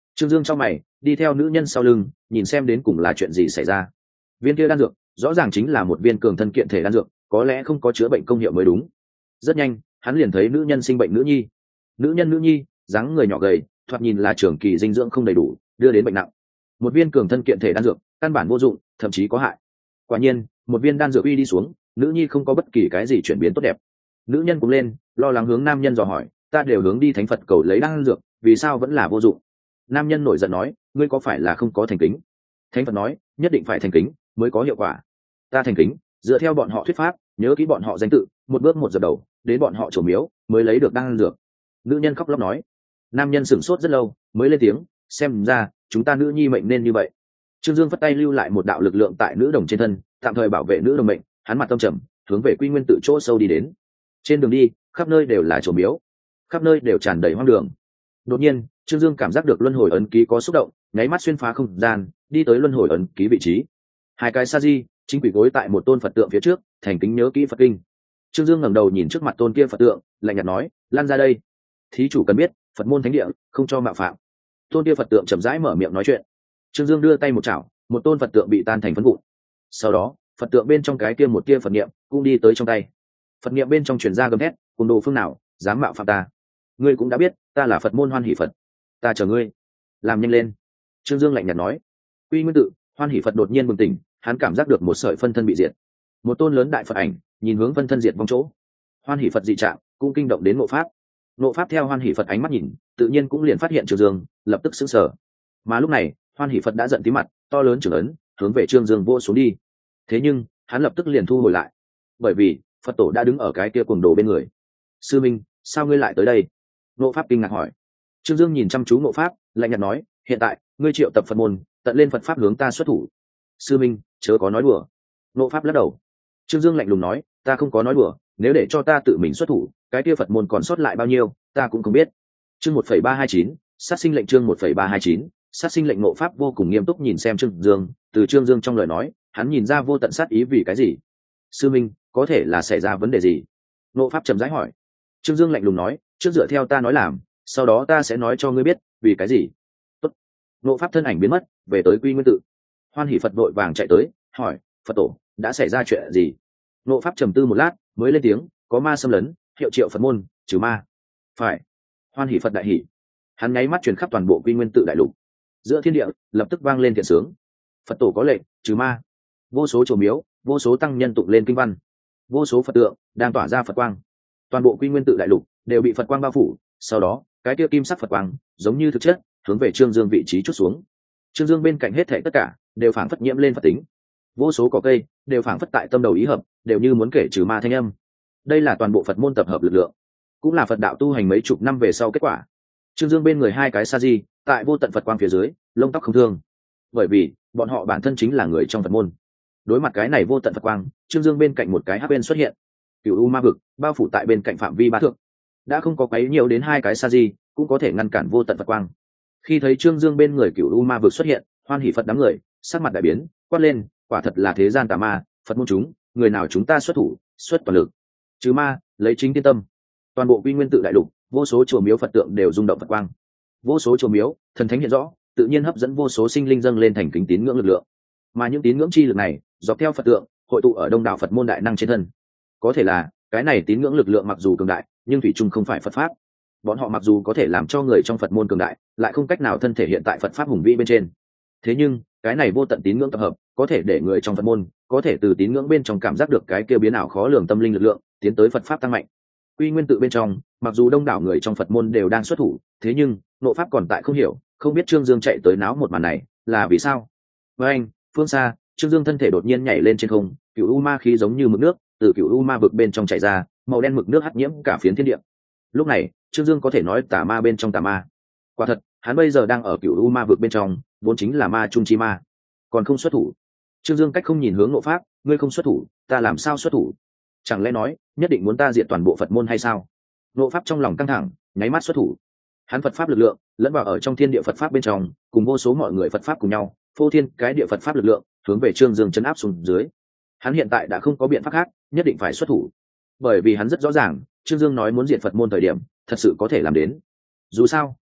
S1: Trương Dương trong mày đi theo nữ nhân sau lưng nhìn xem đến cùng là chuyện gì xảy ra. Viên kia đan dược rõ ràng chính là một viên cường thân kiện thể đan dược, có lẽ không có chữa bệnh công hiệu mới đúng. Rất nhanh hắn liền thấy nữ nhân sinh bệnh nữ nhi. Nữ nhi dáng người nhỏ gầy, thoạt nhìn là trường kỳ dinh dưỡng không đầy đủ, đưa đến bệnh nặng. Một viên cường thân kiện thể đan dược căn bản vô dụng, thậm chí có hại. Quả nhiên một viên đan dược uy đi xuống, nữ nhi không có bất kỳ cái gì chuyển biến tốt đẹp. Nữ nhân cũng lên lo lắng hướng nam nhân dò hỏi, ta đều hướng đi thánh Phật cầu lấy đan dược, vì sao vẫn là vô dụng? Nam nhân nổi giận nói, ngươi có phải là không có thành kính? Thánh Phật nói, nhất định phải thành kính mới có hiệu quả. Ta thành kính, dựa theo bọn họ thuyết pháp, nhớ kỹ bọn họ danh tự, một bước một dập đầu, đến bọn họ trổ miếu mới lấy được đan dược. Nữ nhân khóc lóc nói. Nam nhân sửng sốt rất lâu mới lên tiếng, xem ra chúng ta nữ nhi mệnh nên như vậy. Trương Dương phất tay lưu lại một đạo lực lượng tại nữ đồng trên thân, tạm thời bảo vệ nữ đồng mệnh. Hắn mặt tâm trầm hướng về quy nguyên tự chỗ sâu đi đến. Trên đường đi khắp nơi đều là trổ miếu, khắp nơi đều tràn đầy hoang đường. Đột nhiên Trương Dương cảm giác được luân hồi ấn ký có xúc động, nháy mắt xuyên phá không gian đi tới luân hồi ấn ký vị trí. Hai cái sa di chính quỷ gối tại một tôn Phật tượng phía trước, thành kính nhớ kỹ Phật kinh. Trương Dương ngẩng đầu nhìn trước mặt tôn kia Phật tượng, lạnh nhạt nói, lan ra đây, thí chủ cần biết Phật môn thánh địa không cho mạo phạm. Tôn kia Phật tượng chậm rãi mở miệng nói chuyện. Trương Dương đưa tay một chảo, một tôn Phật tượng bị tan thành phấn vụn. Sau đó Phật tượng bên trong cái kia một tia Phật niệm cũng đi tới trong tay. Phật niệm bên trong truyền ra gầm thét, cùng đồ phương nào dám mạo phạm ta? Ngươi cũng đã biết ta là Phật môn Hoan Hỷ Phật, ta chờ ngươi, làm nhanh lên. Trương Dương lạnh nhạt nói. Quy nguyên tự, Hoan Hỷ Phật đột nhiên bừng tỉnh, hắn cảm giác được một sợi phân thân bị diệt. Một tôn lớn đại Phật ảnh nhìn hướng phân thân diệt vong chỗ. Hoan Hỷ Phật dị trạng cũng kinh động đến Ngộ Pháp. Ngộ Pháp theo Hoan Hỷ Phật ánh mắt nhìn, tự nhiên cũng liền phát hiện Trương Dương, lập tức sững sờ. Mà lúc này Hoan Hỷ Phật đã giận tí mặt, to lớn trưởng ấn hướng về Trương Dương vỗ xuống đi. Thế nhưng hắn lập tức liền thu hồi lại, bởi vì Phật tổ đã đứng ở cái kia cuồng đồ bên người. Sư minh, sao ngươi lại tới đây? Ngộ Pháp kinh ngạc hỏi. Trương Dương nhìn chăm chú Ngộ Pháp, lạnh nhạt nói, hiện tại ngươi triệu tập Phật môn, tận lên Phật pháp hướng ta xuất thủ. Sư minh, chớ có nói đùa. Ngộ Pháp lắc đầu. Trương Dương lạnh lùng nói, ta không có nói đùa, nếu để cho ta tự mình xuất thủ, cái kia Phật môn còn sót lại bao nhiêu ta cũng không biết. Chương 1,329, sát sinh lệnh. Chương 1,329, sát sinh lệnh. Ngộ Pháp vô cùng nghiêm túc nhìn xem Trương Dương, từ Trương Dương trong lời nói hắn nhìn ra vô tận sát ý. vì cái gì? Sư minh, có thể là xảy ra vấn đề gì? Ngộ Pháp trầm rãi hỏi. Trương Dương lạnh lùng nói, trước dựa theo ta nói làm, sau đó ta sẽ nói cho ngươi biết vì cái gì. Tốt. Ngộ Pháp thân ảnh biến mất, về tới Quy Nguyên tự. Hoan Hỷ Phật vội vàng chạy tới hỏi, Phật tổ, đã xảy ra chuyện gì? Ngộ Pháp trầm tư một lát mới lên tiếng, có ma xâm lấn, hiệu triệu Phật môn trừ ma. Phải. Hoan Hỷ Phật đại hỷ, hắn nháy mắt truyền khắp toàn bộ Quy Nguyên tự đại lục. Giữa thiên địa lập tức vang lên thiện sướng. Phật tổ có lệnh trừ ma. Vô số chùa miếu, vô số tăng nhân tụng lên kinh văn, vô số Phật tượng đang tỏa ra Phật quang. Toàn bộ Quy Nguyên tự đại lục đều bị Phật quang bao phủ. Sau đó cái kia kim sắc Phật quang giống như thực chất hướng về Trương Dương vị trí chút xuống. Trương Dương bên cạnh hết thảy tất cả đều phảng phất nhiễm lên Phật tính. Vô số cỏ cây đều phảng phất tại tâm đầu ý hợp, đều như muốn kể trừ ma thanh âm. Đây là toàn bộ Phật môn tập hợp lực lượng, cũng là Phật đạo tu hành mấy chục năm về sau kết quả. Trương Dương bên người hai cái sa di tại vô tận Phật quang phía dưới, lông tóc không thương, bởi vì bọn họ bản thân chính là người trong Phật môn. Đối mặt cái này vô tận Phật quang, Trương Dương bên cạnh một cái hắc bên xuất hiện, Cửu U Ma vực bao phủ tại bên cạnh phạm vi ba thước, đã không có quấy nhiều đến hai cái sa di, cũng có thể ngăn cản vô tận Phật quang. Khi thấy Trương Dương bên người Cửu U Ma vực xuất hiện, Hoan Hỷ Phật đám người sắc mặt đại biến, quát lên, quả thật là thế gian tà ma, Phật môn chúng, người nào chúng ta xuất thủ, xuất toàn lực trừ ma, lấy chính tiên tâm. Toàn bộ Quy Nguyên tự đại lục, vô số chùa miếu Phật tượng đều rung động Phật quang, vô số chùa miếu thần thánh hiện rõ, tự nhiên hấp dẫn vô số sinh linh dâng lên thành kính tín ngưỡng lực lượng. Mà những tín ngưỡng chi lực này dọc theo Phật tượng hội tụ ở đông đảo Phật môn đại năng trên thân. Có thể là cái này tín ngưỡng lực lượng mặc dù cường đại, nhưng thủy chung không phải Phật pháp. Bọn họ mặc dù có thể làm cho người trong Phật môn cường đại, lại không cách nào thân thể hiện tại Phật pháp hùng vĩ bên trên. Thế nhưng cái này vô tận tín ngưỡng tập hợp có thể để người trong Phật môn có thể từ tín ngưỡng bên trong cảm giác được cái kia biến ảo khó lường tâm linh lực lượng, tiến tới Phật pháp tăng mạnh. Quy Nguyên tự bên trong, mặc dù đông đảo người trong Phật môn đều đang xuất thủ, thế nhưng Ngộ Pháp còn tại không hiểu, không biết Trương Dương chạy tới náo một màn này là vì sao. Với anh, phương xa, Trương Dương thân thể đột nhiên nhảy lên trên không, Cửu U Ma khí giống như mực nước từ Cửu U Ma vực bên trong chảy ra, màu đen mực nước hắt nhiễm cả phiến thiên địa. Lúc này Trương Dương có thể nói tà ma bên trong tà ma. Quả thật, hắn bây giờ đang ở Cửu U Ma vực bên trong, vốn chính là ma trung chi ma, còn không xuất thủ. Trương Dương cách không nhìn hướng Ngộ Pháp, ngươi không xuất thủ, ta làm sao xuất thủ? Chẳng lẽ nói nhất định muốn ta diệt toàn bộ Phật môn hay sao? Ngộ Pháp trong lòng căng thẳng, nháy mắt xuất thủ. Hắn Phật pháp lực lượng lẫn vào ở trong thiên địa Phật pháp bên trong, cùng vô số mọi người Phật pháp cùng nhau, phô thiên cái địa Phật pháp lực lượng hướng về Trương Dương chấn áp xuống dưới. Hắn hiện tại đã không có biện pháp khác, nhất định phải xuất thủ, bởi vì hắn rất rõ ràng Trương Dương nói muốn diệt Phật môn thời điểm thật sự có thể làm đến. Dù sao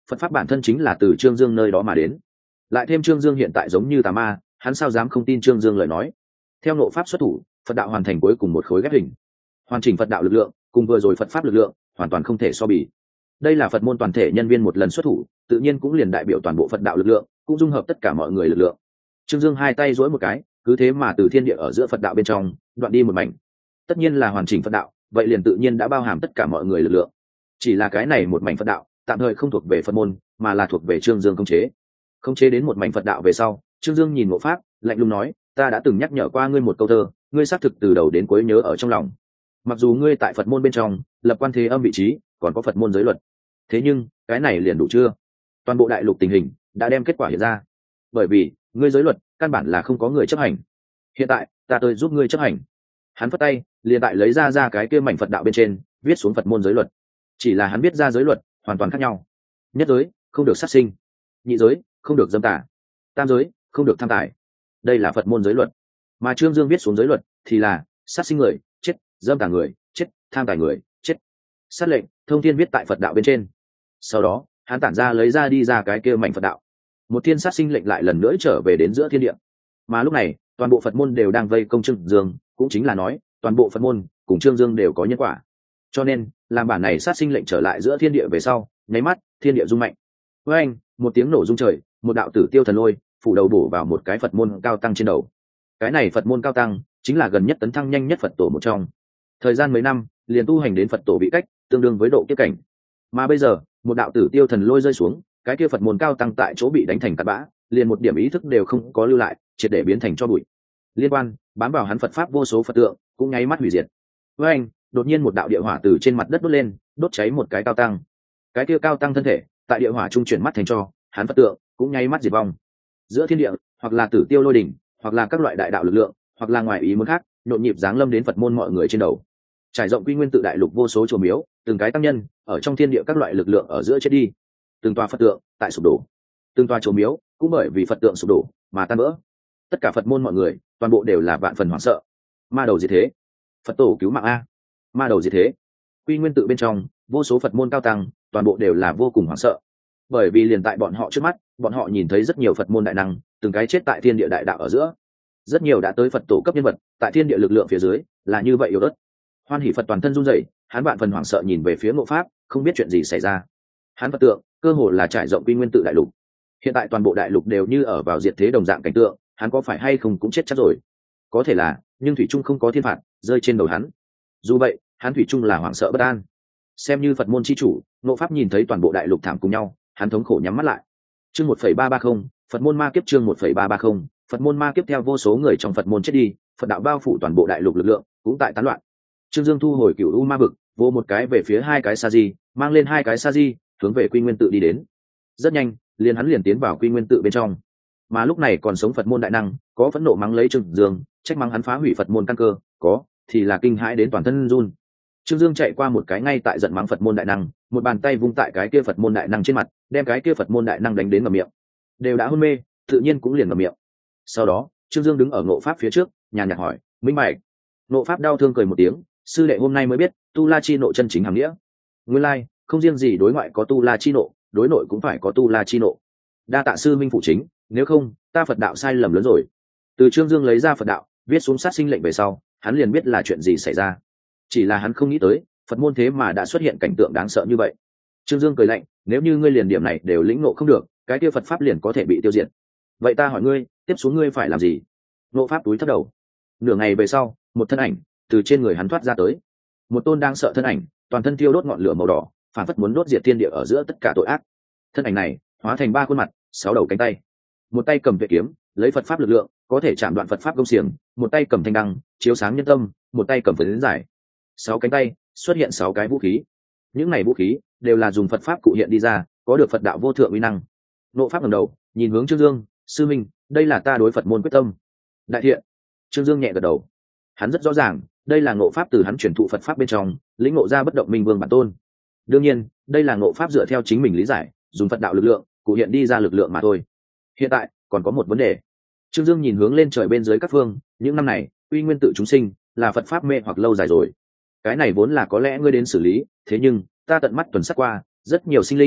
S1: Phật pháp bản thân chính là từ Trương Dương nơi đó mà đến, lại thêm Trương Dương hiện tại giống như tà ma, hắn sao dám không tin Trương Dương lời nói. Theo ngộ pháp xuất thủ, Phật đạo hoàn thành cuối cùng một khối ghép hình, hoàn chỉnh Phật đạo lực lượng cùng vừa rồi Phật pháp lực lượng hoàn toàn không thể so bì. Đây là Phật môn toàn thể nhân viên một lần xuất thủ, tự nhiên cũng liền đại biểu toàn bộ Phật đạo lực lượng, cũng dung hợp tất cả mọi người lực lượng. Trương Dương hai tay duỗi một cái, cứ thế mà từ thiên địa ở giữa Phật đạo bên trong đoạn đi một mảnh. Tất nhiên là hoàn chỉnh Phật đạo, vậy liền tự nhiên đã bao hàm tất cả mọi người lực lượng. Chỉ là cái này một mảnh Phật đạo tạm thời không thuộc về Phật môn, mà là thuộc về Trương Dương khống chế đến một mảnh Phật đạo về sau, Trương Dương nhìn Ngộ Pháp lạnh lùng nói, ta đã từng nhắc nhở qua ngươi một câu thơ, ngươi xác thực từ đầu đến cuối nhớ ở trong lòng. Mặc dù ngươi tại Phật môn bên trong lập quan thế âm vị trí, còn có Phật môn giới luật, thế nhưng cái này liền đủ chưa? Toàn bộ đại lục tình hình đã đem kết quả hiện ra, bởi vì ngươi giới luật căn bản là không có người chấp hành. Hiện tại ta tới giúp ngươi chấp hành. Hắn phất tay liền tại lấy ra cái kia mảnh Phật đạo bên trên viết xuống Phật môn giới luật. Chỉ là hắn viết ra giới luật hoàn toàn khác nhau. Nhất giới không được sát sinh, nhị giới không được dâm tà, tam giới không được tham tài. Đây là Phật môn giới luật. Mà Trương Dương viết xuống giới luật thì là sát sinh người chết, dâm tà người chết, tham tài người chết. Sát lệnh thông thiên viết tại Phật đạo bên trên. Sau đó hắn tản ra lấy ra đi ra cái kia mảnh Phật đạo, một thiên sát sinh lệnh lại lần nữa trở về đến giữa thiên địa. Mà lúc này toàn bộ Phật môn đều đang vây công Trương Dương, cũng chính là nói toàn bộ Phật môn cùng Trương Dương đều có nhân quả. Cho nên làm bản này sát sinh lệnh trở lại giữa thiên địa về sau, nháy mắt thiên địa rung mạnh. Với anh một tiếng nổ rung trời, một đạo tử tiêu thần lôi phủ đầu bổ vào một cái Phật môn cao tăng trên đầu. Cái này Phật môn cao tăng chính là gần nhất tấn thăng nhanh nhất Phật tổ một trong, thời gian mấy năm liền tu hành đến Phật tổ bị cách tương đương với độ kiếp cảnh. Mà bây giờ một đạo tử tiêu thần lôi rơi xuống, cái kia Phật môn cao tăng tại chỗ bị đánh thành tạt bã, liền một điểm ý thức đều không có lưu lại, triệt để biến thành cho bụi. Liên quan bám vào hắn Phật pháp vô số Phật tượng cũng nháy mắt hủy diệt. Với anh đột nhiên một đạo địa hỏa từ trên mặt đất đốt lên, đốt cháy một cái cao tăng. Cái kia cao tăng thân thể tại địa hỏa trung chuyển mắt thành tro, hắn Phật tượng cũng nháy mắt diệt vong. Giữa thiên địa hoặc là tử tiêu lôi đỉnh, hoặc là các loại đại đạo lực lượng, hoặc là ngoài ý muốn khác nhộn nhịp giáng lâm đến Phật môn mọi người trên đầu. Trải rộng Quy Nguyên Tự đại lục vô số chùa miếu, từng cái tăng nhân ở trong thiên địa các loại lực lượng ở giữa chết đi, từng tòa Phật tượng tại sụp đổ, từng tòa chùa miếu cũng bởi vì Phật tượng sụp đổ mà tan vỡ. Tất cả Phật môn mọi người toàn bộ đều là vạn phần hoảng sợ. Ma đầu diệt thế, Phật tổ cứu mạng a! Ma đầu diệt thế. Quy Nguyên Tự bên trong vô số Phật môn cao tăng toàn bộ đều là vô cùng hoảng sợ, bởi vì liền tại bọn họ trước mắt, bọn họ nhìn thấy rất nhiều Phật môn đại năng từng cái chết tại thiên địa đại đạo ở giữa. Rất nhiều đã tới Phật tổ cấp nhân vật tại thiên địa lực lượng phía dưới là như vậy yếu ớt. Hoan Hỷ Phật toàn thân run rẩy, hắn vạn phần hoảng sợ nhìn về phía Ngộ Pháp, không biết chuyện gì xảy ra. Hắn Phật tượng cơ hồ là trải rộng Quy Nguyên Tự đại lục, hiện tại toàn bộ đại lục đều như ở vào diệt thế đồng dạng cảnh tượng, hắn có phải hay không cũng chết chắc rồi. Có thể là, nhưng thủy trung không có thiên phạt rơi trên đầu hắn. Dù vậy hắn thủy trung là hoảng sợ bất an. Xem như Phật môn chi chủ, Ngộ Pháp nhìn thấy toàn bộ đại lục thảm cùng nhau, hắn thống khổ nhắm mắt lại. Chương 1.330, Phật môn ma kiếp. Chương 1.330, Phật môn ma kiếp. Theo vô số người trong Phật môn chết đi, Phật đạo bao phủ toàn bộ đại lục lực lượng cũng tại tán loạn. Trương Dương thu hồi Cửu U Ma Vực, vô một cái về phía hai cái sa di, mang lên hai cái sa di hướng về Quy Nguyên Tự đi đến. Rất nhanh hắn liền tiến vào Quy Nguyên Tự bên trong. Mà lúc này còn sống Phật môn đại năng có phẫn nộ mắng lấy Trương Dương, trách mắng hắn phá hủy Phật môn căn cơ, có thì là kinh hãi đến toàn thân run. Trương Dương chạy qua một cái ngay tại giận mắng Phật môn đại năng, một bàn tay vung tại cái kia Phật môn đại năng trên mặt, đem cái kia Phật môn đại năng đánh đến ngậm miệng. Đều đã hôn mê, tự nhiên cũng liền ngậm miệng. Sau đó, Trương Dương đứng ở Ngộ Pháp phía trước, nhàn nhạt hỏi, "Minh bạch?" Ngộ Pháp đau thương cười một tiếng, "Sư đệ hôm nay mới biết, tu la chi nộ chân chính hàm nghĩa. Nguyên lai, không riêng gì đối ngoại có tu la chi nộ, đối nội cũng phải có tu la chi nộ. Đa tạ sư minh phụ chính, nếu không, ta Phật đạo sai lầm lớn rồi." Từ Trương Dương lấy ra Phật đạo, viết xuống sát sinh lệnh về sau, hắn liền biết là chuyện gì xảy ra. Chỉ là hắn không nghĩ tới, Phật môn thế mà đã xuất hiện cảnh tượng đáng sợ như vậy. Trương Dương cười lạnh, "Nếu như ngươi liền điểm này đều lĩnh ngộ không được, cái kia Phật pháp liền có thể bị tiêu diệt. Vậy ta hỏi ngươi, tiếp xuống ngươi phải làm gì?" Ngộ Pháp túi thấp đầu. Nửa ngày về sau, một thân ảnh từ trên người hắn thoát ra tới. Một tôn đáng sợ thân ảnh, toàn thân thiêu đốt ngọn lửa màu đỏ, phản phất muốn đốt diệt thiên địa ở giữa tất cả tội ác. Thân ảnh này hóa thành 3 khuôn mặt, 6 đầu cánh tay. Một tay cầm vệ kiếm, lấy Phật pháp lực lượng có thể chạm đoạn Phật pháp công xiềng, một tay cầm thanh đăng chiếu sáng nhân tâm, một tay cầm phấn giải. 6 cánh tay xuất hiện 6 cái vũ khí. Những này vũ khí đều là dùng Phật pháp cụ hiện đi ra, có được Phật đạo vô thượng uy năng. Ngộ Pháp ngẩng đầu nhìn hướng Trương Dương, "Sư minh, đây là ta đối Phật môn quyết tâm." "Đại thiện." Trương Dương nhẹ gật đầu. Hắn rất rõ ràng, đây là Ngộ Pháp từ hắn truyền thụ Phật pháp bên trong lĩnh ngộ ra bất động minh vương bản tôn. Đương nhiên, đây là Ngộ Pháp dựa theo chính mình lý giải, dùng Phật đạo lực lượng cụ hiện đi ra lực lượng mà thôi. Hiện tại còn có một vấn đề. Trương Dương nhìn hướng lên trời bên dưới các phương, những năm này Uy Nguyên Tự chúng sinh là Phật pháp mê hoặc lâu dài rồi. Cái này vốn là có lẽ ngươi đến xử lý, thế nhưng ta tận mắt tuần sát qua, rất nhiều sinh linh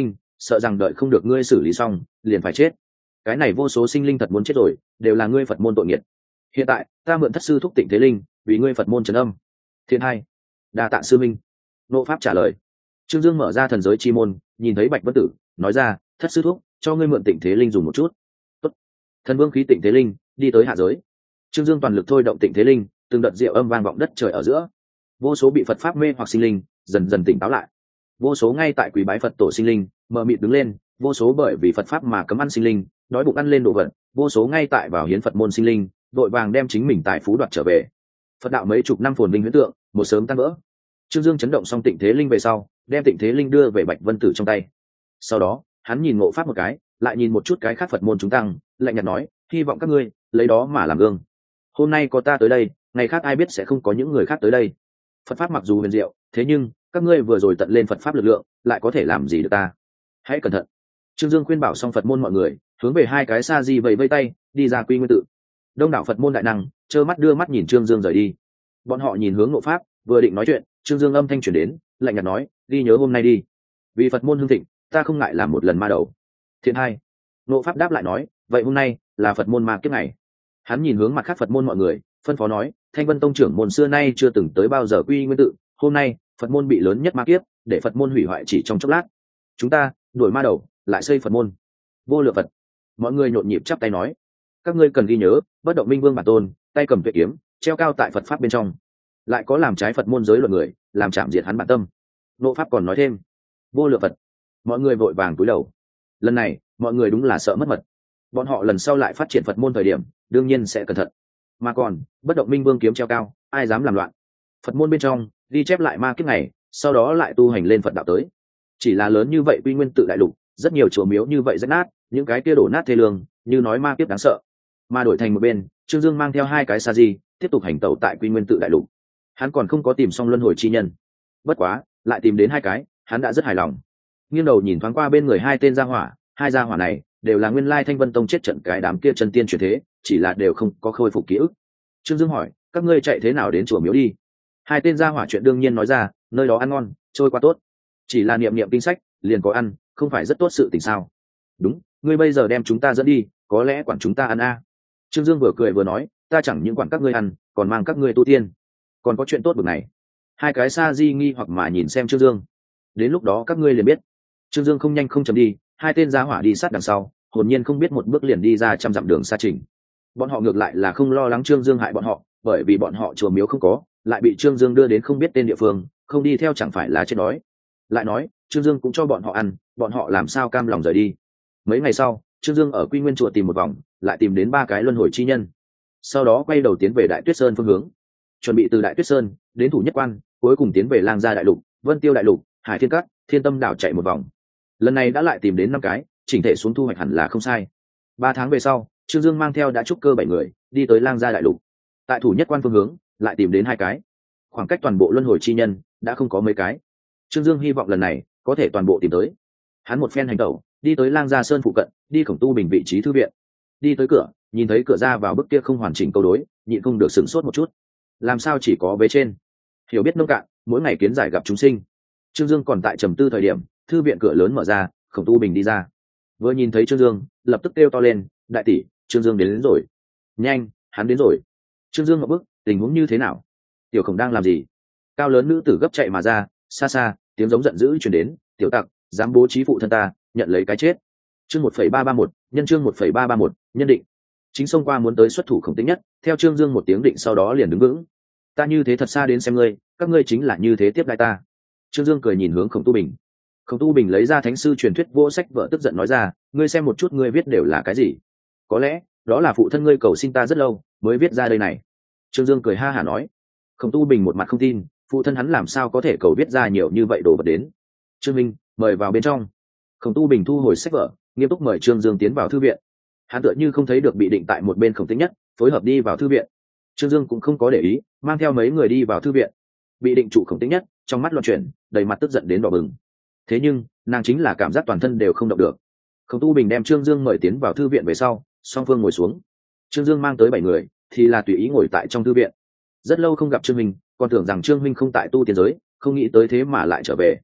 S1: sợ rằng đợi không được ngươi xử lý xong liền phải chết. Cái này vô số sinh linh thật muốn chết rồi, đều là ngươi Phật môn tội nghiệt. Hiện tại ta mượn thất sư thúc Tịnh Thế Linh vì ngươi Phật môn trấn âm. Thiên hai, đa tạ sư minh. Nộ pháp trả lời. Trương Dương mở ra thần giới chi môn, nhìn thấy Bạch Vân Tử, nói ra, thất sư thúc cho ngươi mượn Tịnh Thế Linh dùng một chút. Tốt. Thần vương khí Tịnh Thế Linh đi tới hạ giới. Trương Dương toàn lực thôi động Tịnh Thế Linh, từng đợt diệu âm vang vọng đất trời ở giữa. Vô số bị Phật pháp mê hoặc sinh linh dần dần tỉnh táo lại. Vô số ngay tại quý bái Phật tổ sinh linh mờ mịt đứng lên, vô số bởi vì Phật pháp mà cấm ăn sinh linh đói bụng ăn lên đồ vật, vô số ngay tại vào hiến Phật môn sinh linh vội vàng đem chính mình tài phú đoạt trở về. Phật đạo mấy chục năm phồn vinh huyễn tượng một sớm tan vỡ. Trương Dương chấn động xong Tịnh Thế Linh về sau, đem Tịnh Thế Linh đưa về Bạch Vân Tử trong tay. Sau đó hắn nhìn Ngộ Pháp một cái, lại nhìn một chút cái khác Phật môn chúng tăng, lạnh nhạt nói, hy vọng các ngươi lấy đó mà làm gương. Hôm nay có ta tới đây, ngày khác ai biết sẽ không có những người khác tới đây. Phật pháp mặc dù huyền diệu, thế nhưng các ngươi vừa rồi tận lên Phật pháp lực lượng, lại có thể làm gì được ta? Hãy cẩn thận. Trương Dương khuyên bảo xong Phật môn mọi người, hướng về hai cái sa di vẫy vây tay, đi ra Quy Nguyên tự. Đông đảo Phật môn đại năng trơ mắt đưa mắt nhìn Trương Dương rời đi. Bọn họ nhìn hướng Ngộ Pháp, vừa định nói chuyện, Trương Dương âm thanh truyền đến, lạnh nhạt nói, ghi nhớ hôm nay đi. Vì Phật môn hưng thịnh, ta không ngại làm một lần ma đầu. Thiện hai. Ngộ Pháp đáp lại nói, vậy hôm nay là Phật môn ma kiếp ngày. Hắn nhìn hướng mặt khác Phật môn mọi người, phân phó nói, Thanh Vân tông trưởng môn xưa nay chưa từng tới bao giờ Quy Nguyên tự, hôm nay Phật môn bị lớn nhất ma kiếp, để Phật môn hủy hoại chỉ trong chốc lát. Chúng ta đuổi ma đầu, lại xây Phật môn. Vô lượng Phật. Mọi người nhộn nhịp chắp tay nói, các ngươi cần ghi nhớ, bất động minh vương bản tôn, tay cầm tuyệt kiếm, treo cao tại Phật pháp bên trong, lại có làm trái Phật môn giới luật người, làm chạm diệt hắn bản tâm. Nộ Pháp còn nói thêm, vô lượng Phật. Mọi người vội vàng cúi đầu. Lần này mọi người đúng là sợ mất mật. Bọn họ lần sau lại phát triển Phật môn thời điểm, đương nhiên sẽ cẩn thận. Mà còn bất động minh vương kiếm treo cao, ai dám làm loạn. Phật môn bên trong ghi chép lại ma kiếp này, sau đó lại tu hành lên Phật đạo tới. Chỉ là lớn như vậy Quy Nguyên tự đại lục, rất nhiều chùa miếu như vậy rách nát, những cái kia đổ nát thê lương, như nói ma kiếp đáng sợ. Mà đổi thành một bên, Trương Dương mang theo hai cái sa di, tiếp tục hành tẩu tại Quy Nguyên tự đại lục. Hắn còn không có tìm xong luân hồi chi nhân, bất quá lại tìm đến hai cái, hắn đã rất hài lòng. Nghiêng đầu nhìn thoáng qua bên người hai tên gia hỏa, hai gia hỏa này đều là nguyên lai Thanh Vân tông chết trận cái đám kia chân tiên chuyển thế, chỉ là đều không có khôi phục ký ức. Trương Dương hỏi, các ngươi chạy thế nào đến chùa miếu đi? Hai tên gia hỏa chuyện đương nhiên nói ra, nơi đó ăn ngon, trôi qua tốt. Chỉ là niệm niệm kinh sách liền có ăn, không phải rất tốt sự tình sao? Đúng, ngươi bây giờ đem chúng ta dẫn đi, có lẽ quản chúng ta ăn a. Trương Dương vừa cười vừa nói, ta chẳng những quản các ngươi ăn, còn mang các ngươi tu tiên, còn có chuyện tốt bực này. Hai cái sa di nghi hoặc mà nhìn xem Trương Dương. Đến lúc đó các ngươi liền biết. Trương Dương không nhanh không chậm đi, hai tên gia hỏa đi sát đằng sau, hồn nhiên không biết một bước liền đi ra trăm dặm đường xa trình. Bọn họ ngược lại là không lo lắng Trương Dương hại bọn họ, bởi vì bọn họ chùa miếu không có, lại bị Trương Dương đưa đến không biết tên địa phương, không đi theo chẳng phải là chết đói. Lại nói Trương Dương cũng cho bọn họ ăn, bọn họ làm sao cam lòng rời đi. Mấy ngày sau, Trương Dương ở Quy Nguyên chùa tìm một vòng, lại tìm đến ba cái luân hồi chi nhân. Sau đó quay đầu tiến về Đại Tuyết Sơn phương hướng, chuẩn bị từ Đại Tuyết Sơn đến Thủ Nhất Quan, cuối cùng tiến về Lang Gia đại lục, Vân Tiêu đại lục, Hải Thiên Cát, Thiên Tâm đảo chạy một vòng. Lần này đã lại tìm đến 5 cái, chỉnh thể xuống thu hoạch hẳn là không sai. 3 tháng về sau, Trương Dương mang theo đã trúc cơ 7 người, đi tới Lang Gia đại lục. Tại Thủ Nhất Quan phương hướng, lại tìm đến 2 cái. Khoảng cách toàn bộ luân hồi chi nhân đã không có mấy cái. Trương Dương hy vọng lần này có thể toàn bộ tìm tới. Hắn một phen hành tẩu, đi tới Lang Gia Sơn phụ cận, đi Khổng Tu Bình vị trí thư viện. Đi tới cửa, nhìn thấy cửa ra vào bức kia không hoàn chỉnh câu đối, nhịn không được sửng sốt một chút. Làm sao chỉ có vế trên? Hiểu biết nông cạn, mỗi ngày kiến giải gặp chúng sinh. Trương Dương còn tại trầm tư thời điểm, thư viện cửa lớn mở ra, Khổng Tu Bình đi ra. Vừa nhìn thấy Trương Dương, lập tức kêu to lên, đại tỷ, Trương Dương đến rồi. Nhanh, hắn đến rồi. Trương Dương ngập bức, tình huống như thế nào? Tiểu Khổng đang làm gì? Cao lớn nữ tử gấp chạy mà ra, xa xa, tiếng giống giận dữ truyền đến, tiểu tặc, dám bố trí phụ thân ta, nhận lấy cái chết. Chương 1.331, nhân chương 1.331, nhân định. Chính xông qua muốn tới xuất thủ Khổng Tĩnh Nhất, theo Trương Dương một tiếng định sau đó liền đứng vững. Ta như thế thật xa đến xem ngươi, các ngươi chính là như thế tiếp đãi ta. Trương Dương cười nhìn hướng Khổng Tu Bình. Khổng Tu Bình lấy ra thánh sư truyền thuyết vô sách vợ tức giận nói ra, ngươi xem một chút ngươi viết đều là cái gì? Có lẽ đó là phụ thân ngươi cầu xin ta rất lâu mới viết ra đây này. Trương Dương cười ha hả nói. Khổng Tu Bình một mặt không tin, phụ thân hắn làm sao có thể cầu viết ra nhiều như vậy đồ vật đến. Trương Minh, mời vào bên trong. Khổng Tu Bình thu hồi sách vở, nghiêm túc mời Trương Dương tiến vào thư viện. Hắn tựa như không thấy được bị định tại một bên Khổng Tĩnh Nhất, phối hợp đi vào thư viện. Trương Dương cũng không có để ý, mang theo mấy người đi vào thư viện. Bị định trụ Khổng Tĩnh Nhất, trong mắt loạn chuyển, đầy mặt tức giận đến đỏ bừng. Thế nhưng nàng chính là cảm giác toàn thân đều không động được. Khổng Tu Bình đem Trương Dương mời tiến vào thư viện về sau, song phương ngồi xuống. Trương Dương mang tới 7 người, thì là tùy ý ngồi tại trong thư viện. Rất lâu không gặp Trương Minh, còn tưởng rằng Trương Minh không tại tu tiên giới, không nghĩ tới thế mà lại trở về.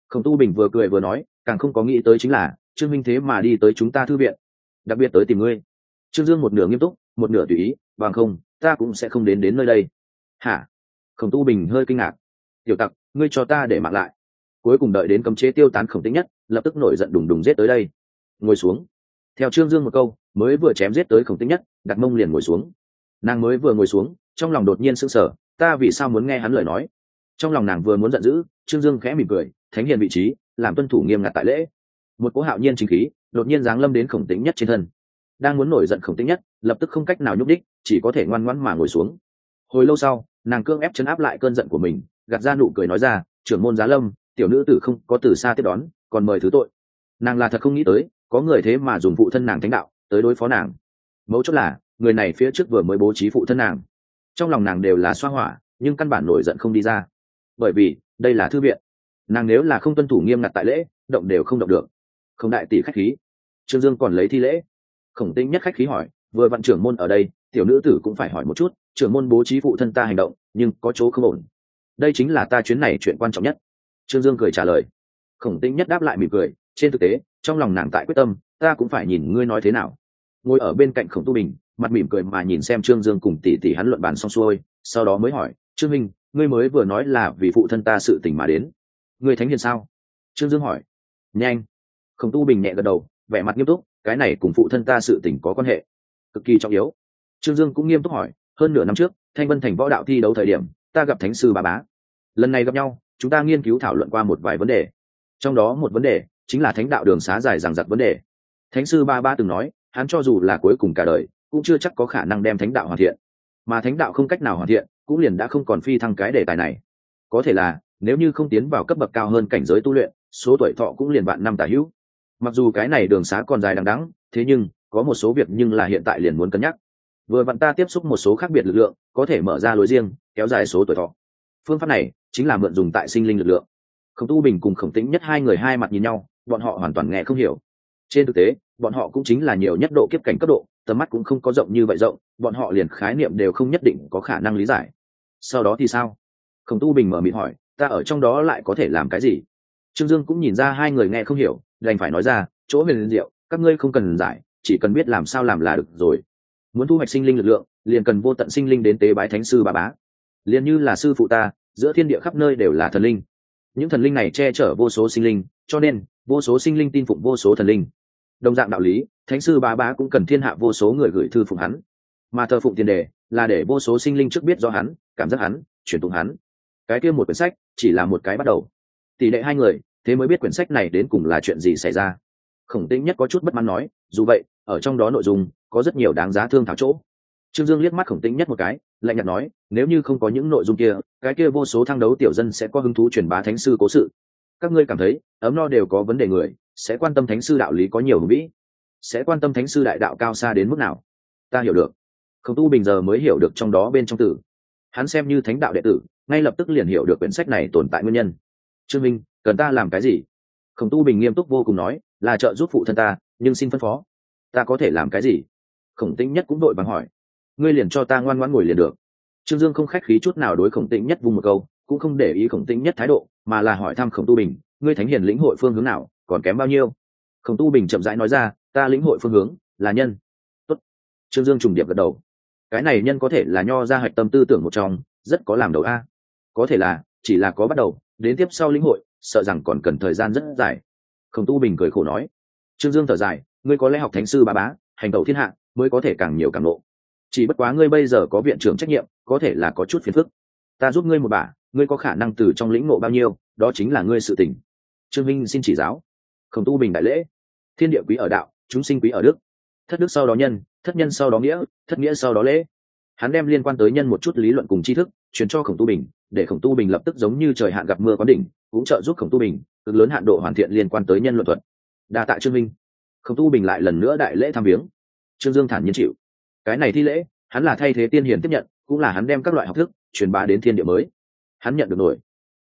S1: Khổng Tu Bình vừa cười vừa nói, càng không có nghĩ tới chính là Trương minh thế mà đi tới chúng ta thư viện, đặc biệt tới tìm ngươi. Trương Dương một nửa nghiêm túc, một nửa tùy ý, bằng không ta cũng sẽ không đến nơi đây. Hả? Khổng Tu Bình hơi kinh ngạc. Tiểu tặc, ngươi cho ta để mạng lại. Cuối cùng đợi đến cấm chế tiêu tán Khổng Tĩnh Nhất lập tức nổi giận đùng đùng giết tới đây. Ngồi xuống. Theo Trương Dương một câu, mới vừa chém giết tới Khổng Tĩnh Nhất, đặt mông liền ngồi xuống. Nàng mới vừa ngồi xuống, trong lòng đột nhiên sững sờ, ta vì sao muốn nghe hắn lời nói? Trong lòng nàng vừa muốn giận dữ, Trương Dương khẽ mỉm cười, thánh hiền vị trí, làm tuân thủ nghiêm ngặt tại lễ. Một cỗ hạo nhiên chính khí đột nhiên giáng lâm đến Khổng Tĩnh Nhất trên thân. Đang muốn nổi giận Khổng Tĩnh Nhất lập tức không cách nào nhúc đích, chỉ có thể ngoan ngoãn mà ngồi xuống. Hồi lâu sau, nàng cưỡng ép chấn áp lại cơn giận của mình, gạt ra nụ cười nói ra, trưởng môn Giá Lâm, tiểu nữ tử không có từ xa tiếp đón, còn mời thứ tội. Nàng là thật không nghĩ tới có người thế mà dùng phụ thân nàng thánh đạo tới đối phó nàng. Mấu chốt là người này phía trước vừa mới bố trí phụ thân nàng, trong lòng nàng đều là xoa hỏa, nhưng căn bản nổi giận không đi ra, bởi vì đây là thư viện. Nàng nếu là không tuân thủ nghiêm ngặt tại lễ, động đều không động được. Không đại tỷ khách khí. Trương Dương còn lấy thi lễ. Khổng Tĩnh Nhất khách khí hỏi, vừa vặn trưởng môn ở đây, tiểu nữ tử cũng phải hỏi một chút, trưởng môn bố trí phụ thân ta hành động nhưng có chỗ không ổn, đây chính là ta chuyến này chuyện quan trọng nhất. Trương Dương cười trả lời. Khổng Tĩnh Nhất đáp lại mỉm cười, trên thực tế trong lòng nàng tại quyết tâm, ta cũng phải nhìn ngươi nói thế nào. Ngồi ở bên cạnh Khổng Tu Bình, mặt mỉm cười mà nhìn xem Trương Dương cùng tỷ tỷ hắn luận bàn xong xuôi, sau đó mới hỏi, Trương Minh, ngươi mới vừa nói là vì phụ thân ta sự tình mà đến, ngươi thánh hiền sao? Trương Dương hỏi. Nhanh. Khổng Tu Bình nhẹ gật đầu, vẻ mặt nghiêm túc, cái này cùng phụ thân ta sự tình có quan hệ cực kỳ trọng yếu. Trương Dương cũng nghiêm túc hỏi, hơn nửa năm trước Thanh Vân Thành võ đạo thi đấu thời điểm, ta gặp thánh sư Ba Bá. Lần này gặp nhau, chúng ta nghiên cứu thảo luận qua một vài vấn đề, trong đó một vấn đề chính là thánh đạo đường xá dài dằng dặc vấn đề. Thánh sư Ba Bá từng nói, hắn cho dù là cuối cùng cả đời cũng chưa chắc có khả năng đem thánh đạo hoàn thiện, mà thánh đạo không cách nào hoàn thiện cũng liền đã không còn phi thăng cái đề tài này. Có thể là nếu như không tiến vào cấp bậc cao hơn cảnh giới tu luyện, số tuổi thọ cũng liền vạn năm tả hữu. Mặc dù cái này đường xá còn dài đằng đẵng, thế nhưng có một số việc nhưng là hiện tại liền muốn cân nhắc. Vừa vặn ta tiếp xúc một số khác biệt lực lượng, có thể mở ra lối riêng, kéo dài số tuổi thọ. Phương pháp này chính là mượn dùng tại sinh linh lực lượng. Khổng Tu Bình cùng Khổng Tĩnh Nhất hai người hai mặt nhìn nhau, bọn họ hoàn toàn nghe không hiểu. Trên thực tế, bọn họ cũng chính là nhiều nhất độ kiếp cảnh cấp độ, tầm mắt cũng không có rộng như vậy rộng, bọn họ liền khái niệm đều không nhất định có khả năng lý giải. Sau đó thì sao? Khổng Tu Bình mở miệng hỏi, ta ở trong đó lại có thể làm cái gì? Trương Dương cũng nhìn ra hai người nghe không hiểu, đành phải nói ra, chỗ huyền diệu các ngươi không cần giải, chỉ cần biết làm sao làm là được rồi. Muốn thu hoạch sinh linh lực lượng, liền cần vô tận sinh linh đến tế bái thánh sư Ba Bá. Liền như là sư phụ ta, giữa thiên địa khắp nơi đều là thần linh, những thần linh này che chở vô số sinh linh, cho nên vô số sinh linh tin phụng vô số thần linh. Đồng dạng đạo lý, thánh sư Ba Bá cũng cần thiên hạ vô số người gửi thư phụng hắn, mà thờ phụng tiền đề là để vô số sinh linh trước biết do hắn, cảm giác hắn, truyền tụng hắn. Cái kia một quyển sách chỉ là một cái bắt đầu, tỷ lệ hai người thế mới biết quyển sách này đến cùng là chuyện gì xảy ra. Khổng Tĩnh Nhất có chút bất mãn nói, dù vậy ở trong đó nội dung có rất nhiều đáng giá thương thảo chỗ. Trương Dương liếc mắt Khổng Tĩnh Nhất một cái, lạnh nhạt nói, nếu như không có những nội dung kia, cái kia vô số thăng đấu tiểu dân sẽ có hứng thú truyền bá thánh sư cố sự. Các ngươi cảm thấy ấm no đều có vấn đề người sẽ quan tâm thánh sư đạo lý có nhiều hùng vĩ, sẽ quan tâm thánh sư đại đạo cao xa đến mức nào? Ta hiểu được. Khổng Tu Bình giờ mới hiểu được trong đó bên trong tử. Hắn xem như thánh đạo đệ tử, ngay lập tức liền hiểu được quyển sách này tồn tại nguyên nhân. Trương Minh, cần ta làm cái gì? Khổng Tu Bình nghiêm túc vô cùng nói, là trợ giúp phụ thân ta, nhưng xin phân phó. Ta có thể làm cái gì? Khổng Tĩnh Nhất cũng đội bằng hỏi. Ngươi liền cho ta ngoan ngoãn ngồi liền được. Trương Dương không khách khí chút nào đối Khổng Tĩnh Nhất vung một câu, cũng không để ý Khổng Tĩnh Nhất thái độ, mà là hỏi thăm Khổng Tu Bình, ngươi thánh hiền lĩnh hội phương hướng nào, còn kém bao nhiêu? Khổng Tu Bình chậm rãi nói ra, ta lĩnh hội phương hướng là nhân. Tốt. Trương Dương trùng điệp gật đầu. Cái này nhân có thể là nho ra hạch tâm tư tưởng một trong, rất có làm đầu a. Có thể là chỉ là có bắt đầu, đến tiếp sau lĩnh hội sợ rằng còn cần thời gian rất dài. Khổng Tu Bình cười khổ nói. Trương Dương thở dài, ngươi có lẽ học thánh sư Ba Bá, hành tẩu thiên hạ mới có thể càng nhiều càng lộ. Chỉ bất quá ngươi bây giờ có viện trưởng trách nhiệm, có thể là có chút phiền phức. Ta giúp ngươi một bả, ngươi có khả năng từ trong lĩnh ngộ bao nhiêu, đó chính là ngươi sự tình. Trương Minh xin chỉ giáo. Khổng Tu Bình đại lễ. Thiên địa quý ở đạo, chúng sinh quý ở đức. Thất đức sau đó nhân, thất nhân sau đó nghĩa, thất nghĩa sau đó lễ. Hắn đem liên quan tới nhân một chút lý luận cùng tri thức truyền cho Khổng Tu Bình, để Khổng Tu Bình lập tức giống như trời hạn gặp mưa quán đỉnh, cũng trợ giúp Khổng Tu Bình cực lớn hạn độ hoàn thiện liên quan tới nhân luận thuật. Đa tạ Trương Minh. Khổng Tu Bình lại lần nữa đại lễ thăm viếng. Trương Dương thản nhiên chịu. Cái này thi lễ, hắn là thay thế tiên hiền tiếp nhận, cũng là hắn đem các loại học thức truyền bá đến thiên địa mới. Hắn nhận được nổi,